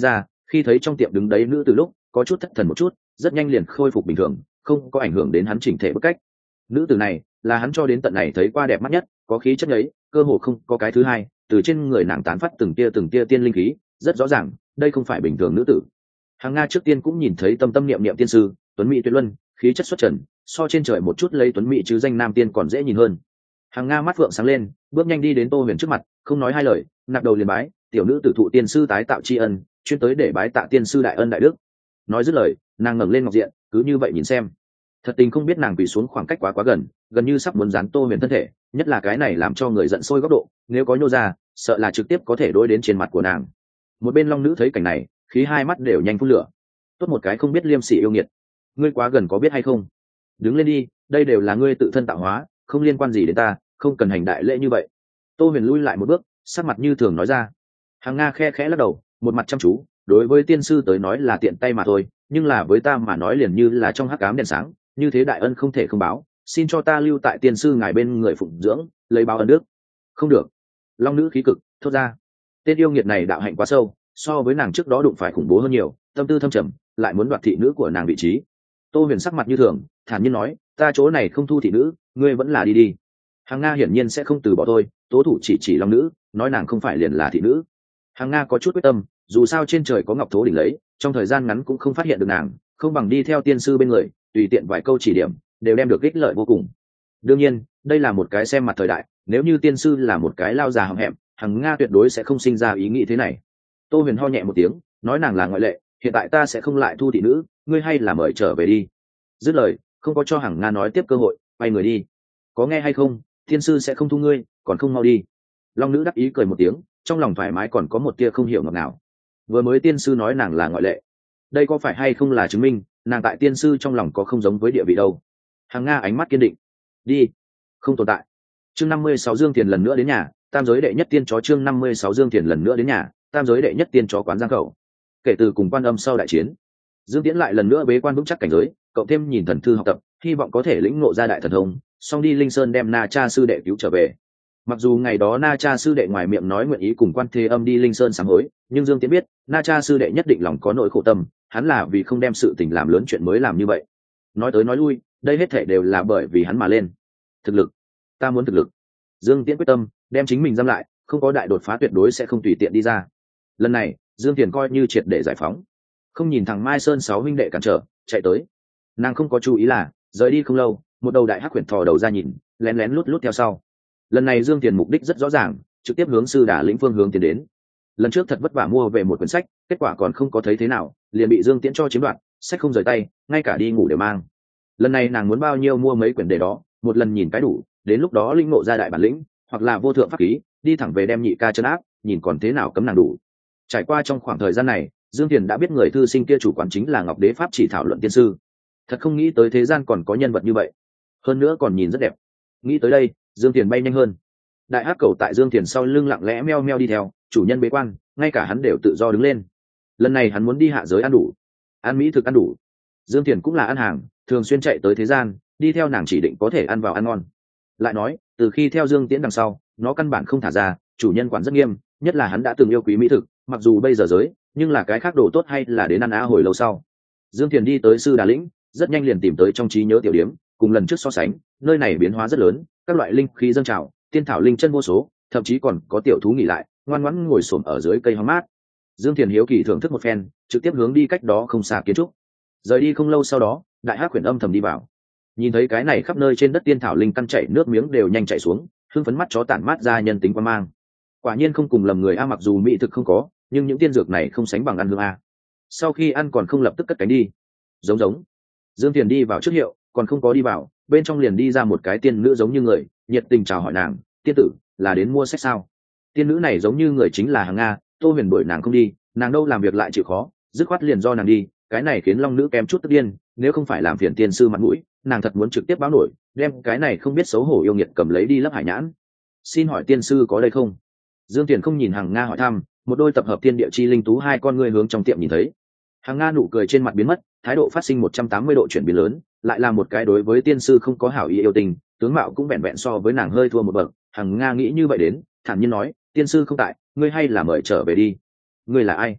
khi thấy trong tiệm đứng đấy nữ từ lúc có chút thất thần một chút, rất nhanh liền khôi phục bình thường, không có ảnh hưởng đến hắn chỉnh thể bức cách. Nữ tử này là hắn cho đến tận này thấy qua đẹp mắt nhất, có khí chất ấy cơ hồ không có cái thứ hai, từ trên người nàng tán phát từng tia từng tia tiên linh khí, rất rõ ràng đây không phải bình thường nữ tử. Hàng Nga trước tiên cũng nhìn thấy tâm tâm niệm niệm tiên sư, tuấn mỹ tuyệt luân, khí chất xuất trần, so trên trời một chút lấy tuấn mỹ chứ danh nam tiên còn dễ nhìn hơn. Hàng Nga mắt phượng sáng lên, bước nhanh đi đến Tô Huyền trước mặt, không nói hai lời, nạp đầu liền bái, tiểu nữ tử thụ tiên sư tái tạo tri ân, chuyên tới để bái tạ tiên sư đại ân đại đức. Nói dứt lời, nàng ngẩng lên ngọc diện, cứ như vậy nhìn xem. Thật tình không biết nàng quỳ xuống khoảng cách quá quá gần, gần như sắp muốn dán Tô Huyền thân thể, nhất là cái này làm cho người giận sôi góc độ, nếu có nhô ra, sợ là trực tiếp có thể đối đến trên mặt của nàng. Một bên long nữ thấy cảnh này, khí hai mắt đều nhanh phun lửa. Tốt một cái không biết liêm sỉ yêu nghiệt, ngươi quá gần có biết hay không? Đứng lên đi, đây đều là ngươi tự thân tạo hóa, không liên quan gì đến ta, không cần hành đại lễ như vậy. Tô Huyền lui lại một bước, sắc mặt như thường nói ra. Hàng Nga khe khẽ lắc đầu, một mặt chăm chú, đối với tiên sư tới nói là tiện tay mà thôi, nhưng là với ta mà nói liền như là trong hắc ám đèn sáng, như thế đại ân không thể không báo, xin cho ta lưu tại tiên sư ngài bên người phụng dưỡng, lấy báo ân đức. Không được. Long nữ khí cực thốt ra. Tên yêu nghiệt này đạo hạnh quá sâu, so với nàng trước đó đụng phải khủng bố hơn nhiều, tâm tư thâm trầm, lại muốn đoạt thị nữ của nàng vị trí. Tô Huyền sắc mặt như thường, thản nhiên nói, ta chỗ này không thu thị nữ, ngươi vẫn là đi đi. Hàng Nga hiển nhiên sẽ không từ bỏ tôi, tố thủ chỉ chỉ long nữ, nói nàng không phải liền là thị nữ. Hàng Nga có chút quyết tâm, dù sao trên trời có ngọc thố đỉnh lấy, trong thời gian ngắn cũng không phát hiện được nàng, không bằng đi theo tiên sư bên người, tùy tiện vài câu chỉ điểm, đều đem được ích lợi vô cùng. Đương nhiên, đây là một cái xem mặt thời đại, nếu như tiên sư là một cái lao già hậm hẹm, Hàng Nga tuyệt đối sẽ không sinh ra ý nghĩ thế này. Tô Huyền ho nhẹ một tiếng, nói nàng là ngoại lệ, hiện tại ta sẽ không lại thu thị nữ, ngươi hay là mời trở về đi. Dứt lời, không có cho Hàng Nga nói tiếp cơ hội, quay người đi. Có nghe hay không, tiên sư sẽ không thu ngươi, còn không mau đi. Long nữ đắc ý cười một tiếng, trong lòng thoải mái còn có một tia không hiểu ngọt nào. Vừa mới tiên sư nói nàng là ngoại lệ, đây có phải hay không là chứng minh nàng tại tiên sư trong lòng có không giống với địa vị đâu. Hàng Nga ánh mắt kiên định, đi, không tồn tại. Chương năm mươi sáu Dương Tiền lần nữa đến nhà, tam giới đệ nhất tiên chó. Chương năm mươi sáu Dương Tiền lần nữa đến nhà, tam giới đệ nhất tiên chó quán Giang Khẩu. Kể từ cùng Quan Âm sau đại chiến, Dương Tiễn lại lần nữa bế quan vững chắc cảnh giới, cậu thêm nhìn thần thư học tập, hy vọng có thể lĩnh ngộ ra đại thần thông, xong đi Linh Sơn đem Na Cha sư đệ cứu trở về. Mặc dù ngày đó Na Cha sư đệ ngoài miệng nói nguyện ý cùng Quan Thế Âm đi Linh Sơn sám hối, nhưng Dương Tiễn biết Na Cha sư đệ nhất định lòng có nỗi khổ tâm, hắn là vì không đem sự tình làm lớn chuyện mới làm như vậy. Nói tới nói lui, đây hết thảy đều là bởi vì hắn mà lên. Thực lực, ta muốn thực lực. Dương Tiễn quyết tâm đem chính mình giam lại, không có đại đột phá tuyệt đối sẽ không tùy tiện đi ra. Lần này Dương Tiền coi như triệt để giải phóng, không nhìn thằng Mai Sơn sáu huynh đệ cản trở, chạy tới. Nàng không có chú ý là rời đi không lâu, một đầu đại hắc quyển thò đầu ra nhìn, lén lén lút lút theo sau. Lần này Dương Tiền mục đích rất rõ ràng, trực tiếp hướng sư đà lĩnh phương hướng tiến đến. Lần trước thật vất vả mua về một quyển sách, kết quả còn không có thấy thế nào, liền bị Dương Tiễn cho chiếm đoạt, sách không rời tay, ngay cả đi ngủ đều mang. Lần này nàng muốn bao nhiêu mua mấy quyển để đó, một lần nhìn cái đủ, đến lúc đó linh ngộ ra đại bản lĩnh, hoặc là vô thượng pháp khí, đi thẳng về đem nhị ca chân áp, nhìn còn thế nào cấm nàng đủ. Trải qua trong khoảng thời gian này, Dương Tiền đã biết người thư sinh kia chủ quán chính là Ngọc Đế pháp chỉ thảo luận tiên sư. Thật không nghĩ tới thế gian còn có nhân vật như vậy, hơn nữa còn nhìn rất đẹp. Nghĩ tới đây, Dương Tiền bay nhanh hơn. Đại hắc cầu tại Dương Tiền sau lưng lặng lẽ meo meo đi theo, chủ nhân bế quan, ngay cả hắn đều tự do đứng lên. Lần này hắn muốn đi hạ giới ăn đủ, ăn mỹ thực ăn đủ. Dương Tiền cũng là ăn hàng, thường xuyên chạy tới thế gian, đi theo nàng chỉ định có thể ăn vào ăn ngon. Lại nói, từ khi theo Dương Tiễn đằng sau, nó căn bản không thả ra, chủ nhân quản rất nghiêm, nhất là hắn đã từng yêu quý mỹ thực, mặc dù bây giờ giới, nhưng là cái khác đồ tốt hay là đến ăn á hồi lâu sau. Dương Tiền đi tới sư Đà Lĩnh, rất nhanh liền tìm tới trong trí nhớ tiểu điếm, cùng lần trước so sánh, nơi này biến hóa rất lớn, các loại linh khí dâng trào, tiên thảo linh chân vô số, thậm chí còn có tiểu thú nghỉ lại, ngoan ngoãn ngồi xổm ở dưới cây hóng mát. Dương Tiền hiếu kỳ thưởng thức một phen, trực tiếp hướng đi cách đó không xa kiến trúc. Rời đi không lâu sau đó, đại hắc huyền âm thầm đi vào. Nhìn thấy cái này khắp nơi trên đất tiên thảo linh căn chảy nước miếng đều nhanh chảy xuống, hưng phấn mắt chó tản mát ra nhân tính quan mang. Quả nhiên không cùng lầm người a, mặc dù mỹ thực không có, nhưng những tiên dược này không sánh bằng ăn hương a. Sau khi ăn còn không lập tức cất cánh đi. Giống giống. Dương Tiền đi vào trước hiệu, còn không có đi vào, bên trong liền đi ra một cái tiên nữ giống như người, nhiệt tình chào hỏi nàng, tiên tử, là đến mua sách sao? Tiên nữ này giống như người chính là Hàng Nga, Tô Huyền đuổi nàng không đi, nàng đâu làm việc lại chịu khó, dứt khoát liền do nàng đi, cái này khiến long nữ kém chút tức điên, nếu không phải làm phiền tiên sư mặt mũi, nàng thật muốn trực tiếp báo nổi, đem cái này không biết xấu hổ yêu nghiệt cầm lấy đi lấp hải nhãn. Xin hỏi tiên sư có đây không? Dương Tiền không nhìn Hàng Nga hỏi thăm, một đôi tập hợp tiên địa chi linh tú hai con ngươi hướng trong tiệm nhìn thấy. Hàng Nga nụ cười trên mặt biến mất, thái độ phát sinh một trăm tám mươi độ chuyển biến lớn, lại là một cái đối với tiên sư không có hảo ý yêu tình, tướng mạo cũng vẹn vẹn so với nàng hơi thua một bậc. Hàng Nga nghĩ như vậy đến, thản nhiên nói, tiên sư không tại, ngươi hay là mời trở về đi. Ngươi là ai?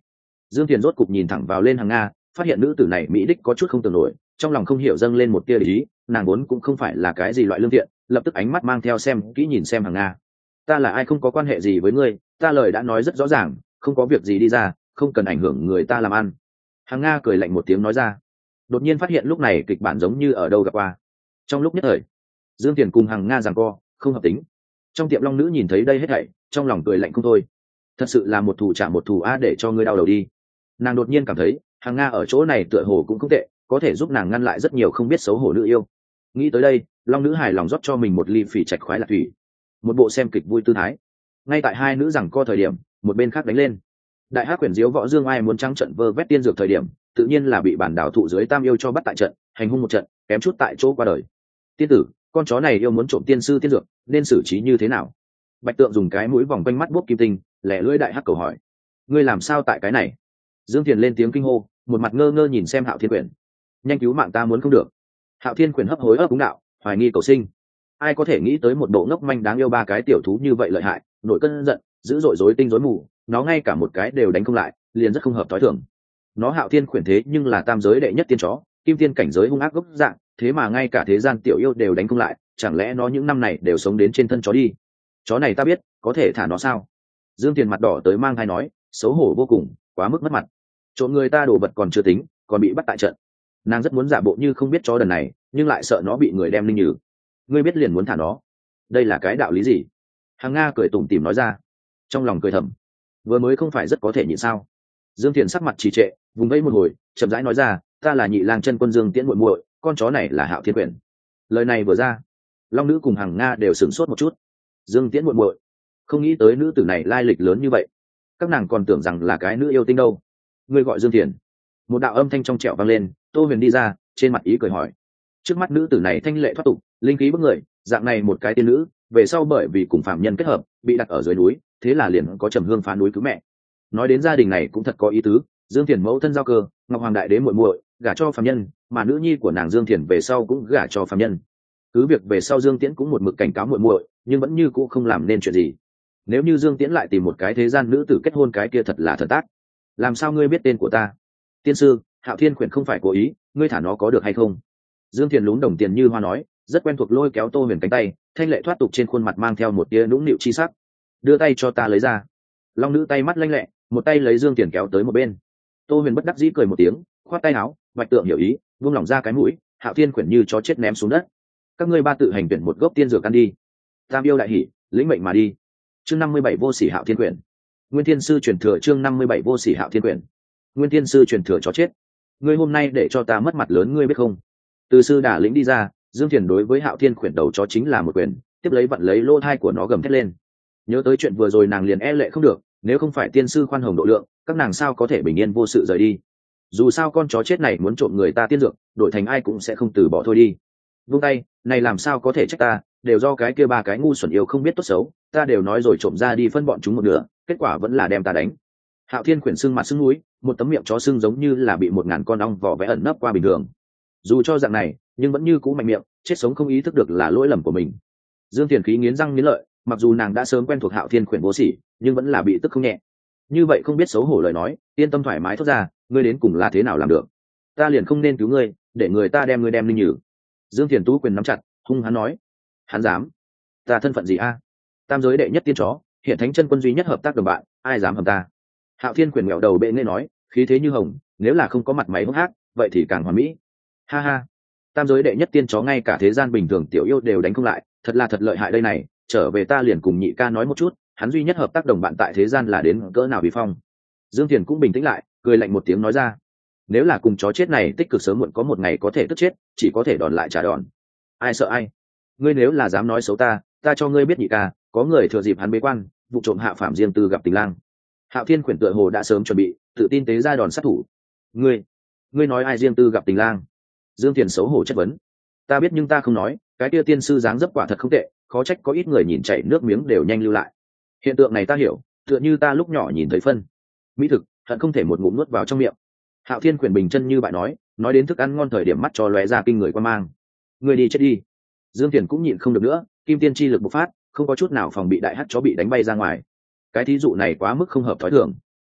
Dương Thiền rốt cục nhìn thẳng vào lên Hằng Nga, phát hiện nữ tử này mỹ đích có chút không tưởng nổi, trong lòng không hiểu dâng lên một tia ý, nàng vốn cũng không phải là cái gì loại lương thiện, lập tức ánh mắt mang theo xem kỹ nhìn xem Hằng Nga. Ta là ai không có quan hệ gì với ngươi, ta lời đã nói rất rõ ràng, không có việc gì đi ra, không cần ảnh hưởng người ta làm ăn. Hằng Nga cười lạnh một tiếng nói ra. Đột nhiên phát hiện lúc này kịch bản giống như ở đâu gặp qua. Trong lúc nhất thời, Dương Thiền cùng Hằng Nga giằng co, không hợp tính. Trong tiệm long nữ nhìn thấy đây hết thảy, trong lòng cười lạnh không thôi. Thật sự là một thù trả một thù a, để cho ngươi đau đầu đi. Nàng đột nhiên cảm thấy Hằng Nga ở chỗ này tựa hồ cũng không tệ, có thể giúp nàng ngăn lại rất nhiều không biết xấu hổ nữ yêu. Nghĩ tới đây, long nữ hài lòng rót cho mình một ly phỉ trạch khoái lạc thủy, một bộ xem kịch vui tư thái. Ngay tại hai nữ giằng co thời điểm, một bên khác đánh lên. Đại hắc quyển diếu võ Dương ai muốn trắng trận vơ vét tiên dược thời điểm, tự nhiên là bị bản đảo thụ dưới tam yêu cho bắt tại trận, hành hung một trận, kém chút tại chỗ qua đời. Tiên tử, con chó này yêu muốn trộm tiên sư tiên dược, nên xử trí như thế nào? Bạch Tượng dùng cái mũi vòng quanh mắt buốc kim tinh, lẻ lưỡi đại hắc cầu hỏi. Ngươi làm sao tại cái này? Dương Thiền lên tiếng kinh hô, một mặt ngơ ngơ nhìn xem Hạo Thiên Quyển. Nhanh cứu mạng ta muốn không được. Hạo Thiên Quyển hấp hối ấp úng đạo, hoài nghi cầu sinh. Ai có thể nghĩ tới một bộ ngốc manh đáng yêu ba cái tiểu thú như vậy lợi hại, nổi cơn giận, dữ dội rối tinh rối mù, nó ngay cả một cái đều đánh không lại, liền rất không hợp tối thường. Nó Hạo Thiên Quyển thế nhưng là tam giới đệ nhất tiên chó, kim tiên cảnh giới hung ác gốc dạng, thế mà ngay cả thế gian tiểu yêu đều đánh không lại, chẳng lẽ nó những năm này đều sống đến trên thân chó đi? Chó này ta biết, có thể thả nó sao? Dương Tiền mặt đỏ tới mang thai nói, xấu hổ vô cùng, quá mức mất mặt. Trộm người ta đồ vật còn chưa tính, còn bị bắt tại trận. Nàng rất muốn giả bộ như không biết chó đần này, nhưng lại sợ nó bị người đem linh nhử. Ngươi biết liền muốn thả nó, đây là cái đạo lý gì? Hằng Nga cười tủm tỉm nói ra, trong lòng cười thầm, vừa mới không phải rất có thể nhịn sao? Dương Thiền sắc mặt trì trệ, vùng vẫy một hồi, chậm rãi nói ra, ta là Nhị Lang Chân Quân Dương Tiễn muội muội, con chó này là Hạo Thiên Quyển. Lời này vừa ra, long nữ cùng Hằng Nga đều sửng sốt một chút. Dương Tiễn muội muội, không nghĩ tới nữ tử này lai lịch lớn như vậy, các nàng còn tưởng rằng là cái nữ yêu tinh đâu. Ngươi gọi Dương Thiền. Một đạo âm thanh trong trẻo vang lên, Tô Huyền đi ra, trên mặt ý cười hỏi. Trước mắt nữ tử này thanh lệ thoát tục, linh khí bức người, dạng này một cái tiên nữ, về sau bởi vì cùng phạm nhân kết hợp, bị đặt ở dưới núi, thế là liền có trầm hương phá núi cứu mẹ. Nói đến gia đình này cũng thật có ý tứ, Dương Thiền mẫu thân giao cơ, Ngọc Hoàng đại đế muội muội, gả cho phạm nhân, mà nữ nhi của nàng Dương Thiền về sau cũng gả cho phạm nhân. Cứ việc về sau Dương Tiễn cũng một mực cảnh cáo muội muội, nhưng vẫn như cũ không làm nên chuyện gì. Nếu như Dương Tiễn lại tìm một cái thế gian nữ tử kết hôn, cái kia thật là thần tác. Làm sao ngươi biết tên của ta? Tiên sư, Hạo Thiên Quyển không phải cố ý, ngươi thả nó có được hay không? Dương Thiền lún đồng tiền như hoa nói, rất quen thuộc lôi kéo Tô Huyền cánh tay, thanh lệ thoát tục trên khuôn mặt mang theo một tia nũng nịu chi sắc. Đưa tay cho ta lấy ra. Long nữ tay mắt lanh lẹ, một tay lấy Dương Thiền kéo tới một bên. Tô Huyền bất đắc dĩ cười một tiếng, khoát tay áo, Bạch Tượng hiểu ý, buông lỏng ra cái mũi, Hạo Thiên Quyển như chó chết ném xuống đất. Các ngươi ba tự hành tuyển một gốc tiên dược ăn đi. Tam yêu đại hỉ, lĩnh mệnh mà đi. Chương năm mươi bảy vô sỉ Hạo Thiên Quyển. Nguyên Thiên sư truyền thừa chương năm mươi bảy vô sỉ Hạo Thiên Quyển. Nguyên Thiên sư truyền thừa chó chết. Ngươi hôm nay để cho ta mất mặt lớn ngươi biết không? Từ sư đả lĩnh đi ra, Dương Thiền đối với Hạo Thiên Quyển đầu chó chính là một quyền, tiếp lấy vận lấy lỗ thai của nó gầm thét lên. Nhớ tới chuyện vừa rồi nàng liền e lệ không được, nếu không phải tiên sư khoan hồng độ lượng, các nàng sao có thể bình yên vô sự rời đi? Dù sao con chó chết này muốn trộm người ta tiên dược, đổi thành ai cũng sẽ không từ bỏ thôi đi. Vung tay, này làm sao có thể trách ta, đều do cái kia ba cái ngu xuẩn yêu không biết tốt xấu, ta đều nói rồi trộm ra đi phân bọn chúng một nửa, kết quả vẫn là đem ta đánh. Hạo Thiên Quyển sưng mặt sưng núi, một tấm miệng chó sưng giống như là bị một ngàn con ong vỏ vẽ ẩn nấp qua bình thường. Dù cho dạng này, nhưng vẫn như cũ mạnh miệng, chết sống không ý thức được là lỗi lầm của mình. Dương Thiền khí nghiến răng nghiến lợi, mặc dù nàng đã sớm quen thuộc Hạo Thiên Quyển vô sỉ, nhưng vẫn là bị tức không nhẹ. Như vậy không biết xấu hổ lời nói, yên tâm thoải mái thốt ra, ngươi đến cùng là thế nào làm được? Ta liền không nên cứu ngươi, để người ta đem ngươi đem linh nhử. Dương Thiền tú quyền nắm chặt, hung hắn nói. Hắn dám? Ta thân phận gì a? Tam giới đệ nhất tiên chó, hiện thánh chân quân duy nhất hợp tác đồng bạn, ai dám hầm ta? Hạo Thiên Quyển nghẹo đầu bệ nghệ nói, khí thế như hồng, nếu là không có mặt máy hốc hác, vậy thì càng hoàn mỹ. Ha ha, tam giới đệ nhất tiên chó ngay cả thế gian bình thường tiểu yêu đều đánh không lại, thật là thật lợi hại đây này. Trở về ta liền cùng nhị ca nói một chút, hắn duy nhất hợp tác đồng bạn tại thế gian là đến cỡ nào vì phong. Dương Thiền cũng bình tĩnh lại, cười lạnh một tiếng nói ra, nếu là cùng chó chết này tích cực sớm muộn có một ngày có thể tức chết, chỉ có thể đòn lại trả đòn. Ai sợ ai? Ngươi nếu là dám nói xấu ta, ta cho ngươi biết nhị ca, có người thừa dịp hắn bế quan, vụ trộm hạ phạm riêng tư gặp Tình Lang. Hạo Thiên Quyển tựa hồ đã sớm chuẩn bị, tự tin tế ra đòn sát thủ. Ngươi, ngươi nói ai riêng tư gặp Tình Lang? Dương Thiền xấu hổ chất vấn. Ta biết nhưng ta không nói, cái kia tiên sư dáng dấp quả thật không tệ, khó trách có ít người nhìn chảy nước miếng đều nhanh lưu lại. Hiện tượng này ta hiểu, tựa như ta lúc nhỏ nhìn thấy phân mỹ thực, hận không thể một ngụm nuốt vào trong miệng. Hạo Thiên Quyển bình chân như bạn nói, nói đến thức ăn ngon thời điểm mắt cho lóe ra kinh người quan mang. Người đi chết đi. Dương Thiền cũng nhịn không được nữa, kim tiên chi lực bộc phát, không có chút nào phòng bị đại hắc chó bị đánh bay ra ngoài. Cái thí dụ này quá mức không hợp thói thường.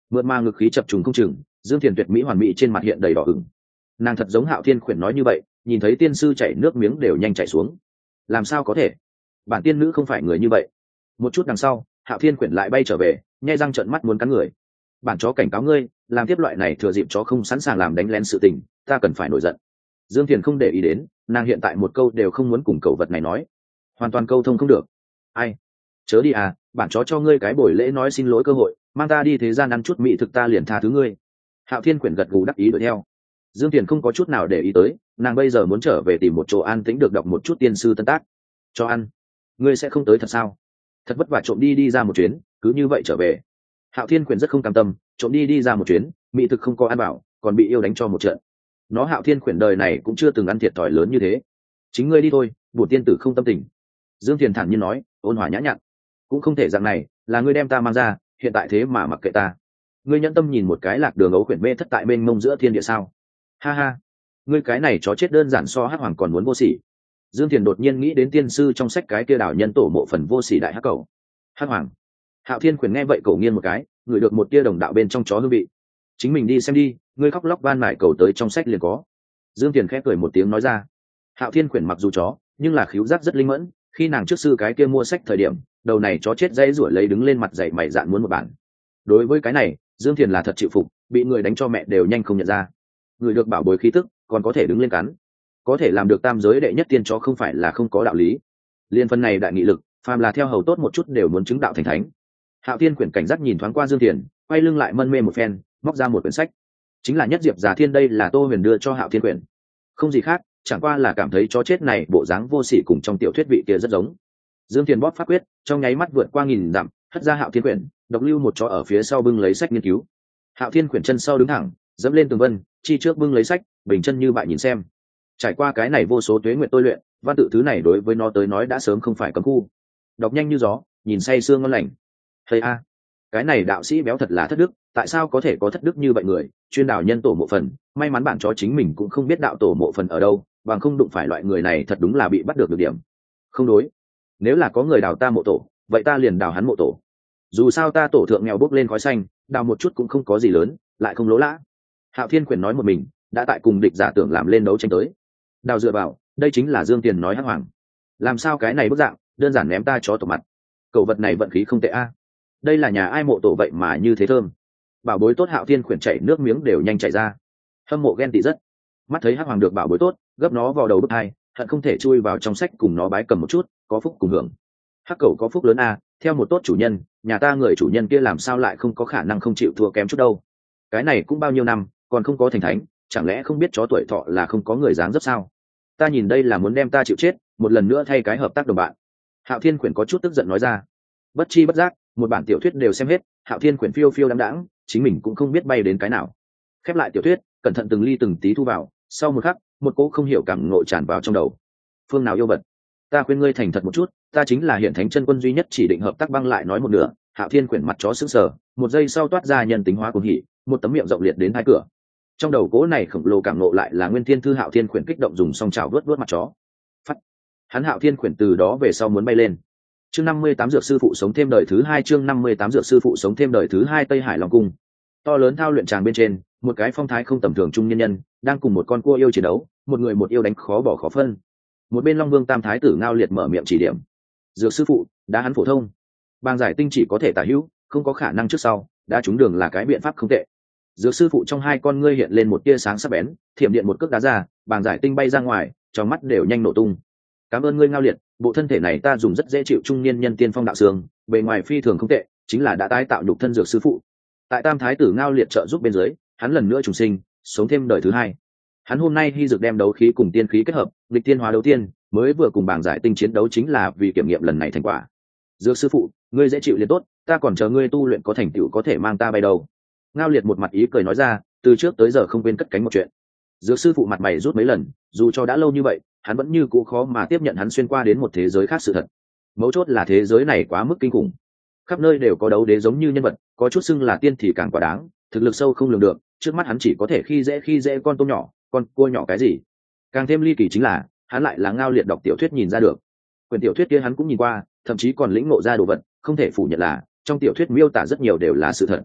mượt mà ngực khí chập trùng không chừng, Dương Thiền tuyệt mỹ hoàn mỹ trên mặt hiện đầy đỏ ửng. Nàng thật giống Hạo Thiên Khuyển nói như vậy, nhìn thấy tiên sư chảy nước miếng đều nhanh chảy xuống. Làm sao có thể? Bản tiên nữ không phải người như vậy. Một chút đằng sau, Hạo Thiên Khuyển lại bay trở về, nhai răng trợn mắt muốn cắn người. Bản chó cảnh cáo ngươi, làm tiếp loại này thừa dịp chó không sẵn sàng làm đánh lén sự tình, ta cần phải nổi giận. Dương Thiền không để ý đến, nàng hiện tại một câu đều không muốn cùng cậu vật này nói, hoàn toàn câu thông không được. Ai? Chớ đi à, bản chó cho ngươi cái buổi lễ nói xin lỗi cơ hội, mang ta đi thế gian ăn chút mỹ thực ta liền tha thứ ngươi. Hạo Thiên Quyển gật gù đắc ý đuổi theo. Dương Thiền không có chút nào để ý tới, nàng bây giờ muốn trở về tìm một chỗ an tĩnh được đọc một chút tiên sư tân tác. Cho ăn. Ngươi sẽ không tới thật sao? Thật vất vả trộm đi đi ra một chuyến, cứ như vậy trở về. Hạo Thiên Quyển rất không cam tâm, trộm đi đi ra một chuyến, mỹ thực không có ăn bảo, còn bị yêu đánh cho một trận. Nó Hạo Thiên Quyển đời này cũng chưa từng ăn thiệt thòi lớn như thế. Chính ngươi đi thôi, bổn tiên tử không tâm tình. Dương Thiền thản nhiên nói, ôn hòa nhã nhặn. Cũng không thể dạng này, là ngươi đem ta mang ra, hiện tại thế mà mặc kệ ta. Ngươi nhẫn tâm nhìn một cái lạc đường ấu quyển mê thất tại bên mông giữa thiên địa sao? Ha ha, ngươi cái này chó chết đơn giản so hắc hoàng còn muốn vô sỉ. Dương Thiền đột nhiên nghĩ đến tiên sư trong sách cái kia đảo nhân tổ mộ phần vô sỉ đại hắc cầu. Hắc hoàng. Hạo Thiên Quyển nghe vậy cổ nghiêng một cái, ngửi được một tia đồng đạo bên trong chó hương vị. Chính mình đi xem đi, ngươi khóc lóc van mải cầu tới trong sách liền có. Dương Thiền khẽ cười một tiếng nói ra. Hạo Thiên Quyển mặc dù chó, nhưng là khíu giác rất linh mẫn, khi nàng trước sư cái kia mua sách thời điểm, đầu này chó chết dây rủa lấy đứng lên mặt dày mày dạn muốn một bản. Đối với cái này, Dương Thiền là thật chịu phục, bị người đánh cho mẹ đều nhanh không nhận ra. Người được bảo bối khí tức, còn có thể đứng lên cắn, có thể làm được tam giới đệ nhất tiên chó không phải là không có đạo lý. Liên phân này đại nghị lực, phàm là theo hầu tốt một chút đều muốn chứng đạo thành thánh. Hạo Thiên Quyển cảnh giác nhìn thoáng qua Dương Thiền, quay lưng lại mân mê một phen, móc ra một quyển sách. Chính là Nhất Diệp Già Thiên, đây là Tô Huyền đưa cho Hạo Thiên Quyển. Không gì khác, chẳng qua là cảm thấy chó chết này bộ dáng vô sỉ cùng trong tiểu thuyết vị kia rất giống. Dương Thiền bóp pháp quyết, trong nháy mắt vượt qua nghìn dặm, hất ra Hạo Thiên Quyển, độc lưu một chó ở phía sau bưng lấy sách nghiên cứu. Hạo Thiên Quyển chân sau đứng thẳng, dẫm lên tường vân, chi trước bưng lấy sách, bình chân như vậy nhìn xem. Trải qua cái này vô số tuế nguyện tôi luyện, văn tự thứ này đối với nó tới nói đã sớm không phải cấm khu. Đọc nhanh như gió, nhìn say sương ngon lành. Thầy a, cái này đạo sĩ béo thật là thất đức, tại sao có thể có thất đức như vậy người, chuyên đào nhân tổ mộ phần, may mắn bạn chó chính mình cũng không biết đạo tổ mộ phần ở đâu, bằng không đụng phải loại người này thật đúng là bị bắt được được điểm. Không đối, nếu là có người đào ta mộ tổ, vậy ta liền đào hắn mộ tổ. Dù sao ta tổ thượng nghèo bốc lên khói xanh, đào một chút cũng không có gì lớn, lại không lỗ lã. Hạo Thiên Quyển nói một mình, đã tại cùng địch giả tưởng làm lên đấu tranh tới. Đào dựa vào, đây chính là Dương Tiền nói hắc hoàng. Làm sao cái này bức dạng, đơn giản ném ta chó tổ mặt. Cậu vật này vận khí không tệ a. Đây là nhà ai mộ tổ vậy mà như thế thơm. Bảo bối tốt. Hạo Thiên Quyển chảy nước miếng đều nhanh chảy ra. Hâm mộ ghen tị rất. Mắt thấy hắc hoàng được bảo bối tốt, gấp nó vào đầu bức hai, hận không thể chui vào trong sách cùng nó bái cầm một chút, có phúc cùng hưởng. Hắc cẩu có phúc lớn a, theo một tốt chủ nhân, nhà ta người chủ nhân kia làm sao lại không có khả năng không chịu thua kém chút đâu. Cái này cũng bao nhiêu năm, còn không có thành thánh, chẳng lẽ không biết chó tuổi thọ là không có người dáng dấp sao? Ta nhìn đây là muốn đem ta chịu chết, một lần nữa thay cái hợp tác đồng bạn. Hạo Thiên Quyển có chút tức giận nói ra. Bất chi bất giác, một bản tiểu thuyết đều xem hết, Hạo Thiên Quyển phiêu phiêu đáng đáng, chính mình cũng không biết bay đến cái nào. Khép lại tiểu thuyết, cẩn thận từng ly từng tí thu vào, sau một khắc, một cỗ không hiểu cảm ngộ tràn vào trong đầu. Phương nào yêu vật? Ta khuyên ngươi thành thật một chút, ta chính là hiện thánh chân quân duy nhất chỉ định hợp tác. Băng lại nói một nửa, Hạo Thiên Quyển mặt chó sững sờ, một giây sau toát ra nhân tính hóa cuồng hỉ, một tấm miệng rộng liệt đến hai cửa. Trong đầu cỗ này khổng lồ cảm ngộ lại là nguyên thiên thư. Hạo Thiên Quyển kích động dùng song chảo vớt vớt mặt chó. Phắt. Hắn Hạo Thiên Quyển từ đó về sau muốn bay lên. Chương năm mươi tám dược sư phụ sống thêm đời thứ hai, chương năm mươi tám dược sư phụ sống thêm đời thứ hai. Tây Hải Long cung. To lớn thao luyện tràng bên trên, một cái phong thái không tầm thường trung nhân nhân đang cùng một con cua yêu chiến đấu, một người một yêu đánh khó bỏ khó phân. Một bên Long Vương Tam Thái tử Ngao Liệt mở miệng chỉ điểm. Dược sư phụ, đã hắn phổ thông. Bàng giải tinh chỉ có thể tả hữu, không có khả năng trước sau, đã trúng đường là cái biện pháp không tệ. Dược sư phụ trong hai con ngươi hiện lên một tia sáng sắc bén, thiểm điện một cước đá ra, bàng giải tinh bay ra ngoài, trong mắt đều nhanh nổ tung. Cảm ơn ngươi Ngao Liệt, bộ thân thể này ta dùng rất dễ chịu. Trung niên nhân tiên phong đạo xương, bề ngoài phi thường không tệ, chính là đã tái tạo nhục thân dược sư phụ. Tại Tam Thái tử Ngao Liệt trợ giúp bên dưới, hắn lần nữa trùng sinh, sống thêm đời thứ hai. Hắn hôm nay hy dược đem đấu khí cùng tiên khí kết hợp, lịch tiên hóa đấu tiên, mới vừa cùng bảng giải tinh chiến đấu chính là vì kiểm nghiệm lần này thành quả. Dược sư phụ, ngươi dễ chịu liền tốt, ta còn chờ ngươi tu luyện có thành tựu có thể mang ta bay đâu. Ngao Liệt một mặt ý cười nói ra, từ trước tới giờ không quên cất cánh một chuyện. Dược sư phụ mặt mày rút mấy lần, dù cho đã lâu như vậy, hắn vẫn như cũ khó mà tiếp nhận hắn xuyên qua đến một thế giới khác sự thật. Mấu chốt là thế giới này quá mức kinh khủng, khắp nơi đều có đấu đế giống như nhân vật, có chút xưng là tiên thì càng quá đáng, thực lực sâu không lường được. Trước mắt hắn chỉ có thể khi dễ khi dễ con tôm nhỏ, con cua nhỏ cái gì. Càng thêm ly kỳ chính là hắn lại là Ngao Liệt đọc tiểu thuyết nhìn ra được. Quyển tiểu thuyết kia hắn cũng nhìn qua, thậm chí còn lĩnh ngộ ra đồ vật, không thể phủ nhận là trong tiểu thuyết miêu tả rất nhiều đều là sự thật.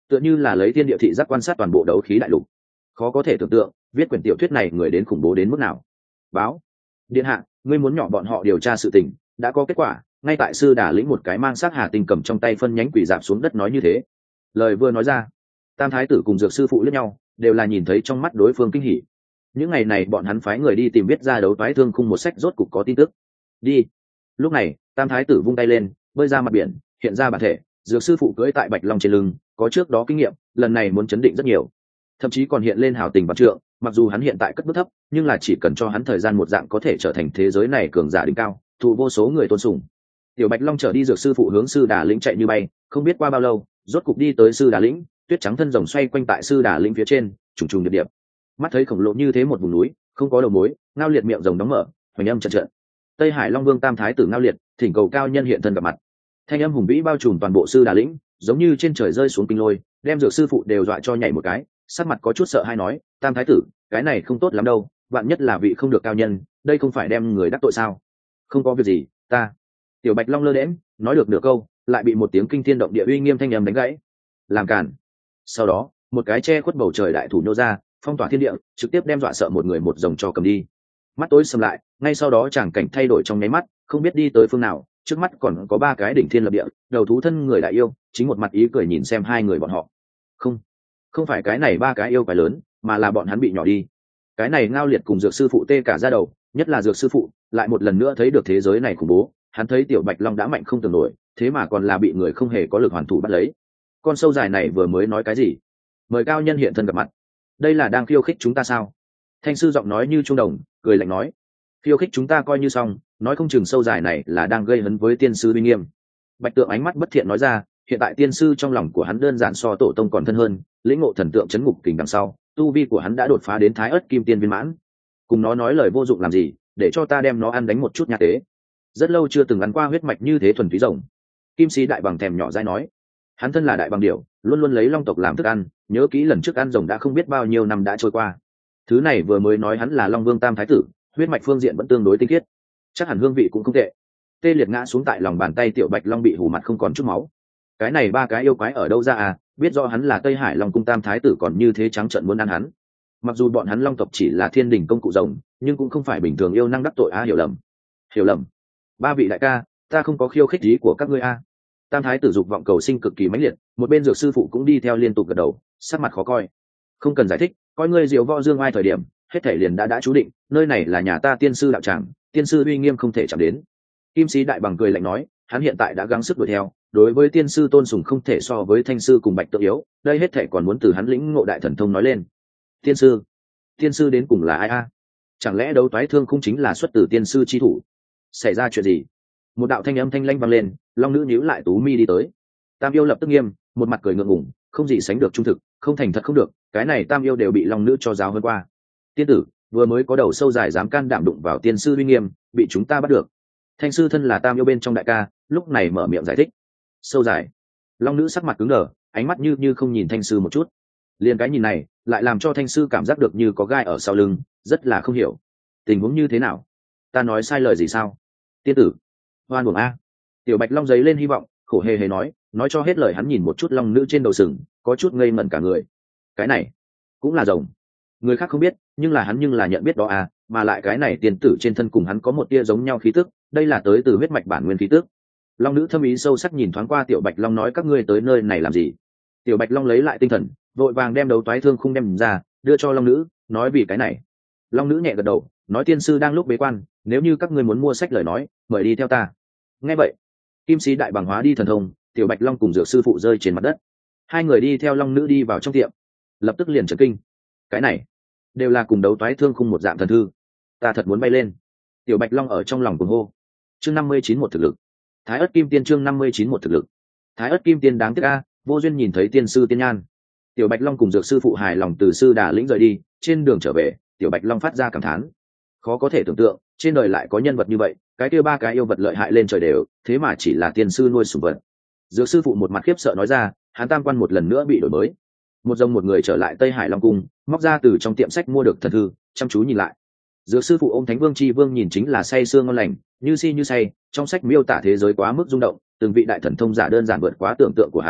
tựa như là lấy thiên địa thị giác quan sát toàn bộ đấu khí đại lục. Khó có thể tưởng tượng viết quyển tiểu thuyết này người đến khủng bố đến mức nào. Báo điện hạ, ngươi muốn nhỏ bọn họ điều tra sự tình, đã có kết quả. Ngay tại sư đà lĩnh một cái mang xác hà tinh cầm trong tay phân nhánh quỷ dạp xuống đất nói như thế. Lời vừa nói ra, tam thái tử cùng dược sư phụ lẫn nhau đều là nhìn thấy trong mắt đối phương kinh hỉ. Những ngày này bọn hắn phái người đi tìm biết ra đấu toái thương khung một sách rốt cục có tin tức. Đi. Lúc này tam thái tử vung tay lên, bơi ra mặt biển, hiện ra bản thể. Dược sư phụ cưỡi tại bạch long trên lưng, có trước đó kinh nghiệm, lần này muốn chấn định rất nhiều, thậm chí còn hiện lên hào tình vạn trượng. Mặc dù hắn hiện tại cất bước thấp, nhưng là chỉ cần cho hắn thời gian một dạng có thể trở thành thế giới này cường giả đỉnh cao, thụ vô số người tôn sùng. Tiểu bạch long trở đi dược sư phụ hướng sư đà lĩnh chạy như bay, không biết qua bao lâu rốt cục đi tới sư đà lĩnh. Tuyết trắng thân rồng xoay quanh tại sư đà lĩnh phía trên, trùng trùng điệp điệp. Mắt thấy khổng lồ như thế một vùng núi, không có đầu mối, ngao liệt miệng rồng đóng mở, hoành âm trận trận. Tây Hải Long Vương tam thái tử ngao liệt thỉnh cầu cao nhân hiện thân gặp mặt. Thanh âm hùng vĩ bao trùm toàn bộ sư đà lĩnh, giống như trên trời rơi xuống kinh lôi, đem dược sư phụ đều dọa cho nhảy một cái, sắc mặt có chút sợ hay nói: tam thái tử, cái này không tốt lắm đâu, vạn nhất là vị không được cao nhân, đây không phải đem người đắc tội sao? Không có việc gì, ta. Tiểu bạch long lơ đễnh nói được nửa câu, lại bị một tiếng kinh thiên động địa uy nghiêm thanh âm đánh gãy. Làm cản. Sau đó một cái che khuất bầu trời đại thủ nô ra, phong tỏa thiên địa, trực tiếp đem dọa sợ một người một rồng cho cầm đi. Mắt tối sầm lại, ngay sau đó tràng cảnh thay đổi trong nháy mắt, không biết đi tới phương nào, trước mắt còn có ba cái đỉnh thiên lập địa, đầu thú thân người đại yêu, chính một mặt ý cười nhìn xem hai người bọn họ. Không, không phải cái này ba cái yêu quái lớn, mà là bọn hắn bị nhỏ đi. Cái này ngao liệt cùng dược sư phụ tê cả ra đầu, nhất là dược sư phụ, lại một lần nữa thấy được thế giới này khủng bố, hắn thấy tiểu bạch long đã mạnh không tưởng nổi, thế mà còn là bị người không hề có lực hoàn thủ bắt lấy. Con sâu dài này vừa mới nói cái gì? Mời cao nhân hiện thân gặp mặt. Đây là đang khiêu khích chúng ta sao? Thanh sư giọng nói như trung đồng, cười lạnh nói: khiêu khích chúng ta coi như xong, nói không chừng sâu dài này là đang gây hấn với tiên sư uy nghiêm. Bạch tượng ánh mắt bất thiện nói ra: hiện tại tiên sư trong lòng của hắn đơn giản so tổ tông còn thân hơn, lĩnh ngộ thần tượng chấn ngục kình đằng sau, tu vi của hắn đã đột phá đến thái ớt kim tiên viên mãn. Cùng nó nói lời vô dụng làm gì, để cho ta đem nó ăn đánh một chút nha tế. Rất lâu chưa từng ăn qua huyết mạch như thế thuần túy rồng. Kim sĩ đại bằng thèm nhỏ dãi nói: hắn thân là đại bằng điểu, luôn luôn lấy long tộc làm thức ăn, nhớ kỹ lần trước ăn rồng đã không biết bao nhiêu năm đã trôi qua. Thứ này vừa mới nói hắn là long vương tam thái tử, huyết mạch phương diện vẫn tương đối tinh khiết, chắc hẳn hương vị cũng không tệ. Tê liệt ngã xuống tại lòng bàn tay tiểu bạch long bị hù mặt không còn chút máu. Cái này ba cái yêu quái ở đâu ra à? Biết rõ hắn là Tây Hải Long cung tam thái tử còn như thế trắng trợn muốn ăn hắn. Mặc dù bọn hắn long tộc chỉ là thiên đình công cụ rồng, nhưng cũng không phải bình thường yêu năng đắc tội a. Hiểu lầm, hiểu lầm. Ba vị đại ca, ta không có khiêu khích ý của các ngươi a. Tam thái tử dục vọng cầu sinh cực kỳ mãnh liệt, một bên dược sư phụ cũng đi theo liên tục gật đầu, sắc mặt khó coi. Không cần giải thích, coi ngươi diều võ dương ai thời điểm, hết thể liền đã đã chú định, nơi này là nhà ta tiên sư đạo tràng, tiên sư uy nghiêm không thể chạm đến. Kim sĩ đại bằng cười lạnh nói, hắn hiện tại đã gắng sức đuổi theo, đối với tiên sư tôn sùng không thể so với thanh sư cùng bạch tự yếu, đây hết thể còn muốn từ hắn lĩnh ngộ đại thần thông nói lên. Tiên sư, tiên sư đến cùng là ai a? Chẳng lẽ đấu toái thương không chính là xuất từ tiên sư chi thủ? Xảy ra chuyện gì? Một đạo thanh âm thanh lanh vang lên, long nữ nhíu lại tú mi đi tới. Tam yêu lập tức nghiêm, một mặt cười ngượng ngùng, không gì sánh được trung thực, không thành thật không được, cái này tam yêu đều bị long nữ cho giáo hơn qua. Tiên tử, vừa mới có đầu sâu dài dám can đảm đụng vào tiên sư uy nghiêm, bị chúng ta bắt được. Thanh sư thân là tam yêu bên trong đại ca, lúc này mở miệng giải thích. Sâu dài. Long nữ sắc mặt cứng đờ, ánh mắt như như không nhìn thanh sư một chút. Liền cái nhìn này, lại làm cho thanh sư cảm giác được như có gai ở sau lưng, rất là không hiểu. Tình huống như thế nào? Ta nói sai lời gì sao? Tiên tử. Hoan buồng a. Tiểu bạch long giấy lên hy vọng, khổ hề hề nói, nói cho hết lời hắn nhìn một chút long nữ trên đầu sừng, có chút ngây ngẩn cả người. Cái này cũng là rồng. Người khác không biết, nhưng là hắn nhưng là nhận biết đó à, mà lại cái này tiên tử trên thân cùng hắn có một tia giống nhau khí tức, đây là tới từ huyết mạch bản nguyên khí tức. Long nữ thâm ý sâu sắc nhìn thoáng qua tiểu bạch long nói, các ngươi tới nơi này làm gì? Tiểu bạch long lấy lại tinh thần, vội vàng đem đấu toái thương khung đem ra, đưa cho long nữ, nói vì cái này. Long nữ nhẹ gật đầu, nói tiên sư đang lúc bế quan, nếu như các ngươi muốn mua sách lời nói, mời đi theo ta. Nghe vậy, kim sĩ đại bằng hóa đi thần thông, tiểu bạch long cùng dược sư phụ rơi trên mặt đất. Hai người đi theo long nữ đi vào trong tiệm, lập tức liền chấn kinh. Cái này đều là cùng đấu toái thương khung một dạng thần thư, ta thật muốn bay lên. Tiểu bạch long ở trong lòng cuồng hô. Chương năm mươi chín một thực lực. Thái ất kim tiên chương năm mươi chín một thực lực. Thái ất kim tiên đáng tiếc a, vô duyên nhìn thấy tiên sư tiên nhan. Tiểu bạch long cùng dược sư phụ hài lòng từ sư đà lĩnh rời đi, trên đường trở về, tiểu bạch long phát ra cảm thán. Khó có thể tưởng tượng, trên đời lại có nhân vật như vậy, cái kia ba cái yêu vật lợi hại lên trời đều, thế mà chỉ là tiên sư nuôi sủng vật. Dược sư phụ một mặt khiếp sợ nói ra, hắn tam quan một lần nữa bị đổi mới. Một dòng một người trở lại Tây Hải Long cung, móc ra từ trong tiệm sách mua được thần thư, chăm chú nhìn lại. Dược sư phụ ôm Thánh Vương Chi Vương nhìn chính là say sưa ngon lành, như si như say, trong sách miêu tả thế giới quá mức rung động, từng vị đại thần thông giả đơn giản vượt quá tưởng tượng của hắn,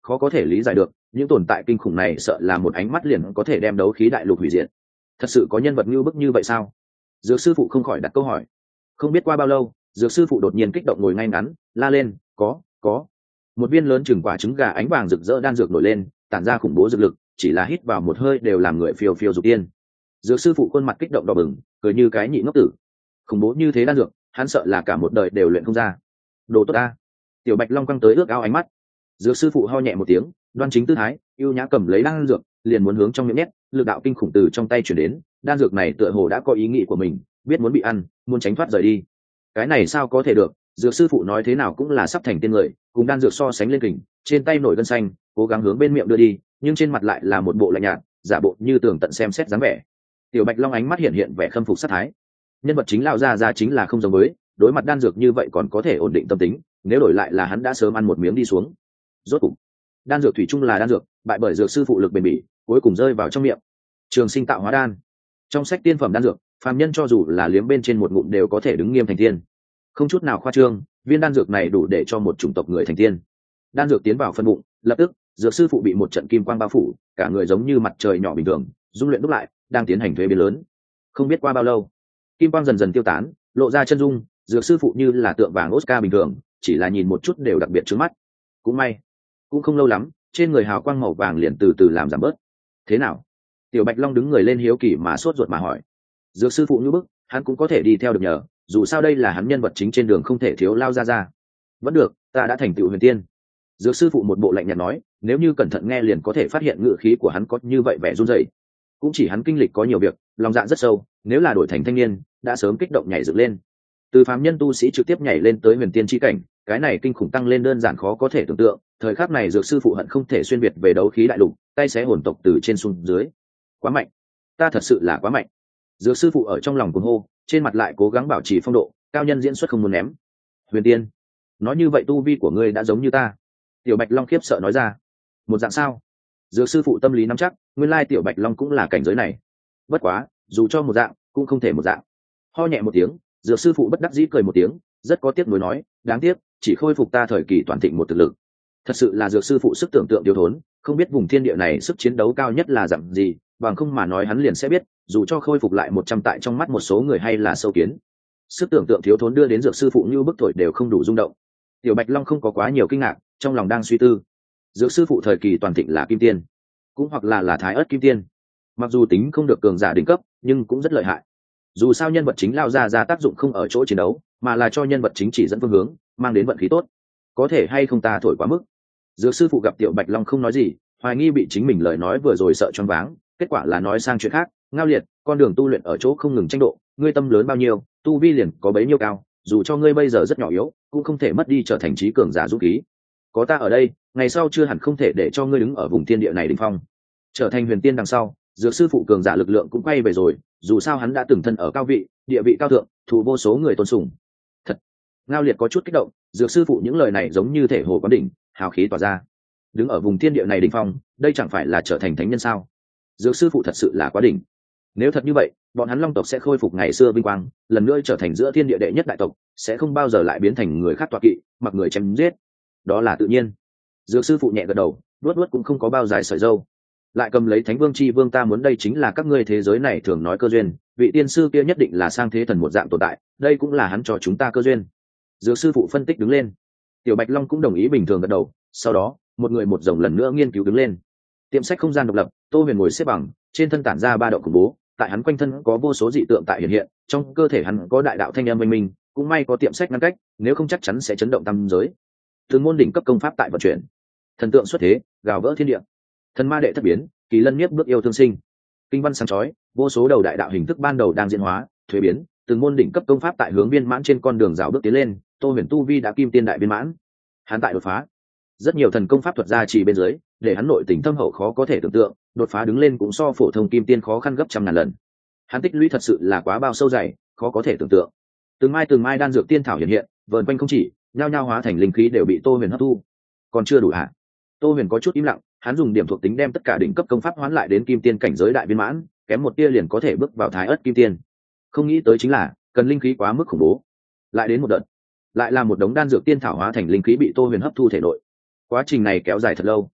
khó có thể lý giải được, những tồn tại kinh khủng này sợ là một ánh mắt liền có thể đem đấu khí đại lục hủy diệt. Thật sự có nhân vật như bức như vậy sao? Dược sư phụ không khỏi đặt câu hỏi. Không biết qua bao lâu, dược sư phụ đột nhiên kích động ngồi ngay ngắn, la lên, có có một viên lớn chừng quả trứng gà ánh vàng rực rỡ đan dược nổi lên, tản ra khủng bố dược lực, chỉ là hít vào một hơi đều làm người phiêu phiêu dục tiên. Dược sư phụ khuôn mặt kích động đỏ bừng, cười như cái nhị ngốc tử. Khủng bố như thế đan dược, hắn sợ là cả một đời đều luyện không ra. Đồ tốt ta. Tiểu Bạch Long quăng tới ước ao ánh mắt. Dược sư phụ ho nhẹ một tiếng, đoan chính tư thái, ưu nhã cầm lấy đan dược, liền muốn hướng trong miệng nhét, lực đạo kinh khủng từ trong tay chuyển đến, đan dược này tựa hồ đã có ý nghĩ của mình, biết muốn bị ăn, muốn tránh thoát rời đi. Cái này sao có thể được? Dược sư phụ nói thế nào cũng là sắp thành tiên người, cùng đan dược so sánh lên kình, trên tay nổi gân xanh, cố gắng hướng bên miệng đưa đi, nhưng trên mặt lại là một bộ lạnh nhạt, giả bộ như tường tận xem xét dáng vẻ. Tiểu Bạch Long ánh mắt hiện hiện vẻ khâm phục sát thái. Nhân vật chính lão gia gia chính là không giống với, đối mặt đan dược như vậy còn có thể ổn định tâm tính, nếu đổi lại là hắn đã sớm ăn một miếng đi xuống. Rốt cục, đan dược thủy chung là đan dược, bại bởi dược sư phụ lực bền bỉ, cuối cùng rơi vào trong miệng. Trường sinh tạo hóa đan. Trong sách tiên phẩm đan dược, phàm nhân cho dù là liếm bên trên một ngụm đều có thể đứng nghiêm thành tiên. Không chút nào khoa trương, viên đan dược này đủ để cho một chủng tộc người thành tiên. Đan dược tiến vào phân bụng, lập tức, dược sư phụ bị một trận kim quang bao phủ, cả người giống như mặt trời nhỏ bình thường, dung luyện đúc lại, đang tiến hành thuế biến lớn. Không biết qua bao lâu, kim quang dần dần tiêu tán, lộ ra chân dung, dược sư phụ như là tượng vàng Oscar bình thường, chỉ là nhìn một chút đều đặc biệt trướng mắt. Cũng may, cũng không lâu lắm, trên người hào quang màu vàng liền từ từ làm giảm bớt. Thế nào? Tiểu Bạch Long đứng người lên hiếu kỳ mà sốt ruột mà hỏi. Dược sư phụ như bức, hắn cũng có thể đi theo được nhờ, dù sao đây là hắn nhân vật chính trên đường không thể thiếu lao ra ra. Vẫn được, ta đã thành tựu huyền tiên. Dược sư phụ một bộ lạnh nhạt nói, nếu như cẩn thận nghe liền có thể phát hiện ngữ khí của hắn có như vậy vẻ run rẩy. Cũng chỉ hắn kinh lịch có nhiều việc, lòng dạ rất sâu, nếu là đổi thành thanh niên, đã sớm kích động nhảy dựng lên. Từ phàm nhân tu sĩ trực tiếp nhảy lên tới huyền tiên chi cảnh, cái này kinh khủng tăng lên đơn giản khó có thể tưởng tượng. Thời khắc này dược sư phụ hận không thể xuyên việt về đấu khí đại lục, tay xé hồn tộc từ trên xuống dưới. Quá mạnh, ta thật sự là quá mạnh. Dược sư phụ ở trong lòng cuồng hô, trên mặt lại cố gắng bảo trì phong độ, cao nhân diễn xuất không muốn ném. Huyền tiên, nói như vậy tu vi của ngươi đã giống như ta. Tiểu Bạch Long khiếp sợ nói ra. Một dạng sao? Dược sư phụ tâm lý nắm chắc, nguyên lai Tiểu Bạch Long cũng là cảnh giới này. Bất quá, dù cho một dạng, cũng không thể một dạng. Ho nhẹ một tiếng, dược sư phụ bất đắc dĩ cười một tiếng, rất có tiếc nuối nói, đáng tiếc, chỉ khôi phục ta thời kỳ toàn thịnh một thực lực. Thật sự là dược sư phụ sức tưởng tượng thiếu thốn, không biết vùng thiên địa này sức chiến đấu cao nhất là dạng gì, bằng không mà nói hắn liền sẽ biết, dù cho khôi phục lại một trăm tại trong mắt một số người hay là sâu kiến. Sức tưởng tượng thiếu thốn đưa đến dược sư phụ như bức thổi đều không đủ rung động. Tiểu Bạch Long không có quá nhiều kinh ngạc, trong lòng đang suy tư. Dược sư phụ thời kỳ toàn thịnh là kim tiên, cũng hoặc là là thái ớt kim tiên. Mặc dù tính không được cường giả đỉnh cấp, nhưng cũng rất lợi hại. Dù sao nhân vật chính lao ra ra tác dụng không ở chỗ chiến đấu, mà là cho nhân vật chính chỉ dẫn phương hướng, mang đến vận khí tốt. Có thể hay không ta thổi quá mức. Dược sư phụ gặp Tiểu Bạch Long không nói gì, hoài nghi bị chính mình lời nói vừa rồi sợ choáng váng, kết quả là nói sang chuyện khác. Ngao Liệt, con đường tu luyện ở chỗ không ngừng tranh độ, ngươi tâm lớn bao nhiêu, tu vi liền có bấy nhiêu cao, dù cho ngươi bây giờ rất nhỏ yếu, cũng không thể mất đi trở thành trí cường giả dũng khí. Có ta ở đây, ngày sau chưa hẳn không thể để cho ngươi đứng ở vùng thiên địa này đỉnh phong. Trở thành huyền tiên đằng sau, dược sư phụ cường giả lực lượng cũng quay về rồi, dù sao hắn đã từng thân ở cao vị, địa vị cao thượng, thụ vô số người tôn sùng. Thật. Ngao Liệt có chút kích động, dược sư phụ những lời này giống như thể hồ quán đỉnh, hào khí tỏa ra. Đứng ở vùng thiên địa này đỉnh phong, đây chẳng phải là trở thành thánh nhân sao? Dược sư phụ thật sự là quá đỉnh. Nếu thật như vậy, bọn hắn Long tộc sẽ khôi phục ngày xưa vinh quang, lần nữa trở thành giữa thiên địa đệ nhất đại tộc, sẽ không bao giờ lại biến thành người khác tọa kỵ, mặc người chém giết. Đó là tự nhiên. Dược sư phụ nhẹ gật đầu, luốt luốt cũng không có bao dài sợi râu. Lại cầm lấy Thánh Vương chi vương, ta muốn đây chính là các ngươi thế giới này thường nói cơ duyên, vị tiên sư kia nhất định là sang thế thần một dạng tồn tại, đây cũng là hắn cho chúng ta cơ duyên. Dược sư phụ phân tích đứng lên. Tiểu Bạch Long cũng đồng ý bình thường gật đầu, sau đó, một người một rồng lần nữa nghiên cứu đứng lên. Tiệm sách không gian độc lập, Tô Huyền ngồi xếp bằng, trên thân tản ra ba động khủng bố, tại hắn quanh thân có vô số dị tượng tại hiện hiện, trong cơ thể hắn có đại đạo thanh âm minh minh, cũng may có tiệm sách ngăn cách, nếu không chắc chắn sẽ chấn động tam giới. Từng môn đỉnh cấp công pháp tại vận chuyển, thần tượng xuất thế, gào vỡ thiên địa, thần ma đệ thất biến, kỳ lân miết bước yêu thương sinh, kinh văn sáng chói, vô số đầu đại đạo hình thức ban đầu đang diễn hóa, thuế biến, từng môn đỉnh cấp công pháp tại hướng viên mãn trên con đường rào bước tiến lên. Tô Huyền tu vi đã kim tiên đại viên mãn, hắn tại đột phá, rất nhiều thần công pháp thuật ra chỉ bên dưới, để hắn nội tình thâm hậu khó có thể tưởng tượng, đột phá đứng lên cũng so phổ thông kim tiên khó khăn gấp trăm ngàn lần. Hắn tích lũy thật sự là quá bao sâu dày, khó có thể tưởng tượng. Từng mai từng mai đan dược tiên thảo hiện hiện, vờn quanh không chỉ, nhao nhao hóa thành linh khí đều bị Tô Huyền hấp thu. Còn chưa đủ hả? Tô Huyền có chút im lặng, hắn dùng điểm thuộc tính đem tất cả đỉnh cấp công pháp hoán lại đến kim tiên cảnh giới đại viên mãn, kém một tia liền có thể bước vào thái ớt kim tiên. Không nghĩ tới chính là, cần linh khí quá mức khủng bố. Lại đến một đợt, lại là một đống đan dược tiên thảo hóa thành linh khí bị Tô Huyền hấp thu thể nội. Quá trình này kéo dài thật lâu,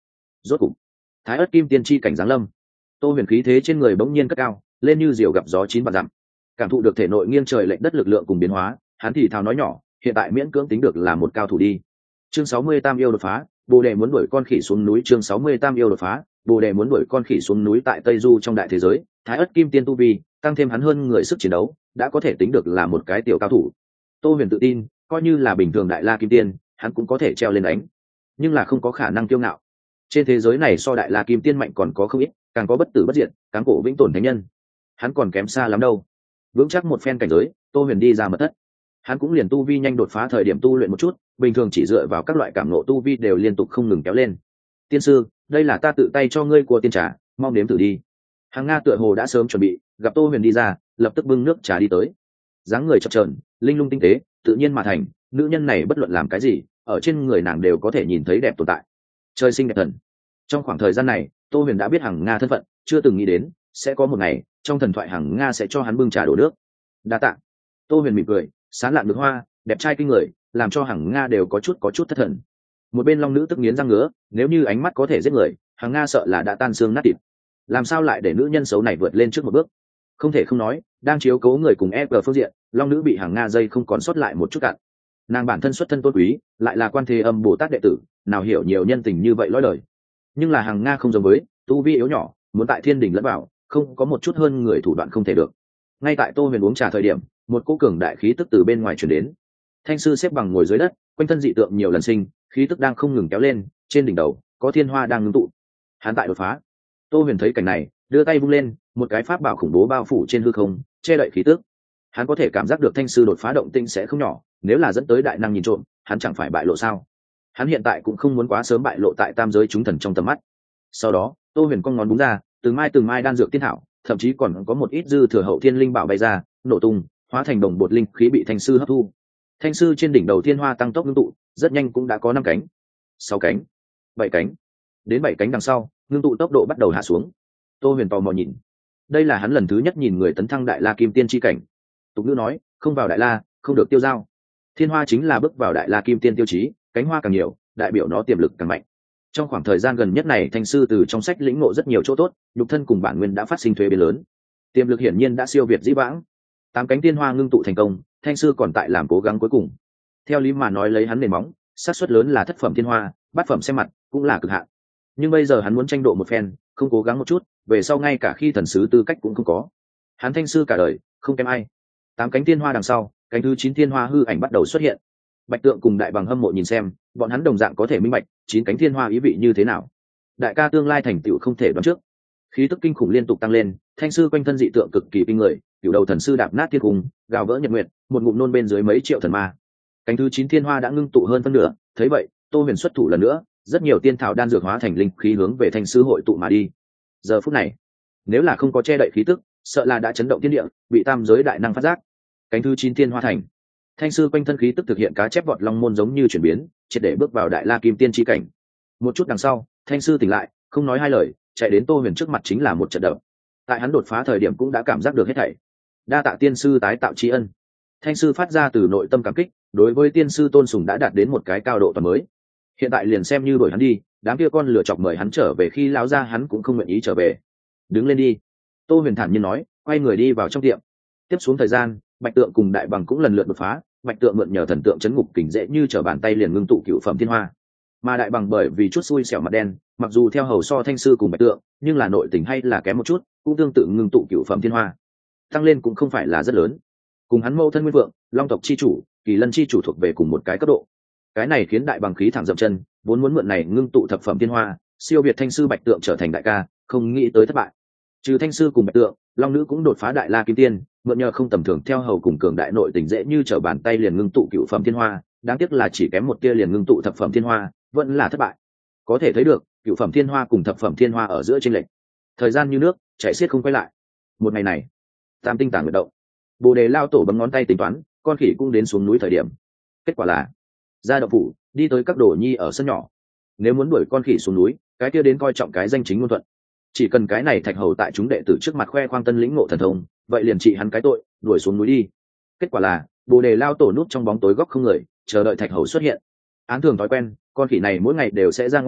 Rốt cục thái ớt kim tiên chi cảnh giáng lâm, tô huyền khí thế trên người bỗng nhiên cất cao lên như diều gặp gió chín vạn dặm. Cảm thụ được thể nội nghiêng trời lệch đất lực lượng cùng biến hóa, hắn thì thào nói nhỏ, hiện tại miễn cưỡng tính được là một cao thủ đi. Chương sáu mươi tam yêu đột phá, bồ đề muốn đuổi con khỉ xuống núi. Chương sáu mươi tam yêu đột phá, bồ đề muốn đuổi con khỉ xuống núi. Tại Tây Du trong đại thế giới, thái ớt kim tiên tu vi tăng thêm hắn hơn người sức chiến đấu, đã có thể tính được là một cái tiểu cao thủ. Tô huyền tự tin, coi như là bình thường đại la kim tiên, hắn cũng có thể treo lên đánh, nhưng là không có khả năng kiêu ngạo. Trên thế giới này so đại la kim tiên mạnh còn có không ít, càng có bất tử bất diệt, cáng cổ vĩnh tồn thánh nhân, hắn còn kém xa lắm đâu. Vững chắc một phen cảnh giới, tô huyền đi ra mật thất. Hắn cũng liền tu vi nhanh đột phá thời điểm tu luyện một chút, bình thường chỉ dựa vào các loại cảm nộ tu vi đều liên tục không ngừng kéo lên. Tiên sư, đây là ta tự tay cho ngươi của tiên trà, mong nếm thử đi. Hàng Nga tựa hồ đã sớm chuẩn bị, gặp tô huyền đi ra, lập tức bưng nước trà đi tới. Dáng người chập chờn, linh lung tinh tế, tự nhiên mà thành, nữ nhân này bất luận làm cái gì, ở trên người nàng đều có thể nhìn thấy đẹp tồn tại. Trời sinh đẹp thần. Trong khoảng thời gian này, tô huyền đã biết Hàng Nga thân phận, chưa từng nghĩ đến sẽ có một ngày trong thần thoại Hàng Nga sẽ cho hắn bưng trà đổ nước. Đa tạ. Tô huyền mỉm cười, sán lạn nước hoa, đẹp trai kinh người, làm cho Hàng Nga đều có chút có chút thất thần. Một bên long nữ tức nghiến răng ngứa, nếu như ánh mắt có thể giết người, Hàng Nga sợ là đã tan xương nát thịt. Làm sao lại để nữ nhân xấu này vượt lên trước một bước? Không thể không nói, đang chiếu cố người cùng ép phương diện, long nữ bị Hàng Nga dây không còn sót lại một chút cạn. Nàng bản thân xuất thân tôn quý, lại là quan thế âm bồ tát đệ tử, nào hiểu nhiều nhân tình như vậy lõi lời. Nhưng là Hàng Nga không giống với, tu vi yếu nhỏ, muốn tại thiên đình lẫn vào, không có một chút hơn người thủ đoạn không thể được. Ngay tại tô huyền uống trà thời điểm, một cỗ cường đại khí tức từ bên ngoài truyền đến. Thanh sư xếp bằng ngồi dưới đất, quanh thân dị tượng nhiều lần sinh, khí tức đang không ngừng kéo lên, trên đỉnh đầu có thiên hoa đang ngưng tụ. Hắn tại đột phá. Tô huyền thấy cảnh này, đưa tay vung lên, một cái pháp bảo khủng bố bao phủ trên hư không, che đậy khí tức. Hắn có thể cảm giác được thanh sư đột phá động tinh sẽ không nhỏ, nếu là dẫn tới đại năng nhìn trộm, hắn chẳng phải bại lộ sao? Hắn hiện tại cũng không muốn quá sớm bại lộ tại tam giới chúng thần trong tầm mắt. Sau đó, tô huyền cong ngón búng ra, từng mai từng mai đan dược tiên thảo, thậm chí còn có một ít dư thừa hậu thiên linh bảo bay ra, nổ tung, hóa thành đồng bột linh khí bị thanh sư hấp thu. Thanh sư trên đỉnh đầu thiên hoa tăng tốc ngưng tụ, rất nhanh cũng đã có năm cánh, sáu cánh, bảy cánh. Đến bảy cánh đằng sau, ngưng tụ tốc độ bắt đầu hạ xuống. Tô huyền tò mò nhìn, đây là hắn lần thứ nhất nhìn người tấn thăng đại la kim tiên chi cảnh. Tục ngữ nói, không vào đại la, không được tiêu dao. Thiên hoa chính là bước vào đại la kim tiên tiêu chí, cánh hoa càng nhiều, đại biểu nó tiềm lực càng mạnh. Trong khoảng thời gian gần nhất này, thanh sư từ trong sách lĩnh ngộ rất nhiều chỗ tốt, nhục thân cùng bản nguyên đã phát sinh thuế biến lớn, tiềm lực hiển nhiên đã siêu việt dĩ vãng. Tám cánh tiên hoa ngưng tụ thành công, thanh sư còn tại làm cố gắng cuối cùng. Theo lý mà nói, lấy hắn nền móng, xác suất lớn là thất phẩm tiên hoa, bát phẩm xem mặt cũng là cực hạn. Nhưng bây giờ hắn muốn tranh độ một phen, không cố gắng một chút, về sau ngay cả khi thần sứ tư cách cũng không có. Hắn thanh sư cả đời không kém ai. Tám cánh tiên hoa đằng sau, cánh thứ chín tiên hoa hư ảnh bắt đầu xuất hiện. Bạch Tượng cùng Đại Bằng hâm mộ nhìn xem, bọn hắn đồng dạng có thể minh bạch chín cánh thiên hoa ý vị như thế nào. Đại ca tương lai thành tựu không thể đoán trước. Khí tức kinh khủng liên tục tăng lên, thanh sư quanh thân dị tượng cực kỳ kinh người, cửu đầu thần sư đạp nát thiên cung, gào vỡ nhật nguyệt, một ngụm nôn bên dưới mấy triệu thần ma. Cánh thứ chín thiên hoa đã ngưng tụ hơn phân nửa, thấy vậy, Tô huyền xuất thủ lần nữa, rất nhiều tiên thảo đan dược hóa thành linh khí hướng về thanh sư hội tụ mà đi. Giờ phút này, nếu là không có che đậy khí tức, sợ là đã chấn động thiên địa, bị tam giới đại năng phát giác. Cánh thứ chín thiên hoa thành, thanh sư quanh thân khí tức thực hiện cá chép vọt long môn giống như chuyển biến, triệt để bước vào đại la kim tiên chi cảnh. Một chút đằng sau, thanh sư tỉnh lại, không nói hai lời, chạy đến Tô huyền trước mặt chính là một trận đập. Tại hắn đột phá thời điểm cũng đã cảm giác được hết thảy. Đa tạ tiên sư tái tạo tri ân. Thanh sư phát ra từ nội tâm cảm kích, đối với tiên sư tôn sùng đã đạt đến một cái cao độ toàn mới. Hiện tại liền xem như đổi hắn đi, đám kia con lừa chọc mời hắn trở về khi lão ra hắn cũng không nguyện ý trở về. Đứng lên đi. Tô huyền thản nhiên nói, quay người đi vào trong tiệm. Tiếp xuống thời gian, Bạch Tượng cùng Đại Bằng cũng lần lượt đột phá. Bạch Tượng mượn nhờ thần tượng chấn ngục kình dễ như trở bàn tay liền ngưng tụ cựu phẩm thiên hoa, mà Đại Bằng bởi vì chút xui xẻo mặt đen, mặc dù theo hầu so thanh sư cùng Bạch Tượng, nhưng là nội tình hay là kém một chút, cũng tương tự ngưng tụ cựu phẩm thiên hoa, tăng lên cũng không phải là rất lớn. Cùng hắn mâu thân Nguyên Vượng, Long tộc chi chủ, Kỳ Lân chi chủ thuộc về cùng một cái cấp độ. Cái này khiến Đại Bằng khí thẳng dậm chân, vốn muốn mượn này ngưng tụ thập phẩm thiên hoa, siêu việt thanh sư Bạch Tượng trở thành đại ca, không nghĩ tới thất bại. Trừ thanh sư cùng Bạch Tượng, Long nữ cũng đột phá đại la kim tiên, mượn nhờ không tầm thường theo hầu cùng cường đại nội tình dễ như trở bàn tay liền ngưng tụ cựu phẩm thiên hoa, đáng tiếc là chỉ kém một tia liền ngưng tụ thập phẩm thiên hoa, vẫn là thất bại. Có thể thấy được, cựu phẩm thiên hoa cùng thập phẩm thiên hoa ở giữa chênh lệch. Thời gian như nước, chảy xiết không quay lại. Một ngày này, tam tinh tàng nguyệt động, Bồ Đề lao tổ bấm ngón tay tính toán, con khỉ cũng đến xuống núi thời điểm. Kết quả là, ra động phủ, đi tới các đồ nhi ở sân nhỏ. Nếu muốn đuổi con khỉ xuống núi, cái kia đến coi trọng cái danh chính ngôn thuận. Chỉ cần cái này thạch hầu tại chúng đệ tử trước mặt khoe khoang tân lĩnh ngộ thần thông, vậy liền trị hắn cái tội, đuổi xuống núi đi. Kết quả là, Bồ Đề lao tổ núp trong bóng tối góc không người, chờ đợi thạch hầu xuất hiện. Án thường thói quen, con khỉ này mỗi ngày đều sẽ ra ngoài,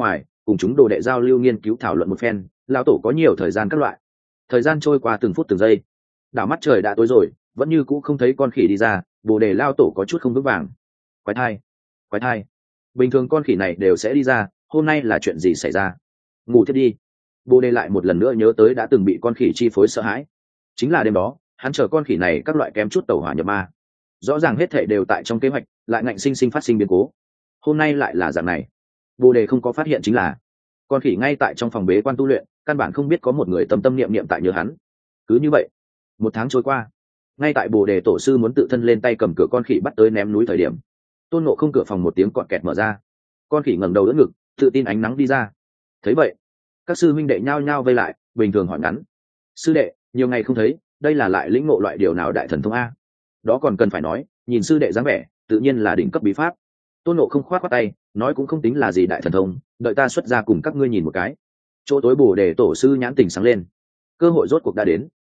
cùng chúng đồ đệ giao lưu nghiên cứu thảo luận một phen, lão tổ có nhiều thời gian các loại. Thời gian trôi qua từng phút từng giây, đảo mắt trời đã tối rồi, vẫn như cũ không thấy con khỉ đi ra. Bồ đề lao tổ có chút không vững vàng. Quái thai, quái thai, bình thường con khỉ này đều sẽ đi ra, hôm nay là chuyện gì xảy ra? Ngủ thiếp đi. Bồ đề lại một lần nữa nhớ tới đã từng bị con khỉ chi phối sợ hãi. Chính là đêm đó, hắn chờ con khỉ này các loại kém chút tẩu hỏa nhập ma. Rõ ràng hết thảy đều tại trong kế hoạch, lại ngạnh sinh sinh phát sinh biến cố. Hôm nay lại là dạng này. Bồ đề không có phát hiện chính là con khỉ ngay tại trong phòng bế quan tu luyện, căn bản không biết có một người tâm tâm niệm niệm tại nhớ hắn. Cứ như vậy, một tháng trôi qua, ngay tại bồ đề tổ sư muốn tự thân lên tay cầm cửa con khỉ bắt tới ném núi thời điểm, tôn nộ không cửa phòng một tiếng cọt kẹt mở ra. Con khỉ ngẩng đầu đỡ ngực, tự tin ánh nắng đi ra. Thấy vậy, các sư huynh đệ nhao nhao vây lại, bình thường hỏi ngắn: sư đệ, nhiều ngày không thấy, đây là lại lĩnh ngộ loại điều nào đại thần thông a? Đó còn cần phải nói, nhìn sư đệ dáng vẻ, tự nhiên là đỉnh cấp bí pháp. Tôn nộ không khoát khoát tay, nói cũng không tính là gì đại thần thông, đợi ta xuất ra cùng các ngươi nhìn một cái. Chỗ tối bồ đề tổ sư nhãn tình sáng lên, cơ hội rốt cuộc đã đến,